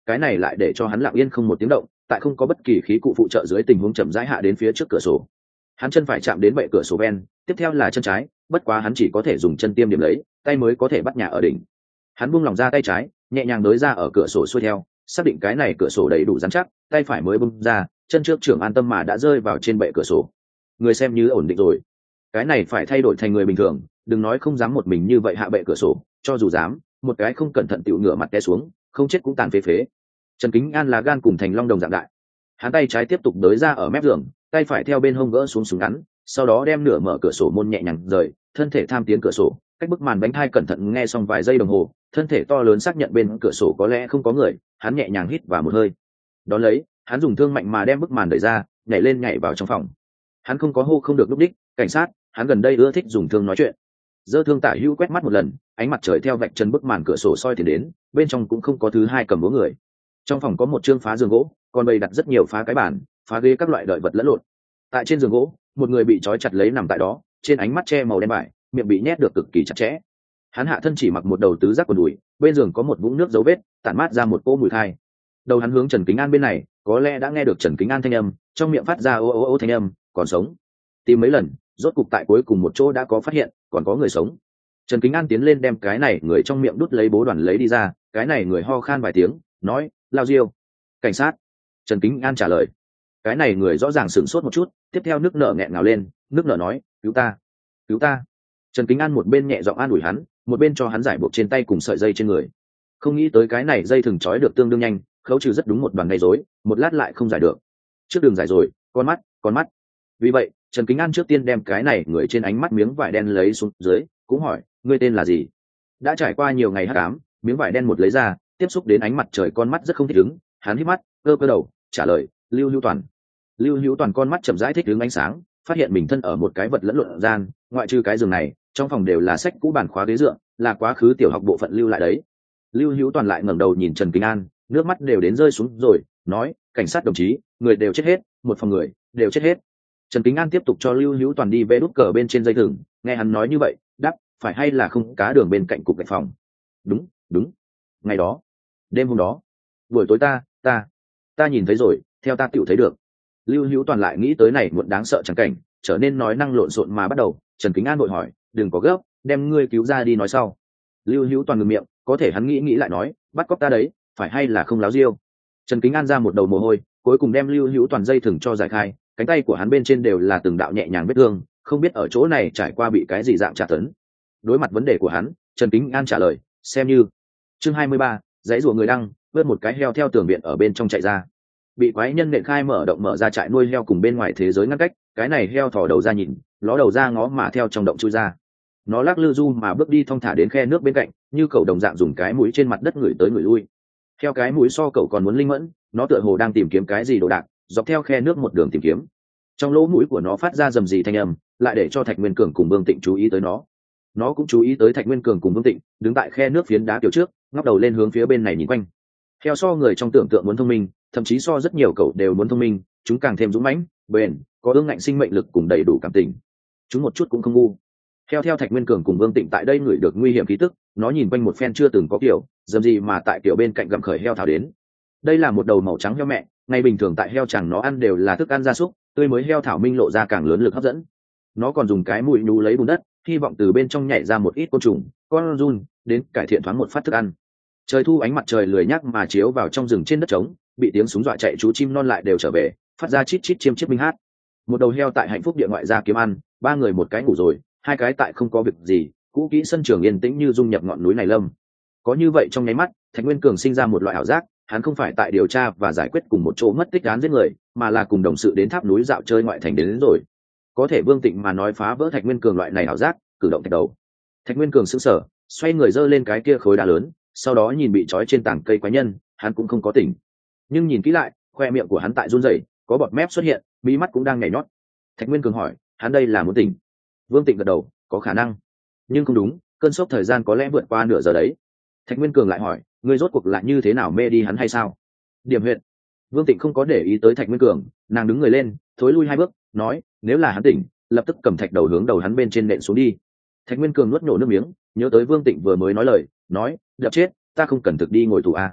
cái này lại để cho hắn lặng yên không một tiếng động, tại không có bất kỳ khí cụ phụ trợ dưới tình huống chậm rãi hạ đến phía trước cửa sổ. Hắn chân phải chạm đến bệ cửa sổ ven, tiếp theo là chân trái, bất quá hắn chỉ có thể dùng chân tiêm điểm lấy, tay mới có thể bắt nhà ở đỉnh. Hắn buông lỏng ra tay trái, nhẹ nhàng nới ra ở cửa sổ xuôi theo, xác định cái này cửa sổ đầy đủ rắn chắc, tay phải mới bung ra, chân trước trưởng an tâm mà đã rơi vào trên bệ cửa sổ. Người xem như ổn định rồi. Cái này phải thay đổi thành người bình thường, đừng nói không dám một mình như vậy hạ bệ cửa sổ, cho dù dám, một cái không cẩn thận tiểu ngửa mặt té xuống, không chết cũng tàn phế phế. Trần Kính An là gan cùng thành long đồng dạng đại. Hắn tay trái tiếp tục đới ra ở mép giường, tay phải theo bên hông gỡ xuống súng ngắn, sau đó đem nửa mở cửa sổ môn nhẹ nhàng rời, thân thể tham tiến cửa sổ, cách bức màn bánh thai cẩn thận nghe xong vài giây đồng hồ, thân thể to lớn xác nhận bên cửa sổ có lẽ không có người, hắn nhẹ nhàng hít vào một hơi. Đón lấy, hắn dùng thương mạnh mà đem bức màn đẩy ra, nhảy lên nhảy vào trong phòng. Hắn không có hô không được lúc đích, cảnh sát, hắn gần đây ưa thích dùng thương nói chuyện. Giơ thương tả hữu quét mắt một lần, ánh mặt trời theo vạch chân bức màn cửa sổ soi thì đến, bên trong cũng không có thứ hai cầm búa người. Trong phòng có một trương phá giường gỗ, còn bày đặt rất nhiều phá cái bàn, phá ghế các loại đợi vật lẫn lộn. Tại trên giường gỗ, một người bị trói chặt lấy nằm tại đó, trên ánh mắt che màu đen vải, miệng bị nhét được cực kỳ chặt chẽ. Hắn hạ thân chỉ mặc một đầu tứ giác quần đùi, bên giường có một vũng nước dấu vết, tản mát ra một cỗ mùi khai. Đầu hắn hướng Trần Kính An bên này, có lẽ đã nghe được Trần Kính An thanh âm, trong miệng phát ra ô ô ô thanh âm, còn sống. Tìm mấy lần, rốt cục tại cuối cùng một chỗ đã có phát hiện, còn có người sống. Trần Kính An tiến lên đem cái này người trong miệng đút lấy bố đoàn lấy đi ra, cái này người ho khan vài tiếng, nói, lao diêu. Cảnh sát. Trần Kính An trả lời. Cái này người rõ ràng sửng sốt một chút, tiếp theo nước nở nghẹn ngào lên, nước nở nói, cứu ta, cứu ta. Trần Kính An một bên nhẹ giọng an ủi hắn, một bên cho hắn giải buộc trên tay cùng sợi dây trên người. Không nghĩ tới cái này dây thừng trói được tương đương nhanh, khấu trừ rất đúng một đoàn gây rối, một lát lại không giải được. Trước đường giải rồi, con mắt, con mắt. Vì vậy, Trần Kính An trước tiên đem cái này người trên ánh mắt miếng vải đen lấy xuống dưới, cũng hỏi, ngươi tên là gì? Đã trải qua nhiều ngày hắc ám, miếng vải đen một lấy ra, tiếp xúc đến ánh mặt trời con mắt rất không thích ứng, hắn hít mắt, cơ cơ đầu, trả lời, Lưu Hữu Toàn. Lưu Hữu Toàn con mắt chậm rãi thích ứng ánh sáng, phát hiện mình thân ở một cái vật lẫn lộn gian, ngoại trừ cái giường này, trong phòng đều là sách cũ bàn khóa ghế dựa, là quá khứ tiểu học bộ phận lưu lại đấy. Lưu Hữu Toàn lại ngẩng đầu nhìn Trần Kính An, nước mắt đều đến rơi xuống rồi, nói, cảnh sát đồng chí, người đều chết hết, một phòng người đều chết hết. Trần Kính An tiếp tục cho Lưu Hữu Toàn đi vẽ đút cờ bên trên dây thừng, nghe hắn nói như vậy, đáp, phải hay là không cá đường bên cạnh cục gạch phòng. Đúng, đúng. Ngày đó, đêm hôm đó, buổi tối ta, ta, ta nhìn thấy rồi, theo ta tựu thấy được. Lưu Hữu Toàn lại nghĩ tới này muộn đáng sợ chẳng cảnh, trở nên nói năng lộn xộn mà bắt đầu. Trần Kính An vội hỏi, đừng có gấp, đem ngươi cứu ra đi nói sau. Lưu Hữu Toàn ngừng miệng, có thể hắn nghĩ nghĩ lại nói, bắt cóc ta đấy, phải hay là không láo diêu. Trần Kính An ra một đầu mồ hôi, cuối cùng đem Lưu Hữu Toàn dây thừng cho giải khai, cánh tay của hắn bên trên đều là từng đạo nhẹ nhàng vết thương, không biết ở chỗ này trải qua bị cái gì dạng trả tấn. Đối mặt vấn đề của hắn, Trần Kính An trả lời, xem như. Chương hai mươi ba, dãy rùa người đăng, vớt một cái heo theo tường viện ở bên trong chạy ra. Bị quái nhân nện khai mở động mở ra trại nuôi heo cùng bên ngoài thế giới ngăn cách, cái này heo thò đầu ra nhìn, ló đầu ra ngó mà theo trong động chui ra. Nó lắc lư du mà bước đi thong thả đến khe nước bên cạnh, như cẩu đồng dạng dùng cái mũi trên mặt đất ngửi tới ngửi lui. Theo cái mũi so cẩu còn muốn linh mẫn, nó tựa hồ đang tìm kiếm cái gì đồ đạc, dọc theo khe nước một đường tìm kiếm. Trong lỗ mũi của nó phát ra rầm rì thanh âm, lại để cho Thạch Nguyên Cường cùng Vương Tịnh chú ý tới nó. Nó cũng chú ý tới Thạch Nguyên Cường cùng Vương Tịnh, đứng tại khe nước phiến đá kiểu trước, ngóc đầu lên hướng phía bên này nhìn quanh. Theo so người trong tưởng tượng muốn thông minh, thậm chí so rất nhiều cậu đều muốn thông minh, chúng càng thêm dũng mãnh, bền, có ương ngạnh sinh mệnh lực cùng đầy đủ cảm tình. Chúng một chút cũng không ngu. Theo theo Thạch Nguyên Cường cùng Vương Tịnh tại đây ngửi được nguy hiểm khí tức, nó nhìn quanh một phen chưa từng có kiểu, dầm gì mà tại kiểu bên cạnh gặm khởi heo thảo đến. Đây là một đầu màu trắng heo mẹ, ngày bình thường tại heo chẳng nó ăn đều là thức ăn gia súc, tươi mới heo thảo minh lộ ra càng lớn lực hấp dẫn. Nó còn dùng cái mũi nhú lấy bùn đất, hy vọng từ bên trong nhảy ra một ít côn trùng, con giun, đến cải thiện thoáng một phát thức ăn. Trời thu ánh mặt trời lười nhác mà chiếu vào trong rừng trên đất trống, bị tiếng súng dọa chạy chú chim non lại đều trở về, phát ra chít chít chiêm chiếp minh hát. Một đầu heo tại hạnh phúc địa ngoại ra kiếm ăn, ba người một cái ngủ rồi, hai cái tại không có việc gì, cũ kỹ sân trường yên tĩnh như dung nhập ngọn núi này lâm. Có như vậy trong nháy mắt, Thạch Nguyên Cường sinh ra một loại ảo giác, hắn không phải tại điều tra và giải quyết cùng một chỗ mất tích án giết người, mà là cùng đồng sự đến tháp núi dạo chơi ngoại thành đến, đến rồi. Có thể Vương Tịnh mà nói phá vỡ Thạch Nguyên Cường loại này ảo giác, cử động thạch đầu. Thạch Nguyên Cường sững sờ, xoay người giơ lên cái kia khối đá lớn, sau đó nhìn bị trói trên tảng cây quái nhân, hắn cũng không có tỉnh. Nhưng nhìn kỹ lại, khoe miệng của hắn tại run rẩy, có bọt mép xuất hiện, mí mắt cũng đang nhảy nhót. Thạch Nguyên Cường hỏi, hắn đây là muốn tỉnh? Vương Tịnh gật đầu, có khả năng. Nhưng không đúng, cơn sốc thời gian có lẽ vượt qua nửa giờ đấy. Thạch Nguyên Cường lại hỏi, ngươi rốt cuộc lại như thế nào mê đi hắn hay sao? Điểm huyệt. Vương Tịnh không có để ý tới Thạch Nguyên Cường, nàng đứng người lên, thối lui hai bước, nói, nếu là hắn tỉnh, lập tức cầm thạch đầu hướng đầu hắn bên trên nện xuống đi. Thạch Nguyên Cường nuốt nhổ nước miếng, nhớ tới Vương Tịnh vừa mới nói lời, nói, đập chết, ta không cần thực đi ngồi tù à.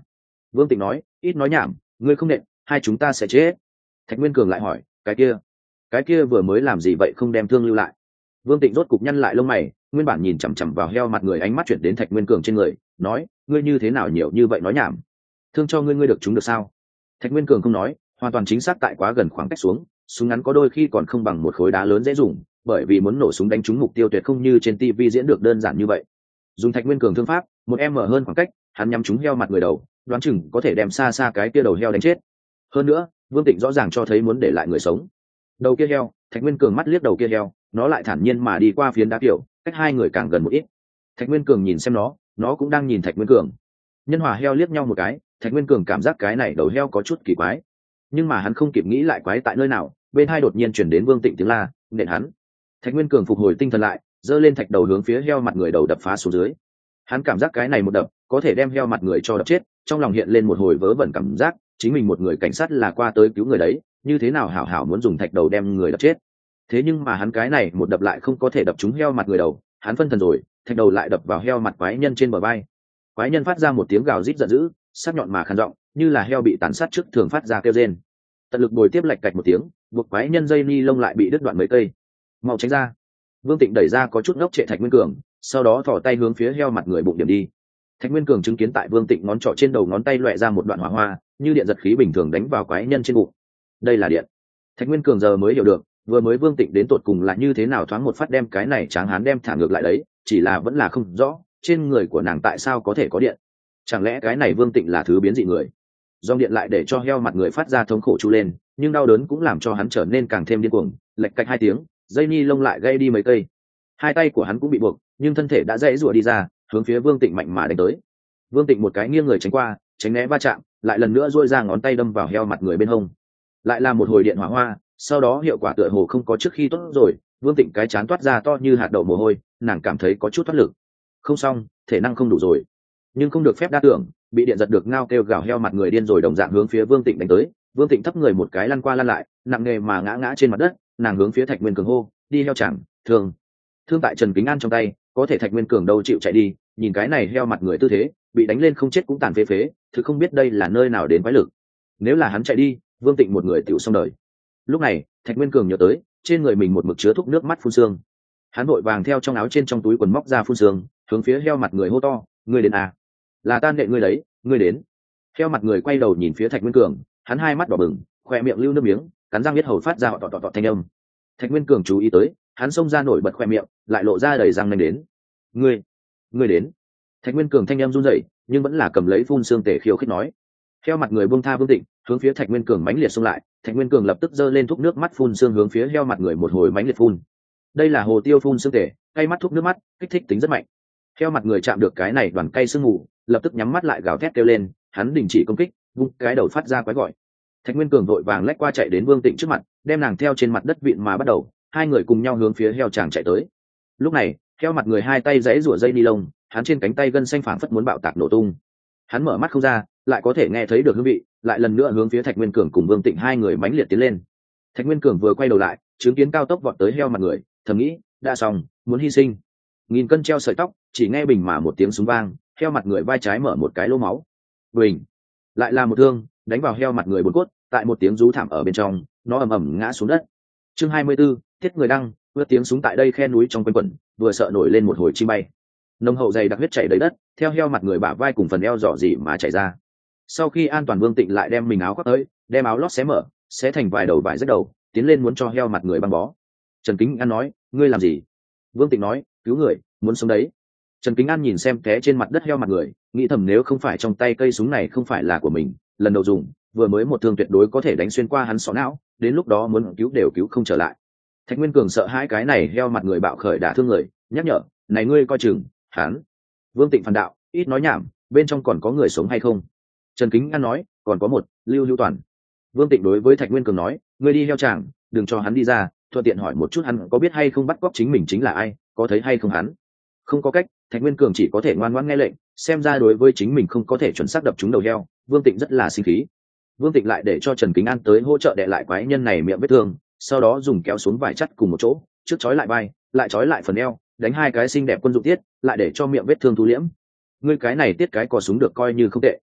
Vương Tịnh nói, ít nói nhảm, ngươi không nện hai chúng ta sẽ chết. Thạch Nguyên Cường lại hỏi, cái kia cái kia vừa mới làm gì vậy, không đem thương lưu lại? Vương Tịnh rốt cục nhăn lại lông mày, nguyên bản nhìn chằm chằm vào heo mặt người, ánh mắt chuyển đến Thạch Nguyên Cường trên người, nói, ngươi như thế nào nhiều như vậy nói nhảm, thương cho ngươi ngươi được chúng được sao? Thạch Nguyên Cường không nói, hoàn toàn chính xác tại quá gần khoảng cách xuống, súng ngắn có đôi khi còn không bằng một khối đá lớn dễ dùng, bởi vì muốn nổ súng đánh trúng mục tiêu tuyệt không như trên tivi diễn được đơn giản như vậy. Dùng Thạch Nguyên Cường thương pháp, một em mở hơn khoảng cách, hắn nhắm trúng heo mặt người đầu, đoán chừng có thể đem xa xa cái kia đầu heo đánh chết. Hơn nữa, Vương Tịnh rõ ràng cho thấy muốn để lại người sống. Đầu kia heo, Thạch Nguyên Cường mắt liếc đầu kia heo, nó lại thản nhiên mà đi qua phiến đá kiểu, cách hai người càng gần một ít. Thạch Nguyên Cường nhìn xem nó, nó cũng đang nhìn Thạch Nguyên Cường. Nhân hòa heo liếc nhau một cái, Thạch Nguyên Cường cảm giác cái này đầu heo có chút kỳ quái, nhưng mà hắn không kịp nghĩ lại quái tại nơi nào, bên hai đột nhiên chuyển đến Vương Tịnh tiếng la, nện hắn. Thạch Nguyên Cường phục hồi tinh thần lại, giơ lên thạch đầu hướng phía heo mặt người đầu đập phá xuống dưới. Hắn cảm giác cái này một đập có thể đem heo mặt người cho đập chết, trong lòng hiện lên một hồi vớ vẩn cảm giác, chính mình một người cảnh sát là qua tới cứu người đấy, như thế nào hảo hảo muốn dùng thạch đầu đem người đập chết. Thế nhưng mà hắn cái này một đập lại không có thể đập trúng heo mặt người đầu, hắn phân thần rồi, thạch đầu lại đập vào heo mặt quái nhân trên bờ vai. Quái nhân phát ra một tiếng gào rít giận dữ, sắc nhọn mà khàn giọng, như là heo bị tàn sát trước thường phát ra kêu rên. Tận lực bồi tiếp lạch cạch một tiếng, buộc quái nhân dây ni lông lại bị đứt đoạn mấy cây. Mau tránh ra! Vương Tịnh đẩy ra có chút ngốc trệ Thạch Nguyên Cường, sau đó thò tay hướng phía heo mặt người bụng điểm đi. Thạch Nguyên Cường chứng kiến tại Vương Tịnh ngón trỏ trên đầu ngón tay loẹ ra một đoạn hỏa hoa, như điện giật khí bình thường đánh vào quái nhân trên bụng. Đây là điện. Thạch Nguyên Cường giờ mới hiểu được, vừa mới Vương Tịnh đến tột cùng là như thế nào thoáng một phát đem cái này tráng hán đem thả ngược lại đấy, chỉ là vẫn là không rõ, trên người của nàng tại sao có thể có điện. Chẳng lẽ cái này Vương Tịnh là thứ biến dị người? Dòng điện lại để cho heo mặt người phát ra thống khổ chu lên, nhưng đau đớn cũng làm cho hắn trở nên càng thêm điên cuồng, lệch cạch hai tiếng, dây ni lông lại gây đi mấy cây. Hai tay của hắn cũng bị buộc, nhưng thân thể đã dãy rủa đi ra, hướng phía Vương Tịnh mạnh mà đánh tới. Vương Tịnh một cái nghiêng người tránh qua, tránh né va chạm, lại lần nữa duỗi ra ngón tay đâm vào heo mặt người bên hông. Lại là một hồi điện hỏa hoa, sau đó hiệu quả tựa hồ không có trước khi tốt rồi, Vương Tịnh cái chán toát ra to như hạt đậu mồ hôi, nàng cảm thấy có chút thoát lực. Không xong, thể năng không đủ rồi. Nhưng không được phép đa tưởng, bị điện giật được ngao kêu gào heo mặt người điên rồi đồng dạng hướng phía Vương Tịnh đánh tới. Vương Tịnh thấp người một cái lăn qua lăn lại, nặng nề mà ngã ngã trên mặt đất, nàng hướng phía Thạch Nguyên Cường hô, đi heo chẳng, thương. Thương tại Trần Kính An trong tay, có thể Thạch Nguyên Cường đâu chịu chạy đi, nhìn cái này heo mặt người tư thế, bị đánh lên không chết cũng tàn phế phế, thực không biết đây là nơi nào đến quái lực. Nếu là hắn chạy đi, Vương Tịnh một người tiểu xong đời. Lúc này, Thạch Nguyên Cường nhớ tới, trên người mình một mực chứa thuốc nước mắt phun sương. Hắn vội vàng theo trong áo trên trong túi quần móc ra phun sương, hướng phía heo mặt người hô to, ngươi đến à? Là tan đệ ngươi đấy, ngươi đến. Heo mặt người quay đầu nhìn phía Thạch Nguyên Cường, hắn hai mắt đỏ bừng, khoe miệng lưu nước miếng, cắn răng biết hầu phát ra tọt tọt tọt thanh âm. Thạch Nguyên Cường chú ý tới, hắn xông ra nổi bật khoe miệng, lại lộ ra đầy răng nanh đến. Ngươi, ngươi đến. Thạch Nguyên Cường thanh âm run rẩy, nhưng vẫn là cầm lấy phun sương tể khiêu khích nói. Heo mặt người buông tha Vương Tịnh, hướng phía Thạch Nguyên Cường mãnh liệt xông lại. Thạch Nguyên Cường lập tức giơ lên thuốc nước mắt phun sương hướng phía heo mặt người một hồi mãnh liệt phun. Đây là hồ tiêu phun sương tể, cay mắt thuốc nước mắt, kích thích tính rất mạnh. Heo mặt người chạm được cái này đoàn cay sương mù, lập tức nhắm mắt lại gào thét kêu lên, hắn đình chỉ công kích, vung cái đầu phát ra quái gọi. Thạch Nguyên Cường vội vàng lách qua chạy đến Vương Tịnh trước mặt, đem nàng theo trên mặt đất vịn mà bắt đầu, hai người cùng nhau hướng phía heo chàng chạy tới. Lúc này, heo mặt người hai tay giãy rủa dây ni lông, hắn trên cánh tay gân xanh phảng phất muốn bạo tạc nổ tung. Hắn mở mắt không ra, lại có thể nghe thấy được hương vị, lại lần nữa hướng phía Thạch Nguyên Cường cùng Vương Tịnh hai người mãnh liệt tiến lên. Thạch Nguyên Cường vừa quay đầu lại, chứng kiến cao tốc vọt tới heo mặt người, thầm nghĩ, đã xong, muốn hy sinh. Nghìn cân treo sợi tóc, chỉ nghe bình mà một tiếng súng vang, heo mặt người vai trái mở một cái lỗ máu. Bình, lại là một thương, đánh vào heo mặt người bốn cốt, tại một tiếng rú thảm ở bên trong, nó ầm ầm ngã xuống đất. Chương hai mươi 24, thiết người đăng, vừa tiếng súng tại đây khe núi trong quanh quẩn, vừa sợ nổi lên một hồi chim bay. Nồng hậu dày đặc huyết chảy đầy đất, theo heo mặt người bả vai cùng phần eo dọ dỉ mà chảy ra. Sau khi an toàn, Vương Tịnh lại đem mình áo khoác tới, đem áo lót xé mở, xé thành vài đầu vải rách đầu, tiến lên muốn cho heo mặt người băng bó. Trần Kính An nói, ngươi làm gì? Vương Tịnh nói, cứu người, muốn sống đấy. Trần Kính An nhìn xem té trên mặt đất heo mặt người, nghĩ thầm nếu không phải trong tay cây súng này không phải là của mình, lần đầu dùng, vừa mới một thương tuyệt đối có thể đánh xuyên qua hắn sọ não, đến lúc đó muốn cứu đều cứu không trở lại. Thạch Nguyên Cường sợ hai cái này heo mặt người bạo khởi đả thương người, nhắc nhở, này ngươi coi chừng, hắn. Vương Tịnh phản đạo, ít nói nhảm, bên trong còn có người sống hay không? Trần Kính An nói, còn có một, Lưu Lưu Toàn. Vương Tịnh đối với Thạch Nguyên Cường nói, ngươi đi heo chàng, đừng cho hắn đi ra, thuận tiện hỏi một chút hắn có biết hay không bắt cóc chính mình chính là ai, có thấy hay không hắn. Không có cách, Thạch Nguyên Cường chỉ có thể ngoan ngoãn nghe lệnh, xem ra đối với chính mình không có thể chuẩn xác đập trúng đầu heo, Vương Tịnh rất là sinh khí. Vương Tịnh lại để cho Trần Kính An tới hỗ trợ đè lại quái nhân này miệng vết thương, sau đó dùng kéo xuống vải chắt cùng một chỗ, trước trói lại vai, lại trói lại phần eo, đánh hai cái xinh đẹp quân dụng tiết, lại để cho miệng vết thương thu liễm. Ngươi cái này tiết cái cò súng được coi như không tệ.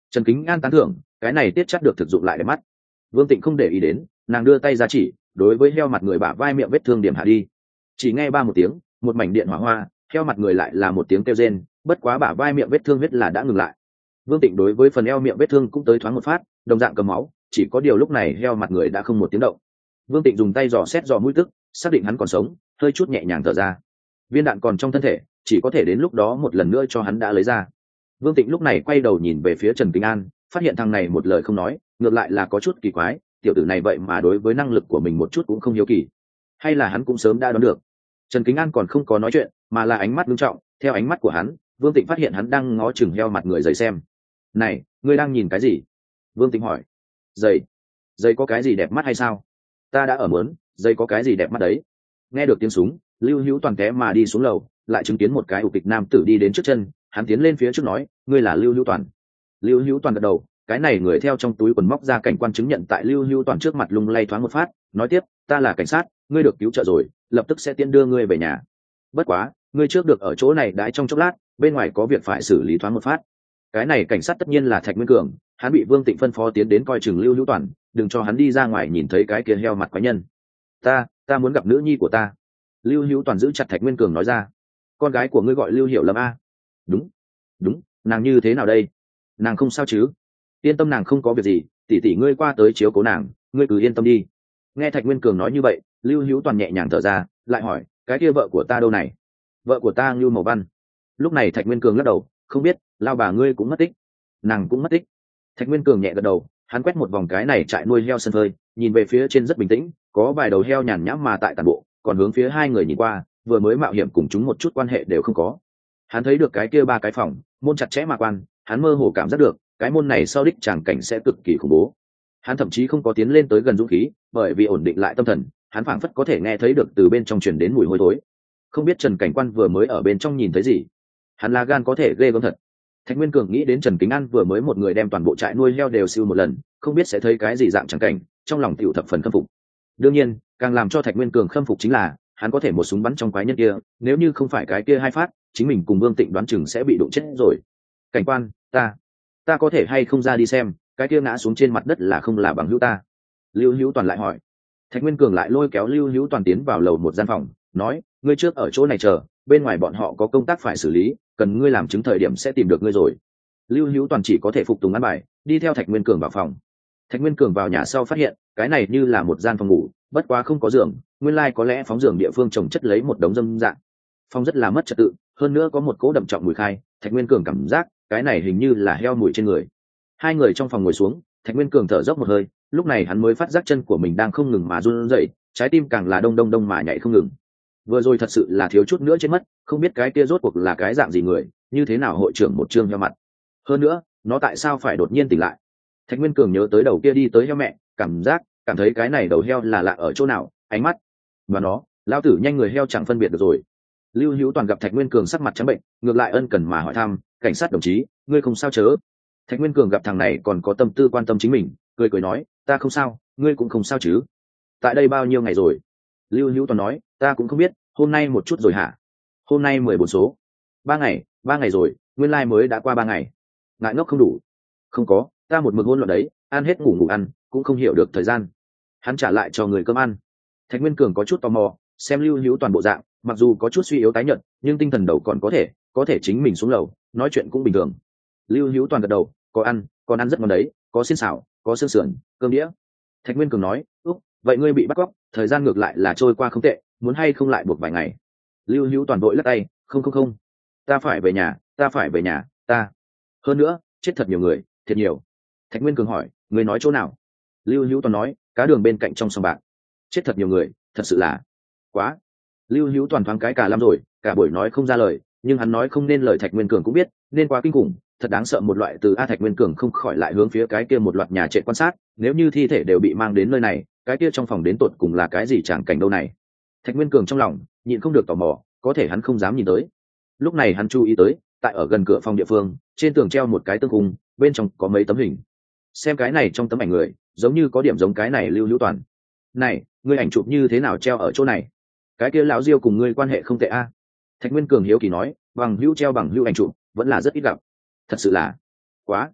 Trần Kính An tán thưởng, cái này tiết chắc được thực dụng lại để mắt. Vương Tịnh không để ý đến, nàng đưa tay ra chỉ, đối với heo mặt người bả vai miệng vết thương điểm hạ đi. Chỉ nghe ba một tiếng, một mảnh điện hỏa hoa, heo mặt người lại là một tiếng kêu rên, bất quá bả vai miệng vết thương huyết là đã ngừng lại. Vương Tịnh đối với phần eo miệng vết thương cũng tới thoáng một phát, đồng dạng cầm máu, chỉ có điều lúc này heo mặt người đã không một tiếng động. Vương Tịnh dùng tay dò xét dò mũi tức, xác định hắn còn sống, hơi chút nhẹ nhàng thở ra. Viên đạn còn trong thân thể, chỉ có thể đến lúc đó một lần nữa cho hắn đã lấy ra. Vương Tịnh lúc này quay đầu nhìn về phía Trần Kính An, phát hiện thằng này một lời không nói, ngược lại là có chút kỳ quái, tiểu tử này vậy mà đối với năng lực của mình một chút cũng không hiếu kỳ, hay là hắn cũng sớm đã đoán được. Trần Kính An còn không có nói chuyện, mà là ánh mắt nghiêm trọng, theo ánh mắt của hắn, Vương Tịnh phát hiện hắn đang ngó chừng heo mặt người giày xem. "Này, ngươi đang nhìn cái gì?" Vương Tịnh hỏi. "Giày? Giày có cái gì đẹp mắt hay sao? Ta đã ở mớn, giày có cái gì đẹp mắt đấy?" Nghe được tiếng súng, Lưu Hữu Toàn té mà đi xuống lầu, lại chứng kiến một cái ục kịch nam tử đi đến trước chân, hắn tiến lên phía trước nói, "Ngươi là Lưu Hữu Toàn?" Lưu Hữu Toàn gật đầu, cái này người theo trong túi quần móc ra cảnh quan chứng nhận tại Lưu Hữu Toàn trước mặt lung lay thoáng một phát, nói tiếp, "Ta là cảnh sát, ngươi được cứu trợ rồi, lập tức sẽ tiễn đưa ngươi về nhà. Bất quá, ngươi trước được ở chỗ này đãi trong chốc lát, bên ngoài có việc phải xử lý thoáng một phát." Cái này cảnh sát tất nhiên là Thạch Nguyên Cường, hắn bị Vương Tịnh phân phó tiến đến coi chừng Lưu Hữu Toàn, đừng cho hắn đi ra ngoài nhìn thấy cái kia heo mặt quái nhân. "Ta, ta muốn gặp nữ nhi của ta." Lưu Hữu Toàn giữ chặt Thạch Nguyên Cường nói ra. "Con gái của ngươi gọi Lưu Hiểu Lâm a?" "Đúng, đúng, nàng như thế nào đây?" "Nàng không sao chứ?" "Yên tâm, nàng không có việc gì, tỷ tỷ ngươi qua tới chiếu cố nàng, ngươi cứ yên tâm đi." Nghe Thạch Nguyên Cường nói như vậy, Lưu Hữu Toàn nhẹ nhàng thở ra, lại hỏi, "Cái kia vợ của ta đâu này?" "Vợ của ta Lưu Mậu Văn." Lúc này Thạch Nguyên Cường lắc đầu, "Không biết, lao bà ngươi cũng mất tích." "Nàng cũng mất tích." Thạch Nguyên Cường nhẹ gật đầu, hắn quét một vòng cái này trại nuôi heo sân phơi, nhìn về phía trên rất bình tĩnh, có vài đầu heo nhàn nhãm mà tại tàn bộ, còn hướng phía hai người nhìn qua, vừa mới mạo hiểm cùng chúng một chút quan hệ đều không có. Hắn thấy được cái kia ba cái phòng, môn chặt chẽ mà quan, hắn mơ hồ cảm giác được, cái môn này sau đích tràng cảnh sẽ cực kỳ khủng bố. Hắn thậm chí không có tiến lên tới gần dũng khí, bởi vì ổn định lại tâm thần, hắn phảng phất có thể nghe thấy được từ bên trong truyền đến mùi hôi thối. Không biết Trần Cảnh Quan vừa mới ở bên trong nhìn thấy gì, hắn là gan có thể ghê gớm thật. Thạch Nguyên Cường nghĩ đến Trần Kính An vừa mới một người đem toàn bộ trại nuôi heo đều siêu một lần, không biết sẽ thấy cái gì dạng chẳng cảnh, trong lòng tiểu thập phần khâm phục. Đương nhiên, càng làm cho Thạch Nguyên Cường khâm phục chính là, hắn có thể một súng bắn trong quái nhân kia, nếu như không phải cái kia hai phát, chính mình cùng Vương Tịnh đoán chừng sẽ bị đụng chết rồi. "Cảnh quan, ta, ta có thể hay không ra đi xem, cái kia ngã xuống trên mặt đất là không là bằng hữu ta?" Lưu Hữu Toàn lại hỏi. Thạch Nguyên Cường lại lôi kéo Lưu Hữu Toàn tiến vào lầu một gian phòng, nói, "Ngươi trước ở chỗ này chờ, bên ngoài bọn họ có công tác phải xử lý, cần ngươi làm chứng thời điểm sẽ tìm được ngươi rồi." Lưu Hữu Toàn chỉ có thể phục tùng ăn bài, đi theo Thạch Nguyên Cường vào phòng. Thạch Nguyên Cường vào nhà sau phát hiện, cái này như là một gian phòng ngủ, bất quá không có giường, nguyên lai like có lẽ phóng giường địa phương trồng chất lấy một đống dâm dạng. Phòng rất là mất trật tự, hơn nữa có một cỗ đậm trọng mùi khai, Thạch Nguyên Cường cảm giác, cái này hình như là heo mùi trên người. Hai người trong phòng ngồi xuống, Thạch Nguyên Cường thở dốc một hơi, lúc này hắn mới phát giác chân của mình đang không ngừng mà run rẩy, trái tim càng là đông đông đông mà nhảy không ngừng. Vừa rồi thật sự là thiếu chút nữa chết mất, không biết cái kia rốt cuộc là cái dạng gì người, như thế nào hội trưởng một trương heo mặt. Hơn nữa, nó tại sao phải đột nhiên tỉnh lại? Thạch Nguyên Cường nhớ tới đầu kia đi tới heo mẹ, cảm giác, cảm thấy cái này đầu heo là lạ ở chỗ nào, ánh mắt. Và nó, lao tử nhanh người heo chẳng phân biệt được rồi. Lưu Hữu Toàn gặp Thạch Nguyên Cường sắc mặt trắng bệnh, ngược lại ân cần mà hỏi thăm, "Cảnh sát đồng chí, ngươi không sao chớ?" Thạch Nguyên Cường gặp thằng này còn có tâm tư quan tâm chính mình, cười cười nói, "Ta không sao, ngươi cũng không sao chứ? Tại đây bao nhiêu ngày rồi?" Lưu Hữu Toàn nói, "Ta cũng không biết, hôm nay một chút rồi hả?" "Hôm nay mười bốn số." "Ba ngày, ba ngày rồi, nguyên lai mới đã qua ba ngày." "Ngại ngốc không đủ." "Không có, ta một mực hôn loạn đấy, ăn hết ngủ ngủ ăn, cũng không hiểu được thời gian." Hắn trả lại cho người cơm ăn. Thạch Nguyên Cường có chút tò mò, xem Lưu Hữu Toàn bộ dạng, mặc dù có chút suy yếu tái nhợt, nhưng tinh thần đầu còn có thể, có thể chính mình xuống lầu, nói chuyện cũng bình thường. Lưu Hữu Toàn gật đầu, "Có ăn, còn ăn rất ngon đấy, có xiên xào, có xương sườn, cơm đĩa." Thạch Nguyên Cường nói, "Úc, vậy ngươi bị bắt cóc, thời gian ngược lại là trôi qua không tệ, muốn hay không lại buộc vài ngày?" Lưu Hữu Toàn vội lắc tay, "Không không không, ta phải về nhà, ta phải về nhà, ta. Hơn nữa, chết thật nhiều người, thiệt nhiều." Thạch Nguyên Cường hỏi, "Ngươi nói chỗ nào?" Lưu Hữu Toàn nói, "Cá đường bên cạnh trong sòng bạc." "Chết thật nhiều người, thật sự là quá." Lưu Hữu Toàn thoáng cái cả lắm rồi, cả buổi nói không ra lời, nhưng hắn nói không nên lời Thạch Nguyên Cường cũng biết, nên quá kinh khủng, thật đáng sợ một loại từ a. Thạch Nguyên Cường không khỏi lại hướng phía cái kia một loạt nhà trệ quan sát, nếu như thi thể đều bị mang đến nơi này, cái kia trong phòng đến tột cùng là cái gì chẳng cảnh đâu này. Thạch Nguyên Cường trong lòng nhịn không được tò mò, có thể hắn không dám nhìn tới. Lúc này hắn chú ý tới, tại ở gần cửa phòng địa phương, trên tường treo một cái tương khung, bên trong có mấy tấm hình. Xem cái này trong tấm ảnh người, giống như có điểm giống cái này Lưu Hữu Toàn. "Này, ngươi ảnh chụp như thế nào treo ở chỗ này? Cái kia lão Diêu cùng ngươi quan hệ không tệ a?" Thạch Nguyên Cường hiếu kỳ nói, "Bằng hữu treo bằng hữu ảnh chụp, vẫn là rất ít gặp. Thật sự là quá."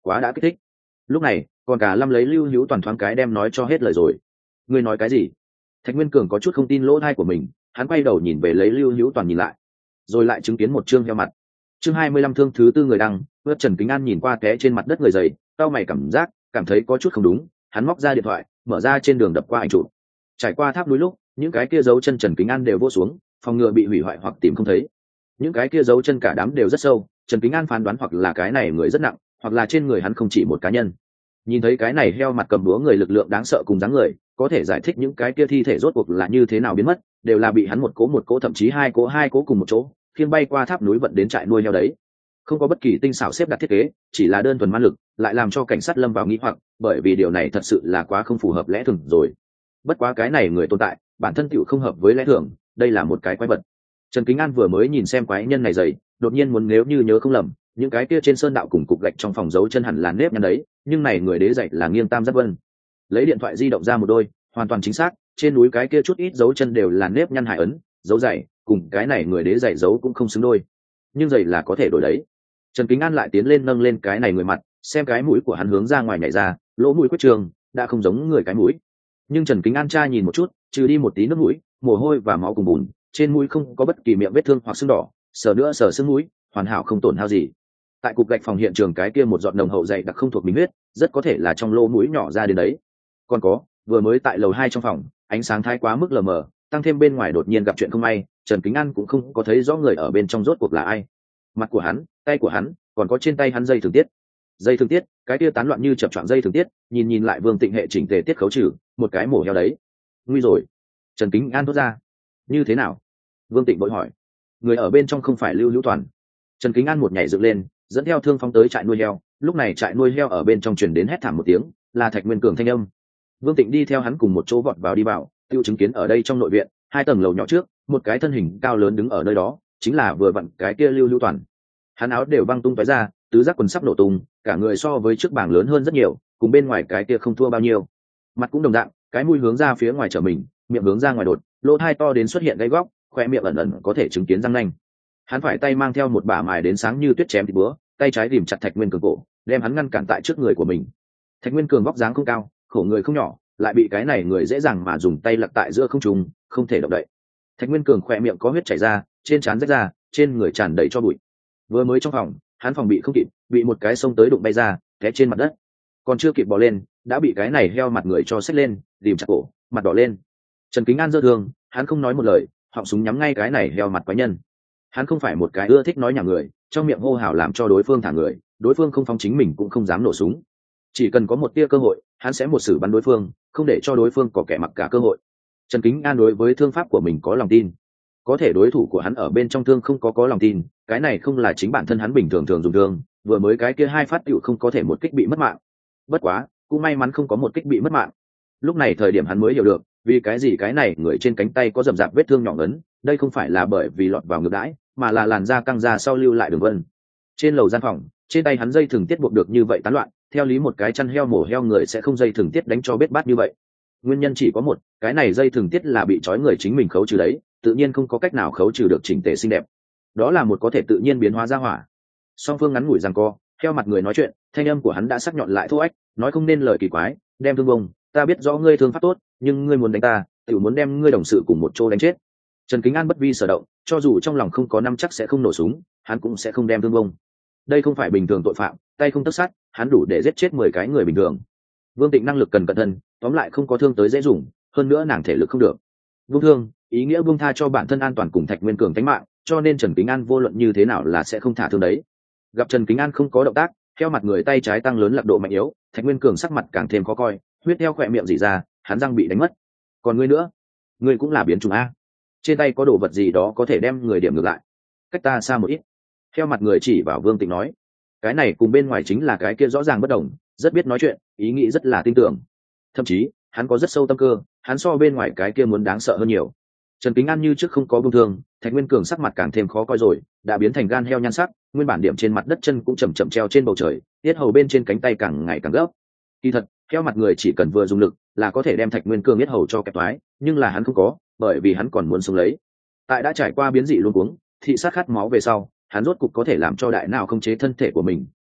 quá đã kích thích. Lúc này còn cả Lâm lấy Lưu Hữu Toàn thoáng cái đem nói cho hết lời rồi. Ngươi nói cái gì? Thạch Nguyên Cường có chút không tin lỗ tai của mình, hắn quay đầu nhìn về lấy Lưu Hữu Toàn nhìn lại, rồi lại chứng kiến một chương heo mặt. Chương hai mươi lăm thương thứ tư người đăng, vớt Trần Kính An nhìn qua té trên mặt đất người dày, cau mày cảm giác, cảm thấy có chút không đúng, hắn móc ra điện thoại, mở ra trên đường đập qua ảnh chụp. Trải qua tháp núi lúc, những cái kia dấu chân Trần Kính An đều vô xuống, phòng ngừa bị hủy hoại hoặc tìm không thấy. Những cái kia dấu chân cả đám đều rất sâu, Trần Kính An phán đoán hoặc là cái này người rất nặng, hoặc là trên người hắn không chỉ một cá nhân. Nhìn thấy cái này heo mặt cầm búa người lực lượng đáng sợ cùng dáng người, có thể giải thích những cái kia thi thể rốt cuộc là như thế nào biến mất, đều là bị hắn một cố một cố thậm chí hai cố hai cố cùng một chỗ, khiêng bay qua tháp núi vận đến trại nuôi heo đấy. Không có bất kỳ tinh xảo xếp đặt thiết kế, chỉ là đơn thuần man lực, lại làm cho cảnh sát lâm vào nghi hoặc, bởi vì điều này thật sự là quá không phù hợp lẽ thường rồi. Bất quá cái này người tồn tại, bản thân tựu không hợp với lẽ thường, đây là một cái quái vật. Trần Kính An vừa mới nhìn xem quái nhân này dày, đột nhiên muốn nếu như nhớ không lầm, những cái kia trên sơn đạo cùng cục gạch trong phòng dấu chân hẳn là nếp nhăn đấy, nhưng này người đế dạy là nghiêng tam giác vân. Lấy điện thoại di động ra một đôi, hoàn toàn chính xác, trên núi cái kia chút ít dấu chân đều là nếp nhăn hải ấn, dấu dày, cùng cái này người đế dạy dấu cũng không xứng đôi. Nhưng giày là có thể đổi đấy. Trần Kính An lại tiến lên nâng lên cái này người mặt, xem cái mũi của hắn hướng ra ngoài nhảy ra, lỗ mũi quyết trường, đã không giống người cái mũi. Nhưng Trần Kính An tra nhìn một chút, trừ đi một tí nước mũi, mồ hôi và máu cùng bùn, trên mũi không có bất kỳ miệng vết thương hoặc sưng đỏ, sờ nữa sờ sưng mũi, hoàn hảo không tổn hao gì. Tại cục gạch phòng hiện trường cái kia một giọt nồng hậu dày đặc không thuộc mình huyết, rất có thể là trong lỗ mũi nhỏ ra đến đấy. Còn có, vừa mới tại lầu hai trong phòng, ánh sáng thái quá mức lờ mờ, tăng thêm bên ngoài đột nhiên gặp chuyện không may, Trần Kính An cũng không có thấy rõ người ở bên trong rốt cuộc là ai. Mặt của hắn, tay của hắn, còn có trên tay hắn dây thường tiết. Dây thường tiết, cái kia tán loạn như chập choạng dây thường tiết, nhìn nhìn lại Vương Tịnh hệ chỉnh tề tiết khấu trừ, một cái mổ heo đấy. Nguy rồi. Trần Kính An thốt ra. Như thế nào? Vương Tịnh vội hỏi. Người ở bên trong không phải Lưu Hữu Toàn. Trần Kính An một nhảy dựng lên, dẫn theo thương phóng tới trại nuôi heo. Lúc này trại nuôi heo ở bên trong truyền đến hét thảm một tiếng, là Thạch Nguyên Cường thanh âm. Vương Tịnh đi theo hắn cùng một chỗ vọt vào đi vào, tiêu chứng kiến ở đây trong nội viện, hai tầng lầu nhỏ trước, một cái thân hình cao lớn đứng ở nơi đó, chính là vừa vặn cái kia Lưu Hữu Toàn. Hắn áo đều băng tung tóe ra, tứ giác quần sắp nổ tung, cả người so với trước bảng lớn hơn rất nhiều, cùng bên ngoài cái kia không thua bao nhiêu. Mặt cũng đồng dạng, cái mũi hướng ra phía ngoài trở mình, miệng hướng ra ngoài đột, lỗ tai to đến xuất hiện gai góc, khoe miệng ẩn ẩn có thể chứng kiến răng nanh. Hắn phải tay mang theo một bả mài đến sáng như tuyết chém thịt búa, tay trái rìm chặt Thạch Nguyên Cường cổ, đem hắn ngăn cản tại trước người của mình. Thạch Nguyên Cường vóc dáng không cao, khổ người không nhỏ, lại bị cái này người dễ dàng mà dùng tay lật tại giữa không trung, không thể động đậy. Thạch Nguyên Cường khoe miệng có huyết chảy ra, trên trán rách ra, trên người tràn đầy cho bụi. Vừa mới trong phòng, hắn phòng bị không kịp, bị một cái xông tới đụng bay ra, té trên mặt đất. Còn chưa kịp bò lên, đã bị cái này heo mặt người cho xách lên, rìm chặt cổ, mặt đỏ lên. Trần Kính An giơ thương, hắn không nói một lời, họng súng nhắm ngay cái này heo mặt quái nhân. Hắn không phải một cái ưa thích nói nhảm người, trong miệng hô hào làm cho đối phương thả người, đối phương không phóng chính mình cũng không dám nổ súng. Chỉ cần có một tia cơ hội, hắn sẽ một xử bắn đối phương, không để cho đối phương có kẻ mặc cả cơ hội. Trần Kính An đối với thương pháp của mình có lòng tin, có thể đối thủ của hắn ở bên trong thương không có có lòng tin, cái này không là chính bản thân hắn bình thường thường dùng thương, vừa mới cái kia hai phát tựu không có thể một kích bị mất mạng. Bất quá, cũng may mắn không có một kích bị mất mạng. Lúc này thời điểm hắn mới hiểu được, vì cái gì cái này người trên cánh tay có rậm rạp vết thương nhỏ ngấn, đây không phải là bởi vì lọt vào ngược đãi, mà là làn da căng ra sau lưu lại đường vân. Trên lầu gian phòng, trên tay hắn dây thừng tiết buộc được như vậy tán loạn, theo lý một cái chăn heo mổ heo người sẽ không dây thừng tiết đánh cho bết bát như vậy. Nguyên nhân chỉ có một, cái này dây thừng tiết là bị trói người chính mình khấu trừ đấy, tự nhiên không có cách nào khấu trừ được chỉnh tề xinh đẹp. Đó là một có thể tự nhiên biến hóa ra hỏa. Song phương ngắn ngủi giằng co, theo mặt người nói chuyện, thanh âm của hắn đã sắc nhọn lại thô ách, nói không nên lời kỳ quái, đem thương bông, ta biết rõ ngươi thương pháp tốt, nhưng ngươi muốn đánh ta, tự muốn đem ngươi đồng sự cùng một chỗ đánh chết. Trần Kính An bất vi sở động, cho dù trong lòng không có năm chắc sẽ không nổ súng, hắn cũng sẽ không đem thương bông. Đây không phải bình thường tội phạm, tay không tấc sắt, hắn đủ để giết chết mười cái người bình thường. Vương Tịnh năng lực cần cẩn thận, tóm lại không có thương tới dễ dùng, hơn nữa nàng thể lực không được. Vương thương, ý nghĩa buông tha cho bản thân an toàn cùng Thạch Nguyên Cường tính mạng, cho nên Trần Kính An vô luận như thế nào là sẽ không thả thương đấy. Gặp Trần Kính An không có động tác, theo mặt người tay trái tăng lớn lực độ mạnh yếu, Thạch Nguyên Cường sắc mặt càng thêm khó coi, huyết theo khỏe miệng rỉ ra, hắn răng bị đánh mất. Còn ngươi nữa, ngươi cũng là biến chủng a. Trên tay có đồ vật gì đó có thể đem người điểm ngược lại. Cách ta xa một ít. Theo mặt người chỉ vào Vương Tịnh nói, cái này cùng bên ngoài chính là cái kia rõ ràng bất đồng, rất biết nói chuyện, ý nghĩ rất là tin tưởng. Thậm chí, hắn có rất sâu tâm cơ, hắn so bên ngoài cái kia muốn đáng sợ hơn nhiều. Trần Kính An như trước không có buông thương, Thạch Nguyên Cường sắc mặt càng thêm khó coi rồi, đã biến thành gan heo nhan sắc, nguyên bản điểm trên mặt đất chân cũng chậm chậm treo trên bầu trời, tiết hầu bên trên cánh tay càng ngày càng gấp. Kỳ thật, theo mặt người chỉ cần vừa dùng lực, là có thể đem Thạch Nguyên Cường tiết hầu cho kẹp toái, nhưng là hắn không có, bởi vì hắn còn muốn sống lấy. Tại đã trải qua biến dị luống cuống, thị sát khát máu về sau, hắn rốt cục có thể làm cho đại não không chế thân thể của mình,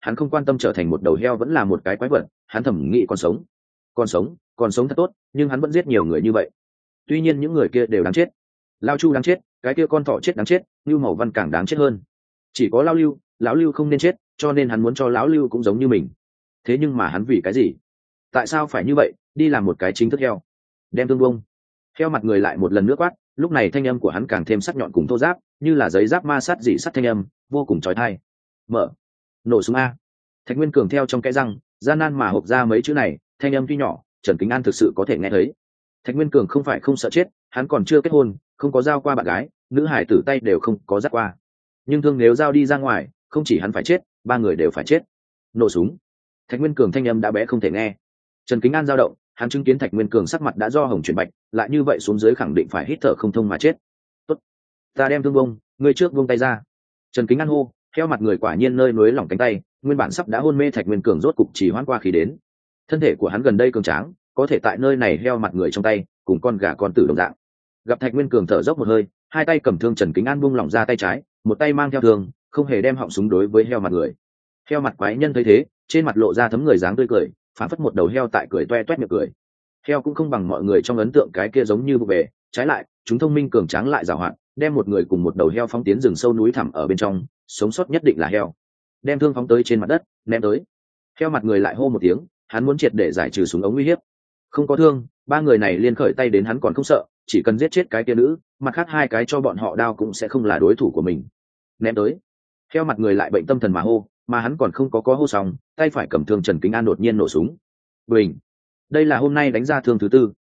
hắn không quan tâm trở thành một đầu heo vẫn là một cái quái vật, hắn thẩm nghĩ còn sống còn sống còn sống thật tốt, nhưng hắn vẫn giết nhiều người như vậy. Tuy nhiên những người kia đều đáng chết, lao chu đáng chết, cái kia con thỏ chết đáng chết, lưu màu văn càng đáng chết hơn. Chỉ có lao lưu, lão lưu không nên chết, cho nên hắn muốn cho lão lưu cũng giống như mình. Thế nhưng mà hắn vì cái gì, tại sao phải như vậy, đi làm một cái chính thức heo? Đem thương bông. Heo mặt người lại một lần nữa quát, lúc này thanh âm của hắn càng thêm sắc nhọn cùng thô giáp, như là giấy giáp ma sát dị sắt thanh âm, vô cùng chói tai. Mở. Nổ súng a. Thạch Nguyên Cường theo trong cái răng, gian nan mà hộc ra mấy chữ này, thanh âm tuy nhỏ, Trần Kính An thực sự có thể nghe thấy. Thạch Nguyên Cường không phải không sợ chết, hắn còn chưa kết hôn, không có giao qua bạn gái, nữ hải tử tay đều không có dắt qua. Nhưng thương nếu giao đi ra ngoài, không chỉ hắn phải chết, ba người đều phải chết. Nổ súng. Thạch Nguyên Cường thanh âm đã bé không thể nghe. Trần Kính An dao động, hắn chứng kiến Thạch Nguyên Cường sắc mặt đã do hồng chuyển bạch, lại như vậy xuống dưới khẳng định phải hít thở không thông mà chết. Tốt, ta đem thương bông, ngươi trước buông tay ra. Trần Kính An hô, theo mặt người quả nhiên nơi núi lỏng cánh tay, nguyên bản sắp đã hôn mê Thạch Nguyên Cường rốt cục chỉ hoãn qua khí đến. Thân thể của hắn gần đây cường tráng, có thể tại nơi này heo mặt người trong tay, cùng con gà con tử đồng dạng. Gặp Thạch Nguyên Cường thở dốc một hơi, hai tay cầm thương, Trần Kính An buông lỏng ra tay trái, một tay mang theo thương, không hề đem họng súng đối với heo mặt người. Heo mặt quái nhân thấy thế, trên mặt lộ ra thấm người dáng tươi cười, phản phất một đầu heo tại cười toe toét miệng cười. Heo cũng không bằng mọi người trong ấn tượng cái kia giống như vụ về, trái lại, chúng thông minh cường tráng lại giàu hoạt, đem một người cùng một đầu heo phóng tiến rừng sâu núi thẳm ở bên trong, sống sót nhất định là heo. Đem thương phóng tới trên mặt đất, ném tới. Heo mặt người lại hô một tiếng, hắn muốn triệt để giải trừ súng ống uy hiếp. Không có thương, ba người này liên khởi tay đến hắn còn không sợ, chỉ cần giết chết cái kia nữ, mặt khác hai cái cho bọn họ đao cũng sẽ không là đối thủ của mình. Ném tới. Heo mặt người lại bệnh tâm thần mà hô, mà hắn còn không có có hô xong, tay phải cầm thương Trần Kính An đột nhiên nổ súng. Bình. Đây là hôm nay đánh ra thương thứ tư.